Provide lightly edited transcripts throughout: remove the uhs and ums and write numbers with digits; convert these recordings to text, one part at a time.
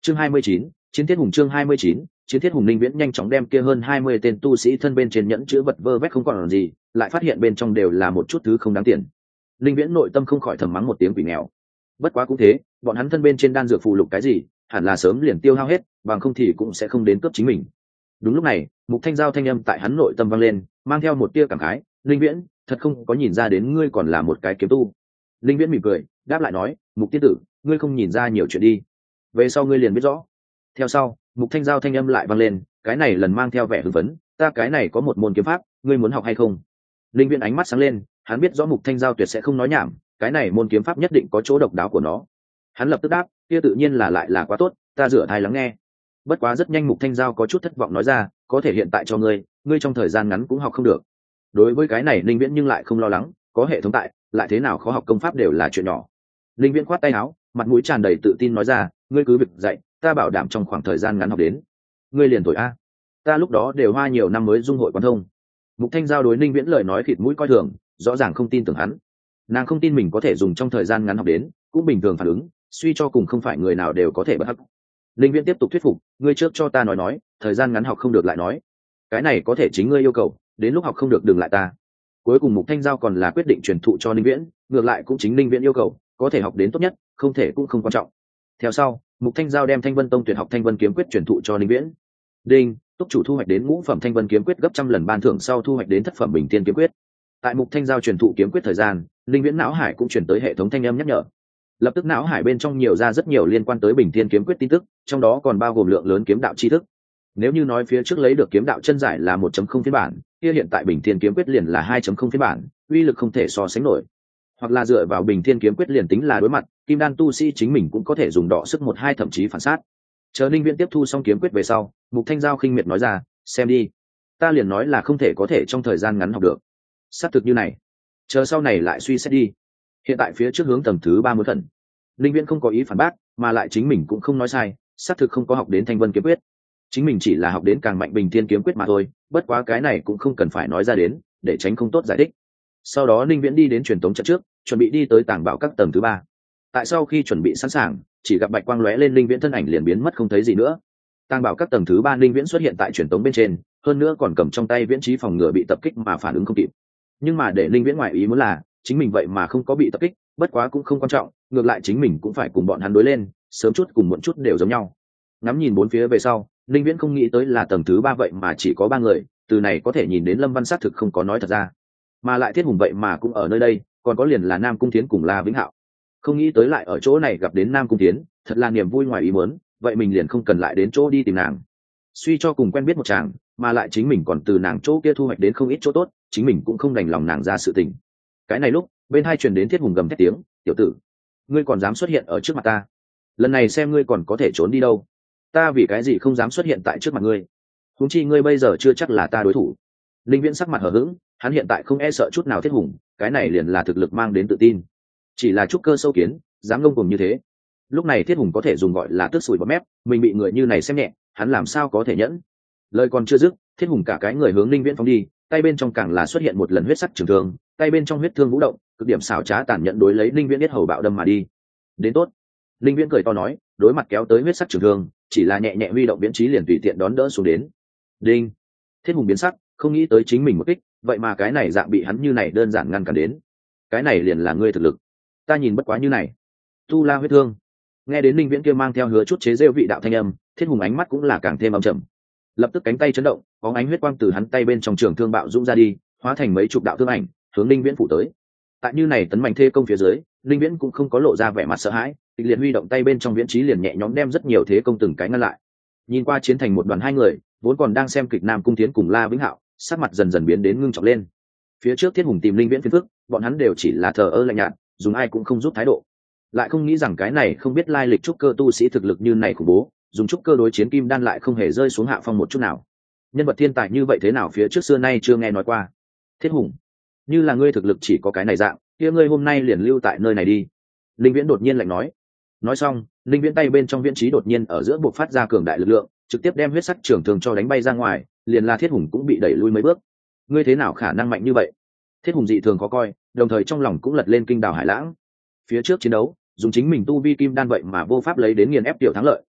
Chương 29, chiến thiết hùng. Chương 29, chiến thiết hùng. Linh Viễn nhanh chóng đem kia hơn 20 tên tu sĩ thân bên trên nhẫn chữ vật vơ vét không còn làm gì, lại phát hiện bên trong đều là một chút thứ không đáng tiền. Linh Viễn nội tâm không khỏi thầm mắng một tiếng quỷ nghèo. Bất quá cũng thế, bọn hắn thân bên trên đan dược phụ lục cái gì, hẳn là sớm liền tiêu hao hết, bằng không thì cũng sẽ không đến cướp chính mình. Đúng lúc này, Mục Thanh Giao thanh âm tại hắn nội tâm vang lên, mang theo một tia cảm khái, "Linh Viễn, thật không có nhìn ra đến ngươi còn là một cái kiếm tu." Linh Viễn mỉm cười, đáp lại nói, "Mục tiên tử, ngươi không nhìn ra nhiều chuyện đi. Về sau ngươi liền biết rõ." Theo sau, Mục Thanh Giao thanh âm lại vang lên, cái này lần mang theo vẻ hưng phấn, "Ta cái này có một môn kiếm pháp, ngươi muốn học hay không?" Linh Viễn ánh mắt sáng lên, hắn biết rõ Mục Thanh Giao tuyệt sẽ không nói nhảm, cái này môn kiếm pháp nhất định có chỗ độc đáo của nó. Hắn lập tức đáp, kia tự nhiên là lại là quá tốt, ta rửa thai lắng nghe. Bất quá rất nhanh Mục Thanh Giao có chút thất vọng nói ra, có thể hiện tại cho ngươi trong thời gian ngắn cũng học không được. Đối với cái này Linh Viễn nhưng lại không lo lắng, có hệ thống tại, lại thế nào khó học công pháp đều là chuyện nhỏ. Linh Viễn khoát tay áo, mặt mũi tràn đầy tự tin nói ra, ngươi cứ việc dạy, ta bảo đảm trong khoảng thời gian ngắn học đến. Ngươi liền tuổi a, ta lúc đó đều hoa nhiều năm mới dung hội quan thông. Mục Thanh Giao đối Linh Viễn lời nói khịt mũi coi thường, rõ ràng không tin tưởng hắn. Nàng không tin mình có thể dùng trong thời gian ngắn học đến, cũng bình thường phản ứng, suy cho cùng không phải người nào đều có thể bất hắc. Linh Viễn tiếp tục thuyết phục, ngươi trước cho ta nói, thời gian ngắn học không được lại nói. Cái này có thể chính ngươi yêu cầu, đến lúc học không được đừng lại ta. Cuối cùng Mục Thanh Giao còn là quyết định truyền thụ cho Linh Viễn, ngược lại cũng chính Linh Viễn yêu cầu, có thể học đến tốt nhất, không thể cũng không quan trọng. Theo sau, Mục Thanh Giao đem Thanh Vân Tông tuyệt học Thanh Vân kiếm quyết truyền thụ cho Linh Viễn. Đinh, túc chủ thu hoạch đến ngũ phẩm Thanh Vân kiếm quyết gấp trăm lần ban thưởng sau thu hoạch đến thất phẩm Bình Thiên kiếm quyết. Tại Mục Thanh Giao truyền thụ kiếm quyết thời gian, Linh Viễn não hải cũng truyền tới hệ thống thanh âm nhắc nhở. Lập tức não hải bên trong nhiều ra rất nhiều liên quan tới Bình Thiên kiếm quyết tin tức, trong đó còn bao gồm lượng lớn kiếm đạo tri thức. Nếu như nói phía trước lấy được kiếm đạo chân giải là 1.0 phiên bản, kia hiện tại Bình Thiên kiếm quyết liền là 2.0 phiên bản, uy lực không thể so sánh nổi. Hoặc là dựa vào Bình Thiên kiếm quyết liền tính là đối mặt, kim đan tu sĩ chính mình cũng có thể dùng đọ sức 1-2 thậm chí phản sát. Chờ Linh Viễn tiếp thu xong kiếm quyết về sau, Mục Thanh Giao khinh miệt nói ra, xem đi, ta liền nói là không thể có thể trong thời gian ngắn học được. Xác thực như này, chờ sau này lại suy xét đi. Hiện tại phía trước hướng tầng thứ 3 mới khẩn. Linh Viễn không có ý phản bác, mà lại chính mình cũng không nói sai, xác thực không có học đến Thanh Vân kiếm quyết, chính mình chỉ là học đến càng mạnh Bình Thiên kiếm quyết mà thôi, bất quá cái này cũng không cần phải nói ra đến, để tránh không tốt giải thích. Sau đó Linh Viễn đi đến truyền tống trận trước, chuẩn bị đi tới tàng bảo các tầng thứ 3. Tại sau khi chuẩn bị sẵn sàng, chỉ gặp bạch quang lóe lên, Linh Viễn thân ảnh liền biến mất không thấy gì nữa. Tàng bảo các tầng thứ 3, Linh Viễn xuất hiện tại truyền tống bên trên, hơn nữa còn cầm trong tay viễn trí phòng ngừa bị tập kích mà phản ứng không kịp. Nhưng mà để Linh Viễn ngoại ý muốn là, chính mình vậy mà không có bị tập kích, bất quá cũng không quan trọng, ngược lại chính mình cũng phải cùng bọn hắn đối lên, sớm chút cùng muộn chút đều giống nhau. Ngắm nhìn bốn phía về sau, Linh Viễn không nghĩ tới là tầng thứ 3 vậy mà chỉ có 3 người, từ này có thể nhìn đến Lâm Văn xác thực không có nói thật ra, mà lại Thiết Hùng vậy mà cũng ở nơi đây, còn có liền là Nam Cung Thiến cùng La Vĩnh Hạo. Không nghĩ tới lại ở chỗ này gặp đến Nam Cung Thiến, thật là niềm vui ngoài ý muốn, vậy mình liền không cần lại đến chỗ đi tìm nàng. Suy cho cùng quen biết một chàng, mà lại chính mình còn từ nàng chỗ kia thu hoạch đến không ít chỗ tốt, chính mình cũng không đành lòng nàng ra sự tình. Cái này lúc, bên hai truyền đến Thiết Hùng gầm thét tiếng, "Tiểu tử, ngươi còn dám xuất hiện ở trước mặt ta? Lần này xem ngươi còn có thể trốn đi đâu. Ta vì cái gì không dám xuất hiện tại trước mặt ngươi? Huống chi ngươi bây giờ chưa chắc là ta đối thủ." Linh Viễn sắc mặt hờ hững, hắn hiện tại không e sợ chút nào Thiết Hùng, cái này liền là thực lực mang đến tự tin. Chỉ là trúc cơ sâu kiến, dám ngông cuồng như thế. Lúc này Thiết Hùng có thể dùng gọi là tước sùi bọt mép, mình bị người như này xem nhẹ, hắn làm sao có thể nhẫn. Lời còn chưa dứt, Thiết Hùng cả cái người hướng Linh Viễn phóng đi, tay bên trong càng là xuất hiện một lần huyết sắc trường thương, tay bên trong huyết thương vũ động, cực điểm xảo trá tàn nhẫn đối lấy Linh Viễn biết hầu bạo đâm mà đi. Đến tốt. Linh Viễn cười to nói, đối mặt kéo tới huyết sắc trường thương, chỉ là nhẹ nhẹ huy động viễn trí liền tùy tiện đón đỡ xuống đến. Đinh. Thiết Hùng biến sắc, không nghĩ tới chính mình một kích, vậy mà cái này dạng bị hắn như này đơn giản ngăn cản đến. Cái này liền là ngươi thực lực. Ta nhìn bất quá như này. Tu La huyết thương. Nghe đến Linh Viễn kia mang theo hứa chút chế giễu vị đạo thanh âm, Thiết Hùng ánh mắt cũng là càng thêm âm trầm. Lập tức cánh tay chấn động, bóng ánh huyết quang từ hắn tay bên trong trường thương bạo dũng ra đi, hóa thành mấy chục đạo thương ảnh, hướng Linh Viễn phủ tới. Tại như này tấn mạnh thê công phía dưới, Linh Viễn cũng không có lộ ra vẻ mặt sợ hãi, kịch liệt huy động tay bên trong viễn trí liền nhẹ nhõm đem rất nhiều thế công từng cái ngăn lại. Nhìn qua chiến thành một đoàn hai người, vốn còn đang xem kịch Nam Cung Thiến cùng La Vĩnh Hạo, sắc mặt dần dần biến đến ngưng trọng lên. Phía trước Thiết Hùng tìm Linh Viễn phiền phức, bọn hắn đều chỉ là thờ ơ lạnh nhạt, dùng ai cũng không giúp thái độ. Lại không nghĩ rằng cái này không biết lai lịch trúc cơ tu sĩ thực lực như này khủng bố, dùng trúc cơ đối chiến kim đan lại không hề rơi xuống hạ phong một chút nào. Nhân vật thiên tài như vậy thế nào phía trước xưa nay chưa nghe nói qua. Thiết Hùng, như là ngươi thực lực chỉ có cái này dạng, kia ngươi hôm nay liền lưu tại nơi này đi. Linh Viễn đột nhiên lạnh nói. Nói xong, Linh Viễn tay bên trong viễn trí đột nhiên ở giữa buộc phát ra cường đại lực lượng, trực tiếp đem huyết sắc trường thương cho đánh bay ra ngoài, liền là Thiết Hùng cũng bị đẩy lui mấy bước. Ngươi thế nào khả năng mạnh như vậy? Thiết Hùng dị thường khó coi, đồng thời trong lòng cũng lật lên kinh đào hải lãng. Phía trước chiến đấu, dùng chính mình tu vi kim đan vậy mà vô pháp lấy đến nghiền ép tiểu thắng lợi,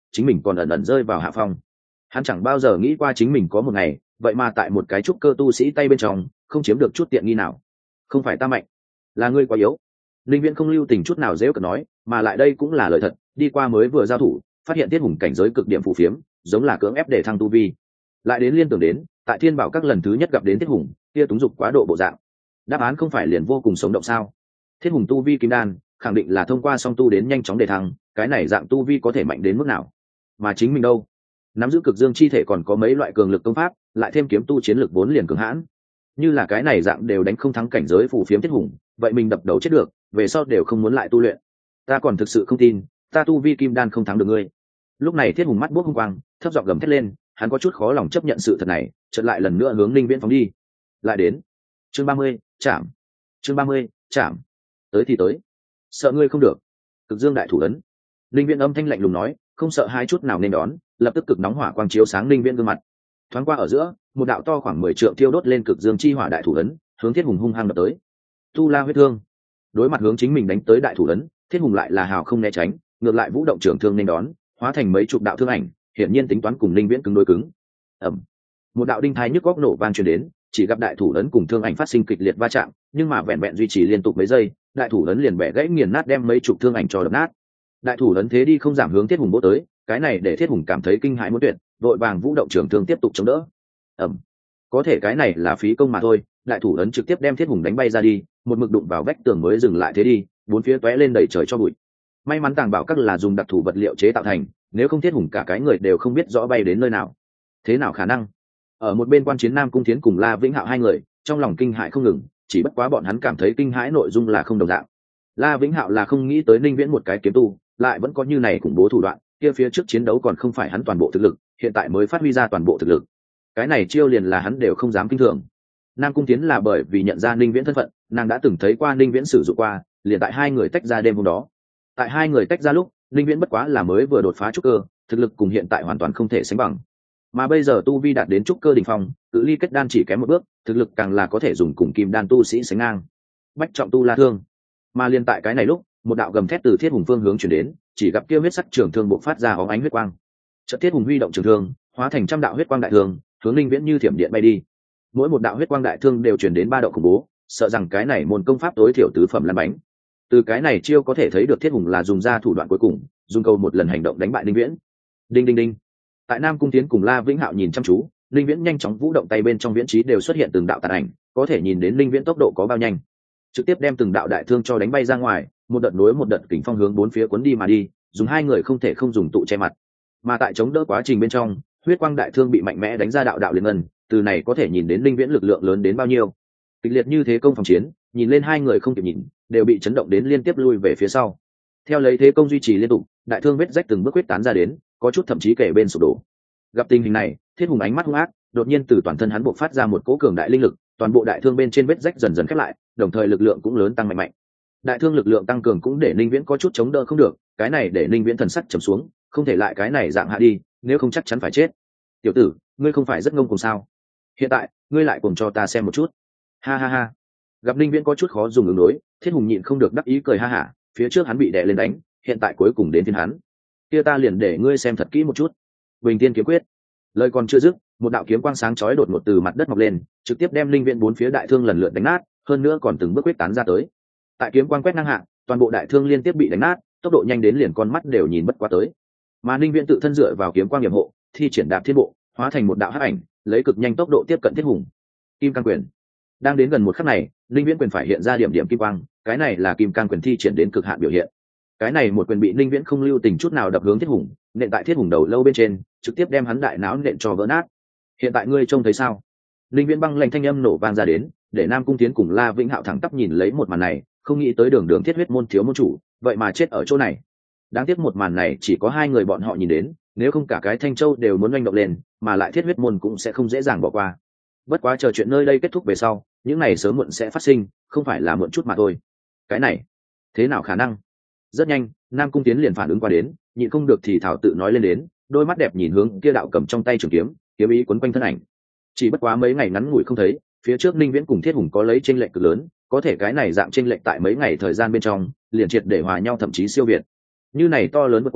chính mình còn ẩn ẩn rơi vào hạ phong. Hắn chẳng bao giờ nghĩ qua chính mình có một ngày vậy mà tại một cái trúc cơ tu sĩ tay bên trong không chiếm được chút tiện nghi nào. Không phải ta mạnh, là ngươi quá yếu. Linh Viễn không lưu tình chút nào dễ cợt nói, mà lại đây cũng là lời thật, đi qua mới vừa giao thủ phát hiện Tiết Hùng cảnh giới cực điểm phù phiếm, giống là cưỡng ép để thăng tu vi. Lại đến liên tưởng đến tại Thiên Bảo các lần thứ nhất gặp đến Tiết Hùng kia túng dục quá độ bộ dạng, đáp án không phải liền vô cùng sống động sao? Thiết Hùng tu vi kim đan khẳng định là thông qua song tu đến nhanh chóng để thăng, cái này dạng tu vi có thể mạnh đến mức nào? Mà chính mình đâu, nắm giữ cực dương chi thể còn có mấy loại cường lực công pháp, lại thêm kiếm tu chiến lực vốn liền cường hãn, như là cái này dạng đều đánh không thắng cảnh giới phù phiếm Thiết Hùng, vậy mình đập đầu chết được, về sau đều không muốn lại tu luyện. Ta còn thực sự không tin ta tu vi kim đan không thắng được ngươi. Lúc này Thiết Hùng mắt buốc hung quang, thấp giọng gầm thét lên, hắn có chút khó lòng chấp nhận sự thật này, chợt lại lần nữa hướng Linh Viễn phóng đi. Lại đến chương 30, chạm. Chương 30, chạm. Tới thì tới, sợ ngươi không được. Cực dương đại thủ ấn. Linh Viễn âm thanh lạnh lùng nói, không sợ hai chút nào nên đón, lập tức cực nóng hỏa quang chiếu sáng Linh Viễn gương mặt. Thoáng qua ở giữa, một đạo to khoảng 10 trượng thiêu đốt lên cực dương chi hỏa đại thủ ấn, hướng Thiết Hùng hung hăng đập tới. Tu La huyết thương. Đối mặt hướng chính mình đánh tới đại thủ ấn, Thiết Hùng lại là hào không né tránh, ngược lại vũ động trường thương nên đón, hóa thành mấy chục đạo thương ảnh, hiển nhiên tính toán cùng Linh Viễn cứng đối cứng. Ầm. Một đạo đinh thai nhức góc nổ vang truyền đến, chỉ gặp đại thủ ấn cùng thương ảnh phát sinh kịch liệt va chạm, nhưng mà vẹn vẹn duy trì liên tục mấy giây, đại thủ ấn liền bẻ gãy nghiền nát đem mấy chục thương ảnh cho đập nát. Đại thủ ấn thế đi không giảm hướng Thiết Hùng bổ tới, cái này để Thiết Hùng cảm thấy kinh hãi muốn tuyệt, vội vàng vũ động trường thương tiếp tục chống đỡ. Ầm. Có thể cái này là phí công mà thôi, đại thủ ấn trực tiếp đem Thiết Hùng đánh bay ra đi, một mực đụng vào vách tường mới dừng lại thế đi, bốn phía tóe lên đầy trời cho bụi. May mắn Tàng Bảo Các là dùng đặc thù vật liệu chế tạo thành, nếu không Thiết Hùng cả cái người đều không biết rõ bay đến nơi nào. Thế nào khả năng? Ở một bên quan chiến Nam Cung Thiến cùng La Vĩnh Hạo hai người trong lòng kinh hãi không ngừng, chỉ bất quá bọn hắn cảm thấy kinh hãi nội dung là không đồng dạng. La Vĩnh Hạo là không nghĩ tới Ninh Viễn một cái kiếm tu lại vẫn có như này khủng bố thủ đoạn, kia phía trước chiến đấu còn không phải hắn toàn bộ thực lực, hiện tại mới phát huy ra toàn bộ thực lực, cái này chiêu liền là hắn đều không dám kinh thường. Nam Cung Thiến là bởi vì nhận ra Ninh Viễn thân phận, nàng đã từng thấy qua Ninh Viễn sử dụng qua, liền tại hai người tách ra đêm hôm đó. Tại hai người tách ra lúc, Ninh Viễn bất quá là mới vừa đột phá trúc cơ, thực lực cùng hiện tại hoàn toàn không thể sánh bằng, mà bây giờ tu vi đạt đến trúc cơ đỉnh phong, cự ly kết đan chỉ kém một bước, thực lực càng là có thể dùng cùng kim đan tu sĩ sánh ngang. Bách trọng tu la thương. Mà liên tại cái này lúc, một đạo gầm thét từ Thiết Hùng phương hướng chuyển đến, chỉ gặp kia huyết sắc trường thương bộc phát ra óng ánh huyết quang. Chợt Thiết Hùng huy động trường thương, hóa thành trăm đạo huyết quang đại thương, hướng Linh Viễn như thiểm điện bay đi. Mỗi một đạo huyết quang đại thương đều truyền đến ba độ khủng bố, sợ rằng cái này môn công pháp tối thiểu tứ phẩm lăn bánh. Từ cái này chiêu có thể thấy được Thiết Hùng là dùng ra thủ đoạn cuối cùng, dùng câu một lần hành động đánh bại Linh Viễn. Đinh đinh đinh. Tại Nam Cung Tiến cùng La Vĩnh Hạo nhìn chăm chú, Linh Viễn nhanh chóng vũ động tay bên trong viễn trí đều xuất hiện từng đạo tàn ảnh, có thể nhìn đến Linh Viễn tốc độ có bao nhanh, trực tiếp đem từng đạo đại thương cho đánh bay ra ngoài, một đợt nối một đợt kình phong hướng bốn phía cuốn đi mà đi, dùng hai người không thể không dùng tụ che mặt. Mà tại chống đỡ quá trình bên trong, huyết quang đại thương bị mạnh mẽ đánh ra đạo đạo liên ngân, từ này có thể nhìn đến Linh Viễn lực lượng lớn đến bao nhiêu. Kịch liệt như thế công phòng chiến, nhìn lên hai người không kịp nhìn, đều bị chấn động đến liên tiếp lui về phía sau. Theo lấy thế công duy trì liên tục, đại thương vết rách từng bước huyết tán ra đến, có chút thậm chí kể bên sụp đổ. Gặp tình hình này, Thiết Hùng ánh mắt hung ác, đột nhiên từ toàn thân hắn bộc phát ra một cỗ cường đại linh lực, toàn bộ đại thương bên trên vết rách dần dần khép lại, đồng thời lực lượng cũng lớn tăng mạnh mạnh. Đại thương lực lượng tăng cường cũng để Ninh Viễn có chút chống đỡ không được, cái này để Ninh Viễn thần sắc trầm xuống, không thể lại cái này dạng hạ đi, nếu không chắc chắn phải chết. Tiểu tử, ngươi không phải rất ngông cuồng sao? Hiện tại, ngươi lại cùng cho ta xem một chút. Ha ha ha. Gặp Ninh Viễn có chút khó dùng ứng đối, Thiết Hùng nhịn không được đắc ý cười ha hả, phía trước hắn bị đè lên đánh, hiện tại cuối cùng đến phiên hắn. Kia ta liền để ngươi xem thật kỹ một chút. Bình Tiên kiếm quyết. Lời còn chưa dứt, một đạo kiếm quang sáng chói đột ngột từ mặt đất mọc lên, trực tiếp đem Linh Viễn bốn phía đại thương lần lượt đánh nát, hơn nữa còn từng bước quyết tán ra tới. Tại kiếm quang quét ngang hạ, toàn bộ đại thương liên tiếp bị đánh nát, tốc độ nhanh đến liền con mắt đều nhìn bất quá tới. Mà Linh Viễn tự thân dựa vào kiếm quang nghiệm hộ, thi triển đạp thiên bộ, hóa thành một đạo hắc ảnh, lấy cực nhanh tốc độ tiếp cận Thiết Hùng. Kim Cang quyền. Đang đến gần một khắc này, Linh Viễn quyền phải hiện ra điểm điểm kim quang, cái này là Kim Cang quyền thi triển đến cực hạn biểu hiện. Cái này một quyền bị Linh Viễn không lưu tình chút nào đập hướng Thiết Hùng, nện tại Thiết Hùng đầu lâu bên trên, trực tiếp đem hắn đại não nện cho vỡ nát. Hiện tại ngươi trông thấy sao? Linh Viễn băng lạnh thanh âm nổ vang ra đến, để Nam Cung Tiến cùng La Vĩnh Hạo thẳng tắp nhìn lấy một màn này, không nghĩ tới đường đường thiết huyết môn thiếu môn chủ, vậy mà chết ở chỗ này. Đáng tiếc một màn này chỉ có hai người bọn họ nhìn đến, nếu không cả cái Thanh Châu đều muốn oanh động lên, mà lại thiết huyết môn cũng sẽ không dễ dàng bỏ qua. Bất quá chờ chuyện nơi đây kết thúc về sau, những này sớm muộn sẽ phát sinh, không phải là muộn chút mà thôi. Cái này, thế nào khả năng? Rất nhanh, Nam Cung Tiến liền phản ứng qua đến, nhịn không được thì thảo tự nói lên đến, đôi mắt đẹp nhìn hướng kia đạo cầm trong tay trường kiếm, kiếm ý quấn quanh thân ảnh. Chỉ bất quá mấy ngày ngắn ngủi không thấy, phía trước Ninh Viễn cùng Thiết Hùng có lấy chênh lệch cực lớn, có thể cái này dạng chênh lệch tại mấy ngày thời gian bên trong, liền triệt để hòa nhau thậm chí siêu việt. Như này to lớn vượt qua,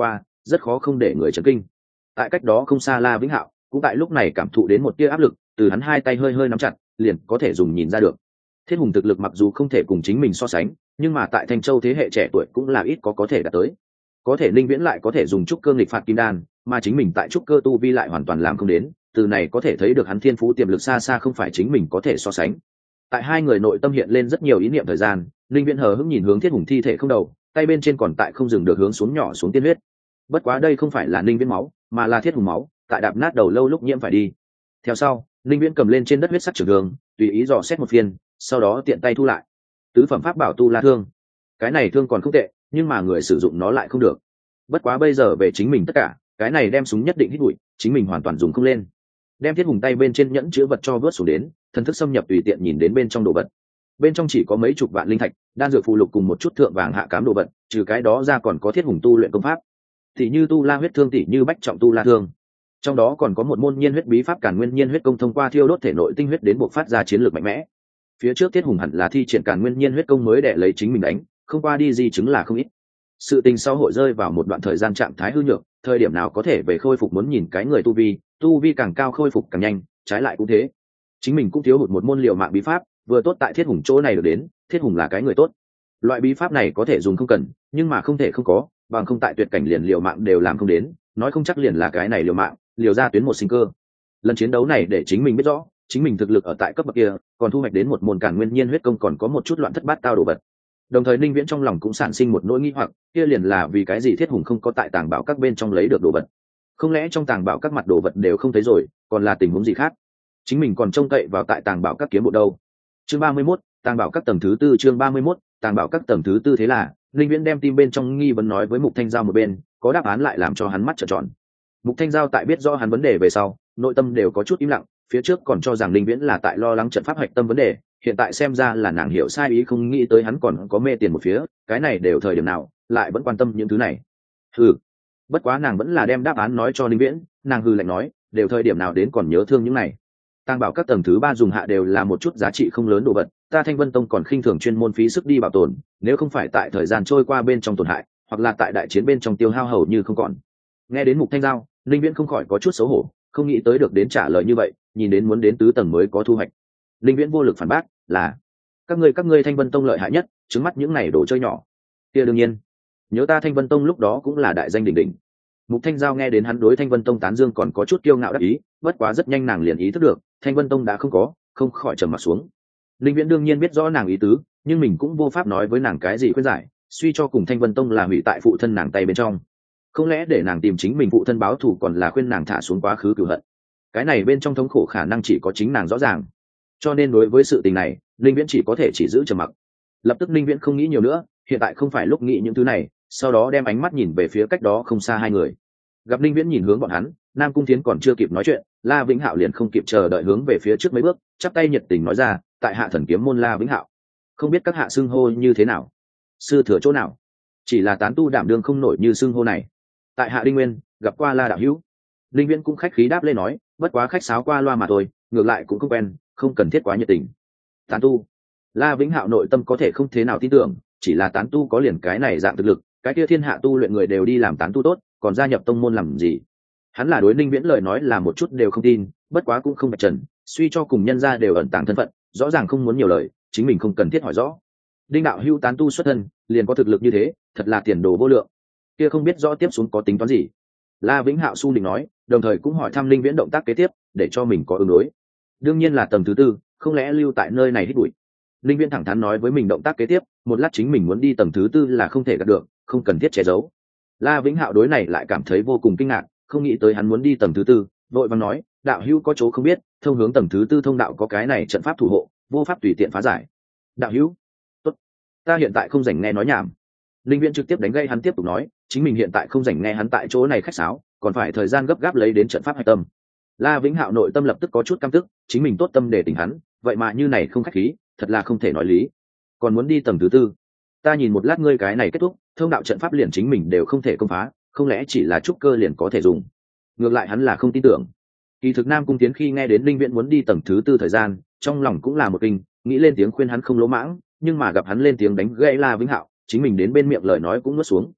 rất khó không để người chấn kinh. Tại cách đó không xa La Vĩnh Hạo cũng tại lúc này cảm thụ đến một tia áp lực, từ hắn hai tay hơi hơi nắm chặt liền có thể dùng nhìn ra được. Thiết Hùng thực lực mặc dù không thể cùng chính mình so sánh, nhưng mà tại Thanh Châu thế hệ trẻ tuổi cũng là ít có thể đạt tới. Có thể Linh Viễn lại có thể dùng trúc cơ nghịch phạt kim đan, mà chính mình tại trúc cơ tu vi lại hoàn toàn làm không đến, từ này có thể thấy được hắn thiên phú tiềm lực xa xa không phải chính mình có thể so sánh. Tại hai người nội tâm hiện lên rất nhiều ý niệm thời gian, Linh Viễn hờ hững nhìn hướng Thiết Hùng thi thể không đầu, tay bên trên còn tại không dừng được hướng xuống nhỏ xuống tiên huyết. Bất quá đây không phải là Linh Viễn máu, mà là Thiết Hùng máu, tại đạp nát đầu lâu lúc nhiễm phải đi. Theo sau, Linh Viễn cầm lên trên đất huyết sắc trường đường, tùy ý dò xét một phiên, sau đó tiện tay thu lại. Tứ phẩm pháp bảo tu la thương, cái này thương còn không tệ, nhưng mà người sử dụng nó lại không được. Bất quá bây giờ về chính mình tất cả, cái này đem súng nhất định hít bụi, chính mình hoàn toàn dùng không lên. Đem Thiết Hùng tay bên trên nhẫn chứa vật cho vớt xuống đến, thần thức xâm nhập tùy tiện nhìn đến bên trong đồ vật. Bên trong chỉ có mấy chục vạn linh thạch, đan dược phụ lục cùng một chút thượng vàng hạ cám đồ vật, trừ cái đó ra còn có Thiết Hùng tu luyện công pháp, tỷ như tu la huyết thương, tỷ như bách trọng tu la thương. Trong đó còn có một môn nhiên huyết bí pháp Càn Nguyên Nhiên huyết công, thông qua thiêu đốt thể nội tinh huyết đến buộc phát ra chiến lược mạnh mẽ. Phía trước Thiết Hùng hẳn là thi triển Càn Nguyên Nhiên huyết công mới để lấy chính mình đánh, không qua đi di chứng là không ít. Sự tình sau hội rơi vào một đoạn thời gian trạng thái hư nhược, thời điểm nào có thể về khôi phục muốn nhìn cái người tu vi càng cao khôi phục càng nhanh, trái lại cũng thế. Chính mình cũng thiếu hụt một môn liều mạng bí pháp, vừa tốt tại Thiết Hùng chỗ này được đến, Thiết Hùng là cái người tốt. Loại bí pháp này có thể dùng không cần, nhưng mà không thể không có, bằng không tại tuyệt cảnh liền liều mạng đều làm không đến, nói không chắc liền là cái này liều mạng, liều ra tuyến một sinh cơ. Lần chiến đấu này để chính mình biết rõ, chính mình thực lực ở tại cấp bậc kia, còn thu hoạch đến một môn Càn Nguyên Nhiên huyết công còn có một chút loạn thất bát tao đồ vật. Đồng thời Ninh Viễn trong lòng cũng sản sinh một nỗi nghi hoặc, kia liền là vì cái gì Thiết Hùng không có tại tàng bảo các bên trong lấy được đồ vật? Không lẽ trong tàng bảo các mặt đồ vật đều không thấy rồi, còn là tình huống gì khác? Chính mình còn trông cậy vào tại tàng bảo các kiếm bộ đâu? Chương 31, tàng bảo các tầng thứ tư. Chương 31, tàng bảo các tầng thứ tư. Thế là Ninh Viễn đem tim bên trong nghi vấn nói với Mục Thanh Giao một bên, có đáp án lại làm cho hắn mắt trợn tròn. Mục Thanh Giao tại biết rõ hắn vấn đề về sau, nội tâm đều có chút im lặng, phía trước còn cho rằng Ninh Viễn là tại lo lắng trận pháp hạch tâm vấn đề, hiện tại xem ra là nàng hiểu sai ý, không nghĩ tới hắn còn có mê tiền một phía, cái này đều thời điểm nào lại vẫn quan tâm những thứ này. Bất quá nàng vẫn là đem đáp án nói cho Ninh Viễn, nàng hừ lạnh nói, đều thời điểm nào đến còn nhớ thương những này. Tàng bảo các tầng thứ ba dùng hạ đều là một chút giá trị không lớn đồ vật, ta Thanh Vân Tông còn khinh thường chuyên môn phí sức đi bảo tồn, nếu không phải tại thời gian trôi qua bên trong tổn hại, hoặc là tại đại chiến bên trong tiêu hao hầu như không còn. Nghe đến Mục Thanh Giao, Ninh Viễn không khỏi có chút xấu hổ, không nghĩ tới được đến trả lời như vậy, nhìn đến muốn đến tứ tầng mới có thu hoạch. Ninh Viễn vô lực phản bác, là các ngươi Thanh Vân Tông lợi hại nhất, trứng mắt những này đồ chơi nhỏ. Kia đương nhiên, nhớ ta Thanh Vân Tông lúc đó cũng là đại danh đỉnh đỉnh. Mục Thanh Giao nghe đến hắn đối Thanh Vân Tông tán dương còn có chút kiêu ngạo đắc ý, bất quá rất nhanh nàng liền ý thức được, Thanh Vân Tông đã không khỏi trầm mặt xuống. Linh Viễn đương nhiên biết rõ nàng ý tứ, nhưng mình cũng vô pháp nói với nàng cái gì khuyên giải, suy cho cùng Thanh Vân Tông là hủy tại phụ thân nàng tay bên trong. Không lẽ để nàng tìm chính mình phụ thân báo thù, còn là khuyên nàng thả xuống quá khứ cửu hận? Cái này bên trong thống khổ khả năng chỉ có chính nàng rõ ràng. Cho nên đối với sự tình này, Linh Viễn chỉ có thể chỉ giữ trầm mặc. Lập tức Linh Viễn không nghĩ nhiều nữa, hiện tại không phải lúc nghĩ những thứ này, sau đó đem ánh mắt nhìn về phía cách đó không xa hai người. Gặp Linh Viễn nhìn hướng bọn hắn, Nam Cung Thiến còn chưa kịp nói chuyện, La Vĩnh Hạo liền không kịp chờ đợi hướng về phía trước mấy bước, chắp tay nhiệt tình nói ra, tại hạ Thần Kiếm môn La Vĩnh Hạo, không biết các hạ xưng hô như thế nào, sư thừa chỗ nào? Chỉ là tán tu đảm đương không nổi như xưng hô này. Tại hạ Đinh Nguyên, gặp qua La đạo hữu. Linh Viễn cũng khách khí đáp lên nói, bất quá khách sáo qua loa mà thôi, ngược lại cũng không quen, không cần thiết quá nhiệt tình. Tán tu? La Vĩnh Hạo nội tâm có thể không thế nào tin tưởng, chỉ là tán tu có liền cái này dạng thực lực, cái kia thiên hạ tu luyện người đều đi làm tán tu tốt, còn gia nhập tông môn làm gì? Hắn là đối Ninh Viễn lời nói là một chút đều không tin, bất quá cũng không bạch trần, suy cho cùng nhân gia đều ẩn tàng thân phận, rõ ràng không muốn nhiều lời, chính mình không cần thiết hỏi rõ. Đinh đạo hưu tán tu xuất thân, liền có thực lực như thế, thật là tiền đồ vô lượng. Kia không biết rõ tiếp xuống có tính toán gì? La Vĩnh Hạo su định nói, đồng thời cũng hỏi thăm Ninh Viễn động tác kế tiếp, để cho mình có ứng đối. Đương nhiên là tầng thứ tư, không lẽ lưu tại nơi này hít bụi? Ninh Viễn thẳng thắn nói với mình động tác kế tiếp, một lát chính mình muốn đi tầng thứ tư là không thể gạt được, không cần thiết che giấu. La Vĩnh Hạo đối này lại cảm thấy vô cùng kinh ngạc, không nghĩ tới hắn muốn đi tầng thứ tư, vội vàng nói, đạo hữu có chỗ không biết, thông hướng tầng thứ tư thông đạo có cái này trận pháp thủ hộ, vô pháp tùy tiện phá giải. Đạo hữu, tốt, ta hiện tại không rảnh nghe nói nhảm. Linh Viễn trực tiếp đánh gây hắn tiếp tục nói, chính mình hiện tại không rảnh nghe hắn tại chỗ này khách sáo, còn phải thời gian gấp gáp lấy đến trận pháp hạch tâm. La Vĩnh Hạo nội tâm lập tức có chút căm tức, chính mình tốt tâm để tỉnh hắn, vậy mà như này không khách khí, thật là không thể nói lý. Còn muốn đi tầng thứ tư, ta nhìn một lát ngươi cái này kết thúc, thông đạo trận pháp liền chính mình đều không thể công phá, không lẽ chỉ là trúc cơ liền có thể dùng? Ngược lại hắn là không tin tưởng. Kỳ thực Nam Cung Tiến khi nghe đến Linh Viễn muốn đi tầng thứ tư thời gian, trong lòng cũng là một kinh, nghĩ lên tiếng khuyên hắn không lỗ mãng, nhưng mà gặp hắn lên tiếng đánh gãy La Vĩnh Hạo, chính mình đến bên miệng lời nói cũng nuốt xuống.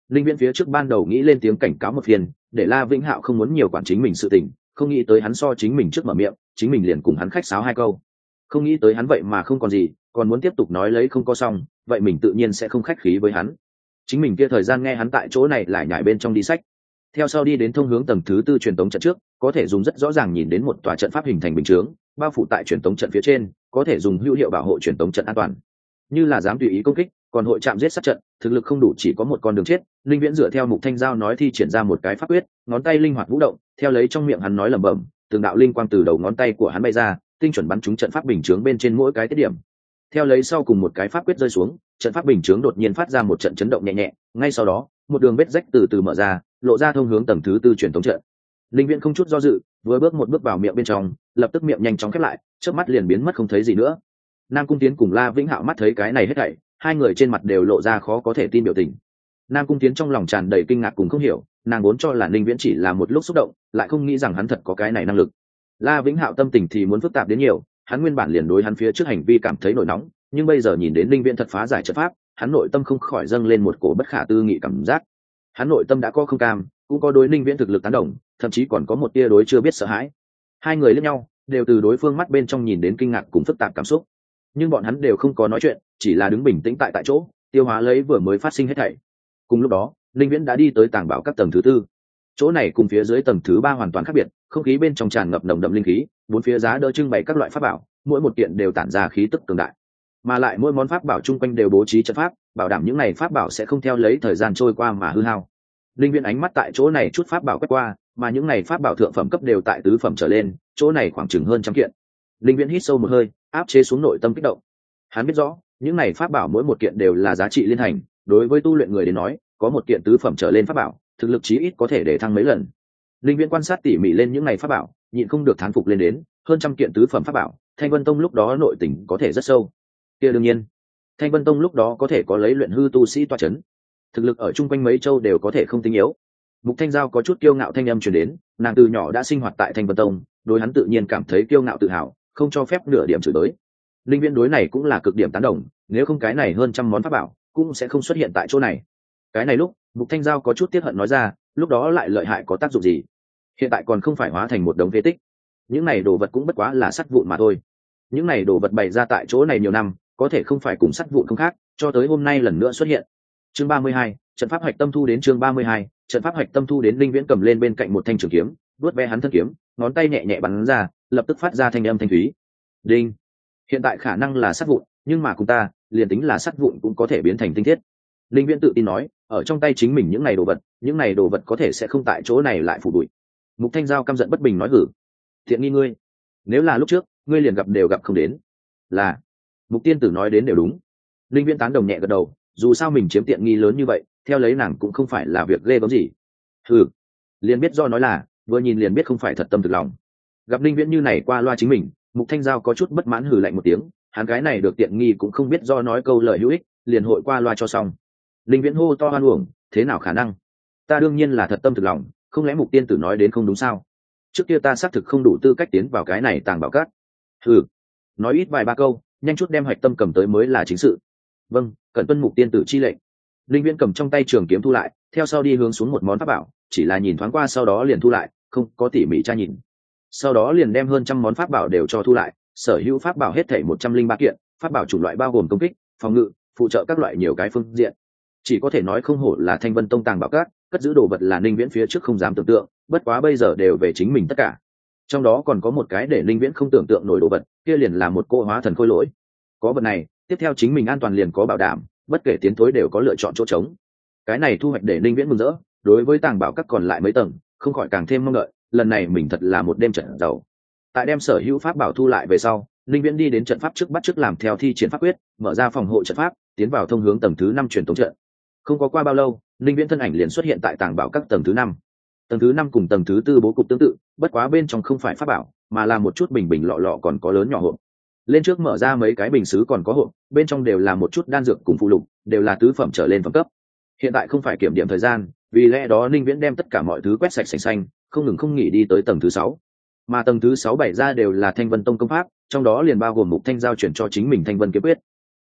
Linh Viễn phía trước ban đầu nghĩ lên tiếng cảnh cáo một phiên, để La Vĩnh Hạo không muốn nhiều quản chính mình sự tình, không nghĩ tới hắn so chính mình trước mở miệng, chính mình liền cùng hắn khách sáo hai câu. Không nghĩ tới hắn vậy mà không còn gì, còn muốn tiếp tục nói lấy không có xong, vậy mình tự nhiên sẽ không khách khí với hắn. Chính mình kia thời gian nghe hắn tại chỗ này lại nhảy bên trong đi sách. Theo sau đi đến thông hướng tầng thứ tư truyền tống trận trước, có thể dùng rất rõ ràng nhìn đến một tòa trận pháp hình thành bình chướng, bao phủ tại truyền tống trận phía trên, có thể dùng hữu hiệu bảo hộ truyền tống trận an toàn. Như là dám tùy ý công kích, còn hội chạm giết sát trận, thực lực không đủ chỉ có một con đường chết. Linh Viễn dựa theo Mục Thanh Giao nói thi triển ra một cái pháp quyết, ngón tay linh hoạt vũ động, theo lấy trong miệng hắn nói lẩm bẩm, từng đạo linh quang từ đầu ngón tay của hắn bay ra, tinh chuẩn bắn trúng trận pháp bình chướng bên trên mỗi cái tiết điểm. Theo lấy sau cùng một cái pháp quyết rơi xuống, trận pháp bình chướng đột nhiên phát ra một trận chấn động nhẹ nhẹ, ngay sau đó, một đường vết rách từ từ mở ra, lộ ra thông hướng tầng thứ tư truyền tống trận. Linh Viễn không chút do dự, vừa bước một bước vào miệng bên trong, lập tức miệng nhanh chóng khép lại, chớp mắt liền biến mất không thấy gì nữa. Nam Cung Tiến cùng La Vĩnh Hạo mắt thấy cái này hết thảy, hai người trên mặt đều lộ ra khó có thể tin biểu tình. Nam Cung Tiến trong lòng tràn đầy kinh ngạc cùng không hiểu, nàng vốn cho là Linh Viễn chỉ là một lúc xúc động, lại không nghĩ rằng hắn thật có cái này năng lực. La Vĩnh Hạo tâm tình thì muốn phức tạp đến nhiều, hắn nguyên bản liền đối hắn phía trước hành vi cảm thấy nổi nóng, nhưng bây giờ nhìn đến Linh Viễn thật phá giải trận pháp, hắn nội tâm không khỏi dâng lên một cổ bất khả tư nghị cảm giác. Hắn nội tâm đã có không cam, cũng có đối Linh Viễn thực lực tán đồng, thậm chí còn có một tia đối chưa biết sợ hãi. Hai người liếc nhau, đều từ đối phương mắt bên trong nhìn đến kinh ngạc cùng phức tạp cảm xúc, nhưng bọn hắn đều không có nói chuyện, chỉ là đứng bình tĩnh tại chỗ, tiêu hóa lấy vừa mới phát sinh hết thảy. Cùng lúc đó, Linh Viễn đã đi tới tàng bảo các tầng thứ tư. Chỗ này cùng phía dưới tầng thứ ba hoàn toàn khác biệt, không khí bên trong tràn ngập nồng đậm linh khí, bốn phía giá đỡ trưng bày các loại pháp bảo, mỗi một kiện đều tản ra khí tức cường đại. Mà lại mỗi món pháp bảo chung quanh đều bố trí trận pháp, bảo đảm những này pháp bảo sẽ không theo lấy thời gian trôi qua mà hư hao. Linh Viễn ánh mắt tại chỗ này chút pháp bảo quét qua, mà những này pháp bảo thượng phẩm cấp đều tại tứ phẩm trở lên, chỗ này khoảng chừng hơn trăm kiện. Linh Viễn hít sâu một hơi, áp chế xuống nội tâm kích động. Hắn biết rõ, những này pháp bảo mỗi một kiện đều là giá trị liên hành, đối với tu luyện người đến nói, có một kiện tứ phẩm trở lên pháp bảo, thực lực chí ít có thể để thăng mấy lần. Linh Viễn quan sát tỉ mỉ lên những này pháp bảo, nhịn không được thán phục lên đến, hơn trăm kiện tứ phẩm pháp bảo, Thanh Vân Tông lúc đó nội tình có thể rất sâu. Kia đương nhiên, Thanh Vân Tông lúc đó có thể có lấy luyện hư tu sĩ tọa chấn, thực lực ở chung quanh mấy châu đều có thể không tinh yếu. Mục Thanh Giao có chút kiêu ngạo thanh âm truyền đến, nàng từ nhỏ đã sinh hoạt tại Thanh Vân Tông, đối hắn tự nhiên cảm thấy kiêu ngạo tự hào, không cho phép nửa điểm chửi tới. Linh Viễn đối này cũng là cực điểm tán đồng, nếu không cái này hơn trăm món pháp bảo cũng sẽ không xuất hiện tại chỗ này. Cái này lúc, Mục Thanh Giao có chút tiếc hận nói ra, lúc đó lại lợi hại có tác dụng gì? Hiện tại còn không phải hóa thành một đống phế tích. Những này đồ vật cũng bất quá là sắt vụn mà thôi. Những này đồ vật bày ra tại chỗ này nhiều năm, có thể không phải cùng sắt vụn không khác, cho tới hôm nay lần nữa xuất hiện. Chương 32, trận pháp hoạch tâm thu đến chương 32, trận pháp hoạch tâm thu đến. Linh Viễn cầm lên bên cạnh một thanh trường kiếm, vuốt ve hắn thân kiếm, ngón tay nhẹ nhẹ bắn ra, lập tức phát ra thanh âm thanh thúy. Đinh. Hiện tại khả năng là sắt vụn, nhưng mà cùng ta, liền tính là sắt vụn cũng có thể biến thành tinh thiết. Linh Viễn tự tin nói, ở trong tay chính mình những này đồ vật có thể sẽ không tại chỗ này lại phủ bụi. Mục Thanh Giao căm giận bất bình nói hử, thiện nghi ngươi, nếu là lúc trước ngươi liền gặp đều gặp không đến. Là, Mục tiên tử nói đến đều đúng. Linh Viễn tán đồng nhẹ gật đầu, dù sao mình chiếm tiện nghi lớn như vậy, theo lấy nàng cũng không phải là việc ghê gớm gì. Hừ, liền biết do nói là, vừa nhìn liền biết không phải thật tâm thực lòng. Gặp Linh Viễn như này qua loa chính mình, Mục Thanh Giao có chút bất mãn hừ lạnh một tiếng, hắn cái này được tiện nghi cũng không biết do nói câu lời hữu ích, liền hội qua loa cho xong. Linh Viễn hô to hoan uổng, thế nào khả năng? Ta đương nhiên là thật tâm thực lòng, không lẽ Mục tiên tử nói đến không đúng sao? Trước kia ta xác thực không đủ tư cách tiến vào cái này tàng bảo các. Hừ, nói ít vài ba câu, nhanh chút đem hoạch tâm cầm tới mới là chính sự. Vâng, cẩn tuân Mục tiên tử chi lệnh. Linh Viễn cầm trong tay trường kiếm thu lại, theo sau đi hướng xuống một món pháp bảo, chỉ là nhìn thoáng qua sau đó liền thu lại, không có tỉ mỉ tra nhìn. Sau đó liền đem hơn trăm món pháp bảo đều cho thu lại, sở hữu pháp bảo hết thảy 103 kiện, pháp bảo chủng loại bao gồm công kích, phòng ngự, phụ trợ các loại nhiều cái phương diện. Chỉ có thể nói không hổ là Thanh Vân Tông tàng bảo các, cất giữ đồ vật là Linh Viễn phía trước không dám tưởng tượng, bất quá bây giờ đều về chính mình tất cả. Trong đó còn có một cái để Linh Viễn không tưởng tượng nổi đồ vật, kia liền là một cô hóa thần khôi lỗi. Có vật này, tiếp theo chính mình an toàn liền có bảo đảm, bất kể tiến thối đều có lựa chọn chỗ trống. Cái này thu hoạch để Linh Viễn mừng rỡ, đối với tàng bảo các còn lại mấy tầng, không khỏi càng thêm mong đợi, lần này mình thật là một đêm trận giàu. Tại đem sở hữu pháp bảo thu lại về sau, Linh Viễn đi đến trận pháp trước bắt trước làm theo thi triển pháp quyết, mở ra phòng hộ trận pháp, tiến vào thông hướng tầng thứ 5 truyền tống trận. Không có qua bao lâu, Linh Viễn thân ảnh liền xuất hiện tại tàng bảo các tầng thứ 5. Tầng thứ 5 cùng tầng thứ 4 bố cục tương tự, bất quá bên trong không phải pháp bảo, mà là một chút bình bình lọ lọ còn có lớn nhỏ hộp. Lên trước mở ra mấy cái bình sứ còn có hộp, bên trong đều là một chút đan dược cùng phụ lục, đều là tứ phẩm trở lên phẩm cấp. Hiện tại không phải kiểm điểm thời gian, vì lẽ đó Linh Viễn đem tất cả mọi thứ quét sạch sành xanh, không ngừng không nghỉ đi tới tầng thứ 6. Mà tầng thứ 6 bảy ra đều là Thanh Vân Tông công pháp, trong đó liền bao gồm Mục Thanh Giao chuyển cho chính mình Thanh Vân kiếm quyết.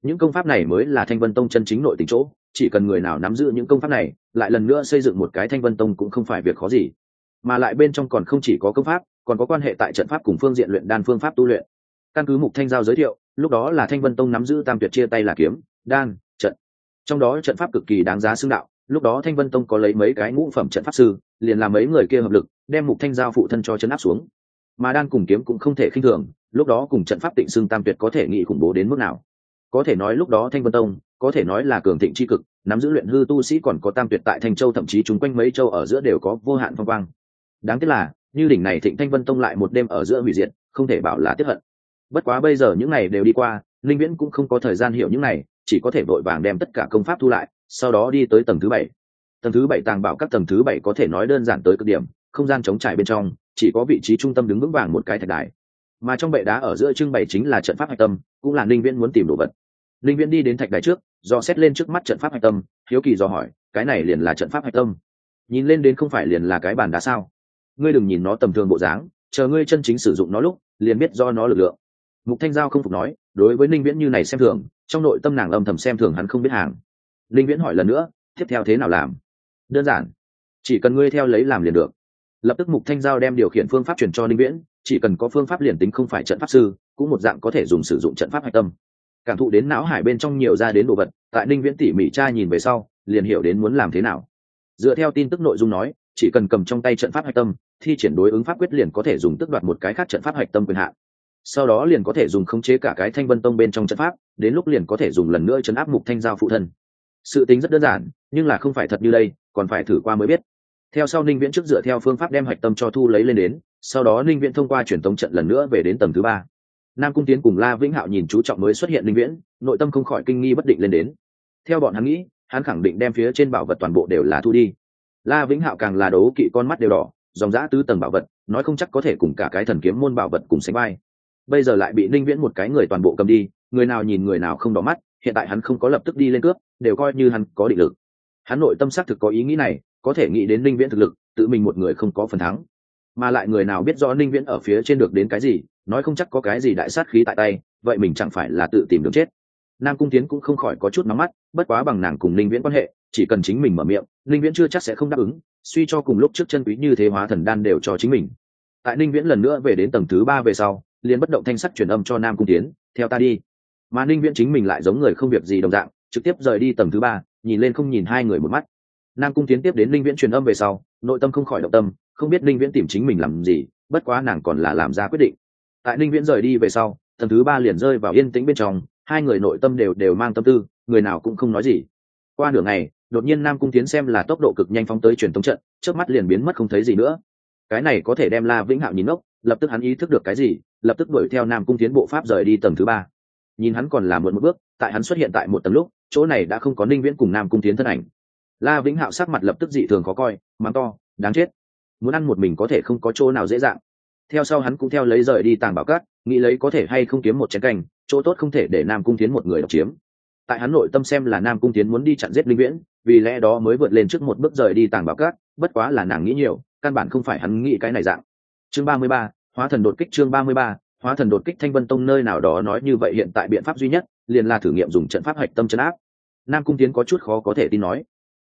những công pháp này mới là Thanh Vân Tông chân chính nội tình chỗ, chỉ cần người nào nắm giữ những công pháp này, lại lần nữa xây dựng một cái Thanh Vân Tông cũng không phải việc khó gì. Mà lại bên trong còn không chỉ có công pháp, còn có quan hệ tại trận pháp cùng phương diện luyện đan phương pháp tu luyện. Căn cứ Mục Thanh Giao giới thiệu, lúc đó là Thanh Vân Tông nắm giữ tam tuyệt chia tay là kiếm, đan, trận. Trong đó trận pháp cực kỳ đáng giá xưng đạo, lúc đó Thanh Vân Tông có lấy mấy cái ngũ phẩm trận pháp sư, liền làm mấy người kia hợp lực, đem Mục Thanh Giao phụ thân cho trấn áp xuống. Mà đan cùng kiếm cũng không thể khinh thường, lúc đó cùng trận pháp tịnh xưng tam tuyệt có thể nghĩ khủng bố đến mức nào. Có thể nói lúc đó Thanh Vân Tông có thể nói là cường thịnh chi cực, nắm giữ luyện hư tu sĩ còn có tam tuyệt tại Thanh Châu, thậm chí chúng quanh mấy châu ở giữa đều có vô hạn phong quang. Đáng tiếc là, như đỉnh này Thịnh Thanh Vân Tông lại một đêm ở giữa hủy diệt, không thể bảo là tiếc hận. Bất quá bây giờ những ngày đều đi qua, Linh Viễn cũng không có thời gian hiểu những này, chỉ có thể vội vàng đem tất cả công pháp thu lại, sau đó đi tới tầng thứ 7. Tầng thứ 7 tàng bảo các tầng thứ 7 có thể nói đơn giản tới cực điểm, không gian trống trải bên trong, chỉ có vị trí trung tâm đứng vững vàng một cái thạch đài. Mà trong bệ đá ở giữa trưng bày chính là trận pháp hạch tâm, cũng là Linh Viễn muốn tìm đồ vật. Linh Viễn đi đến thạch đài trước, dò xét lên trước mắt trận pháp hạch tâm, hiếu kỳ dò hỏi, cái này liền là trận pháp hạch tâm? Nhìn lên đến không phải liền là cái bàn đá sao? Ngươi đừng nhìn nó tầm thường bộ dáng, chờ ngươi chân chính sử dụng nó lúc, liền biết do nó lực lượng. Mục Thanh Giao không phục nói, đối với Linh Viễn như này xem thường, trong nội tâm nàng âm thầm xem thường hắn không biết hàng. Linh Viễn hỏi lần nữa, tiếp theo thế nào làm? Đơn giản, chỉ cần ngươi theo lấy làm liền được. Lập tức Mục Thanh Giao đem điều khiển phương pháp truyền cho Linh Viễn, chỉ cần có phương pháp liền tính không phải trận pháp sư, cũng một dạng có thể dùng sử dụng trận pháp hạch tâm. Cảm thụ đến não hải bên trong nhiều ra đến đồ vật, tại Linh Viễn tỉ mỉ tra nhìn về sau, liền hiểu đến muốn làm thế nào. Dựa theo tin tức nội dung nói, chỉ cần cầm trong tay trận pháp hạch tâm, thi triển đối ứng pháp quyết liền có thể dùng tước đoạt một cái khác trận pháp hạch tâm quyền hạn. Sau đó liền có thể dùng khống chế cả cái Thanh Vân Tông bên trong trận pháp, đến lúc liền có thể dùng lần nữa trấn áp Mục Thanh Giao phụ thân. Sự tính rất đơn giản, nhưng là không phải thật như đây, còn phải thử qua mới biết. Theo sau Ninh Viễn trước dựa theo phương pháp đem hạch tâm cho thu lấy lên đến, sau đó Ninh Viễn thông qua truyền tống trận lần nữa về đến tầng thứ 3. Nam Cung Tiến cùng La Vĩnh Hạo nhìn chú trọng mới xuất hiện Ninh Viễn, nội tâm không khỏi kinh nghi bất định lên đến. Theo bọn hắn nghĩ, hắn khẳng định đem phía trên bảo vật toàn bộ đều là thu đi. La Vĩnh Hạo càng là đấu kỵ con mắt đều đỏ, dòng dã tứ tầng bảo vật, nói không chắc có thể cùng cả cái thần kiếm môn bảo vật cùng sánh vai. Bây giờ lại bị Ninh Viễn một cái người toàn bộ cầm đi, người nào nhìn người nào không đỏ mắt, hiện tại hắn không có lập tức đi lên cướp, đều coi như hắn có định lực. Hắn nội tâm xác thực có ý nghĩ này, có thể nghĩ đến Ninh Viễn thực lực, tự mình một người không có phần thắng. Mà lại người nào biết rõ Ninh Viễn ở phía trên được đến cái gì, nói không chắc có cái gì đại sát khí tại tay, vậy mình chẳng phải là tự tìm đường chết. Nam Cung Tiến cũng không khỏi có chút nóng mắt, bất quá bằng nàng cùng Ninh Viễn quan hệ, chỉ cần chính mình mở miệng, Ninh Viễn chưa chắc sẽ không đáp ứng, suy cho cùng lúc trước chân quý như thế hóa thần đan đều cho chính mình. Tại Ninh Viễn lần nữa về đến tầng thứ 3 về sau, liền bất động thanh sắc truyền âm cho Nam Cung Tiến, theo ta đi. Mà Ninh Viễn chính mình lại giống người không việc gì đồng dạng, trực tiếp rời đi tầng thứ 3, nhìn lên không nhìn hai người một mắt. Nam Cung Tiến tiếp đến Ninh Viễn truyền âm về sau, nội tâm không khỏi động tâm, không biết Ninh Viễn tìm chính mình làm gì, bất quá nàng còn là làm ra quyết định. Tại Ninh Viễn rời đi về sau, tầng thứ 3 liền rơi vào yên tĩnh bên trong, hai người nội tâm đều mang tâm tư, người nào cũng không nói gì. Qua nửa ngày, đột nhiên Nam Cung Tiến xem là tốc độ cực nhanh phóng tới truyền tống trận, trước mắt liền biến mất không thấy gì nữa. Cái này có thể đem La Vĩnh Hạo nhìn ngốc, lập tức hắn ý thức được cái gì, lập tức đuổi theo Nam Cung Tiến bộ pháp rời đi tầng thứ 3. Nhìn hắn còn là muộn một bước, tại hắn xuất hiện tại một tầng lúc, chỗ này đã không có Ninh Viễn cùng Nam Cung Tiến thân ảnh. La Vĩnh Hạo sắc mặt lập tức dị thường khó coi, mắng to, đáng chết, muốn ăn một mình có thể không có chỗ nào dễ dàng. Theo sau hắn cũng theo lấy rời đi tàng bảo cát, nghĩ lấy có thể hay không kiếm một chén canh, chỗ tốt không thể để Nam Cung Tiến một người độc chiếm. Tại hắn nội tâm xem là Nam Cung Tiến muốn đi chặn giết Ninh Viễn, vì lẽ đó mới vượt lên trước một bước rời đi tàng bảo cát, bất quá là nàng nghĩ nhiều, căn bản không phải hắn nghĩ cái này dạng. Chương 33, Hóa thần đột kích. Chương 33, Hóa thần đột kích. Thanh Vân Tông nơi nào đó nói như vậy hiện tại biện pháp duy nhất liền là thử nghiệm dùng trận pháp hạch tâm trấn áp. Nam Cung Tiến có chút khó có thể tin nói.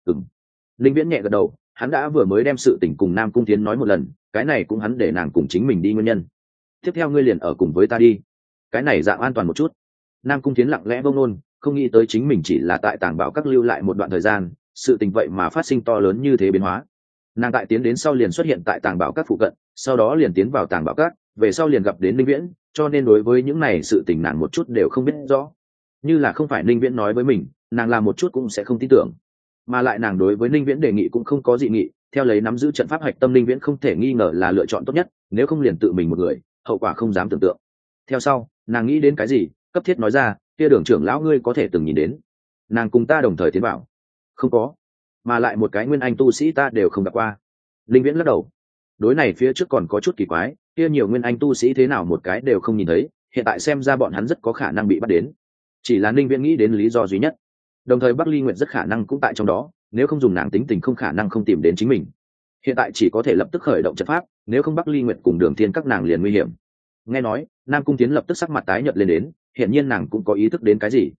Ninh Viễn nhẹ gật đầu, hắn đã vừa mới đem sự tình cùng Nam Cung Tiến nói một lần, cái này cũng hắn để nàng cùng chính mình đi nguyên nhân. Tiếp theo ngươi liền ở cùng với ta đi, cái này dạng an toàn một chút. Nam Cung Tiến lặng lẽ vông nôn, không nghĩ tới chính mình chỉ là tại tàng bảo các lưu lại một đoạn thời gian, sự tình vậy mà phát sinh to lớn như thế biến hóa. Nàng tại tiến đến sau liền xuất hiện tại tàng bảo các phụ cận, sau đó liền tiến vào tàng bảo các, về sau liền gặp đến Ninh Viễn, cho nên đối với những này sự tình nàng một chút đều không biết rõ. Như là không phải Ninh Viễn nói với mình, nàng làm một chút cũng sẽ không tin tưởng. Mà lại nàng đối với Ninh Viễn đề nghị cũng không có dị nghị, theo lấy nắm giữ trận pháp hạch tâm Ninh Viễn không thể nghi ngờ là lựa chọn tốt nhất, nếu không liền tự mình một người, hậu quả không dám tưởng tượng. Theo sau, nàng nghĩ đến cái gì, cấp thiết nói ra, kia Đường trưởng lão ngươi có thể từng nhìn đến. Nàng cùng ta đồng thời tiến vào. Không có, mà lại một cái nguyên anh tu sĩ ta đều không gặp qua. Ninh Viễn lắc đầu. Đối này phía trước còn có chút kỳ quái, kia nhiều nguyên anh tu sĩ thế nào một cái đều không nhìn thấy, hiện tại xem ra bọn hắn rất có khả năng bị bắt đến. Chỉ là Ninh Viễn nghĩ đến lý do duy nhất. Đồng thời Bắc Ly Nguyệt rất khả năng cũng tại trong đó, nếu không dùng nàng tính tình không khả năng không tìm đến chính mình. Hiện tại chỉ có thể lập tức khởi động trận pháp, nếu không Bắc Ly Nguyệt cùng Đường Thiên các nàng liền nguy hiểm. Nghe nói, Nam Cung Tiến lập tức sắc mặt tái nhợt lên đến, hiển nhiên nàng cũng có ý thức đến cái gì.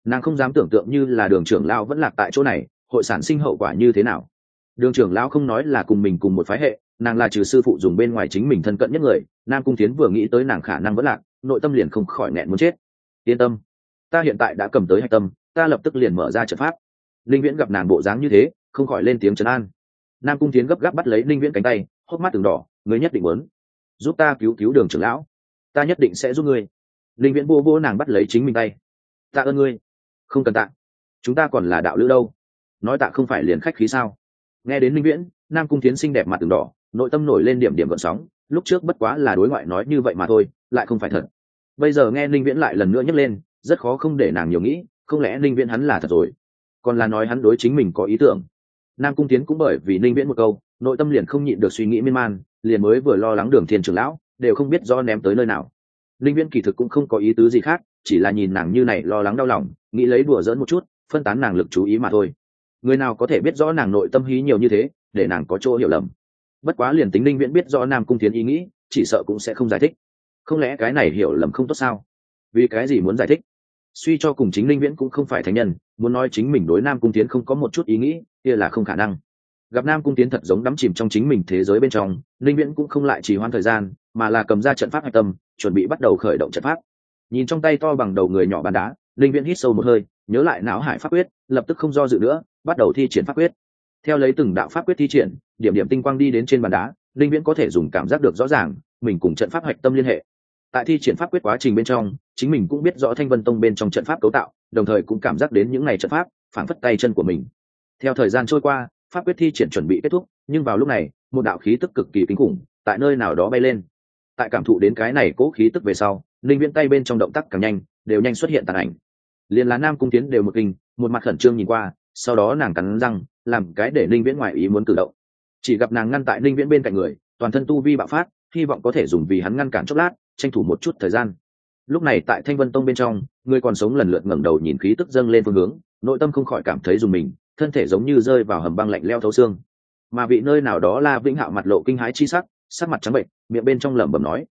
Nàng không dám tưởng tượng như là Đường trưởng lão vẫn lạc tại chỗ này hội sản sinh hậu quả như thế nào. Đường trưởng lão không nói là cùng mình cùng một phái hệ, nàng là trừ sư phụ dùng bên ngoài chính mình thân cận nhất người. Nam Cung Tiến vừa nghĩ tới nàng khả năng vẫn lạc, nội tâm liền không khỏi nghẹn muốn chết. Yên tâm, ta hiện tại đã cầm tới hạch tâm, ta lập tức liền mở ra trận pháp. Linh Viễn gặp nàng bộ dáng như thế, không khỏi lên tiếng trấn an. Nam Cung Tiến gấp gáp bắt lấy Linh Viễn cánh tay, hốc mắt từng đỏ, ngươi nhất định muốn giúp ta cứu cứu Đường trưởng lão, ta nhất định sẽ giúp ngươi. Linh Viễn vô vô nàng bắt lấy chính mình tay. Tạ ơn ngươi. Không cần tạ, chúng ta còn là đạo lữ đâu. Nói tạ không phải liền khách khí sao? Nghe đến Linh Viễn, Nam Cung Tiến xinh đẹp mặt từng đỏ, nội tâm nổi lên điểm điểm gợn sóng. Lúc trước bất quá là đối ngoại nói như vậy mà thôi, lại không phải thật. Bây giờ nghe Linh Viễn lại lần nữa nhắc lên, rất khó không để nàng nhiều nghĩ, không lẽ Linh Viễn hắn là thật rồi, còn là nói hắn đối chính mình có ý tưởng. Nam Cung Tiến cũng bởi vì Linh Viễn một câu, nội tâm liền không nhịn được suy nghĩ miên man, liền mới vừa lo lắng Đường Thiên trưởng lão đều không biết do ném tới nơi nào. Linh Viễn kỳ thực cũng không có ý tứ gì khác, chỉ là nhìn nàng như này lo lắng đau lòng, nghĩ lấy đùa giỡn một chút, phân tán nàng lực chú ý mà thôi. Người nào có thể biết rõ nàng nội tâm hí nhiều như thế, để nàng có chỗ hiểu lầm. Bất quá liền tính Linh Viễn biết rõ Nam Cung Tiến ý nghĩ, chỉ sợ cũng sẽ không giải thích. Không lẽ cái này hiểu lầm không tốt sao? Vì cái gì muốn giải thích? Suy cho cùng chính Linh Viễn cũng không phải thánh nhân, muốn nói chính mình đối Nam Cung Tiến không có một chút ý nghĩ, kia là không khả năng. Gặp Nam Cung Tiến thật giống đắm chìm trong chính mình thế giới bên trong, Linh Viễn cũng không lại trì hoãn thời gian, mà là cầm ra trận pháp hạch tâm, chuẩn bị bắt đầu khởi động trận pháp. Nhìn trong tay to bằng đầu người nhỏ bàn đá, Linh Viễn hít sâu một hơi, nhớ lại não hải pháp quyết, lập tức không do dự nữa, bắt đầu thi triển pháp quyết. Theo lấy từng đạo pháp quyết thi triển, điểm điểm tinh quang đi đến trên bàn đá, Linh Viễn có thể dùng cảm giác được rõ ràng, mình cùng trận pháp hạch tâm liên hệ. Tại thi triển pháp quyết quá trình bên trong, chính mình cũng biết rõ Thanh Vân Tông bên trong trận pháp cấu tạo, đồng thời cũng cảm giác đến những ngày trận pháp phản phất tay chân của mình. Theo thời gian trôi qua, pháp quyết thi triển chuẩn bị kết thúc, nhưng vào lúc này, một đạo khí tức cực kỳ kinh khủng tại nơi nào đó bay lên. Tại cảm thụ đến cái này cố khí tức về sau, Linh Viễn tay bên trong động tác càng nhanh, đều nhanh xuất hiện tàn ảnh. Liên là Nam Cung Tiến đều một kinh, một mặt khẩn trương nhìn qua, sau đó nàng cắn răng, làm cái để Linh Viễn ngoài ý muốn cử động. Chỉ gặp nàng ngăn tại Linh Viễn bên cạnh người, toàn thân tu vi bạo phát, hy vọng có thể dùng vì hắn ngăn cản chốc lát, tranh thủ một chút thời gian. Lúc này tại Thanh Vân Tông bên trong, người còn sống lần lượt ngẩng đầu nhìn khí tức dâng lên phương hướng, nội tâm không khỏi cảm thấy rùng mình, thân thể giống như rơi vào hầm băng lạnh lẽo thấu xương. Mà vị nơi nào đó La Vĩnh Hạo mặt lộ kinh hãi chi sắc, sắc mặt trắng bệch, miệng bên trong lẩm bẩm nói,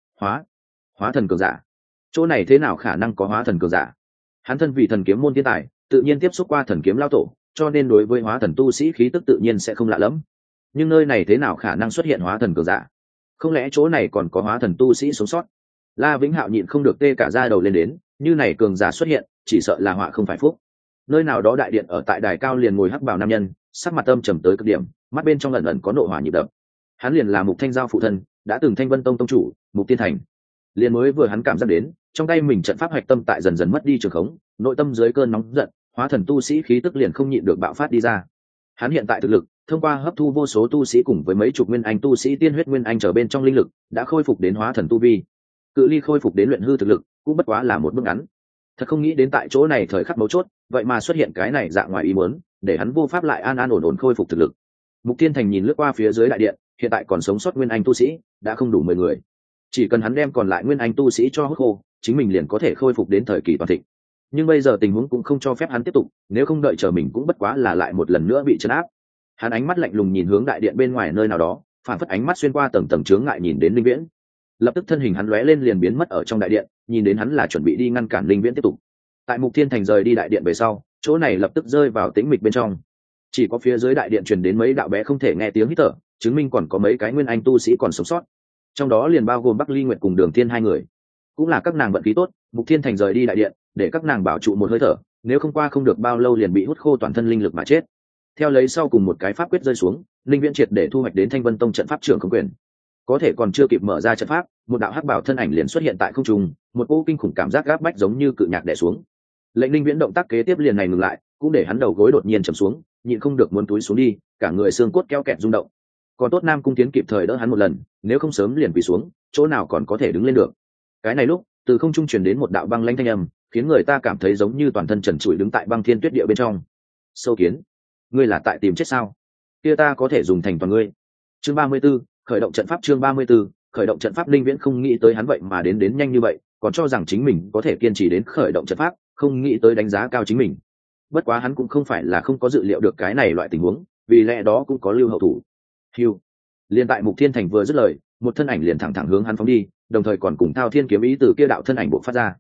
hóa thần cường giả. Chỗ này thế nào khả năng có hóa thần cường giả? Hắn thân vì thần kiếm môn thiên tài, tự nhiên tiếp xúc qua thần kiếm lao tổ, cho nên đối với hóa thần tu sĩ khí tức tự nhiên sẽ không lạ lẫm. Nhưng nơi này thế nào khả năng xuất hiện hóa thần cường giả? Không lẽ chỗ này còn có hóa thần tu sĩ sống sót? La Vĩnh Hạo nhịn không được tê cả da đầu lên đến, như này cường giả xuất hiện, chỉ sợ là họa không phải phúc. Nơi nào đó đại điện ở tại đài cao liền ngồi hắc bào nam nhân, sắc mặt âm trầm tới cực điểm, mắt bên trong ẩn ẩn có nộ hỏa nhịp đập. Hắn liền là Mục Thanh Giao phụ thân, đã từng Thanh Vân Tông tông chủ, Mục Tiên Thành. Liền mới vừa hắn cảm giác đến, trong tay mình trận pháp hạch tâm tại dần dần mất đi trường khống, nội tâm dưới cơn nóng giận, hóa thần tu sĩ khí tức liền không nhịn được bạo phát đi ra. Hắn hiện tại thực lực, thông qua hấp thu vô số tu sĩ cùng với mấy chục nguyên anh tu sĩ tiên huyết nguyên anh trở bên trong linh lực, đã khôi phục đến hóa thần tu vi. Cự ly khôi phục đến luyện hư thực lực, cũng bất quá là một bước ngắn. Thật không nghĩ đến tại chỗ này thời khắc mấu chốt, vậy mà xuất hiện cái này dạng ngoài ý muốn, để hắn vô pháp lại an an ổn ổn khôi phục thực lực. Mục Tiên Thành nhìn lướt qua phía dưới đại điện, hiện tại còn sống sót nguyên anh tu sĩ đã không đủ 10 người. Chỉ cần hắn đem còn lại nguyên anh tu sĩ cho hút khô, chính mình liền có thể khôi phục đến thời kỳ toàn thịnh. Nhưng bây giờ tình huống cũng không cho phép hắn tiếp tục, nếu không đợi chờ mình cũng bất quá là lại một lần nữa bị trấn áp. Hắn ánh mắt lạnh lùng nhìn hướng đại điện bên ngoài nơi nào đó, phản phất ánh mắt xuyên qua tầng tầng chướng ngại nhìn đến Linh Viễn. Lập tức thân hình hắn lóe lên liền biến mất ở trong đại điện, nhìn đến hắn là chuẩn bị đi ngăn cản Linh Viễn tiếp tục. Tại Mục Thiên Thành rời đi đại điện về sau, chỗ này lập tức rơi vào tĩnh mịch bên trong. Chỉ có phía dưới đại điện truyền đến mấy đạo bé không thể nghe tiếng hít thở, chứng minh còn có mấy cái nguyên anh tu sĩ còn sống sót. Trong đó liền bao gồm Bắc Ly Nguyệt cùng Đường Thiên hai người. Cũng là các nàng vận khí tốt, Mục Thiên Thành rời đi đại điện, để các nàng bảo trụ một hơi thở, nếu không qua không được bao lâu liền bị hút khô toàn thân linh lực mà chết. Theo lấy sau cùng một cái pháp quyết rơi xuống, Linh Viễn triệt để thu hoạch đến Thanh Vân Tông trận pháp trưởng không quyền. Có thể còn chưa kịp mở ra trận pháp, một đạo hắc bảo thân ảnh liền xuất hiện tại không trung, một cỗ kinh khủng cảm giác gáp bách giống như cự nhạc đè xuống. Lệnh Linh Viễn động tác kế tiếp liền này ngừng lại, cũng để hắn đầu gối đột nhiên trầm xuống, nhịn không được muốn túi xuống đi, cả người xương cốt keo kẹt rung động. Còn tốt Nam Cung Tiến kịp thời đỡ hắn một lần, nếu không sớm liền quỳ xuống, chỗ nào còn có thể đứng lên được. Cái này lúc, từ không trung truyền đến một đạo băng lãnh thanh âm, khiến người ta cảm thấy giống như toàn thân trần trụi đứng tại băng thiên tuyết địa bên trong. Sâu Kiến, ngươi là tại tìm chết sao? Kia ta có thể dùng thành toàn ngươi. Chương 34, khởi động trận pháp. Chương 34, khởi động trận pháp. Linh Viễn không nghĩ tới hắn vậy mà đến nhanh như vậy, còn cho rằng chính mình có thể kiên trì đến khởi động trận pháp, không nghĩ tới đánh giá cao chính mình. Bất quá hắn cũng không phải là không có dự liệu được cái này loại tình huống, vì lẽ đó cũng có lưu hậu thủ. Hưu. Liên tại Mục Thiên Thành vừa dứt lời, một thân ảnh liền thẳng hướng hắn phóng đi, đồng thời còn cùng thao thiên kiếm ý từ kia đạo thân ảnh bộ phát ra.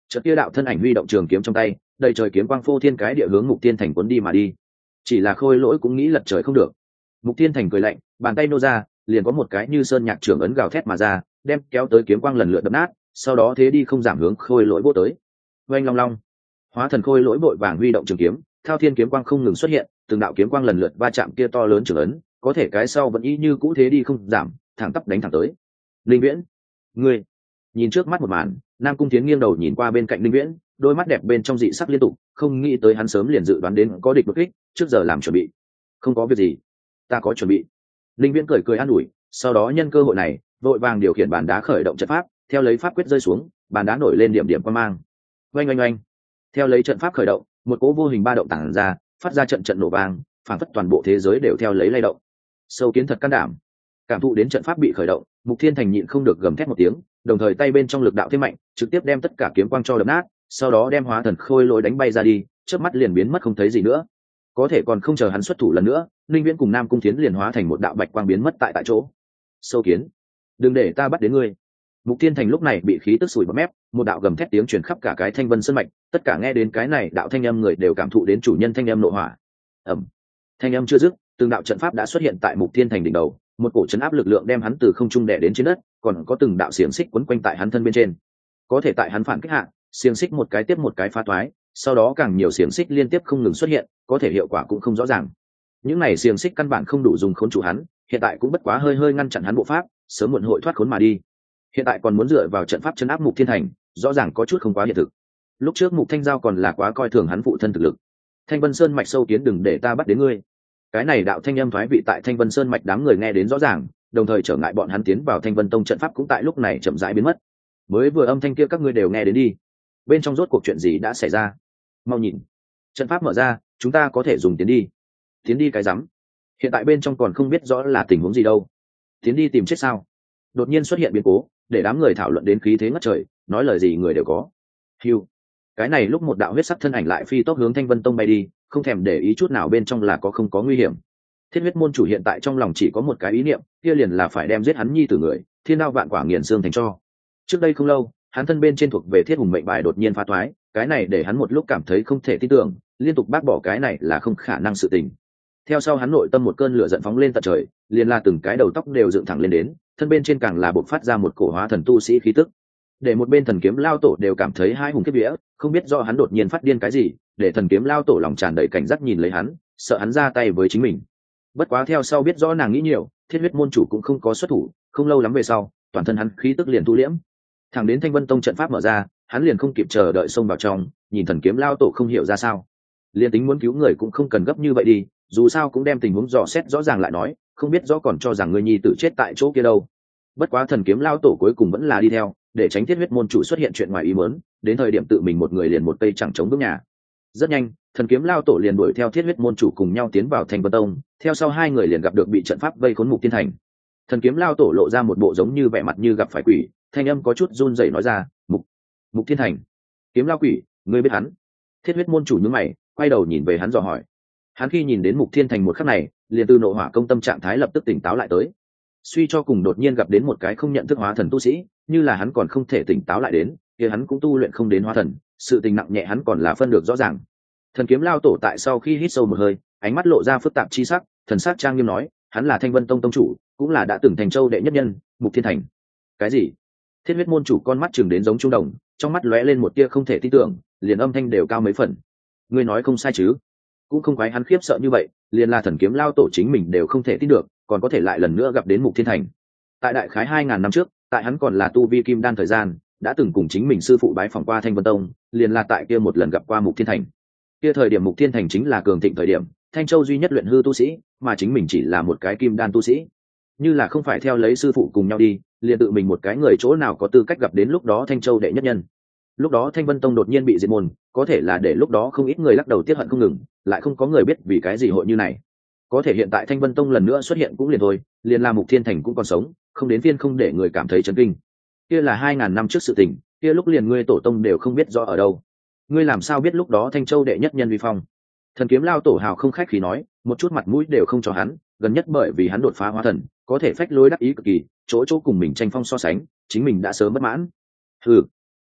Chợt kia đạo thân ảnh huy động trường kiếm trong tay, đầy trời kiếm quang phô thiên cái địa hướng Mục Tiên Thành cuốn đi mà đi. Chỉ là Khôi Lỗi cũng nghĩ lật trời không được. Mục Tiên Thành cười lạnh, bàn tay nô ra, liền có một cái như sơn nhạc trường ấn gào thét mà ra, đem kéo tới kiếm quang lần lượt đập nát, sau đó thế đi không giảm hướng Khôi Lỗi vô tới. Oanh long long, hóa thần Khôi Lỗi vội vàng huy động trường kiếm, thao thiên kiếm quang không ngừng xuất hiện, từng đạo kiếm quang lần lượt va chạm kia to lớn trường ấn, có thể cái sau vẫn y như cũ thế đi không giảm, thẳng tắp đánh thẳng tới. Linh Viễn, ngươi! Nhìn trước mắt một màn, Nam Cung Thiến nghiêng đầu nhìn qua bên cạnh Linh Viễn, đôi mắt đẹp bên trong dị sắc liên tục, không nghĩ tới hắn sớm liền dự đoán đến có địch bất kích, trước giờ làm chuẩn bị. Không có việc gì, ta có chuẩn bị. Linh Viễn cười cười an ủi, sau đó nhân cơ hội này, vội vàng điều khiển bàn đá khởi động trận pháp, theo lấy pháp quyết rơi xuống, bàn đá nổi lên điểm điểm quang mang. Oanh oanh oanh. Theo lấy trận pháp khởi động, một cỗ vô hình ba động tản ra, phát ra trận trận nổ vang, phản phất toàn bộ thế giới đều theo lấy lay động. Sâu Kiến thật can đảm. Cảm thụ đến trận pháp bị khởi động, Mục Thiên Thành nhịn không được gầm thét một tiếng, đồng thời tay bên trong lực đạo thêm mạnh, trực tiếp đem tất cả kiếm quang cho đập nát, sau đó đem hóa thần Khôi Lỗi đánh bay ra đi, chớp mắt liền biến mất không thấy gì nữa. Có thể còn không chờ hắn xuất thủ lần nữa, Linh Viễn cùng Nam Cung Thiến liền hóa thành một đạo bạch quang biến mất tại chỗ. Sâu Kiến, đừng để ta bắt đến ngươi. Mục Thiên Thành lúc này bị khí tức sủi bọt mép, một đạo gầm thét tiếng truyền khắp cả cái Thanh Vân Sơn mạch, tất cả nghe đến cái này đạo thanh âm người đều cảm thụ đến chủ nhân thanh âm nộ hỏa. Ầm. Thanh âm chưa dứt, từng đạo trận pháp đã xuất hiện tại Mục Thiên Thành đỉnh đầu, một cổ chấn áp lực lượng đem hắn từ không trung đè đến trên đất, còn có từng đạo xiềng xích quấn quanh tại hắn thân bên trên. Có thể tại hắn phản kích hạ, xiềng xích một cái tiếp một cái phá toái, sau đó càng nhiều xiềng xích liên tiếp không ngừng xuất hiện, có thể hiệu quả cũng không rõ ràng. Những này xiềng xích căn bản không đủ dùng khốn trụ hắn, hiện tại cũng bất quá hơi hơi ngăn chặn hắn bộ pháp, sớm muộn hội thoát khốn mà đi. Hiện tại còn muốn dựa vào trận pháp chấn áp Mục Thiên Thành, rõ ràng có chút không quá hiện thực. Lúc trước Mục Thanh Giao còn là quá coi thường hắn phụ thân thực lực. Thanh Vân Sơn mạch Sâu Kiến, đừng để ta bắt đến ngươi. Cái này đạo thanh âm thoái vị tại Thanh Vân Sơn mạch đám người nghe đến rõ ràng, đồng thời trở ngại bọn hắn tiến vào Thanh Vân Tông trận pháp cũng tại lúc này chậm rãi biến mất. Mới vừa âm thanh kia các ngươi đều nghe đến đi. Bên trong rốt cuộc chuyện gì đã xảy ra? Mau nhìn, trận pháp mở ra, chúng ta có thể dùng tiến đi. Tiến đi cái rắm? Hiện tại bên trong còn không biết rõ là tình huống gì đâu. Tiến đi tìm chết sao? Đột nhiên xuất hiện biến cố, để đám người thảo luận đến khí thế ngất trời, nói lời gì người đều có. Hưu. Cái này lúc một đạo huyết sắc thân ảnh lại phi tốc hướng Thanh Vân Tông bay đi, không thèm để ý chút nào bên trong là có không có nguy hiểm. Thiết Huyết môn chủ hiện tại trong lòng chỉ có một cái ý niệm, kia liền là phải đem giết hắn nhi tử người, thiên đao vạn quả nghiền xương thành cho. Trước đây không lâu, hắn thân bên trên thuộc về Thiết Hùng mệnh bài đột nhiên phá toái, cái này để hắn một lúc cảm thấy không thể tin tưởng, liên tục bác bỏ cái này là không khả năng sự tình. Theo sau hắn nội tâm một cơn lửa giận phóng lên tận trời, liền là từng cái đầu tóc đều dựng thẳng lên đến, thân bên trên càng là bộc phát ra một cổ hóa thần tu sĩ khí tức. Để một bên Thần Kiếm Lao Tổ đều cảm thấy hai hùng kiếp vía, không biết do hắn đột nhiên phát điên cái gì, để Thần Kiếm Lao Tổ lòng tràn đầy cảnh giác nhìn lấy hắn, sợ hắn ra tay với chính mình. Bất quá theo sau biết rõ nàng nghĩ nhiều, Thiết Huyết môn chủ cũng không có xuất thủ, không lâu lắm về sau, toàn thân hắn khí tức liền thu liễm. Thẳng đến Thanh Vân Tông trận pháp mở ra, hắn liền không kịp chờ đợi xông vào trong, nhìn Thần Kiếm Lao Tổ không hiểu ra sao, liền tính muốn cứu người cũng không cần gấp như vậy đi, dù sao cũng đem tình huống dò xét rõ ràng lại nói, không biết rõ còn cho rằng người nhi tử chết tại chỗ kia đâu. Bất quá Thần Kiếm Lao Tổ cuối cùng vẫn là đi theo, để tránh Thiết Huyết môn chủ xuất hiện chuyện ngoài ý muốn, đến thời điểm tự mình một người liền một cây chẳng chống vững nhà. Rất nhanh, Thần Kiếm Lao Tổ liền đuổi theo Thiết Huyết môn chủ cùng nhau tiến vào Thanh Vân Tông, theo sau hai người liền gặp được bị trận pháp vây khốn Mục Thiên Thành. Thần Kiếm Lao Tổ lộ ra một bộ giống như vẻ mặt như gặp phải quỷ, thanh âm có chút run rẩy nói ra, Mục Thiên Thành, Kiếm Lao quỷ, ngươi biết hắn? Thiết Huyết môn chủ nhướng mày, quay đầu nhìn về hắn dò hỏi. Hắn khi nhìn đến Mục Thiên Thành một khắc này, liền từ nộ hỏa công tâm trạng thái lập tức tỉnh táo lại tới. Suy cho cùng đột nhiên gặp đến một cái không nhận thức hóa thần tu sĩ, như là hắn còn không thể tỉnh táo lại đến, thì hắn cũng tu luyện không đến hóa thần, sự tình nặng nhẹ hắn còn là phân được rõ ràng. Thần Kiếm Lao Tổ tại sau khi hít sâu một hơi, ánh mắt lộ ra phức tạp chi sắc, thần sắc trang nghiêm nói, hắn là Thanh Vân Tông tông chủ, cũng là đã từng thành châu đệ nhất nhân, Mục Thiên Thành. Cái gì? Thiết Huyết môn chủ con mắt chừng đến giống trung đồng, trong mắt lóe lên một tia không thể tin tưởng, liền âm thanh đều cao mấy phần. Ngươi nói không sai chứ? Cũng không quái hắn khiếp sợ như vậy, liền là Thần Kiếm Lao Tổ chính mình đều không thể tin được, còn có thể lại lần nữa gặp đến Mục Thiên Thành. Tại đại khái 2000 năm trước, tại hắn còn là tu vi kim đan thời gian, đã từng cùng chính mình sư phụ bái phỏng qua Thanh Vân Tông, liền là tại kia một lần gặp qua Mục Thiên Thành. Kia thời điểm Mục Thiên Thành chính là cường thịnh thời điểm, Thanh Châu duy nhất luyện hư tu sĩ, mà chính mình chỉ là một cái kim đan tu sĩ. Như là không phải theo lấy sư phụ cùng nhau đi, liền tự mình một cái người chỗ nào có tư cách gặp đến lúc đó Thanh Châu đệ nhất nhân. Lúc đó Thanh Vân Tông đột nhiên bị diệt môn, có thể là để lúc đó không ít người lắc đầu tiếc hận không ngừng, lại không có người biết vì cái gì hội như này. Có thể hiện tại Thanh Vân Tông lần nữa xuất hiện cũng liền thôi, liền là Mục Thiên Thành cũng còn sống, không đến phiên không để người cảm thấy chấn kinh. Kia là 2000 năm trước sự tình, kia lúc liền ngươi tổ tông đều không biết rõ ở đâu. Ngươi làm sao biết lúc đó Thanh Châu đệ nhất nhân uy phong? Thần Kiếm Lao Tổ hào không khách khí nói, một chút mặt mũi đều không cho hắn, gần nhất bởi vì hắn đột phá hóa thần, có thể phách lối đắc ý cực kỳ, chỗ cùng mình tranh phong so sánh, chính mình đã sớm bất mãn. Ừ,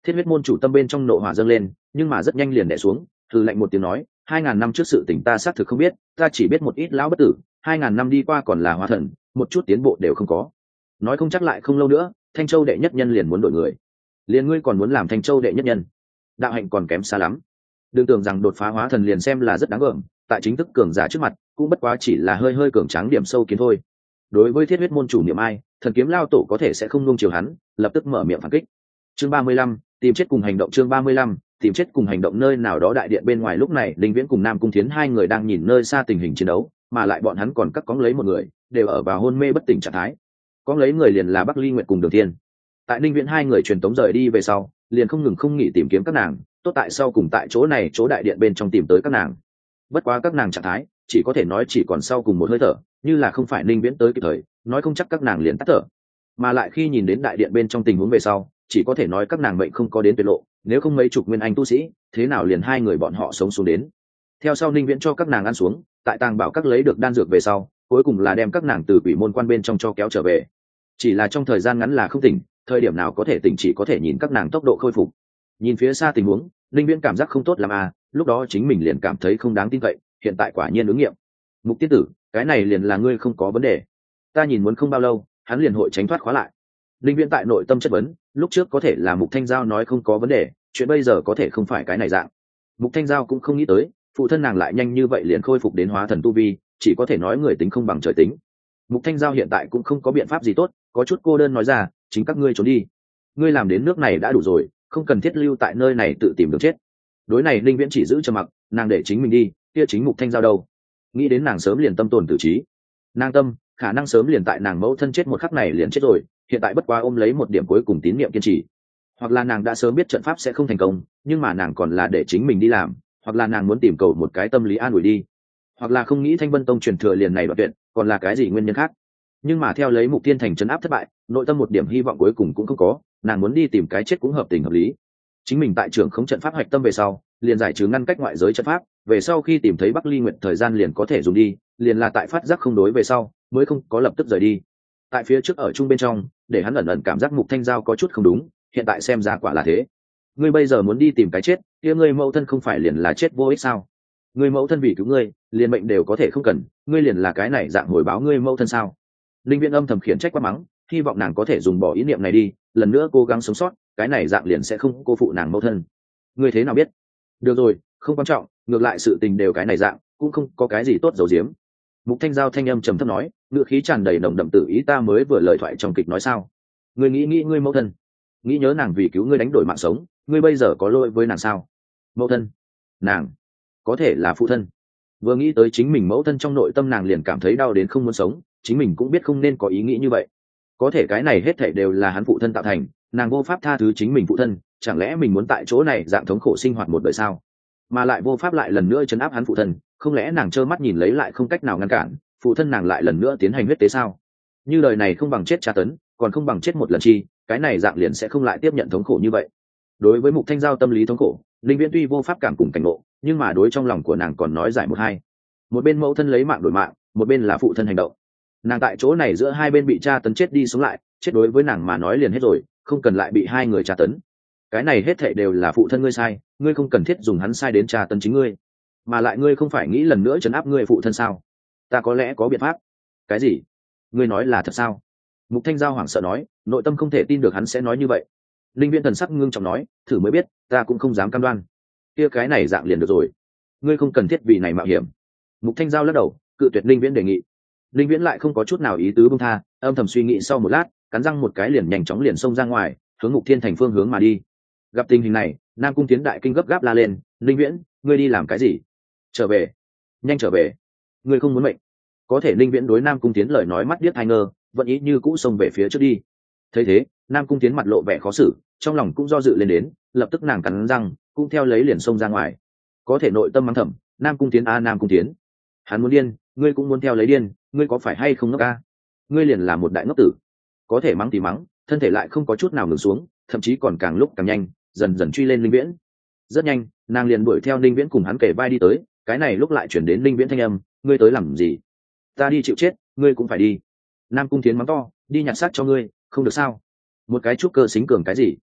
Thiết huyết môn chủ tâm bên trong nộ hỏa dâng lên, nhưng mà rất nhanh liền đè xuống, hừ lạnh một tiếng nói, 2000 năm trước sự tình ta xác thực không biết, ta chỉ biết một ít lão bất tử, 2000 năm đi qua còn là hóa thần, một chút tiến bộ đều không có. Nói không chắc lại không lâu nữa, Thanh Châu đệ nhất nhân liền muốn đổi người. Liền ngươi còn muốn làm Thanh Châu đệ nhất nhân, đạo hạnh còn kém xa lắm. Đừng tưởng rằng đột phá hóa thần liền xem là rất đáng gờm, tại chính thức cường giả trước mặt, cũng bất quá chỉ là hơi cường tráng điểm sâu kiến thôi. Đối với thiết huyết môn chủ niệm ai, thần kiếm lao tổ có thể sẽ không nuông chiều hắn, lập tức mở miệng phản kích. Chương 35, tìm chết cùng hành động. Chương 35, tìm chết cùng hành động. Nơi nào đó đại điện bên ngoài lúc này, Linh Viễn cùng Nam Cung Thiến hai người đang nhìn nơi xa tình hình chiến đấu, mà lại bọn hắn còn cóng lấy một người, đều ở vào hôn mê bất tỉnh trạng thái. Cóng lấy người liền là Bắc Ly Nguyệt cùng Đường Thiên. Tại Linh Viễn hai người truyền tống rời đi về sau, liền không ngừng không nghỉ tìm kiếm các nàng, tốt tại sau cùng tại chỗ này chỗ đại điện bên trong tìm tới các nàng. Bất quá các nàng trạng thái, chỉ có thể nói chỉ còn sau cùng một hơi thở, như là không phải Linh Viễn tới kịp thời, nói không chắc các nàng liền tắt thở. Mà lại khi nhìn đến đại điện bên trong tình huống về sau, chỉ có thể nói các nàng mệnh không có đến tuyệt lộ, nếu không mấy chục nguyên anh tu sĩ, thế nào liền hai người bọn họ sống xuống đến. Theo sau Linh Viễn cho các nàng ăn xuống, tại tàng bảo các lấy được đan dược về sau, cuối cùng là đem các nàng từ quỷ môn quan bên trong cho kéo trở về. Chỉ là trong thời gian ngắn là không tỉnh, thời điểm nào có thể tỉnh chỉ có thể nhìn các nàng tốc độ khôi phục. Nhìn phía xa tình huống, Linh Viễn cảm giác không tốt lắm à, lúc đó chính mình liền cảm thấy không đáng tin cậy, hiện tại quả nhiên ứng nghiệm. Mục tiên tử, cái này liền là ngươi không có vấn đề. Ta nhìn muốn không bao lâu, hắn liền hội tránh thoát khóa lại. Linh Viễn tại nội tâm chất vấn, lúc trước có thể là Mục Thanh Giao nói không có vấn đề, chuyện bây giờ có thể không phải cái này dạng. Mục Thanh Giao cũng không nghĩ tới, phụ thân nàng lại nhanh như vậy liền khôi phục đến hóa thần tu vi, chỉ có thể nói người tính không bằng trời tính. Mục Thanh Giao hiện tại cũng không có biện pháp gì tốt, có chút cô đơn nói ra, chính các ngươi trốn đi. Ngươi làm đến nước này đã đủ rồi, không cần thiết lưu tại nơi này tự tìm đường chết. Đối này Linh Viễn chỉ giữ trầm mặc, nàng để chính mình đi, kia chính Mục Thanh Giao đâu? Nghĩ đến nàng sớm liền tâm tồn tử trí. Nàng tâm, khả năng sớm liền tại nàng mẫu thân chết một khắc này liền chết rồi, hiện tại bất quá ôm lấy một điểm cuối cùng tín niệm kiên trì. Hoặc là nàng đã sớm biết trận pháp sẽ không thành công, nhưng mà nàng còn là để chính mình đi làm, hoặc là nàng muốn tìm cầu một cái tâm lý an ủi đi, hoặc là không nghĩ Thanh Vân Tông truyền thừa liền này đoạn tuyệt, còn là cái gì nguyên nhân khác. Nhưng mà theo lấy Mục Tiên Thành trấn áp thất bại, nội tâm một điểm hy vọng cuối cùng cũng không có, nàng muốn đi tìm cái chết cũng hợp tình hợp lý. Chính mình tại trưởng khống trận pháp hoạch tâm về sau, liền giải trừ ngăn cách ngoại giới trận pháp, về sau khi tìm thấy Bắc Ly Nguyệt thời gian liền có thể dùng đi, liền là tại phát giác không đối về sau, mới không có lập tức rời đi. Tại phía trước ở chung bên trong, để hắn ẩn ẩn cảm giác Mục Thanh Giao có chút không đúng, hiện tại xem ra quả là thế. Ngươi bây giờ muốn đi tìm cái chết, kia ngươi mẫu thân không phải liền là chết vô ích sao? Ngươi mẫu thân vì cứu ngươi, liền mệnh đều có thể không cần, ngươi liền là cái này dạng hồi báo ngươi mẫu thân sao? Linh Viễn âm thầm khiển trách quát mắng, hy vọng nàng có thể dùng bỏ ý niệm này đi, lần nữa cố gắng sống sót, cái này dạng liền sẽ không cô phụ nàng mẫu thân. Ngươi thế nào biết? Được rồi, không quan trọng, ngược lại sự tình đều cái này dạng, cũng không có cái gì tốt giấu giếm. Mục Thanh Giao thanh âm trầm thấp nói, ngữ khí tràn đầy nồng đậm tử ý, ta mới vừa lời thoại trong kịch nói sao? Ngươi nghĩ ngươi mẫu thân, nghĩ nhớ nàng vì cứu ngươi đánh đổi mạng sống, ngươi bây giờ có lỗi với nàng sao? Mẫu thân, nàng có thể là phụ thân. Vừa nghĩ tới chính mình mẫu thân, trong nội tâm nàng liền cảm thấy đau đến không muốn sống, chính mình cũng biết không nên có ý nghĩ như vậy. Có thể cái này hết thảy đều là hắn phụ thân tạo thành, nàng vô pháp tha thứ chính mình phụ thân, chẳng lẽ mình muốn tại chỗ này dạng thống khổ sinh hoạt một đời sao? Mà lại vô pháp lại lần nữa trấn áp hắn phụ thân, không lẽ nàng trơ mắt nhìn lấy lại không cách nào ngăn cản, phụ thân nàng lại lần nữa tiến hành huyết tế sao? Như đời này không bằng chết tra tấn, còn không bằng chết một lần chi, cái này dạng liền sẽ không lại tiếp nhận thống khổ như vậy. Đối với Mục Thanh Giao tâm lý thống khổ, Linh Viễn tuy vô pháp cảm cùng cảnh ngộ, nhưng mà đối trong lòng của nàng còn nói giải một hai. Một bên mẫu thân lấy mạng đổi mạng, một bên là phụ thân hành động. Nàng tại chỗ này giữa hai bên bị tra tấn chết đi sống lại, chết đối với nàng mà nói liền hết rồi, không cần lại bị hai người tra tấn. Cái này hết thảy đều là phụ thân ngươi sai, ngươi không cần thiết dùng hắn sai đến tra tấn chính ngươi. Mà lại ngươi không phải nghĩ lần nữa trấn áp ngươi phụ thân sao? Ta có lẽ có biện pháp. Cái gì? Ngươi nói là thật sao? Mục Thanh Giao hoảng sợ nói, nội tâm không thể tin được hắn sẽ nói như vậy. Linh Viễn thần sắc ngưng trọng nói, thử mới biết, ta cũng không dám cam đoan. Kia cái này dạng liền được rồi, ngươi không cần thiết vì này mạo hiểm. Mục Thanh Giao lắc đầu, cự tuyệt Linh Viễn đề nghị. Linh Viễn lại không có chút nào ý tứ buông tha, âm thầm suy nghĩ sau một lát, cắn răng một cái liền nhanh chóng liền xông ra ngoài, hướng Mục Thiên Thành phương hướng mà đi. Gặp tình hình này, Nam Cung Tiến đại kinh gấp gáp la lên, Linh Viễn, ngươi đi làm cái gì? Trở về, nhanh trở về, ngươi không muốn mệnh. Có thể Linh Viễn đối Nam Cung Tiến lời nói mắt điếc tai ngơ, vẫn ý như cũ xông về phía trước đi. Thấy thế, Nam Cung Tiến mặt lộ vẻ khó xử, trong lòng cũng do dự lên đến, lập tức nàng cắn răng, cũng theo lấy liền xông ra ngoài. Có thể nội tâm mắng thầm, Nam Cung Tiến a Nam Cung Tiến, hắn muốn điên, ngươi cũng muốn theo lấy điên, ngươi có phải hay không ngốc a? Ngươi liền là một đại ngốc tử. Có thể mắng thì mắng, thân thể lại không có chút nào ngừng xuống, thậm chí còn càng lúc càng nhanh, dần dần truy lên Linh Viễn. Rất nhanh, nàng liền đuổi theo Linh Viễn cùng hắn kể vai đi tới, cái này lúc lại chuyển đến Linh Viễn thanh âm, ngươi tới làm gì? Ta đi chịu chết, ngươi cũng phải đi. Nam Cung Thiến mắng to, đi nhặt xác cho ngươi, không được sao? Một cái trúc cơ xính cường cái gì?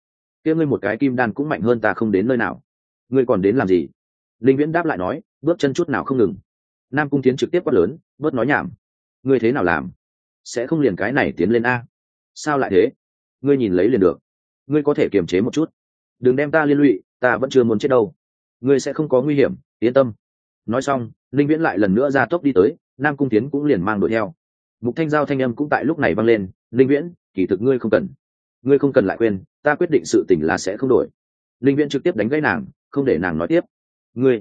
kia ngươi một cái kim đan cũng mạnh hơn ta không đến nơi nào, ngươi còn đến làm gì? Linh Viễn đáp lại nói, bước chân chút nào không ngừng. Nam Cung Tiến trực tiếp quát lớn, bớt nói nhảm, ngươi thế nào làm? Sẽ không liền cái này tiến lên a? Sao lại thế? Ngươi nhìn lấy liền được, ngươi có thể kiềm chế một chút, đừng đem ta liên lụy, ta vẫn chưa muốn chết đâu, ngươi sẽ không có nguy hiểm, yên tâm. Nói xong, Linh Viễn lại lần nữa ra tốc đi tới, Nam Cung Tiến cũng liền mang đuổi theo. Mục Thanh Giao thanh âm cũng tại lúc này vang lên, Linh Viễn, kỳ thực ngươi không cần lại quên, ta quyết định sự tình là sẽ không đổi. Linh Viễn trực tiếp đánh gãy nàng, không để nàng nói tiếp. Ngươi,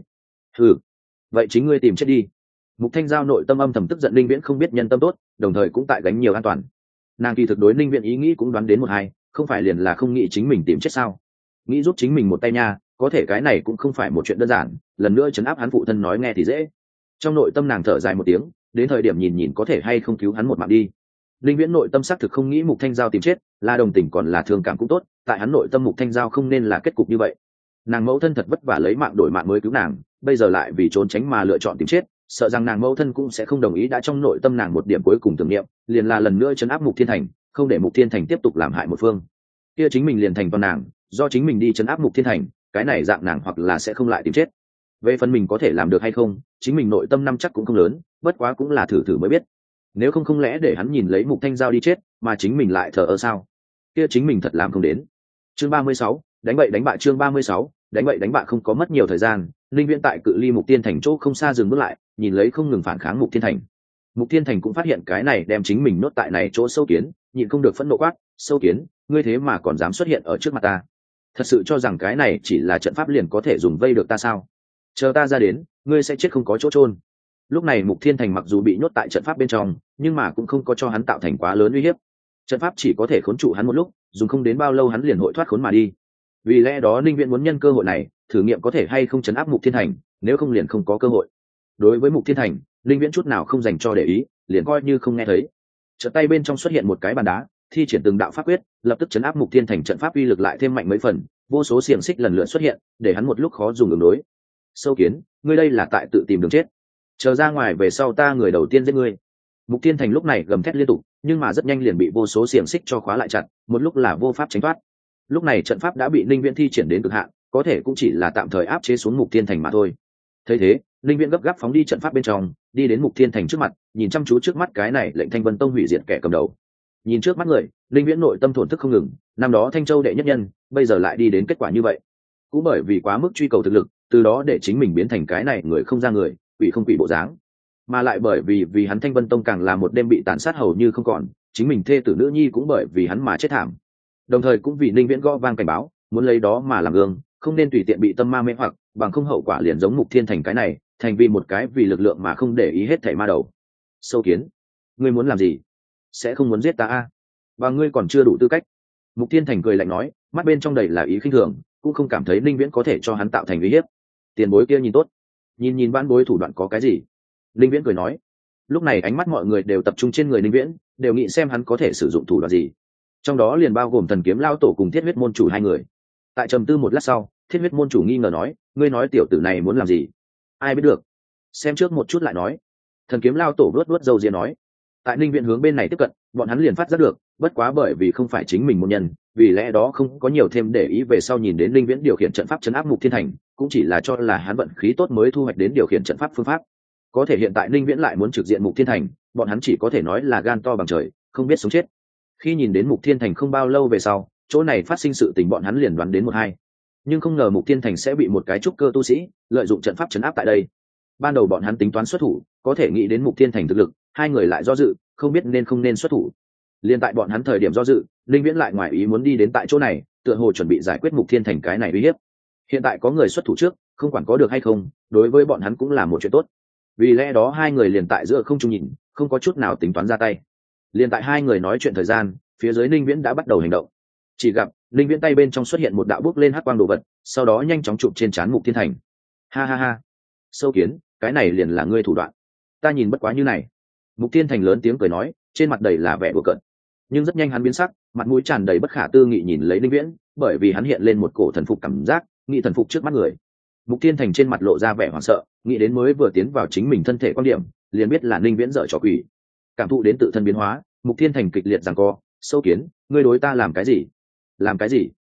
vậy chính ngươi tìm chết đi. Mục Thanh Giao nội tâm âm thầm tức giận Linh Viễn không biết nhân tâm tốt, đồng thời cũng tại gánh nhiều an toàn. Nàng kỳ thực đối Linh Viễn ý nghĩ cũng đoán đến một hai, không phải liền là không nghĩ chính mình tìm chết sao? Nghĩ giúp chính mình một tay nha, có thể cái này cũng không phải một chuyện đơn giản, lần nữa trấn áp hắn phụ thân nói nghe thì dễ. Trong nội tâm nàng thở dài một tiếng, đến thời điểm nhìn có thể hay không cứu hắn một mạng đi. Linh Viễn nội tâm xác thực không nghĩ Mục Thanh Giao tìm chết, là đồng tình còn là thương cảm cũng tốt, tại hắn nội tâm Mục Thanh Giao không nên là kết cục như vậy. Nàng mẫu thân thật vất vả lấy mạng đổi mạng mới cứu nàng, bây giờ lại vì trốn tránh mà lựa chọn tìm chết, sợ rằng nàng mẫu thân cũng sẽ không đồng ý, đã trong nội tâm nàng một điểm cuối cùng tưởng niệm, liền là lần nữa trấn áp Mục Thiên Thành, không để Mục Thiên Thành tiếp tục làm hại một phương. Kia chính mình liền thành toàn nàng, do chính mình đi trấn áp Mục Thiên Thành, cái này dạng nàng hoặc là sẽ không lại tìm chết. Về phần mình có thể làm được hay không, chính mình nội tâm năm chắc cũng không lớn, bất quá cũng là thử thử mới biết. Nếu không lẽ để hắn nhìn lấy Mục Thanh Giao đi chết mà chính mình lại thờ ơ sao? Kia chính mình thật làm không đến. Chương 36, đánh bậy đánh bạ. Chương 36, đánh bậy đánh bạ. Không có mất nhiều thời gian, Linh Viễn tại cự ly Mục Tiên Thành chỗ không xa dừng bước lại, nhìn lấy không ngừng phản kháng Mục Thiên Thành. Mục Thiên Thành cũng phát hiện cái này đem chính mình nốt tại này chỗ sâu kiến, nhịn không được phẫn nộ quát, sâu kiến, ngươi thế mà còn dám xuất hiện ở trước mặt ta? Thật sự cho rằng cái này chỉ là trận pháp liền có thể dùng vây được ta sao? Chờ ta ra đến, ngươi sẽ chết không có chỗ chôn. Lúc này Mục Thiên Thành mặc dù bị nhốt tại trận pháp bên trong, nhưng mà cũng không có cho hắn tạo thành quá lớn uy hiếp. Trận pháp chỉ có thể khốn trụ hắn một lúc, dùng không đến bao lâu hắn liền hội thoát khốn mà đi. Vì lẽ đó Ninh Viễn muốn nhân cơ hội này, thử nghiệm có thể hay không chấn áp Mục Thiên Thành, nếu không liền không có cơ hội. Đối với Mục Thiên Thành, Ninh Viễn chút nào không dành cho để ý, liền coi như không nghe thấy. Chợt tay bên trong xuất hiện một cái bàn đá, thi triển từng đạo pháp quyết, lập tức chấn áp Mục Thiên Thành, trận pháp uy lực lại thêm mạnh mấy phần, vô số xiềng xích lần lượt xuất hiện, để hắn một lúc khó dùng ứng đối. Sâu kiến, ngươi đây là tại tự tìm đường chết. Chờ ra ngoài về sau ta người đầu tiên giết ngươi. Mục Thiên Thành lúc này gầm thét liên tục, nhưng mà rất nhanh liền bị vô số xiềng xích cho khóa lại chặt, một lúc là vô pháp tránh thoát. Lúc này trận pháp đã bị Ninh Viễn thi triển đến cực hạn, có thể cũng chỉ là tạm thời áp chế xuống Mục Thiên Thành mà thôi. Thấy thế, Ninh Viễn gấp gáp phóng đi trận pháp bên trong, đi đến Mục Thiên Thành trước mặt, nhìn chăm chú trước mắt cái này lệnh Thanh Vân Tông hủy diệt kẻ cầm đầu. Nhìn trước mắt người, Ninh Viễn nội tâm thổn thức không ngừng, năm đó Thanh Châu đệ nhất nhân, bây giờ lại đi đến kết quả như vậy. Cũng bởi vì quá mức truy cầu thực lực, từ đó để chính mình biến thành cái này người không ra người, quỷ không quỷ bộ dáng. Mà lại bởi vì hắn Thanh Vân Tông càng là một đêm bị tàn sát hầu như không còn, chính mình thê tử nữ nhi cũng bởi vì hắn mà chết thảm. Đồng thời cũng vì Ninh Viễn gõ vang cảnh báo, muốn lấy đó mà làm gương, không nên tùy tiện bị tâm ma mê hoặc, bằng không hậu quả liền giống Mục Thiên Thành cái này, thành vì một cái vì lực lượng mà không để ý hết thảy ma đầu. Sâu kiến, ngươi muốn làm gì? Sẽ không muốn giết ta a? Và ngươi còn chưa đủ tư cách. Mục Thiên Thành cười lạnh nói, mắt bên trong đầy là ý khinh thường, cũng không cảm thấy Ninh Viễn có thể cho hắn tạo thành uy hiếp. Tiền bối kia nhìn tốt, nhìn vãn bối thủ đoạn có cái gì? Ninh Viễn cười nói. Lúc này ánh mắt mọi người đều tập trung trên người Ninh Viễn, đều nghĩ xem hắn có thể sử dụng thủ đoạn gì. Trong đó liền bao gồm Thần Kiếm Lao Tổ cùng Thiết Huyết môn chủ hai người. Tại trầm tư một lát sau, Thiết Huyết môn chủ nghi ngờ nói, ngươi nói tiểu tử này muốn làm gì? Ai biết được, xem trước một chút lại nói. Thần Kiếm Lao Tổ vuốt râu ria nói. Tại Ninh Viễn hướng bên này tiếp cận, bọn hắn liền phát giác được, bất quá bởi vì không phải chính mình môn nhân, vì lẽ đó không có nhiều thêm để ý, về sau nhìn đến Ninh Viễn điều khiển trận pháp trấn áp Mục Thiên Thành, cũng chỉ là cho là hắn vận khí tốt mới thu hoạch đến điều khiển trận pháp phương pháp. Có thể hiện tại Ninh Viễn lại muốn trực diện Mục Thiên Thành, bọn hắn chỉ có thể nói là gan to bằng trời, không biết sống chết. Khi nhìn đến Mục Thiên Thành không bao lâu về sau, chỗ này phát sinh sự tình bọn hắn liền đoán đến một hai, nhưng không ngờ Mục Thiên Thành sẽ bị một cái trúc cơ tu sĩ lợi dụng trận pháp trấn áp tại đây. Ban đầu bọn hắn tính toán xuất thủ, có thể nghĩ đến Mục Thiên Thành thực lực, hai người lại do dự, không biết nên không nên xuất thủ. Liên tại bọn hắn thời điểm do dự, Ninh Viễn lại ngoài ý muốn đi đến tại chỗ này, tựa hồ chuẩn bị giải quyết Mục Thiên Thành cái này uy hiếp. Hiện tại có người xuất thủ trước, không quản có được hay không, đối với bọn hắn cũng là một chuyện tốt. Vì lẽ đó hai người liền tại giữa không trung nhìn, không có chút nào tính toán ra tay. Liền tại hai người nói chuyện thời gian, phía dưới Ninh Viễn đã bắt đầu hành động. Chỉ gặp Ninh Viễn tay bên trong xuất hiện một đạo bước lên hắc quang đồ vật, sau đó nhanh chóng chụp trên trán Mục Thiên Thành. Ha ha ha, sâu kiến, cái này liền là ngươi thủ đoạn. Ta nhìn bất quá như này. Mục Thiên Thành lớn tiếng cười nói, trên mặt đầy là vẻ đùa cợt. Nhưng rất nhanh hắn biến sắc, mặt mũi tràn đầy bất khả tư nghị nhìn lấy Ninh Viễn, bởi vì hắn hiện lên một cổ thần phục cảm giác, nghĩ thần phục trước mắt người. Mục Thiên Thành trên mặt lộ ra vẻ hoảng sợ, nghĩ đến mới vừa tiến vào chính mình thân thể quan điểm, liền biết là Ninh Viễn dở trò quỷ. Cảm thụ đến tự thân biến hóa, Mục Thiên Thành kịch liệt giằng co, sâu kiến, ngươi đối ta làm cái gì? Làm cái gì?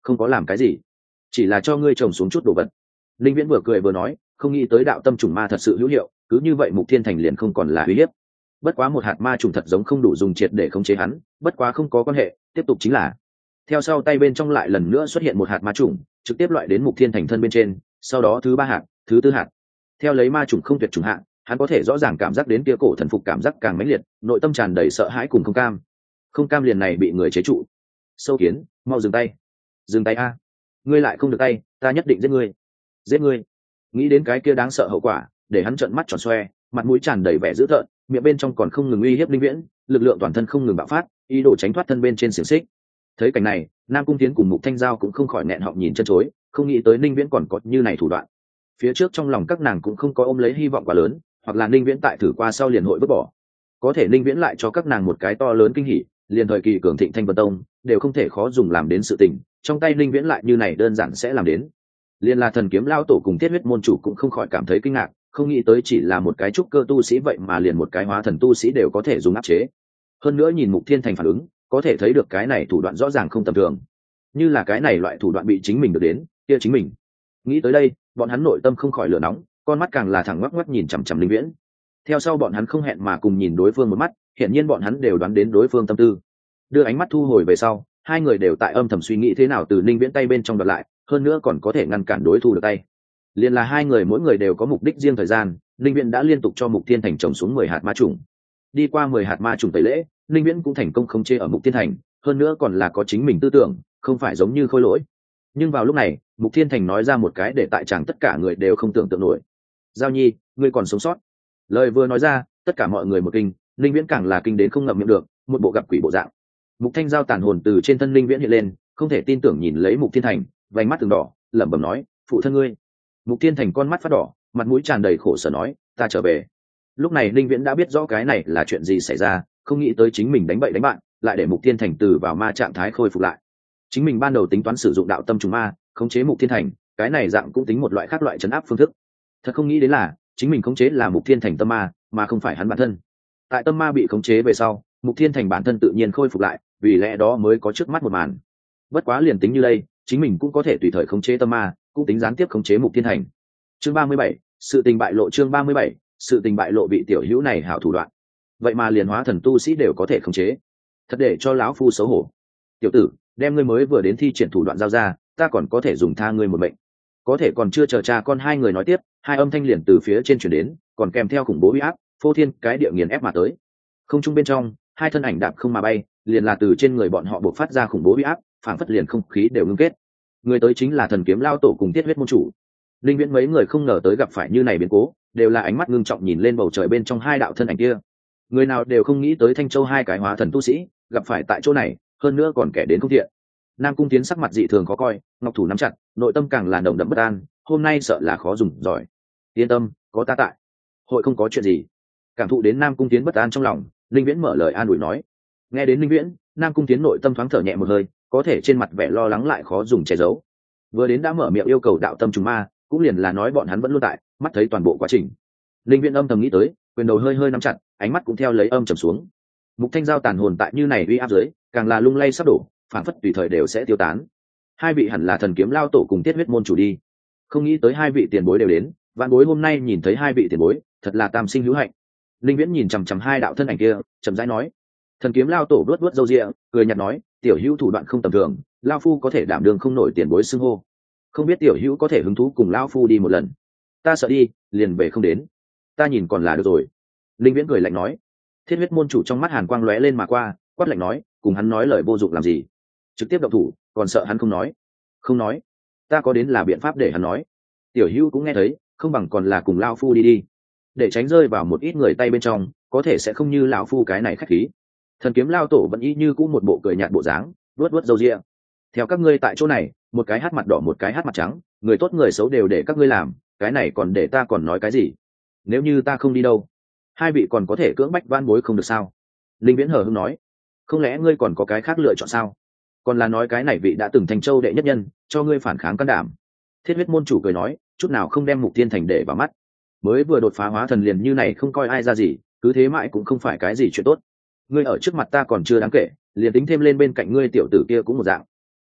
không có làm cái gì, chỉ là cho ngươi trồng xuống chút đồ vật. Linh Viễn vừa cười vừa nói, không nghĩ tới đạo tâm trùng ma thật sự hữu hiệu, cứ như vậy Mục Thiên Thành liền không còn là uy hiếp. Bất quá một hạt ma trùng thật giống không đủ dùng triệt để khống chế hắn, bất quá không có quan hệ, tiếp tục chính là. Theo sau tay bên trong lại lần nữa xuất hiện một hạt ma trùng, trực tiếp loại đến Mục Thiên Thành thân bên trên, sau đó thứ 3 hạt, thứ 4 hạt. Theo lấy ma trùng không tuyệt trùng hạng, hắn có thể rõ ràng cảm giác đến kia cổ thần phục cảm giác càng mãnh liệt, nội tâm tràn đầy sợ hãi cùng không cam. Không cam liền này bị người chế trụ. Sâu kiến, mau dừng tay. Dừng tay a. Ngươi lại không được tay, ta nhất định giết ngươi. Giết ngươi. Nghĩ đến cái kia đáng sợ hậu quả, để hắn trợn mắt tròn xoe, mặt mũi tràn đầy vẻ dữ tợn, miệng bên trong còn không ngừng uy hiếp Linh Viễn, lực lượng toàn thân không ngừng bạo phát, ý đồ tránh thoát thân bên trên xiềng xích. Thấy cảnh này, Nam Cung Tiến cùng Mục Thanh Giao cũng không khỏi nghẹn họng nhìn chân chối, không nghĩ tới Linh Viễn còn có như này thủ đoạn. Phía trước trong lòng các nàng cũng không có ôm lấy hy vọng quá lớn, hoặc là Linh Viễn tại thử qua sau liền hội vứt bỏ. Có thể Linh Viễn lại cho các nàng một cái to lớn kinh hỉ, liền thời kỳ cường thịnh Thanh Vân Tông đều không thể khó dùng làm đến sự tình, trong tay Linh Viễn lại như này đơn giản sẽ làm đến. Liên là Thần Kiếm Lao tổ cùng Thiết Huyết môn chủ cũng không khỏi cảm thấy kinh ngạc, không nghĩ tới chỉ là một cái trúc cơ tu sĩ vậy mà liền một cái hóa thần tu sĩ đều có thể dùng áp chế. Hơn nữa nhìn Mục Thiên Thành phản ứng, có thể thấy được cái này thủ đoạn rõ ràng không tầm thường. Như là cái này loại thủ đoạn bị chính mình được đến, kia chính mình. Nghĩ tới đây, bọn hắn nội tâm không khỏi lửa nóng, con mắt càng là thẳng ngoắc ngoắc nhìn chằm chằm Linh Viễn. Theo sau bọn hắn không hẹn mà cùng nhìn đối phương một mắt, hiển nhiên bọn hắn đều đoán đến đối phương tâm tư. Đưa ánh mắt thu hồi về sau, hai người đều tại âm thầm suy nghĩ thế nào từ Linh Viễn tay bên trong đoạt lại, hơn nữa còn có thể ngăn cản đối thủ được tay. Liên là hai người mỗi người đều có mục đích riêng thời gian, Linh Viễn đã liên tục cho Mục Thiên Thành trồng xuống 10 hạt ma trùng. Đi qua 10 hạt ma trùng tẩy lễ, Linh Viễn cũng thành công khống chế ở Mục Thiên Thành, hơn nữa còn là có chính mình tư tưởng, không phải giống như Khôi Lỗi. Nhưng vào lúc này, Mục Thiên Thành nói ra một cái để tại chẳng tất cả người đều không tưởng tượng nổi. Giao Nhi, ngươi còn sống sót. Lời vừa nói ra, tất cả mọi người một kinh, Linh Viễn càng là kinh đến không ngậm miệng được, một bộ gặp quỷ bộ dạng. Mục Thanh Giao tàn hồn từ trên thân Linh Viễn hiện lên, không thể tin tưởng nhìn lấy Mục Thiên Thành, vành mắt từng đỏ, lẩm bẩm nói, phụ thân ngươi. Mục Thiên Thành con mắt phát đỏ, mặt mũi tràn đầy khổ sở nói, ta trở về. Lúc này Linh Viễn đã biết rõ cái này là chuyện gì xảy ra, không nghĩ tới chính mình đánh bậy đánh bạn, lại để Mục Thiên Thành từ vào ma trạng thái khôi phục lại. Chính mình ban đầu tính toán sử dụng đạo tâm trùng ma, khống chế Mục Thiên Thành, cái này dạng cũng tính một loại khác loại trấn áp phương thức. Thật không nghĩ đến là, chính mình khống chế là Mục Thiên Thành tâm ma, mà không phải hắn bản thân. Tại tâm ma bị khống chế về sau, Mục Thiên Thành bản thân tự nhiên khôi phục lại, vì lẽ đó mới có trước mắt một màn. Bất quá liền tính như đây, chính mình cũng có thể tùy thời khống chế tâm ma, cũng tính gián tiếp khống chế Mục Thiên Thành. Chương 37, sự tình bại lộ. Chương 37, sự tình bại lộ. Bị tiểu hữu này hảo thủ đoạn, vậy mà liền hóa thần tu sĩ đều có thể khống chế, thật để cho lão phu xấu hổ. Tiểu tử, đem ngươi mới vừa đến thi triển thủ đoạn giao ra, ta còn có thể dùng tha ngươi một mệnh. Có thể còn chưa chờ cha con hai người nói tiếp, hai âm thanh liền từ phía trên chuyển đến, còn kèm theo khủng bố uy áp, phô thiên cái địa nghiền ép mà tới. Không trung bên trong, hai thân ảnh đạp không mà bay, liền là từ trên người bọn họ bộc phát ra khủng bố uy áp, phảng phất liền không khí đều ngưng kết. Người tới chính là Thần Kiếm Lao tổ cùng Thiết Huyết môn chủ. Linh Viễn mấy người không ngờ tới gặp phải như này biến cố, đều là ánh mắt ngưng trọng nhìn lên bầu trời bên trong hai đạo thân ảnh kia. Người nào đều không nghĩ tới Thanh Châu hai cái hóa thần tu sĩ gặp phải tại chỗ này, hơn nữa còn kẻ đến không thiện. Nam Cung Tiến sắc mặt dị thường khó coi, ngọc thủ nắm chặt, nội tâm càng là nồng đậm bất an, hôm nay sợ là khó dùng giỏi. Yên tâm, có ta tại, hội không có chuyện gì. Cảm thụ đến Nam Cung Tiến bất an trong lòng, Linh Viễn mở lời an ủi nói. Nghe đến Linh Viễn, Nam Cung Tiến nội tâm thoáng thở nhẹ một hơi, có thể trên mặt vẻ lo lắng lại khó dùng che giấu. Vừa đến đã mở miệng yêu cầu đạo tâm trùng ma, cũng liền là nói bọn hắn vẫn luôn tại, mắt thấy toàn bộ quá trình. Linh Viễn âm thầm nghĩ tới, quyền đầu hơi hơi nắm chặt, ánh mắt cũng theo lấy âm trầm xuống. Mục Thanh Giao tàn hồn tại như này uy áp dưới, càng là lung lay sắp đổ, phản phất tùy thời đều sẽ tiêu tán. Hai vị hẳn là Thần Kiếm Lao tổ cùng Thiết Huyết môn chủ đi. Không nghĩ tới hai vị tiền bối đều đến, vạn bối hôm nay nhìn thấy hai vị tiền bối, thật là tam sinh hữu hạnh. Linh Viễn nhìn chằm chằm hai đạo thân ảnh kia, chậm rãi nói. Thần Kiếm Lao tổ vuốt vuốt râu ria, cười nhạt nói, tiểu hữu thủ đoạn không tầm thường, lao phu có thể đảm đương không nổi tiền bối xưng hô. Không biết tiểu hữu có thể hứng thú cùng lao phu đi một lần. Ta sợ đi, liền về không đến. Ta nhìn còn là được rồi. Linh Viễn cười lạnh nói. Thiết Huyết môn chủ trong mắt hàn quang lóe lên mà qua, quát lạnh nói, cùng hắn nói lời vô dụng làm gì? Trực tiếp động thủ, còn sợ hắn không nói? Không nói, ta có đến là biện pháp để hắn nói. Tiểu hữu cũng nghe thấy, không bằng còn là cùng lao phu đi đi, để tránh rơi vào một ít người tay bên trong, có thể sẽ không như lão phu cái này khách khí. Thần Kiếm Lao tổ vẫn y như cũ một bộ cười nhạt bộ dáng, vuốt vuốt râu ria. Theo các ngươi tại chỗ này, một cái hát mặt đỏ một cái hát mặt trắng, người tốt người xấu đều để các ngươi làm, cái này còn để ta còn nói cái gì? Nếu như ta không đi đâu, hai vị còn có thể cưỡng bách van bối không được sao? Linh Viễn hờ hững nói. Không lẽ ngươi còn có cái khác lựa chọn sao? Còn là nói cái này vị đã từng thành châu đệ nhất nhân, cho ngươi phản kháng can đảm? Thiết Huyết môn chủ cười nói, chút nào không đem Mục Thiên Thành để vào mắt. Mới vừa đột phá hóa thần liền như này không coi ai ra gì, cứ thế mãi cũng không phải cái gì chuyện tốt. Ngươi ở trước mặt ta còn chưa đáng kể, liền tính thêm lên bên cạnh ngươi tiểu tử kia cũng một dạng.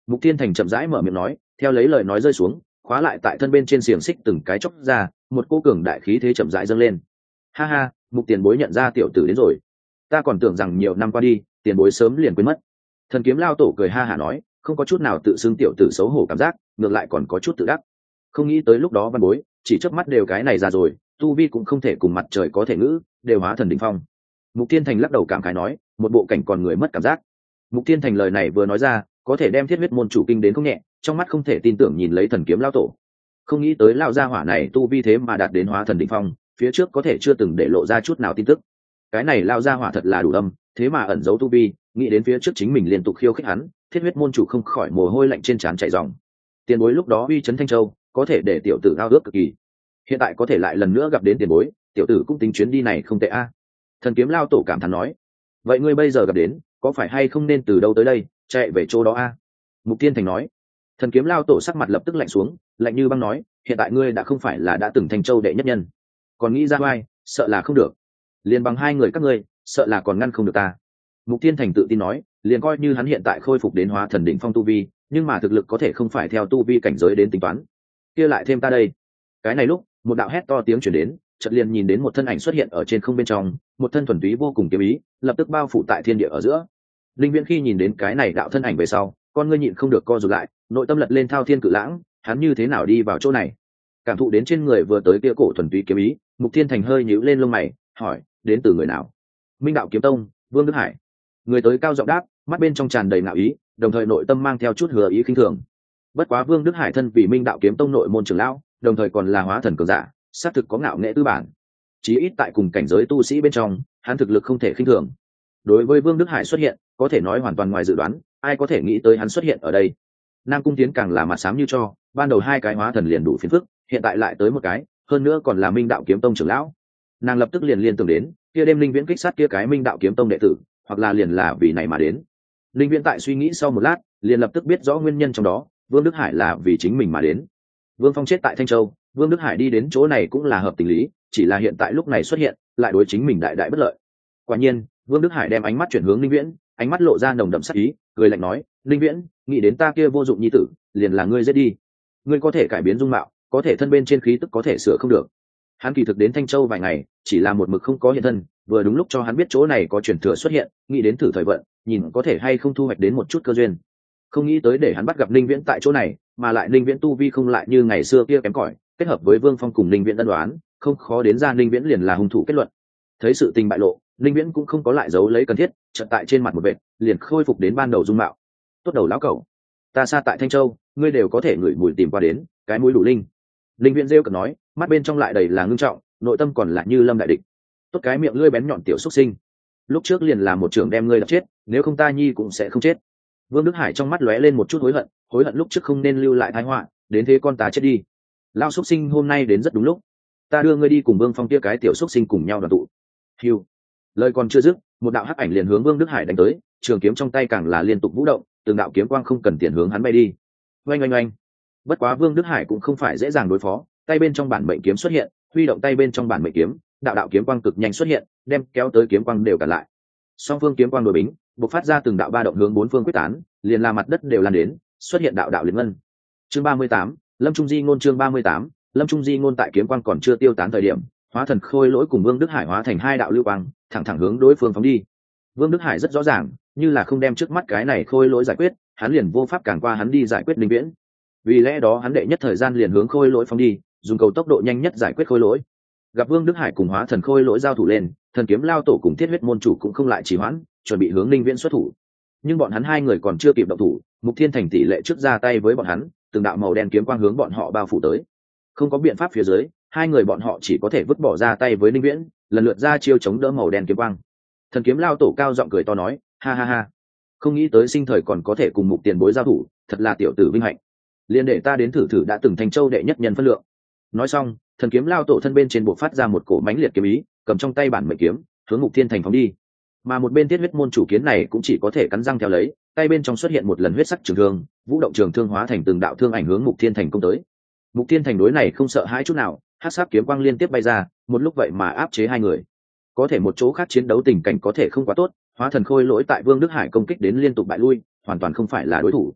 Mục Thiên Thành chậm rãi mở miệng nói, theo lấy lời nói rơi xuống, khóa lại tại thân bên trên xiềng xích từng cái chốc ra, một cô cường đại khí thế chậm rãi dâng lên. Ha ha, Mục tiền bối nhận ra tiểu tử đến rồi. Ta còn tưởng rằng nhiều năm qua đi, tiền bối sớm liền quên mất. Thần kiếm lao tổ cười ha hả nói, không có chút nào tự xưng tiểu tử xấu hổ cảm giác, ngược lại còn có chút tự đắc. Không nghĩ tới lúc đó văn bối, chỉ chớp mắt đều cái này ra rồi, tu vi cũng không thể cùng mặt trời có thể ngữ, đều hóa thần đỉnh phong. Mục Thiên Thành lắc đầu cảm khái nói, một bộ cảnh còn người mất cảm giác. Mục Thiên Thành lời này vừa nói ra, có thể đem thiết huyết môn chủ kinh đến không nhẹ, trong mắt không thể tin tưởng nhìn lấy thần kiếm lao tổ. Không nghĩ tới lao gia hỏa này tu vi thế mà đạt đến hóa thần đỉnh phong, phía trước có thể chưa từng để lộ ra chút nào tin tức. Cái này lao gia hỏa thật là đủ âm, thế mà ẩn giấu tu vi, nghĩ đến phía trước chính mình liên tục khiêu khích hắn, thiết huyết môn chủ không khỏi mồ hôi lạnh trên trán chảy ròng. Tiền bối lúc đó uy chấn Thanh Châu, có thể để tiểu tử ao ước cực kỳ. Hiện tại có thể lại lần nữa gặp đến tiền bối, tiểu tử cũng tính chuyến đi này không tệ a. Thần kiếm lao tổ cảm thán nói, vậy ngươi bây giờ gặp đến, có phải hay không nên từ đâu tới đây, chạy về chỗ đó a? Mục Tiên Thành nói. Thần kiếm lao tổ sắc mặt lập tức lạnh xuống, lạnh như băng nói, hiện tại ngươi đã không phải là đã từng Thanh Châu đệ nhất nhân, còn nghĩ ra oai, sợ là không được. Liền bằng hai người các ngươi, sợ là còn ngăn không được ta. Mục Tiên Thành tự tin nói, liền coi như hắn hiện tại khôi phục đến hóa thần đỉnh phong tu vi, nhưng mà thực lực có thể không phải theo tu vi cảnh giới đến tính toán. Kia lại thêm ta đây. Cái này lúc, một đạo hét to tiếng truyền đến, chợt liền nhìn đến một thân ảnh xuất hiện ở trên không bên trong, một thân thuần túy vô cùng kiếm ý, lập tức bao phủ tại thiên địa ở giữa. Linh Viễn khi nhìn đến cái này đạo thân ảnh về sau, con ngươi nhịn không được co rụt lại, nội tâm lật lên thao thiên cự lãng, hắn như thế nào đi vào chỗ này? Cảm thụ đến trên người vừa tới kia cổ thuần túy kiếm ý, Mục Thiên Thành hơi nhíu lên lông mày, hỏi, đến từ người nào? Minh Đạo Kiếm Tông, Vương Đức Hải. Người tới cao giọng đáp, mắt bên trong tràn đầy ngạo ý, đồng thời nội tâm mang theo chút hứa ý khinh thường. Bất quá Vương Đức Hải thân vì Minh Đạo Kiếm Tông nội môn trưởng lão, đồng thời còn là hóa thần cường giả, xác thực có ngạo nghệ tư bản. Chí ít tại cùng cảnh giới tu sĩ bên trong, hắn thực lực không thể khinh thường. Đối với Vương Đức Hải xuất hiện, có thể nói hoàn toàn ngoài dự đoán, ai có thể nghĩ tới hắn xuất hiện ở đây. Nam Cung Tiến càng là mặt xám như cho, ban đầu hai cái hóa thần liền đủ phiền phức, hiện tại lại tới một cái, hơn nữa còn là Minh Đạo Kiếm Tông trưởng lão. Nàng lập tức liền tưởng đến, kia đêm Linh Viễn kích sát kia cái Minh Đạo Kiếm Tông đệ tử, hoặc là liền là vì này mà đến. Linh Viễn tại suy nghĩ sau một lát, liền lập tức biết rõ nguyên nhân trong đó, Vương Đức Hải là vì chính mình mà đến. Vương Phong chết tại Thanh Châu, Vương Đức Hải đi đến chỗ này cũng là hợp tình lý, chỉ là hiện tại lúc này xuất hiện, lại đối chính mình đại đại bất lợi. Quả nhiên, Vương Đức Hải đem ánh mắt chuyển hướng Linh Viễn, ánh mắt lộ ra nồng đậm sát ý, cười lạnh nói, Linh Viễn, nghĩ đến ta kia vô dụng nhi tử, liền là ngươi giết đi. Ngươi có thể cải biến dung mạo, có thể thân bên trên khí tức có thể sửa không được. Hắn kỳ thực đến Thanh Châu vài ngày, chỉ là một mực không có hiện thân, vừa đúng lúc cho hắn biết chỗ này có truyền thừa xuất hiện, nghĩ đến thử thời vận, nhìn có thể hay không thu hoạch đến một chút cơ duyên. Không nghĩ tới để hắn bắt gặp Linh Viễn tại chỗ này, mà lại Linh Viễn tu vi không lại như ngày xưa kia kém cỏi, kết hợp với Vương Phong cùng Linh Viễn ân đoán, không khó đến ra Linh Viễn liền là hung thủ kết luận. Thấy sự tình bại lộ, Linh Viễn cũng không có lại giấu lấy cần thiết, chợt tại trên mặt một vệt, liền khôi phục đến ban đầu dung mạo. Tốt đầu lão cẩu, ta xa tại Thanh Châu, ngươi đều có thể ngửi mùi tìm qua đến, cái mũi đủ linh. Linh Viễn rêu cợt nói, mắt bên trong lại đầy là ngưng trọng, nội tâm còn là như lâm đại địch. Tốt cái miệng lưỡi bén nhọn tiểu xuất sinh, lúc trước liền là một trưởng đem ngươi đập chết, nếu không ta nhi cũng sẽ không chết. Vương Đức Hải trong mắt lóe lên một chút hối hận lúc trước không nên lưu lại tai họa, đến thế con ta chết đi. Lao xuất sinh hôm nay đến rất đúng lúc, ta đưa ngươi đi cùng Vương Phong kia cái tiểu xuất sinh cùng nhau đoàn tụ. Hiu, lời còn chưa dứt, một đạo hắc ảnh liền hướng Vương Đức Hải đánh tới, trường kiếm trong tay càng là liên tục vũ động, từng đạo kiếm quang không cần tiền hướng hắn bay đi. Oanh oanh oanh. Bất quá Vương Đức Hải cũng không phải dễ dàng đối phó, tay bên trong bản mệnh kiếm xuất hiện, huy động tay bên trong bản mệnh kiếm, đạo đạo kiếm quang cực nhanh xuất hiện, đem kéo tới kiếm quang đều cản lại. Song phương kiếm quang đối bính, bộc phát ra từng đạo ba động hướng bốn phương quyết tán, liền là mặt đất đều lan đến, xuất hiện đạo đạo liên ngân. Chương 38, Lâm Trung Di ngôn. Chương 38, Lâm Trung Di ngôn. Tại kiếm quang còn chưa tiêu tán thời điểm, hóa thần khôi lỗi cùng Vương Đức Hải hóa thành hai đạo lưu quang, thẳng thẳng hướng đối phương phóng đi. Vương Đức Hải rất rõ ràng, như là không đem trước mắt cái này khôi lỗi giải quyết, hắn liền vô pháp cản qua hắn đi giải quyết Linh Viễn. Vì lẽ đó hắn đệ nhất thời gian liền hướng khôi lỗi phóng đi, dùng cầu tốc độ nhanh nhất giải quyết khôi lỗi. Gặp Vương Đức Hải cùng hóa thần khôi lỗi giao thủ lên, thần kiếm lao tổ cùng thiết huyết môn chủ cũng không lại trì hoãn, chuẩn bị hướng Linh Viễn xuất thủ. Nhưng bọn hắn hai người còn chưa kịp động thủ, Mục Thiên Thành tỷ lệ trước ra tay với bọn hắn, từng đạo màu đen kiếm quang hướng bọn họ bao phủ tới. Không có biện pháp phía dưới, hai người bọn họ chỉ có thể vứt bỏ ra tay với Linh Viễn, lần lượt ra chiêu chống đỡ màu đen kiếm quang. Thần kiếm lao tổ cao giọng cười to nói, ha ha ha, không nghĩ tới sinh thời còn có thể cùng Mục tiền bối giao thủ, thật là tiểu tử vinh hạnh. Liên để ta đến thử thử đã từng Thanh Châu đệ nhất nhân phân lượng. Nói xong, thần kiếm lao tổ thân bên trên bộ phát ra một cổ mãnh liệt kiếm ý, cầm trong tay bản mệnh kiếm, hướng Mục Thiên Thành phóng đi. Mà một bên Thiết huyết môn chủ kiến này cũng chỉ có thể cắn răng theo lấy, tay bên trong xuất hiện một lần huyết sắc trường thương, vũ động trường thương hóa thành từng đạo thương ảnh hướng Mục Thiên Thành công tới. Mục Thiên Thành đối này không sợ hãi chút nào, hắc sắc kiếm quang liên tiếp bay ra, một lúc vậy mà áp chế hai người. Có thể một chỗ khác chiến đấu tình cảnh có thể không quá tốt, hóa thần khôi lỗi tại Vương Đức Hải công kích đến liên tục bại lui, hoàn toàn không phải là đối thủ.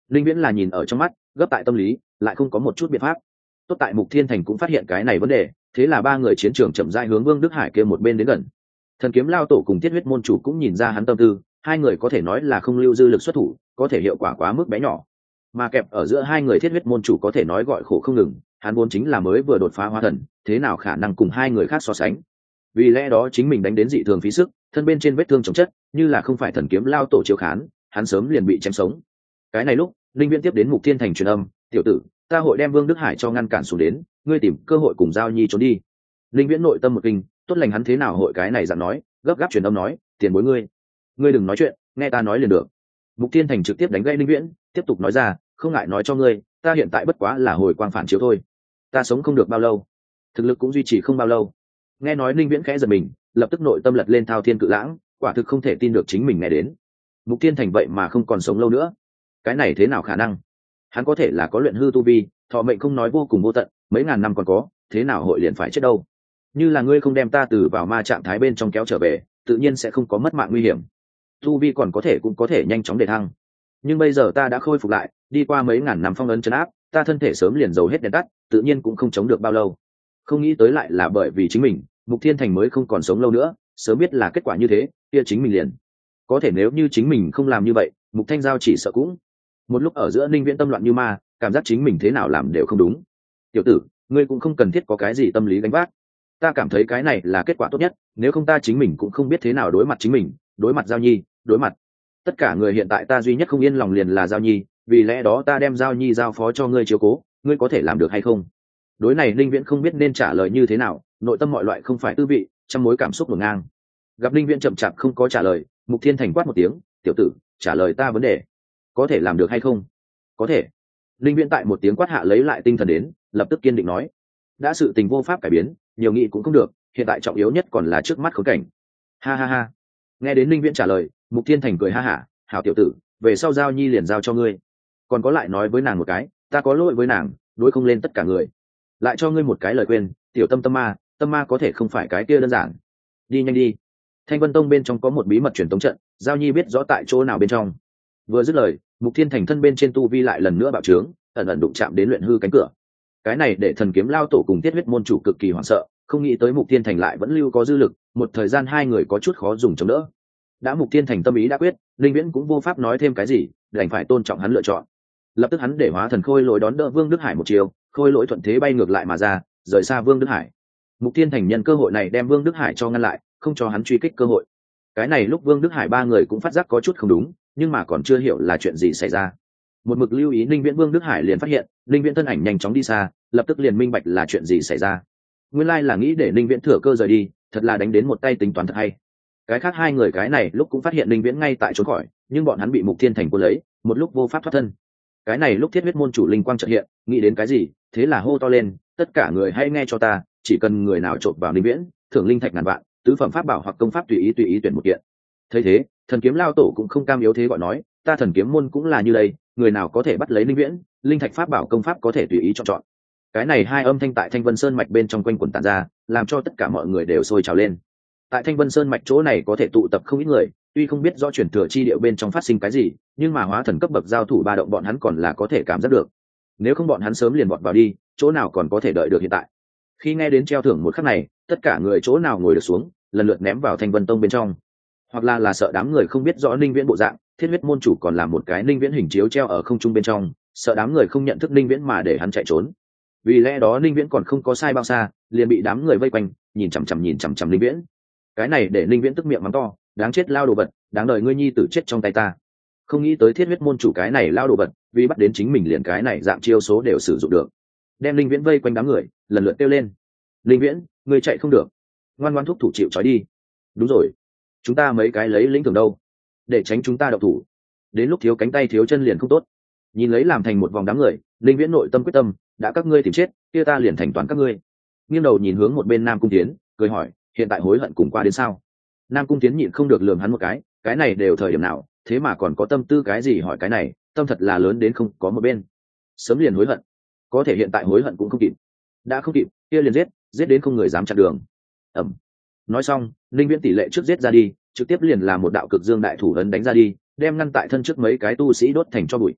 Linh Viễn là nhìn ở trong mắt, gấp tại tâm lý, lại không có một chút biện pháp. Tốt tại Mục Thiên Thành cũng phát hiện cái này vấn đề, thế là ba người chiến trường chậm rãi hướng Vương Đức Hải kia một bên đến gần. Thần kiếm lao tổ cùng Tiết huyết môn chủ cũng nhìn ra hắn tâm tư, hai người có thể nói là không lưu dư lực xuất thủ, có thể hiệu quả quá mức bé nhỏ. Mà kẹp ở giữa hai người Thiết huyết môn chủ có thể nói gọi khổ không ngừng, hắn vốn chính là mới vừa đột phá hóa thần, thế nào khả năng cùng hai người khác so sánh. Vì lẽ đó chính mình đánh đến dị thường phí sức, thân bên trên vết thương chồng chất, như là không phải thần kiếm lao tổ chiếu khán, hắn sớm liền bị chém sống. Cái này lúc, Linh Viễn tiếp đến Mục Thiên Thành truyền âm, "Tiểu tử, ta hội đem Vương Đức Hải cho ngăn cản xuống đến, ngươi tìm cơ hội cùng Giao Nhi trốn đi." Linh Viễn nội tâm một kinh, tốt lành hắn thế nào hội cái này dặn nói, gấp gáp truyền âm nói, "Tiền bối ngươi đừng nói chuyện, nghe ta nói liền được." Mục Thiên Thành trực tiếp đánh gãy Linh Viễn, tiếp tục nói ra, "Không ngại nói cho ngươi, ta hiện tại bất quá là hồi quang phản chiếu thôi, ta sống không được bao lâu, thực lực cũng duy trì không bao lâu." Nghe nói Linh Viễn khẽ giật mình, lập tức nội tâm lật lên thao thiên cự lãng, quả thực không thể tin được chính mình nghe đến. Mục Thiên Thành vậy mà không còn sống lâu nữa, cái này thế nào khả năng? Hắn có thể là có luyện hư tu vi, thọ mệnh không nói vô cùng vô tận, mấy ngàn năm còn có, thế nào hội liền phải chết đâu? Như là ngươi không đem ta từ vào ma trạng thái bên trong kéo trở về, tự nhiên sẽ không có mất mạng nguy hiểm. Tu vi còn có thể cũng có thể nhanh chóng để thăng. Nhưng bây giờ ta đã khôi phục lại, đi qua mấy ngàn năm phong ấn trấn áp, ta thân thể sớm liền dầu hết đèn tắt, tự nhiên cũng không chống được bao lâu. Không nghĩ tới lại là bởi vì chính mình, Mục Thiên Thành mới không còn sống lâu nữa, sớm biết là kết quả như thế, kia chính mình liền. Có thể nếu như chính mình không làm như vậy, Mục Thanh Giao chỉ sợ cũng. Một lúc ở giữa Ninh Viễn tâm loạn như ma, cảm giác chính mình thế nào làm đều không đúng. "Tiểu tử, ngươi cũng không cần thiết có cái gì tâm lý gánh vác. Ta cảm thấy cái này là kết quả tốt nhất, nếu không ta chính mình cũng không biết thế nào đối mặt chính mình, đối mặt Giao Nhi, đối mặt tất cả người hiện tại ta duy nhất không yên lòng liền là Giao Nhi, vì lẽ đó ta đem Giao Nhi giao phó cho ngươi chiếu cố, ngươi có thể làm được hay không?" Đối này Ninh Viễn không biết nên trả lời như thế nào, nội tâm mọi loại không phải tư vị, trăm mối cảm xúc đổ ngang. Gặp Ninh Viễn chậm chạp không có trả lời, Mục Thiên Thành quát một tiếng, "Tiểu tử, trả lời ta vấn đề, có thể làm được hay không?" "Có thể." Ninh Viễn tại một tiếng quát hạ lấy lại tinh thần đến, lập tức kiên định nói, "Đã sự tình vô pháp cải biến, nhiều nghị cũng không được, hiện tại trọng yếu nhất còn là trước mắt khốn cảnh." Ha ha ha. Nghe đến Ninh Viễn trả lời, Mục Thiên Thành cười ha hả, "Hảo tiểu tử, về sau Giao Nhi liền giao cho ngươi, còn có lại nói với nàng một cái, ta có lỗi với nàng, đối không lên tất cả người. Lại cho ngươi một cái lời khuyên, tiểu tâm ma có thể không phải cái kia đơn giản. Đi nhanh đi. Thanh Vân Tông bên trong có một bí mật truyền tống trận, Giao Nhi biết rõ tại chỗ nào bên trong." Vừa dứt lời, Mục Thiên Thành thân bên trên tu vi lại lần nữa bạo trướng, ẩn ẩn đụng chạm đến luyện hư cánh cửa. Cái này để thần kiếm lao tổ cùng Tiết huyết môn chủ cực kỳ hoảng sợ, không nghĩ tới Mục Thiên Thành lại vẫn lưu có dư lực, một thời gian hai người có chút khó dùng chống đỡ. Đã Mục Thiên Thành tâm ý đã quyết, Linh Viễn cũng vô pháp nói thêm cái gì, đành phải tôn trọng hắn lựa chọn. Lập tức hắn để hóa thần khôi lỗi đón đỡ Vương Đức Hải một chiều, khôi lỗi thuận thế bay ngược lại mà ra, rời xa Vương Đức Hải. Mục Thiên Thành nhân cơ hội này đem Vương Đức Hải cho ngăn lại, không cho hắn truy kích cơ hội. Cái này lúc Vương Đức Hải ba người cũng phát giác có chút không đúng, nhưng mà còn chưa hiểu là chuyện gì xảy ra. Một mực lưu ý Linh Viễn Vương Đức Hải liền phát hiện, Linh Viễn thân ảnh nhanh chóng đi xa, lập tức liền minh bạch là chuyện gì xảy ra. Nguyên lai là nghĩ để Linh Viễn thừa cơ rời đi, thật là đánh đến một tay tính toán thật hay. Cái khác hai người cái này lúc cũng phát hiện Linh Viễn ngay tại trốn khỏi, nhưng bọn hắn bị Mục Thiên Thành cuốn lấy, một lúc vô pháp thoát thân. Cái này lúc Thiết huyết môn chủ linh quang chợt hiện, nghĩ đến cái gì, thế là hô to lên, "Tất cả người hãy nghe cho ta, chỉ cần người nào trộn vào Linh Viễn, thưởng linh thạch ngàn vạn, tứ phẩm pháp bảo hoặc công pháp tùy ý tuyển một kiện." Thấy thế, thần kiếm lao tổ cũng không cam yếu thế gọi nói, "Ta thần kiếm môn cũng là như đây, người nào có thể bắt lấy Linh Viễn, linh thạch pháp bảo công pháp có thể tùy ý chọn. Cái này hai âm thanh tại Thanh Vân Sơn mạch bên trong quanh quẩn tản ra, làm cho tất cả mọi người đều sôi trào lên. Tại Thanh Vân Sơn mạch chỗ này có thể tụ tập không ít người, tuy không biết rõ chuyển thừa chi điệu bên trong phát sinh cái gì, nhưng mà hóa thần cấp bậc giao thủ ba động bọn hắn còn là có thể cảm giác được. Nếu không bọn hắn sớm liền vọt vào đi, chỗ nào còn có thể đợi được hiện tại. Khi nghe đến treo thưởng một khắc này, tất cả người chỗ nào ngồi được xuống, lần lượt ném vào Thanh Vân Tông bên trong. Hoặc là sợ đám người không biết rõ Ninh Viễn bộ dạng, Thiết huyết môn chủ còn làm một cái Ninh Viễn hình chiếu treo ở không trung bên trong, sợ đám người không nhận thức Ninh Viễn mà để hắn chạy trốn. Vì lẽ đó Ninh Viễn còn không có sai bao xa, liền bị đám người vây quanh, nhìn chằm chằm Ninh Viễn. Cái này để Ninh Viễn tức miệng mắng to, "Đáng chết lao đồ vật, đáng đời ngươi nhi tử chết trong tay ta." Không nghĩ tới Thiết huyết môn chủ cái này lao đồ vật, vì bắt đến chính mình liền cái này dạng chiêu số đều sử dụng được. Đem Ninh Viễn vây quanh đám người, lần lượt kêu lên, "Ninh Viễn, ngươi chạy không được, ngoan ngoãn thúc thủ chịu trói đi." "Đúng rồi, chúng ta mấy cái lấy lĩnh thưởng đâu, để tránh chúng ta đậu thủ, đến lúc thiếu cánh tay thiếu chân liền không tốt." Nhìn lấy làm thành một vòng đám người, Ninh Viễn nội tâm quyết tâm, đã các ngươi tìm chết, kia ta liền thành toàn các ngươi. Nghiêng đầu nhìn hướng một bên Nam Cung Tiến, cười hỏi, "Hiện tại hối hận cùng qua đến sao?" Nam Cung Tiến nhịn không được lườm hắn một cái này đều thời điểm nào, thế mà còn có tâm tư cái gì hỏi cái này, tâm thật là lớn đến không có một bên. Sớm liền hối hận, có thể hiện tại hối hận cũng không kịp. Đã không kịp, kia liền giết đến không người dám chặn đường. Ẩm. Nói xong, Ninh Viễn tỷ lệ trước giết ra đi, trực tiếp liền là một đạo cực dương đại thủ ấn đánh ra đi, đem ngăn tại thân trước mấy cái tu sĩ đốt thành cho bụi.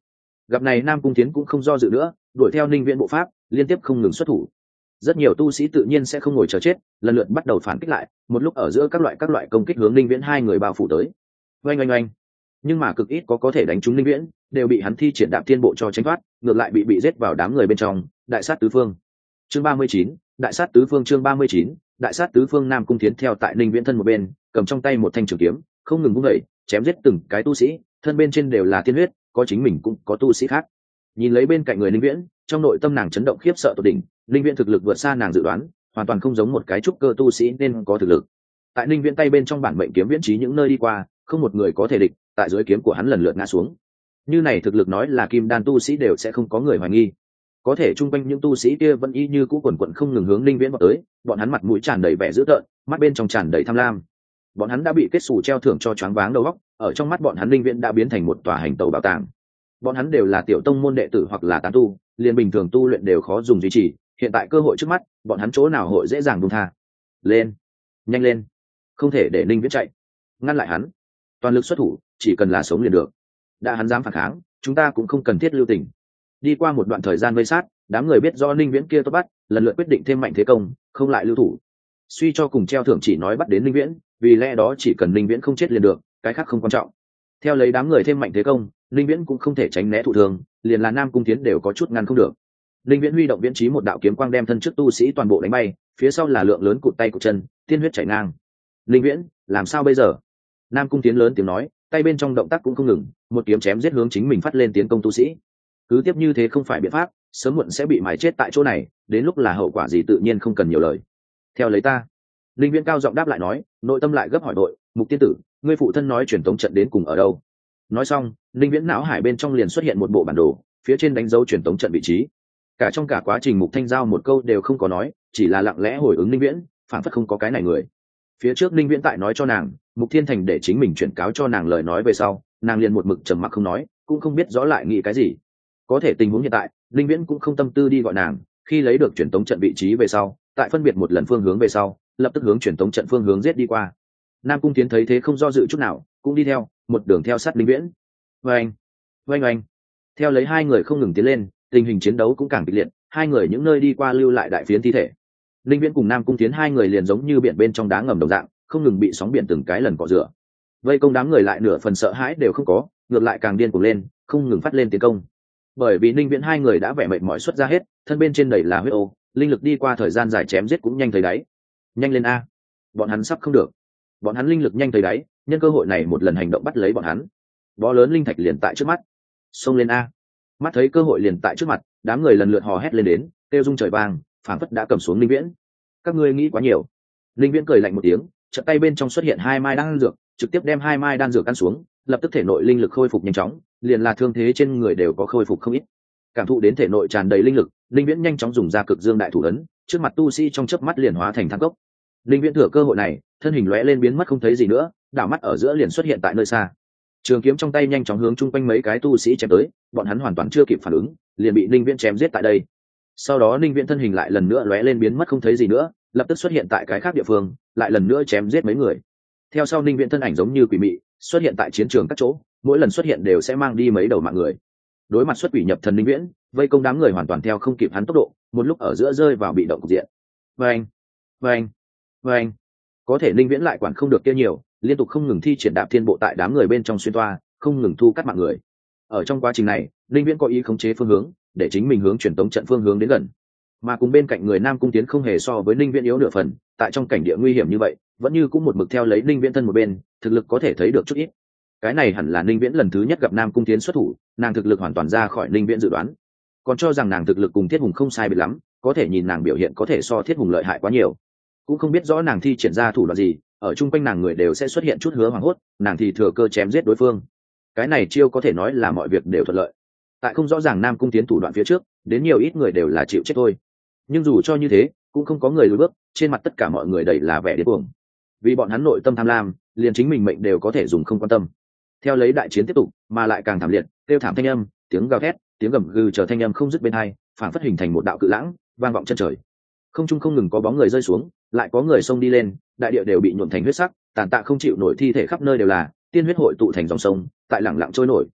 Gặp này Nam Cung Thiến cũng không do dự nữa, đuổi theo Ninh Viễn bộ pháp, liên tiếp không ngừng xuất thủ. Rất nhiều tu sĩ tự nhiên sẽ không ngồi chờ chết, lần lượt bắt đầu phản kích lại, một lúc ở giữa các loại công kích hướng Ninh Viễn hai người bao phủ tới. Oanh oanh oanh. Nhưng mà cực ít có thể đánh trúng Ninh Viễn, đều bị hắn thi triển Đạp Thiên Bộ cho tránh thoát, ngược lại bị giết vào đám người bên trong, đại sát tứ phương. Chương 39, đại sát tứ phương. Chương 39, đại sát tứ phương. Nam Cung Thiến theo tại Ninh Viễn thân một bên, cầm trong tay một thanh trường kiếm, không ngừng vung dậy, chém giết từng cái tu sĩ, thân bên trên đều là tiên huyết, có chính mình cũng có tu sĩ khác. Nhìn lấy bên cạnh người Ninh Viễn, trong nội tâm nàng chấn động khiếp sợ tột đỉnh. Ninh Viễn thực lực vượt xa nàng dự đoán, hoàn toàn không giống một cái trúc cơ tu sĩ nên có thực lực. Tại Ninh Viễn tay bên trong bản mệnh kiếm viễn trí những nơi đi qua, không một người có thể địch, tại dưới kiếm của hắn lần lượt ngã xuống. Như này thực lực nói là kim đan tu sĩ đều sẽ không có người hoài nghi. Có thể chung quanh những tu sĩ kia vẫn y như cũ quần quần không ngừng hướng Ninh Viễn vào tới, bọn hắn mặt mũi tràn đầy vẻ dữ tợn, mắt bên trong tràn đầy tham lam. Bọn hắn đã bị kết xù treo thưởng cho choáng váng đầu óc, ở trong mắt bọn hắn Ninh Viễn đã biến thành một tòa hành tẩu bảo tàng. Bọn hắn đều là tiểu tông môn đệ tử hoặc là tán tu, liền bình thường tu luyện đều khó dùng duy trì, hiện tại cơ hội trước mắt, bọn hắn chỗ nào hội dễ dàng buông tha. Lên, nhanh lên, không thể để Ninh Viễn chạy, ngăn lại hắn, toàn lực xuất thủ, chỉ cần là sống liền được. Đã hắn dám phản kháng, chúng ta cũng không cần thiết lưu tình. Đi qua một đoạn thời gian vây sát, đám người biết do Ninh Viễn kia tốt bắt, lần lượt quyết định thêm mạnh thế công, không lại lưu thủ. Suy cho cùng treo thưởng chỉ nói bắt đến Ninh Viễn, vì lẽ đó chỉ cần Ninh Viễn không chết liền được, cái khác không quan trọng. Theo lấy đám người thêm mạnh thế công, Ninh Viễn cũng không thể tránh né thụ thường, liền là Nam Cung Thiến đều có chút ngăn không được. Ninh Viễn huy động viễn trí một đạo kiếm quang đem thân trước tu sĩ toàn bộ đánh bay, phía sau là lượng lớn cụt tay cụt chân, tiên huyết chảy ngang. Ninh Viễn, làm sao bây giờ? Nam Cung Thiến lớn tiếng nói, tay bên trong động tác cũng không ngừng, một kiếm chém giết hướng chính mình phát lên tiến công tu sĩ. Cứ tiếp như thế không phải biện pháp, sớm muộn sẽ bị mài chết tại chỗ này, đến lúc là hậu quả gì tự nhiên không cần nhiều lời. Theo lấy ta. Linh Viễn cao giọng đáp lại nói, nội tâm lại gấp hỏi đội, Mục tiên tử, ngươi phụ thân nói truyền tống trận đến cùng ở đâu? Nói xong, Linh Viễn não hải bên trong liền xuất hiện một bộ bản đồ, phía trên đánh dấu truyền tống trận vị trí. Trong cả quá trình Mục Thanh Giao một câu đều không có nói, chỉ là lặng lẽ hồi ứng Linh Viễn, phản phất không có cái này người. Phía trước Linh Viễn tại nói cho nàng, Mục Thiên Thành để chính mình chuyển cáo cho nàng lời nói về sau, nàng liền một mực trầm mặc không nói, cũng không biết rõ lại nghĩ cái gì. Có thể tình huống hiện tại, Linh Viễn cũng không tâm tư đi gọi nàng, khi lấy được truyền tống trận vị trí về sau, tại phân biệt một lần phương hướng về sau, lập tức hướng truyền tống trận phương hướng giết đi qua. Nam Cung Tiến thấy thế không do dự chút nào, cũng đi theo, một đường theo sát Linh Viễn. Oanh, oanh oanh. Theo lấy hai người không ngừng tiến lên, tình hình chiến đấu cũng càng kịch liệt, hai người những nơi đi qua lưu lại đại phiến thi thể. Linh Viễn cùng Nam Cung Tiến hai người liền giống như biển bên trong đá ngầm đồng dạng, không ngừng bị sóng biển từng cái lần cọ rửa. Vây công đám người lại nửa phần sợ hãi đều không có, ngược lại càng điên cuồng lên, không ngừng phát lên tiến công. Bởi vì Ninh Viễn hai người đã vẻ mệt mỏi xuất ra hết, thân bên trên đầy là huyết ô, linh lực đi qua thời gian dài chém giết cũng nhanh thấy đáy. Nhanh lên a, bọn hắn sắp không được. Bọn hắn linh lực nhanh thấy đáy, nhân cơ hội này một lần hành động bắt lấy bọn hắn. Bó lớn linh thạch liền tại trước mắt. Xông lên a. Mắt thấy cơ hội liền tại trước mặt, đám người lần lượt hò hét lên đến, kêu rung trời vang, phảng phất đã cầm xuống Ninh Viễn. Các ngươi nghĩ quá nhiều. Ninh Viễn cười lạnh một tiếng, chợt tay bên trong xuất hiện hai mai đan dược, trực tiếp đem hai mai đan dược ăn xuống, lập tức thể nội linh lực khôi phục nhanh chóng, liền là thương thế trên người đều có khôi phục không ít. Cảm thụ đến thể nội tràn đầy linh lực, Linh Viễn nhanh chóng dùng ra cực dương đại thủ ấn, trước mặt tu sĩ trong chớp mắt liền hóa thành thang cốc. Linh Viễn thừa cơ hội này, thân hình lóe lên biến mất không thấy gì nữa, đảo mắt ở giữa liền xuất hiện tại nơi xa. Trường kiếm trong tay nhanh chóng hướng chung quanh mấy cái tu sĩ chém tới, bọn hắn hoàn toàn chưa kịp phản ứng, liền bị Linh Viễn chém giết tại đây. Sau đó Linh Viễn thân hình lại lần nữa lóe lên biến mất không thấy gì nữa, lập tức xuất hiện tại cái khác địa phương, lại lần nữa chém giết mấy người. Theo sau Linh Viễn thân ảnh giống như quỷ mị, xuất hiện tại chiến trường các chỗ, mỗi lần xuất hiện đều sẽ mang đi mấy đầu mạng người. Đối mặt xuất quỷ nhập thần Linh Viễn, vây công đám người hoàn toàn theo không kịp hắn tốc độ, một lúc ở giữa rơi vào bị động cục diện. Vâng, vâng, vâng. Có thể Linh Viễn lại quản không được kia nhiều, liên tục không ngừng thi triển Đạp Thiên Bộ tại đám người bên trong xuyên toa, không ngừng thu cắt mạng người. Ở trong quá trình này, Linh Viễn có ý khống chế phương hướng, để chính mình hướng truyền tống trận phương hướng đến gần. Mà cùng bên cạnh người Nam Cung Tiến không hề so với Linh Viễn yếu nửa phần, tại trong cảnh địa nguy hiểm như vậy, vẫn như cũng một mực theo lấy Linh Viễn thân một bên, thực lực có thể thấy được chút ít. Cái này hẳn là Linh Viễn lần thứ nhất gặp Nam Cung Tiến xuất thủ, nàng thực lực hoàn toàn ra khỏi Linh Viễn dự đoán. Còn cho rằng nàng thực lực cùng Thiết Hùng không sai biệt lắm, có thể nhìn nàng biểu hiện có thể so Thiết Hùng lợi hại quá nhiều. Cũng không biết rõ nàng thi triển ra thủ đoạn gì, ở chung quanh nàng người đều sẽ xuất hiện chút hứa hoảng hốt, nàng thì thừa cơ chém giết đối phương. Cái này chiêu có thể nói là mọi việc đều thuận lợi. Tại không rõ ràng Nam Cung Tiến thủ đoạn phía trước, đến nhiều ít người đều là chịu chết thôi. Nhưng dù cho như thế, cũng không có người lùi bước, trên mặt tất cả mọi người đầy là vẻ điên cuồng. Vì bọn hắn nội tâm tham lam, liền chính mình mệnh đều có thể dùng không quan tâm. Theo lấy đại chiến tiếp tục, mà lại càng thảm liệt, kêu thảm thanh âm, tiếng gào thét, tiếng gầm gừ chờ thanh âm không dứt bên hai, phảng phất hình thành một đạo cự lãng, vang vọng chân trời. Không trung không ngừng có bóng người rơi xuống, lại có người xông đi lên, đại địa đều bị nhuộm thành huyết sắc, tàn tạ không chịu nổi thi thể khắp nơi đều là, tiên huyết hội tụ thành dòng sông, tại lặng lặng trôi nổi.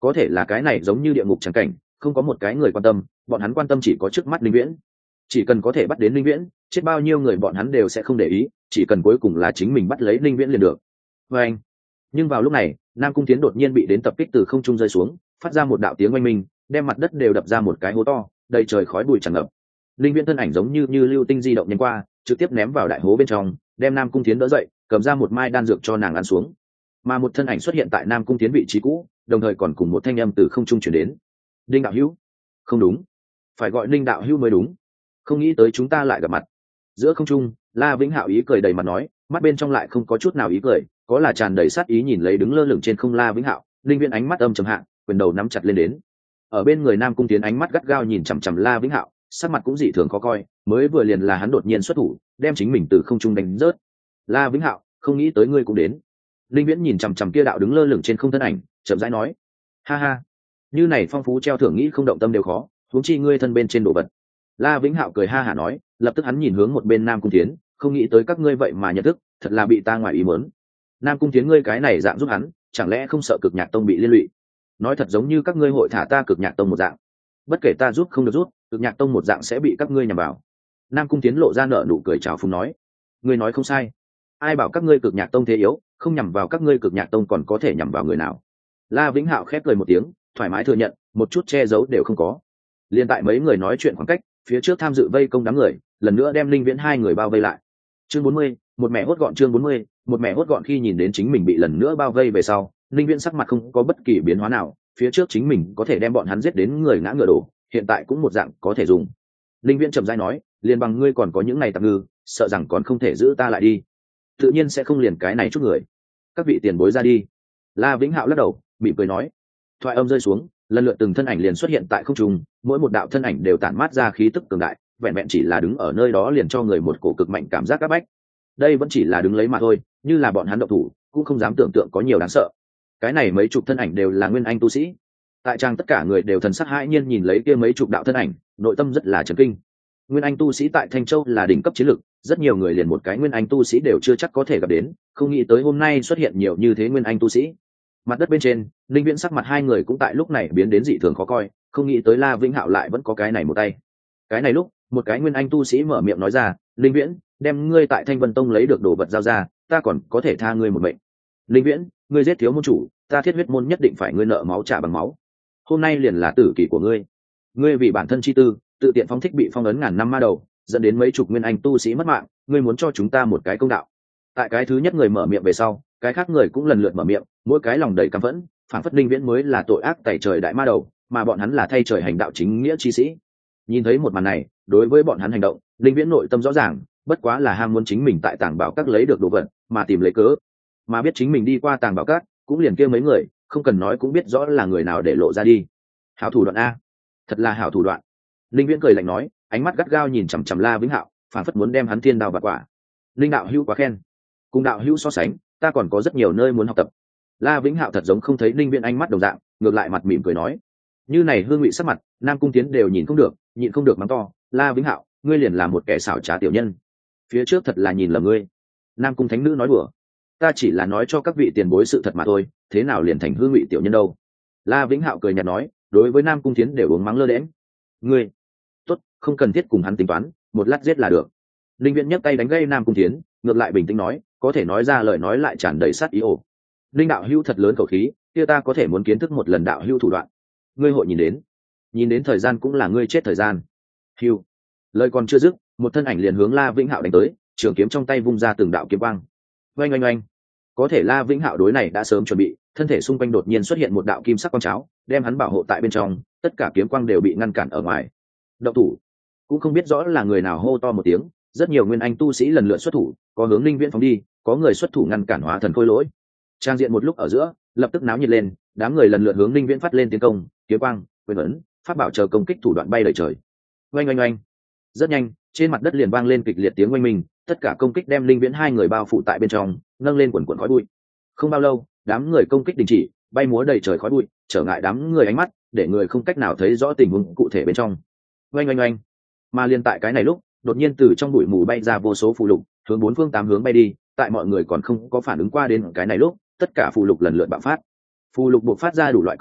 có thể là cái này giống như địa ngục trắng cảnh, không có một cái người quan tâm, bọn hắn quan tâm chỉ có trước mắt linh viễn. Chỉ cần có thể bắt đến linh viễn, chết bao nhiêu người bọn hắn đều sẽ không để ý, chỉ cần cuối cùng là chính mình bắt lấy linh viễn liền được. Và anh, nhưng vào lúc này Nam Cung Tiến đột nhiên bị đến tập kích từ không trung rơi xuống, phát ra một đạo tiếng oanh minh, đem mặt đất đều đập ra một cái hố to, đầy trời khói bụi tràn ngập. Linh viễn thân ảnh giống như lưu tinh di động nhanh qua, trực tiếp ném vào đại hố bên trong, đem Nam Cung Tiến đỡ dậy, cầm ra một mai đan dược cho nàng ăn xuống. Mà một thân ảnh xuất hiện tại Nam Cung Tiến vị trí cũ, đồng thời còn cùng một thanh âm từ không trung truyền đến. Đinh đạo hữu. Không đúng, phải gọi Đinh đạo hữu mới đúng. Không nghĩ tới chúng ta lại gặp mặt. Giữa không trung, La Vĩnh Hạo ý cười đầy mặt nói, mắt bên trong lại không có chút nào ý cười, có là tràn đầy sát ý nhìn lấy đứng lơ lửng trên không La Vĩnh Hạo. Linh viễn ánh mắt âm trầm hạ, quyền đầu nắm chặt lên đến. Ở bên người Nam Cung Tiến ánh mắt gắt gao nhìn chằm chằm La Vĩnh Hạo, sắc mặt cũng dị thường khó coi, mới vừa liền là hắn đột nhiên xuất thủ, đem chính mình từ không trung đánh rớt. La Vĩnh Hạo, không nghĩ tới ngươi cũng đến. Linh viễn nhìn chằm chằm kia đạo đứng lơ lửng trên không thân ảnh, chậm rãi nói, ha ha, như này phong phú treo thưởng nghĩ không động tâm đều khó, huống chi ngươi thân bên trên đồ vật. La Vĩnh Hạo cười ha hả nói, lập tức hắn nhìn hướng một bên Nam Cung Tiến, không nghĩ tới các ngươi vậy mà nhận thức, thật là bị ta ngoài ý muốn. Nam Cung Tiến ngươi cái này dạng giúp hắn, chẳng lẽ không sợ Cực Nhạc Tông bị liên lụy? Nói thật giống như các ngươi hội thả ta Cực Nhạc Tông một dạng, bất kể ta giúp không được giúp, Cực Nhạc Tông một dạng sẽ bị các ngươi nhằm vào. Nam Cung Tiến lộ ra nở nụ cười chào phúng nói, ngươi nói không sai, ai bảo các ngươi Cực Nhạc Tông thế yếu, không nhằm vào các ngươi Cực Nhạc Tông còn có thể nhằm vào người nào? La Vĩnh Hạo khép cười một tiếng, thoải mái thừa nhận, một chút che giấu đều không có. Liên tại mấy người nói chuyện khoảng cách, phía trước tham dự vây công đám người, lần nữa đem Linh Viễn hai người bao vây lại. Chương 40, một mẹ hốt gọn. Chương 40, một mẹ hốt gọn. Khi nhìn đến chính mình bị lần nữa bao vây về sau, Linh Viễn sắc mặt không có bất kỳ biến hóa nào, phía trước chính mình có thể đem bọn hắn giết đến người ngã ngựa đổ, hiện tại cũng một dạng có thể dùng. Linh Viễn chậm rãi nói, liền bằng ngươi còn có những này tạm ngư, sợ rằng còn không thể giữ ta lại đi. Tự nhiên sẽ không liền cái này chút người. Các vị tiền bối ra đi. La Vĩnh Hạo lắc đầu, mỉm cười nói. Thoại âm rơi xuống, lần lượt từng thân ảnh liền xuất hiện tại không trung, mỗi một đạo thân ảnh đều tản mát ra khí tức cường đại, vẹn vẹn chỉ là đứng ở nơi đó liền cho người một cổ cực mạnh cảm giác áp bách. Đây vẫn chỉ là đứng lấy mà thôi, như là bọn hắn động thủ, cũng không dám tưởng tượng có nhiều đáng sợ. Cái này mấy chục thân ảnh đều là nguyên anh tu sĩ. Tại trang tất cả người đều thần sắc hãi nhiên nhìn lấy kia mấy chục đạo thân ảnh, nội tâm rất là chấn kinh. Nguyên anh tu sĩ tại Thanh Châu là đỉnh cấp chiến lực, rất nhiều người liền một cái nguyên anh tu sĩ đều chưa chắc có thể gặp đến, không nghĩ tới hôm nay xuất hiện nhiều như thế nguyên anh tu sĩ. Mặt đất bên trên, Linh Viễn sắc mặt hai người cũng tại lúc này biến đến dị thường khó coi, không nghĩ tới La Vĩnh Hạo lại vẫn có cái này một tay. Cái này lúc, một cái nguyên anh tu sĩ mở miệng nói ra, Linh Viễn, đem ngươi tại Thanh Vân Tông lấy được đồ vật giao ra, ta còn có thể tha ngươi một mệnh. Linh Viễn, ngươi giết thiếu môn chủ, ta Thiết Huyết môn nhất định phải ngươi nợ máu trả bằng máu. Hôm nay liền là tử kỳ của ngươi. Ngươi vì bản thân chi tư, tự tiện phóng thích bị phong ấn ngàn năm ma đầu, dẫn đến mấy chục nguyên anh tu sĩ mất mạng, ngươi muốn cho chúng ta một cái công đạo. Tại cái thứ nhất người mở miệng về sau, cái khác người cũng lần lượt mở miệng, mỗi cái lòng đầy căm phẫn, phản phất Linh Viễn mới là tội ác tày trời đại ma đầu, mà bọn hắn là thay trời hành đạo chính nghĩa chi sĩ. Nhìn thấy một màn này, đối với bọn hắn hành động, Linh Viễn nội tâm rõ ràng, bất quá là ham muốn chính mình tại Tàng Bảo Các lấy được đồ vật, mà tìm lấy cớ. Mà biết chính mình đi qua Tàng Bảo Các, cũng liền kia mấy người, không cần nói cũng biết rõ là người nào để lộ ra đi. Hảo thủ đoạn a, thật là hảo thủ đoạn. Linh Viễn cười lạnh nói, ánh mắt gắt gao nhìn chằm chằm La Vĩnh Hạo, phản phất muốn đem hắn thiên đao bạt quả. Linh đạo hữu quá khen, cùng đạo hữu so sánh, ta còn có rất nhiều nơi muốn học tập. La Vĩnh Hạo thật giống không thấy Linh Viễn ánh mắt đồng dạng, ngược lại mặt mỉm cười nói, như này hương vị sắc mặt, Nam Cung Tiến đều nhìn không được mắng to, La Vĩnh Hạo, ngươi liền là một kẻ xảo trá tiểu nhân, phía trước thật là nhìn lầm ngươi. Nam Cung thánh nữ nói đùa, ta chỉ là nói cho các vị tiền bối sự thật mà thôi, thế nào liền thành hương vị tiểu nhân đâu. La Vĩnh Hạo cười nhạt nói, đối với Nam Cung Tiến đều uống mắng lơ đễnh. Ngươi, tốt, không cần thiết cùng hắn tính toán, một lát giết là được. Linh Viễn nhấc tay đánh gây Nam Cung Tiến, ngược lại bình tĩnh nói, có thể nói ra lời nói lại tràn đầy sát ý ổ. Linh đạo hữu thật lớn khẩu khí, kia ta có thể muốn kiến thức một lần đạo hữu thủ đoạn. Ngươi hội nhìn đến thời gian cũng là ngươi chết thời gian. Hưu, lời còn chưa dứt, một thân ảnh liền hướng La Vĩnh Hạo đánh tới, trường kiếm trong tay vung ra từng đạo kiếm quang. Oanh oanh oanh. Có thể La Vĩnh Hạo đối này đã sớm chuẩn bị, thân thể xung quanh đột nhiên xuất hiện một đạo kim sắc quang cháo, đem hắn bảo hộ tại bên trong, tất cả kiếm quang đều bị ngăn cản ở ngoài. Động thủ. Cũng không biết rõ là người nào hô to một tiếng, rất nhiều nguyên anh tu sĩ lần lượt xuất thủ, có hướng Linh Viễn phóng đi, có người xuất thủ ngăn cản Hóa Thần Khôi Lỗi. Trang diện một lúc ở giữa, lập tức náo nhiệt lên, đám người lần lượt hướng Linh Viễn phát lên tiến công, kiếm quang, quyền ấn, pháp bảo chờ công kích thủ đoạn bay lời trời. Oanh oanh oanh. Rất nhanh, trên mặt đất liền vang lên kịch liệt tiếng oanh minh, tất cả công kích đem Linh Viễn hai người bao phủ tại bên trong, nâng lên quần quần khói bụi. Không bao lâu, đám người công kích đình chỉ, bay múa đầy trời khói bụi, trở ngại đám người ánh mắt, để người không cách nào thấy rõ tình huống cụ thể bên trong. Oanh oanh oanh. Mà liên tại cái này lúc, đột nhiên từ trong bụi mù bay ra vô số phù lục, hướng bốn phương tám hướng bay đi, tại mọi người còn không có phản ứng qua đến cái này lúc, tất cả phù lục lần lượt bạo phát. Phù lục buộc phát ra đủ loại công kích,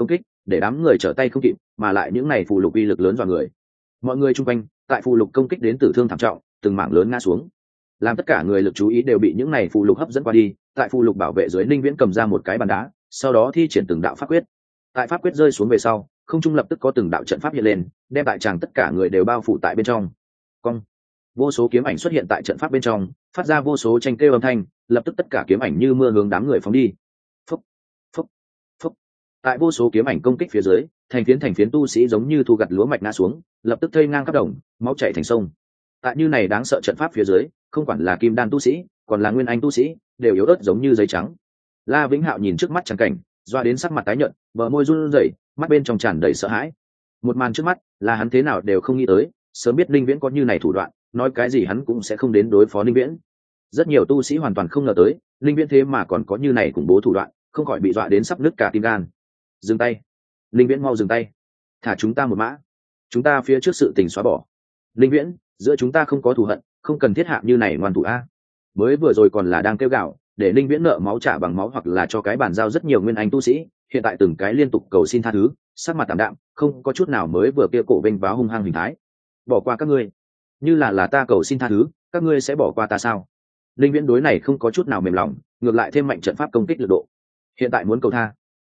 để đám người trở tay không kịp, mà lại những này phù lục uy lực lớn dọa người. Mọi người chung quanh tại phù lục công kích đến tử thương thảm trọng, từng mảng lớn ngã xuống, làm tất cả người lực chú ý đều bị những này phù lục hấp dẫn qua đi. Tại phù lục bảo vệ dưới, Linh Viễn cầm ra một cái bàn đá, sau đó thi triển từng đạo pháp quyết. Tại pháp quyết rơi xuống về sau, không trung lập tức có từng đạo trận pháp hiện lên, đem tại tràng tất cả người đều bao phủ tại bên trong. Cong, vô số kiếm ảnh xuất hiện tại trận pháp bên trong, phát ra vô số tranh kêu âm thanh, lập tức tất cả kiếm ảnh như mưa hướng đám người phóng đi. Phúc, phúc, phúc. Tại vô số kiếm ảnh công kích phía dưới, thành phiến tu sĩ giống như thu gặt lúa mạch ngã xuống, lập tức thây ngang khắp đồng, máu chảy thành sông. Tại như này đáng sợ trận pháp phía dưới, không quản là kim đan tu sĩ, còn là nguyên anh tu sĩ, đều yếu ớt giống như giấy trắng. La Vĩnh Hạo nhìn trước mắt trắng cảnh, doa đến sắc mặt tái nhợt, bờ môi run rẩy, mắt bên trong tràn đầy sợ hãi. Một màn trước mắt là hắn thế nào đều không nghĩ tới, sớm biết Linh Viễn có như này thủ đoạn, nói cái gì hắn cũng sẽ không đến đối phó Linh Viễn. Rất nhiều tu sĩ hoàn toàn không ngờ tới, Linh Viễn thế mà còn có như này khủng bố thủ đoạn, không khỏi bị dọa đến sắp nứt cả tim gan. Dừng tay, Linh Viễn mau dừng tay, thả chúng ta một mã, chúng ta phía trước sự tình xóa bỏ. Linh Viễn, giữa chúng ta không có thù hận, không cần thiết hạ như này ngoan thủ a. Mới vừa rồi còn là đang kêu gào để Linh Viễn nợ máu trả bằng máu, hoặc là cho cái bàn giao rất nhiều nguyên anh tu sĩ, hiện tại từng cái liên tục cầu xin tha thứ, sắc mặt tạm đạm, không có chút nào mới vừa kia cổ vênh váo hung hăng hình thái. Bỏ qua các ngươi, như là ta cầu xin tha thứ, các ngươi sẽ bỏ qua ta sao? Linh Viễn đối này không có chút nào mềm lòng, ngược lại thêm mạnh trận pháp công kích lực độ. Hiện tại muốn cầu tha.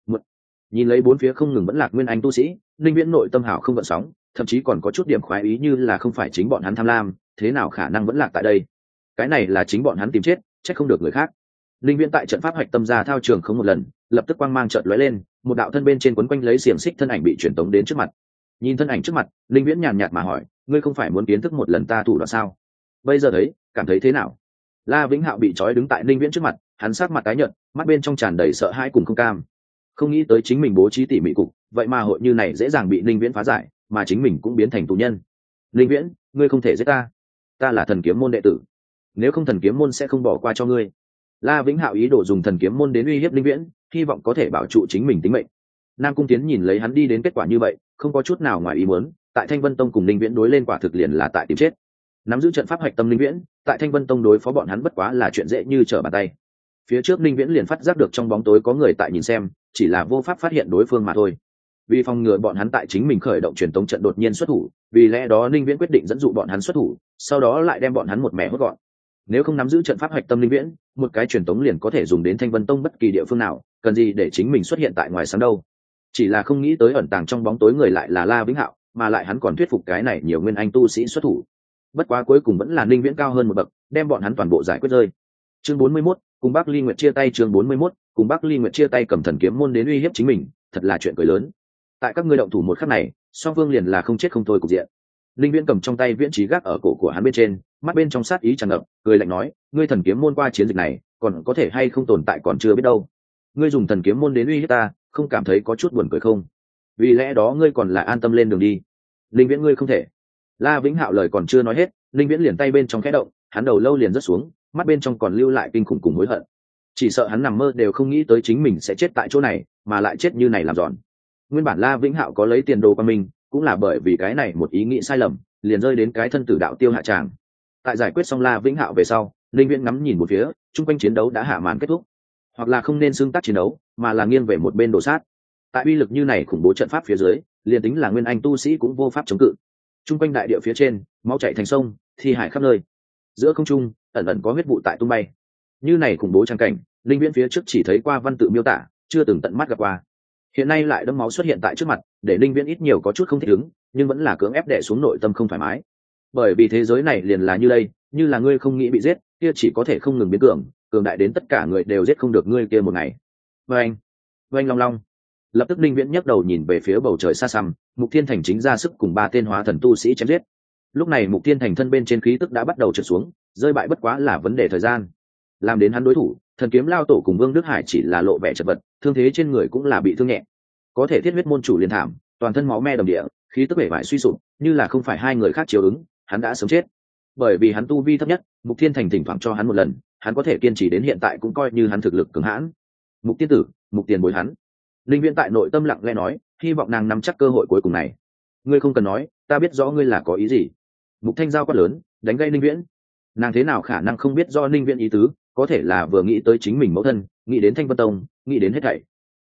Nhìn lấy bốn phía không ngừng vẫn lạc nguyên anh tu sĩ, Linh Viễn nội tâm hảo không gợn sóng, thậm chí còn có chút điểm khoái ý, như là không phải chính bọn hắn tham lam, thế nào khả năng vẫn lạc tại đây? Cái này là chính bọn hắn tìm chết, trách không được người khác. Linh Viễn tại trận pháp hoạch tâm ra thao trường không một lần, lập tức quang mang chợt lóe lên, một đạo thân bên trên quấn quanh lấy xiềng xích thân ảnh bị truyền tống đến trước mặt. Nhìn thân ảnh trước mặt, Linh Viễn nhàn nhạt mà hỏi, ngươi không phải muốn kiến thức một lần ta thủ đoạn sao? Bây giờ thấy, cảm thấy thế nào? La Vĩnh Hạo bị trói đứng tại Linh Viễn trước mặt, hắn sắc mặt tái nhợt, mắt bên trong tràn đầy sợ hãi cùng không cam. Không nghĩ tới chính mình bố trí tỉ mỉ cục, vậy mà hội như này dễ dàng bị Linh Viễn phá giải, mà chính mình cũng biến thành tù nhân. Linh Viễn, ngươi không thể giết ta, ta là thần kiếm môn đệ tử, nếu không thần kiếm môn sẽ không bỏ qua cho ngươi. La Vĩnh Hạo ý đồ dùng thần kiếm môn đến uy hiếp Linh Viễn, hy vọng có thể bảo trụ chính mình tính mệnh. Nam Cung Tiến nhìn lấy hắn đi đến kết quả như vậy, không có chút nào ngoài ý muốn, tại Thanh Vân Tông cùng Linh Viễn đối lên quả thực liền là tại tìm chết. Nắm giữ trận pháp hoạch tâm Linh Viễn, tại Thanh Vân Tông đối phó bọn hắn bất quá là chuyện dễ như trở bàn tay. Phía trước Linh Viễn liền phát giác được trong bóng tối có người tại nhìn xem, chỉ là vô pháp phát hiện đối phương mà thôi. Vì phòng ngừa bọn hắn tại chính mình khởi động truyền tống trận đột nhiên xuất thủ, vì lẽ đó Linh Viễn quyết định dẫn dụ bọn hắn xuất thủ, sau đó lại đem bọn hắn một mẻ hốt gọn. Nếu không nắm giữ trận pháp hoạch tâm Linh Viễn, một cái truyền tống liền có thể dùng đến Thanh Vân Tông bất kỳ địa phương nào, cần gì để chính mình xuất hiện tại ngoài sáng đâu. Chỉ là không nghĩ tới ẩn tàng trong bóng tối người lại là La Vĩnh Hạo, mà lại hắn còn thuyết phục cái này nhiều nguyên anh tu sĩ xuất thủ. Bất quá cuối cùng vẫn là Linh Viễn cao hơn một bậc, đem bọn hắn toàn bộ giải quyết rơi. Chương 41, cùng Bắc Ly Nguyệt chia tay. Chương 41, cùng Bắc Ly Nguyệt chia tay, cầm thần kiếm môn đến uy hiếp chính mình, thật là chuyện cười lớn. Tại các ngươi động thủ một khắc này, song phương liền là không chết không thôi cục diện. Linh Viễn cầm trong tay viễn trí gác ở cổ của hắn bên trên, mắt bên trong sát ý tràn ngập, cười lạnh nói, ngươi thần kiếm môn qua chiến dịch này, còn có thể hay không tồn tại còn chưa biết đâu. Ngươi dùng thần kiếm môn đến uy hiếp ta, không cảm thấy có chút buồn cười không? Vì lẽ đó ngươi còn là an tâm lên đường đi. Linh Viễn, ngươi không thể. La Vĩnh Hạo lời còn chưa nói hết, Linh Viễn liền tay bên trong khẽ động, hắn đầu lâu liền rớt xuống, mắt bên trong còn lưu lại kinh khủng cùng hối hận. Chỉ sợ hắn nằm mơ đều không nghĩ tới chính mình sẽ chết tại chỗ này, mà lại chết như này làm giòn. Nguyên bản La Vĩnh Hạo có lấy tiền đồ qua mình, cũng là bởi vì cái này một ý nghĩ sai lầm, liền rơi đến cái thân tử đạo tiêu hạ tràng. Tại giải quyết xong La Vĩnh Hạo về sau, Linh Viễn ngắm nhìn một phía, chung quanh chiến đấu đã hạ màn kết thúc, hoặc là không nên xưng tác chiến đấu, mà là nghiêng về một bên đổ sát. Tại uy lực như này khủng bố trận pháp phía dưới, liền tính là nguyên anh tu sĩ cũng vô pháp chống cự. Chung quanh đại địa phía trên, máu chảy thành sông, thi hải khắp nơi. Giữa không trung, ẩn ẩn có huyết vụ tại tung bay. Như này khủng bố trang cảnh, Linh Viễn phía trước chỉ thấy qua văn tự miêu tả, chưa từng tận mắt gặp qua. Hiện nay lại đẫm máu xuất hiện tại trước mặt, để Linh Viễn ít nhiều có chút không thích ứng, nhưng vẫn là cưỡng ép đè xuống nội tâm không thoải mái. Bởi vì thế giới này liền là như đây, như là ngươi không nghĩ bị giết, kia chỉ có thể không ngừng biến cường đại đến tất cả người đều giết không được ngươi kia một ngày. Vâng long long. Lập tức Linh Viễn nhấc đầu nhìn về phía bầu trời xa xăm, Mục Thiên Thành chính ra sức cùng ba tên hóa thần tu sĩ chém giết. Lúc này Mục Thiên Thành thân bên trên khí tức đã bắt đầu trượt xuống, rơi bại bất quá là vấn đề thời gian. Làm đến hắn đối thủ, Thần Kiếm Lao Tổ cùng Vương Đức Hải chỉ là lộ vẻ chật vật, thương thế trên người cũng là bị thương nhẹ. Có thể Thiết Huyết môn chủ liền thảm, toàn thân máu me đầm địa, khí tức bể bại suy sụp, như là không phải hai người khác chiếu ứng, hắn đã sớm chết. Bởi vì hắn tu vi thấp nhất, Mục Thiên Thành thỉnh thoảng cho hắn một lần, hắn có thể kiên trì đến hiện tại cũng coi như hắn thực lực cường hãn. Mục tiên tử, Mục tiền bối hắn. Linh Viễn tại nội tâm lặng lẽ nói, hy vọng nàng nắm chắc cơ hội cuối cùng này. Ngươi không cần nói, ta biết rõ ngươi là có ý gì. Mục Thanh Giao quát lớn, đánh gây Linh Viễn. Nàng thế nào khả năng không biết do Linh Viễn ý tứ, có thể là vừa nghĩ tới chính mình mẫu thân, nghĩ đến Thanh Vân Tông, nghĩ đến hết thảy.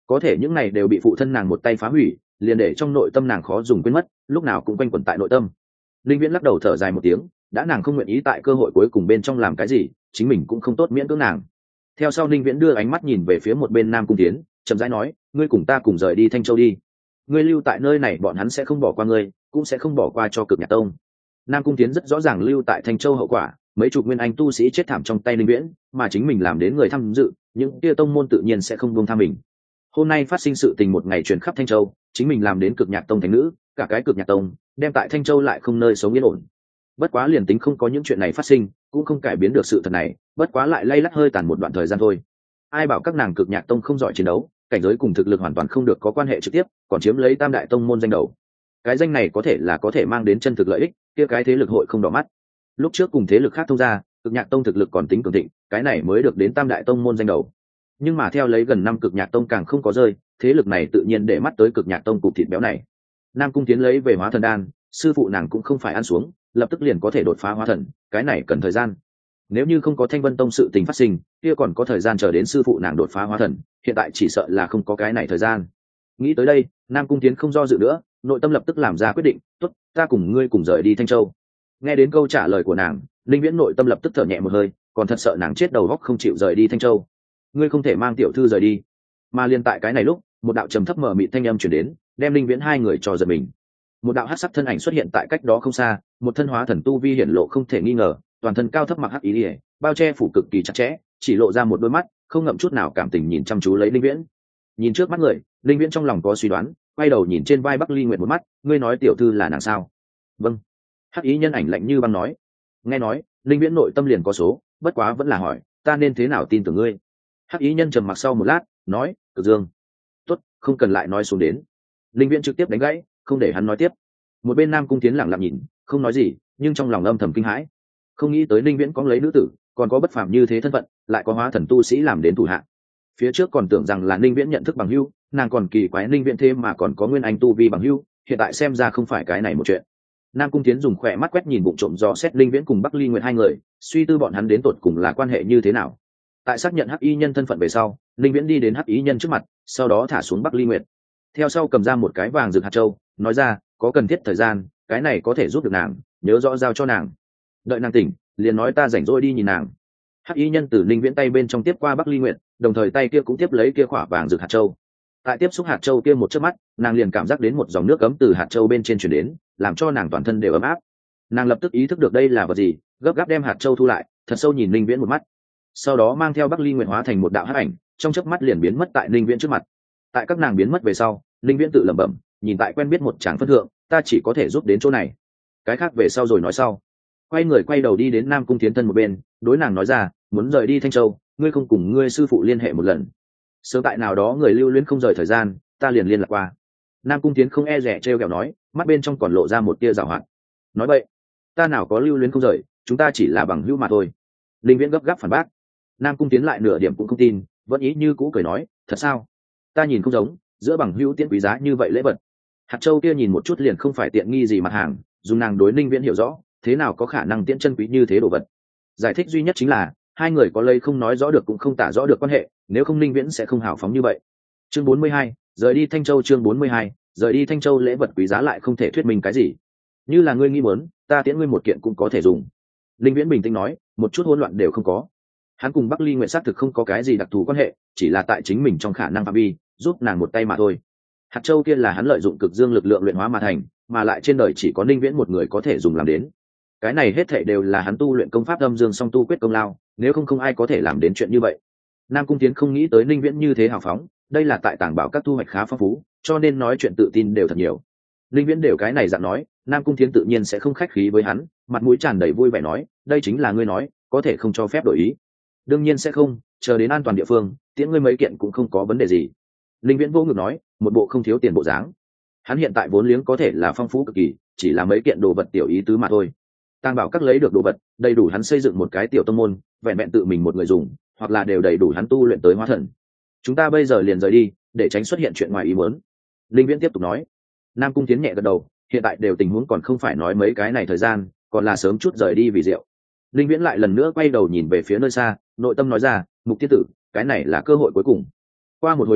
có thể những này đều bị phụ thân nàng một tay phá hủy, liền để trong nội tâm nàng khó dùng quên mất, lúc nào cũng quanh quẩn tại nội tâm. Linh Viễn lắc đầu thở dài một tiếng, đã nàng không nguyện ý tại cơ hội cuối cùng bên trong làm cái gì, chính mình cũng không tốt miễn cưỡng nàng. Theo sau Linh Viễn đưa ánh mắt nhìn về phía một bên Nam Cung Tiến, chậm rãi nói, ngươi cùng ta cùng rời đi Thanh Châu đi. Ngươi lưu tại nơi này bọn hắn sẽ không bỏ qua ngươi, cũng sẽ không bỏ qua cho Cực Nhạc Tông. Nam Cung Tiến rất rõ ràng lưu tại Thanh Châu hậu quả, mấy chục nguyên anh tu sĩ chết thảm trong tay Linh Viễn, mà chính mình làm đến người tham dự, những kia tông môn tự nhiên sẽ không buông tha mình. Hôm nay phát sinh sự tình một ngày truyền khắp Thanh Châu, chính mình làm đến Cực Nhạc Tông thánh nữ, cả cái Cực Nhạc Tông đem tại Thanh Châu lại không nơi sống yên ổn. Bất quá liền tính không có những chuyện này phát sinh, cũng không cải biến được sự thật này, bất quá lại lay lắt hơi tàn một đoạn thời gian thôi. Ai bảo các nàng Cực Nhạc Tông không giỏi chiến đấu, cảnh giới cùng thực lực hoàn toàn không được có quan hệ trực tiếp, còn chiếm lấy tam đại tông môn danh đầu. Cái danh này có thể mang đến chân thực lợi ích, kia cái thế lực hội không đỏ mắt. Lúc trước cùng thế lực khác thông ra, Cực Nhạc Tông thực lực còn tính cường thịnh, cái này mới được đến tam đại tông môn danh đầu. Nhưng mà theo lấy gần năm Cực Nhạc Tông càng không có rơi, thế lực này tự nhiên để mắt tới Cực Nhạc Tông cục thịt béo này. Nam Cung Tiến lấy về Hóa Thần Đan, sư phụ nàng cũng không phải ăn xuống, lập tức liền có thể đột phá hóa thần, cái này cần thời gian. Nếu như không có Thanh Vân Tông sự tình phát sinh, kia còn có thời gian chờ đến sư phụ nàng đột phá hóa thần, hiện tại chỉ sợ là không có cái này thời gian. Nghĩ tới đây, Nam Cung Tiến không do dự nữa, nội tâm lập tức làm ra quyết định, tốt, ta cùng ngươi cùng rời đi Thanh Châu. Nghe đến câu trả lời của nàng, Linh Viễn nội tâm lập tức thở nhẹ một hơi, còn thật sợ nàng chết đầu óc không chịu rời đi Thanh Châu. Ngươi không thể mang tiểu thư rời đi. Mà liên tại cái này lúc, một đạo trầm thấp mờ mịt thanh âm truyền đến, đem Linh Viễn hai người cho giật mình. Một đạo hắc sắc thân ảnh xuất hiện tại cách đó không xa, một thân hóa thần tu vi hiển lộ không thể nghi ngờ, toàn thân cao thấp mặc hắc ý liễu, bao che phủ cực kỳ chặt chẽ, chỉ lộ ra một đôi mắt, không ngậm chút nào cảm tình nhìn chăm chú lấy Linh Viễn. Nhìn trước mắt người, Linh Viễn trong lòng có suy đoán, quay đầu nhìn trên vai Bắc Ly Nguyệt một mắt, ngươi nói tiểu thư là nàng sao? Vâng. Hắc ý nhân ảnh lạnh như băng nói. Nghe nói, Linh Viễn nội tâm liền có số, bất quá vẫn là hỏi, ta nên thế nào tin tưởng ngươi? Hắc ý nhân trầm mặc sau một lát, nói, Cực Dương. Tốt, không cần lại nói xuống đến. Linh Viễn trực tiếp đánh gãy, không để hắn nói tiếp. Một bên Nam Cung Tiến lặng lặng nhìn, không nói gì, nhưng trong lòng âm thầm kinh hãi. Không nghĩ tới Linh Viễn có lấy nữ tử, còn có bất phàm như thế thân phận, lại có hóa thần tu sĩ làm đến thủ hạ. Phía trước còn tưởng rằng là Linh Viễn nhận thức bằng hữu, nàng còn kỳ quái Linh Viễn thêm mà còn có nguyên anh tu vi bằng hữu, hiện tại xem ra không phải cái này một chuyện. Nam Cung Tiến dùng khỏe mắt quét nhìn bụng trộm dò xét Linh Viễn cùng Bắc Ly Nguyệt hai người, suy tư bọn hắn đến tột cùng là quan hệ như thế nào. Tại xác nhận hắc y nhân thân phận về sau, Linh Viễn đi đến hắc y nhân trước mặt, sau đó thả xuống Bắc Ly Nguyệt. Theo sau cầm ra một cái vàng rực hạt châu, nói ra, có cần thiết thời gian, cái này có thể giúp được nàng, nhớ rõ giao cho nàng. Đợi nàng tỉnh, liền nói ta rảnh rỗi đi nhìn nàng. Hắc y nhân từ Linh Viễn tay bên trong tiếp qua Bắc Ly Nguyệt, đồng thời tay kia cũng tiếp lấy kia khỏa vàng rực hạt châu. Tại tiếp xúc hạt châu kia một chớp mắt, nàng liền cảm giác đến một dòng nước ấm từ hạt châu bên trên truyền đến, làm cho nàng toàn thân đều ấm áp. Nàng lập tức ý thức được đây là vật gì, gấp gáp đem hạt châu thu lại, thật sâu nhìn Linh Viễn một mắt. Sau đó mang theo Bắc Ly Nguyệt hóa thành một đạo hắc ảnh, trong chớp mắt liền biến mất tại Linh Viễn trước mặt. Tại các nàng biến mất về sau, Linh Viễn tự lẩm bẩm, nhìn tại quen biết một chàng phân thượng, ta chỉ có thể giúp đến chỗ này, cái khác về sau rồi nói sau. Quay người quay đầu đi đến Nam Cung Tiến thân một bên, đối nàng nói ra, muốn rời đi Thanh Châu, ngươi không cùng ngươi sư phụ liên hệ một lần. Sớm tại nào đó người lưu luyến không rời thời gian, ta liền liên lạc qua. Nam Cung Tiến không e rẻ trêu ghẹo nói, mắt bên trong còn lộ ra một tia giảo hoạt. Nói vậy, ta nào có lưu luyến không rời, chúng ta chỉ là bằng hữu mà thôi. Linh Viễn gấp gáp phản bác. Nam Cung Tiến lại nửa điểm cũng không tin, vẫn ý như cũ cười nói, thật sao? Ta nhìn không giống, giữa bằng hữu tiễn quý giá như vậy lễ vật. Hạt châu kia nhìn một chút liền không phải tiện nghi gì mặt hàng, dùng nàng đối Linh Viễn hiểu rõ, thế nào có khả năng tiễn chân quý như thế đồ vật. Giải thích duy nhất chính là hai người có lây không nói rõ được cũng không tả rõ được quan hệ, nếu không Linh Viễn sẽ không hào phóng như vậy. Chương 42, rời đi Thanh Châu. Chương 42, rời đi Thanh Châu, lễ vật quý giá lại không thể thuyết minh cái gì. Như là ngươi nghi muốn, ta tiễn ngươi một kiện cũng có thể dùng. Linh Viễn bình tĩnh nói, một chút hỗn loạn đều không có. Hắn cùng Bắc Ly Nguyệt xác thực không có cái gì đặc thù quan hệ, chỉ là tại chính mình trong khả năng phạm vi giúp nàng một tay mà thôi. Hạt châu kia là hắn lợi dụng cực dương lực lượng luyện hóa mà thành, mà lại trên đời chỉ có Linh Viễn một người có thể dùng làm đến. Cái này hết thảy đều là hắn tu luyện công pháp âm dương song tu quyết công lao, nếu không ai có thể làm đến chuyện như vậy. Nam Cung Tiến không nghĩ tới Linh Viễn như thế hào phóng, đây là tại tàng bảo các thu hoạch khá phong phú, cho nên nói chuyện tự tin đều thật nhiều. Linh Viễn đều cái này dạng nói, Nam Cung Tiến tự nhiên sẽ không khách khí với hắn, mặt mũi tràn đầy vui vẻ nói, đây chính là ngươi nói, có thể không cho phép đổi ý. Đương nhiên sẽ không, chờ đến an toàn địa phương, tiễn ngươi mấy kiện cũng không có vấn đề gì. Linh Viễn vô ngực nói, một bộ không thiếu tiền bộ dáng. Hắn hiện tại vốn liếng có thể là phong phú cực kỳ, chỉ là mấy kiện đồ vật tiểu ý tứ mà thôi. Tàng bảo các lấy được đồ vật, đầy đủ hắn xây dựng một cái tiểu tông môn, vẹn vẹn tự mình một người dùng, hoặc là đều đầy đủ hắn tu luyện tới hóa thần. Chúng ta bây giờ liền rời đi, để tránh xuất hiện chuyện ngoài ý muốn. Linh Viễn tiếp tục nói. Nam Cung Tiến nhẹ gật đầu, hiện tại đều tình huống còn không phải nói mấy cái này thời gian, còn là sớm chút rời đi vì rượu. Linh Viễn lại lần nữa quay đầu nhìn về phía nơi xa, nội tâm nói ra, Mục Tiên Tử, cái này là cơ hội cuối cùng. Qua một hồi lâu,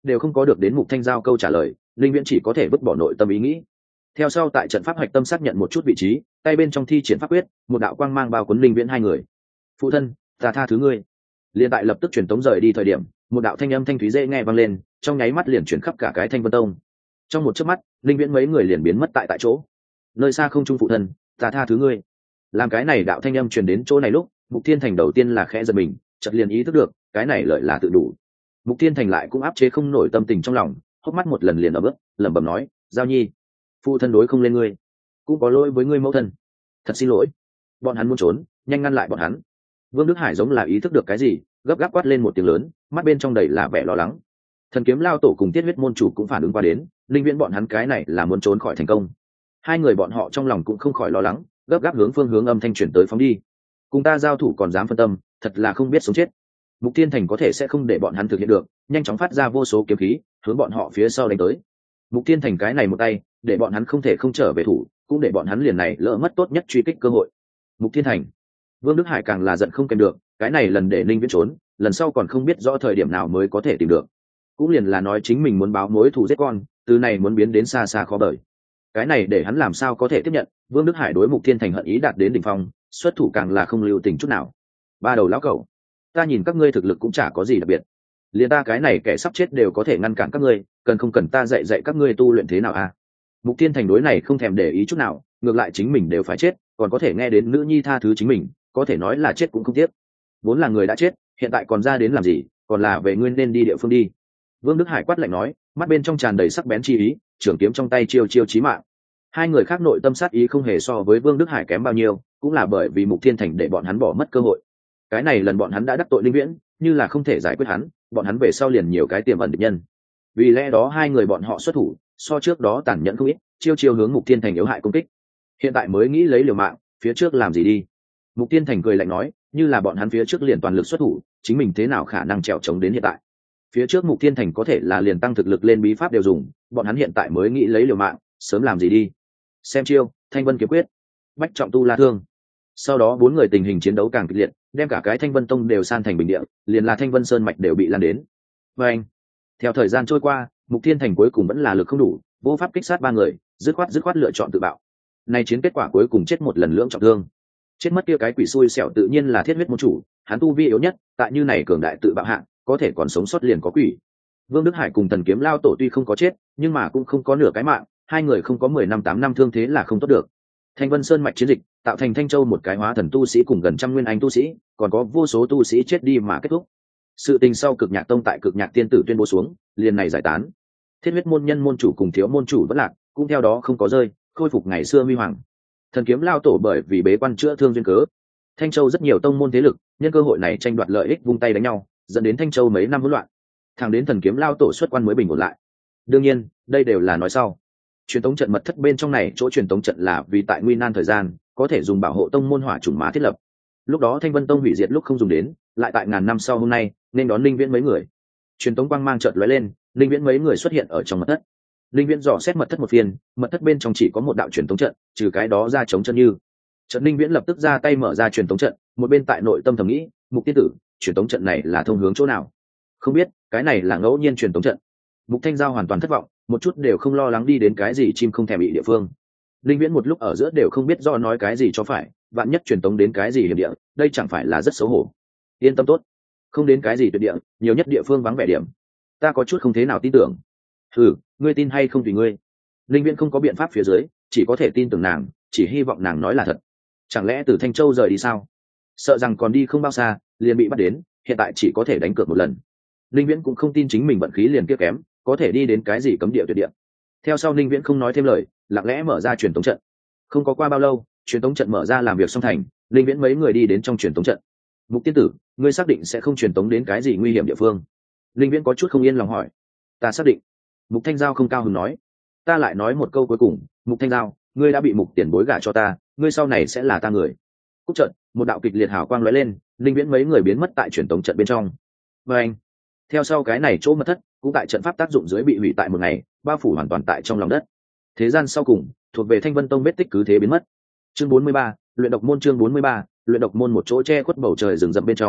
đều không có được đến Mục Thanh Giao câu trả lời, linh viễn chỉ có thể vứt bỏ nội tâm ý nghĩ. Theo sau tại trận pháp hạch tâm xác nhận một chút vị trí, tay bên trong thi triển pháp quyết, một đạo quang mang bao cuốn linh viễn hai người. Phụ thân, ta tha thứ ngươi. Liên tại lập tức truyền tống rời đi thời điểm, một đạo thanh âm thanh thúy dễ nghe vang lên, trong nháy mắt liền chuyển khắp cả cái Thanh Vân Tông. Trong một chớp mắt, linh viễn mấy người liền biến mất tại chỗ. Nơi xa không trung phụ thân, ta tha thứ ngươi. Làm cái này đạo thanh âm truyền đến chỗ này lúc, Mục Thiên Thành đầu tiên là khẽ giật mình, chợt liền ý thức được, cái này lợi là tự đủ. Mục Thiên Thành lại cũng áp chế không nổi tâm tình trong lòng, hốc mắt một lần liền ở bước, lẩm bẩm nói, Giao Nhi, phụ thân đối không lên ngươi, cũng có lỗi với ngươi mẫu thân, thật xin lỗi. Bọn hắn muốn trốn, nhanh ngăn lại bọn hắn. Vương Đức Hải giống là ý thức được cái gì, gấp gáp quát lên một tiếng lớn, mắt bên trong đầy là vẻ lo lắng. Thần Kiếm Lao Tổ cùng Tiết Huyết môn chủ cũng phản ứng qua đến, linh viễn bọn hắn cái này là muốn trốn khỏi thành công. Hai người bọn họ trong lòng cũng không khỏi lo lắng, gấp gáp hướng phương hướng âm thanh chuyển tới phóng đi. Cùng ta giao thủ còn dám phân tâm, thật là không biết sống chết. Mục Thiên Thành có thể sẽ không để bọn hắn thực hiện được, nhanh chóng phát ra vô số kiếm khí, hướng bọn họ phía sau đánh tới. Mục Thiên Thành cái này một tay, để bọn hắn không thể không trở về thủ, cũng để bọn hắn liền này lỡ mất tốt nhất truy kích cơ hội. Mục Thiên Thành, Vương Đức Hải càng là giận không kèm được, cái này lần để Ninh Viễn trốn, lần sau còn không biết rõ thời điểm nào mới có thể tìm được. Cũng liền là nói chính mình muốn báo mối thù giết con, từ này muốn biến đến xa xa khó bời. Cái này để hắn làm sao có thể tiếp nhận? Vương Đức Hải đối Mục Thiên Thành hận ý đạt đến đỉnh phong, xuất thủ càng là không lưu tình chút nào. Ba đầu lão cẩu, ta nhìn các ngươi thực lực cũng chả có gì đặc biệt, liền ta cái này kẻ sắp chết đều có thể ngăn cản các ngươi, cần không cần ta dạy dạy các ngươi tu luyện thế nào à? Mục Thiên Thành đối này không thèm để ý chút nào, ngược lại chính mình đều phải chết, còn có thể nghe đến nữ nhi tha thứ chính mình, có thể nói là chết cũng không tiếc. Vốn là người đã chết, hiện tại còn ra đến làm gì, còn là về nguyên nên đi địa phương đi. Vương Đức Hải quát lạnh nói, mắt bên trong tràn đầy sắc bén chi ý, trường kiếm trong tay chiêu chiêu chí mạng. Hai người khác nội tâm sát ý không hề so với Vương Đức Hải kém bao nhiêu, cũng là bởi vì Mục Thiên Thành để bọn hắn bỏ mất cơ hội. Cái này lần bọn hắn đã đắc tội Linh Viễn, như là không thể giải quyết hắn, bọn hắn về sau liền nhiều cái tiềm ẩn địch nhân. Vì lẽ đó hai người bọn họ xuất thủ, so trước đó tàn nhẫn không ít, chiêu chiêu hướng Mục Thiên Thành yếu hại công kích. Hiện tại mới nghĩ lấy liều mạng, phía trước làm gì đi? Mục Thiên Thành cười lạnh nói, như là bọn hắn phía trước liền toàn lực xuất thủ, chính mình thế nào khả năng trèo chống đến hiện tại? Phía trước Mục Thiên Thành có thể là liền tăng thực lực lên bí pháp đều dùng, bọn hắn hiện tại mới nghĩ lấy liều mạng, sớm làm gì đi? Xem chiêu, Thanh Vân kiếm quyết, Bách Trọng Tu La Thương. Sau đó bốn người tình hình chiến đấu càng kịch liệt, đem cả cái Thanh Vân Tông đều san thành bình địa, liền là Thanh Vân Sơn mạch đều bị lan đến. Và anh, theo thời gian trôi qua, Mục Thiên Thành cuối cùng vẫn là lực không đủ, vô pháp kích sát ba người, dứt khoát lựa chọn tự bạo. Này chiến kết quả cuối cùng chết một lần lưỡng trọng thương. Chết mất kia cái quỷ xui xẻo tự nhiên là Thiết Huyết môn chủ, hắn tu vi yếu nhất, tại như này cường đại tự bạo hạng, có thể còn sống sót liền có quỷ. Vương Đức Hải cùng Thần Kiếm Lao Tổ tuy không có chết, nhưng mà cũng không có nửa cái mạng, hai người không có 10 năm 8 năm thương thế là không tốt được. Thanh Vân Sơn mạch chiến dịch, tạo thành Thanh Châu một cái hóa thần tu sĩ cùng gần trăm nguyên anh tu sĩ, còn có vô số tu sĩ chết đi mà kết thúc. Sự tình sau Cực Nhạc Tông tại Cực Nhạc Tiên Tử tuyên bố xuống, liền này giải tán. Thiết Huyết môn nhân môn chủ cùng Thiếu môn chủ vẫn lạc, cũng theo đó không có rơi, khôi phục ngày xưa huy hoàng. Thần Kiếm Lao Tổ bởi vì bế quan chữa thương duyên cớ, Thanh Châu rất nhiều tông môn thế lực nhân cơ hội này tranh đoạt lợi ích vung tay đánh nhau, dẫn đến Thanh Châu mấy năm hỗn loạn. Thẳng đến Thần Kiếm Lao Tổ xuất quan mới bình ổn lại. Đương nhiên, đây đều là nói sau. Truyền tống trận mật thất bên trong này, chỗ truyền tống trận là vì tại nguy nan thời gian có thể dùng bảo hộ tông môn hỏa chủng má thiết lập. Lúc đó Thanh Vân Tông hủy diệt lúc không dùng đến, lại tại ngàn năm sau hôm nay nên đón Linh Viễn mấy người. Truyền tống quang mang chợt lóe lên, Linh Viễn mấy người xuất hiện ở trong mật thất. Linh Viễn dò xét mật thất một phiên, mật thất bên trong chỉ có một đạo truyền tống trận, trừ cái đó ra chống chân như. Trận Linh Viễn lập tức ra tay mở ra truyền tống trận, một bên tại nội tâm thầm nghĩ, Mục tiên tử, truyền tống trận này là thông hướng chỗ nào? Không biết, cái này là ngẫu nhiên truyền tống trận. Mục Thanh Giao hoàn toàn thất vọng, một chút đều không lo lắng đi đến cái gì chim không thèm bị địa phương. Linh Viễn một lúc ở giữa đều không biết do nói cái gì cho phải, vạn nhất truyền tống đến cái gì hiểm địa, đây chẳng phải là rất xấu hổ. Yên tâm tốt, không đến cái gì tuyệt địa, nhiều nhất địa phương vắng vẻ điểm. Ta có chút không thế nào tin tưởng. Ngươi tin hay không tùy ngươi. Linh Viễn không có biện pháp phía dưới, chỉ có thể tin tưởng nàng, chỉ hy vọng nàng nói là thật. Chẳng lẽ từ Thanh Châu rời đi sao? Sợ rằng còn đi không bao xa, liền bị bắt đến, hiện tại chỉ có thể đánh cược một lần. Linh Viễn cũng không tin chính mình vận khí liền kia kém, có thể đi đến cái gì cấm địa tuyệt địa. Theo sau Linh Viễn không nói thêm lời, lặng lẽ mở ra truyền tống trận. Không có qua bao lâu, truyền tống trận mở ra làm việc xong thành, Linh Viễn mấy người đi đến trong truyền tống trận. Mục tiên tử, ngươi xác định sẽ không truyền tống đến cái gì nguy hiểm địa phương? Linh Viễn có chút không yên lòng hỏi. Ta xác định. Mục Thanh Giao không cao hứng nói. Ta lại nói một câu cuối cùng, Mục Thanh Giao, ngươi đã bị Mục tiền bối gả cho ta, ngươi sau này sẽ là ta người. Cúc trận, một đạo kịch liệt hào quang lóe lên, Linh Viễn mấy người biến mất tại truyền tống trận bên trong. Và anh, theo sau cái này chỗ mật thất cũng tại trận pháp tác dụng dưới bị hủy tại một ngày, bao phủ hoàn toàn tại trong lòng đất. Thế gian sau cùng thuộc về Thanh Vân Tông vết tích cứ thế biến mất. Chương 43, luyện độc môn. Chương 43, luyện độc môn. Một chỗ che khuất bầu trời rừng rậm bên trong,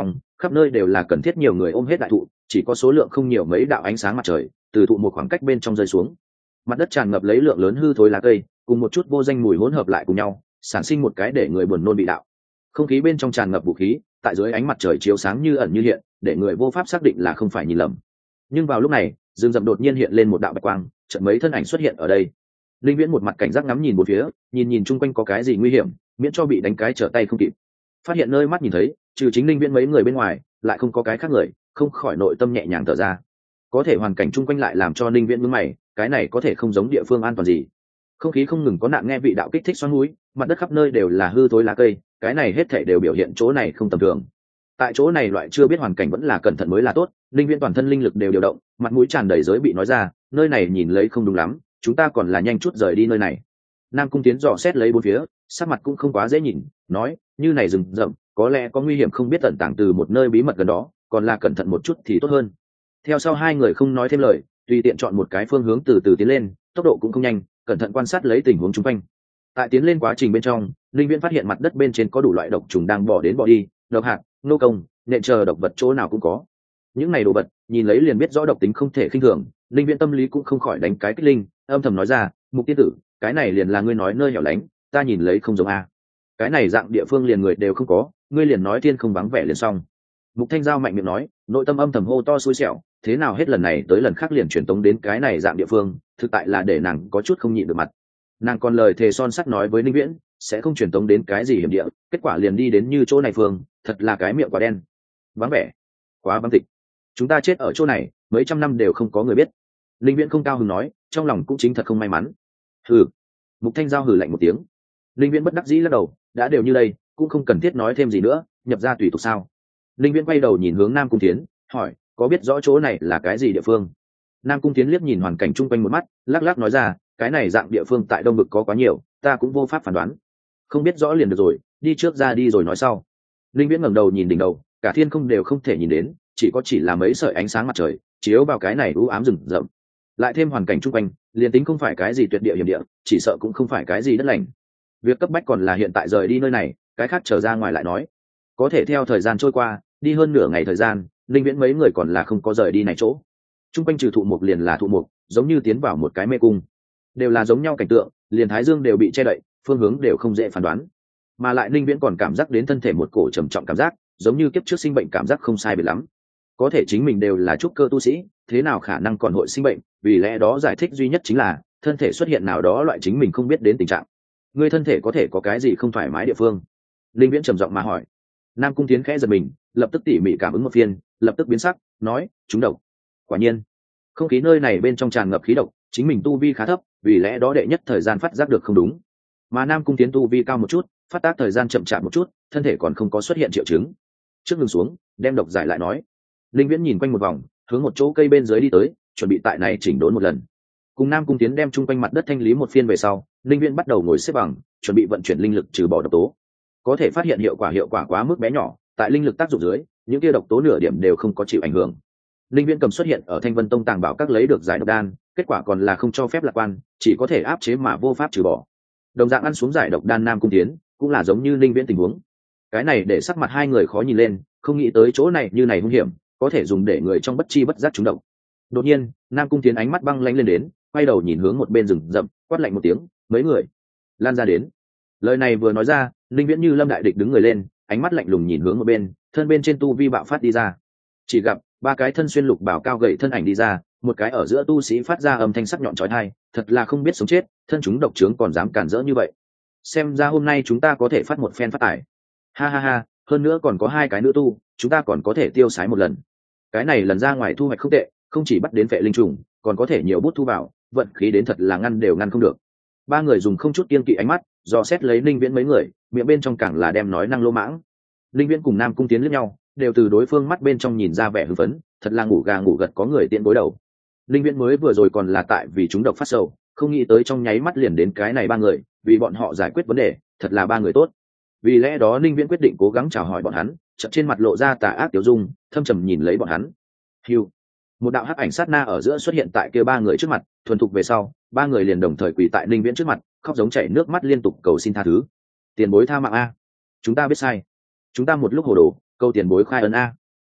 khắp nơi đều là cần thiết nhiều người ôm hết đại thụ, chỉ có số lượng không nhiều mấy đạo ánh sáng mặt trời từ thụ một khoảng cách bên trong rơi xuống. Mặt đất tràn ngập lấy lượng lớn hư thối lá cây, cùng một chút vô danh mùi hỗn hợp lại cùng nhau, sản sinh một cái để người buồn nôn vị đạo. Không khí bên trong tràn ngập vũ khí, tại dưới ánh mặt trời chiếu sáng như ẩn như hiện, để người vô pháp xác định là không phải nhìn lầm. Nhưng vào lúc này, rừng rậm đột nhiên hiện lên một đạo bạch quang, chợt mấy thân ảnh xuất hiện ở đây. Linh Viễn một mặt cảnh giác ngắm nhìn bốn phía, nhìn chung quanh có cái gì nguy hiểm, miễn cho bị đánh cái trở tay không kịp. Phát hiện nơi mắt nhìn thấy, trừ chính Linh Viễn mấy người bên ngoài, lại không có cái khác người, không khỏi nội tâm nhẹ nhàng thở ra. Có thể hoàn cảnh chung quanh lại làm cho Linh Viễn nhướng mày, cái này có thể không giống địa phương an toàn gì. Không khí không ngừng có nạn nghe vị đạo kích thích xoắn mũi, mặt đất khắp nơi đều là hư thối lá cây, cái này hết thảy đều biểu hiện chỗ này không tầm thường. Tại chỗ này loại chưa biết hoàn cảnh vẫn là cẩn thận mới là tốt. Linh Viễn toàn thân linh lực đều điều động, mặt mũi tràn đầy giới bị nói ra, nơi này nhìn lấy không đúng lắm, chúng ta còn là nhanh chút rời đi nơi này. Nam Cung Tiến dò xét lấy bốn phía, sắc mặt cũng không quá dễ nhìn, nói, như này rừng rậm, có lẽ có nguy hiểm không biết tận tàng từ một nơi bí mật gần đó, còn là cẩn thận một chút thì tốt hơn. Theo sau hai người không nói thêm lời, tùy tiện chọn một cái phương hướng từ từ tiến lên, tốc độ cũng không nhanh, cẩn thận quan sát lấy tình huống xung quanh. Tại tiến lên quá trình bên trong, Linh Viễn phát hiện mặt đất bên trên có đủ loại độc trùng đang bỏ đến bỏ đi, độc hạt, nô công, nện chờ độc vật chỗ nào cũng có. Những này đồ vật, nhìn lấy liền biết rõ độc tính không thể khinh thường. Linh Viễn tâm lý cũng không khỏi đánh cái kích linh, âm thầm nói ra, Mục tiên tử, cái này liền là ngươi nói nơi hẻo lánh, ta nhìn lấy không giống a. Cái này dạng địa phương liền người đều không có, ngươi liền nói thiên không vắng vẻ liền xong. Mục Thanh Giao mạnh miệng nói, nội tâm âm thầm hô to xui xẻo, thế nào hết lần này tới lần khác liền truyền tống đến cái này dạng địa phương, thực tại là để nàng có chút không nhịn được mặt. Nàng còn lời thề son sắt nói với Linh Viễn, sẽ không truyền tống đến cái gì hiểm địa, kết quả liền đi đến như chỗ này phương, thật là cái miệng quá đen. Vắng vẻ, quá vắng tịch. Chúng ta chết ở chỗ này, mấy trăm năm đều không có người biết. Linh Viễn không cao hứng nói, trong lòng cũng chính thật không may mắn. Hừ. Mục Thanh Giao hừ lạnh một tiếng. Linh Viễn bất đắc dĩ lắc đầu, đã đều như đây, cũng không cần thiết nói thêm gì nữa, nhập ra tùy tục sao. Linh Viễn quay đầu nhìn hướng Nam Cung Tiến, hỏi, có biết rõ chỗ này là cái gì địa phương? Nam Cung Tiến liếc nhìn hoàn cảnh chung quanh một mắt, lắc lắc nói ra, cái này dạng địa phương tại Đông Vực có quá nhiều, ta cũng vô pháp phán đoán. Không biết rõ liền được rồi, đi trước ra đi rồi nói sau. Linh Viễn ngẩng đầu nhìn đỉnh đầu, cả thiên không đều không thể nhìn đến, chỉ là mấy sợi ánh sáng mặt trời chiếu vào cái này u ám rừng rậm. Lại thêm hoàn cảnh chung quanh, liền tính không phải cái gì tuyệt địa hiểm địa, chỉ sợ cũng không phải cái gì đất lành. Việc cấp bách còn là hiện tại rời đi nơi này, cái khác trở ra ngoài lại nói. Có thể theo thời gian trôi qua, đi hơn nửa ngày thời gian, Linh Viễn mấy người còn là không có rời đi này chỗ. Chung quanh trừ thụ mục liền là thụ mục, giống như tiến vào một cái mê cung. Đều là giống nhau cảnh tượng, liền thái dương đều bị che đậy, phương hướng đều không dễ phán đoán. Mà lại Linh Viễn còn cảm giác đến thân thể một cổ trầm trọng cảm giác, giống như kiếp trước sinh bệnh cảm giác không sai biệt lắm. Có thể chính mình đều là trúc cơ tu sĩ, thế nào khả năng còn hội sinh bệnh, vì lẽ đó giải thích duy nhất chính là thân thể xuất hiện nào đó loại chính mình không biết đến tình trạng. Người thân thể có thể có cái gì không thoải mái địa phương? Linh Viễn trầm giọng mà hỏi. Nam Cung Tiến khẽ giật mình, lập tức tỉ mỉ cảm ứng một phiên, lập tức biến sắc, nói, trúng độc. Quả nhiên, không khí nơi này bên trong tràn ngập khí độc, chính mình tu vi khá thấp, vì lẽ đó đệ nhất thời gian phát giác được không đúng. Mà Nam Cung Tiến tu vi cao một chút, phát tác thời gian chậm chạp một chút, thân thể còn không có xuất hiện triệu chứng. Trước ngừng xuống, đem độc giải lại nói. Linh Viễn nhìn quanh một vòng, hướng một chỗ cây bên dưới đi tới, chuẩn bị tại này chỉnh đốn một lần. Cùng Nam Cung Tiến đem chung quanh mặt đất thanh lý một phiên về sau, Linh Viễn bắt đầu ngồi xếp bằng, chuẩn bị vận chuyển linh lực trừ bỏ độc tố. Có thể phát hiện hiệu quả quá mức bé nhỏ, tại linh lực tác dụng dưới, những kia độc tố nửa điểm đều không có chịu ảnh hưởng. Linh Viễn cầm xuất hiện ở Thanh Vân Tông tàng bảo các lấy được giải độc đan, kết quả còn là không cho phép lạc quan, chỉ có thể áp chế mà vô pháp trừ bỏ. Đồng dạng ăn xuống giải độc đan Nam Cung Tiến, cũng là giống như Linh Viễn tình huống. Cái này để sắc mặt hai người khó nhìn lên, không nghĩ tới chỗ này như này hung hiểm, có thể dùng để người trong bất chi bất giác trúng độc. Đột nhiên, Nam Cung Tiến ánh mắt băng lãnh lên đến, quay đầu nhìn hướng một bên rừng rậm, quát lạnh một tiếng, mấy người lan ra đến. Lời này vừa nói ra, Linh Viễn như lâm đại địch đứng người lên, ánh mắt lạnh lùng nhìn hướng một bên, thân bên trên tu vi bạo phát đi ra. Chỉ gặp ba cái thân xuyên lục bảo cao gầy thân ảnh đi ra, một cái ở giữa tu sĩ phát ra âm thanh sắc nhọn chói tai, thật là không biết sống chết, thân chúng độc trướng còn dám cản rỡ như vậy. Xem ra hôm nay chúng ta có thể phát một phen phát tài. Ha ha ha, hơn nữa còn có hai cái nữ tu, chúng ta còn có thể tiêu sái một lần. Cái này lần ra ngoài thu hoạch không tệ, không chỉ bắt đến phệ linh trùng, còn có thể nhiều bút thu vào, vận khí đến thật là ngăn đều ngăn không được. Ba người dùng không chút kiêng kỵ ánh mắt dò xét lấy Linh Viễn mấy người, miệng bên trong càng là đem nói năng lô mãng. Linh Viễn cùng Nam Cung Tiến liếc nhau, đều từ đối phương mắt bên trong nhìn ra vẻ hưng phấn, thật là ngủ gà ngủ gật có người tiện gối đầu. Linh Viễn mới vừa rồi còn là tại vì chúng độc phát sầu, không nghĩ tới trong nháy mắt liền đến cái này ba người, vì bọn họ giải quyết vấn đề, thật là ba người tốt. Vì lẽ đó Linh Viễn quyết định cố gắng chào hỏi bọn hắn, chợt trên mặt lộ ra tà ác tiểu dung, thâm trầm nhìn lấy bọn hắn. Hưu, một đạo hắc ảnh sát na ở giữa xuất hiện tại kia ba người trước mặt, thuần thục về sau, ba người liền đồng thời quỳ tại Linh Viễn trước mặt, khóc giống chảy nước mắt liên tục cầu xin tha thứ. Tiền bối tha mạng a, chúng ta biết sai, chúng ta một lúc hồ đồ, câu tiền bối khai ân a.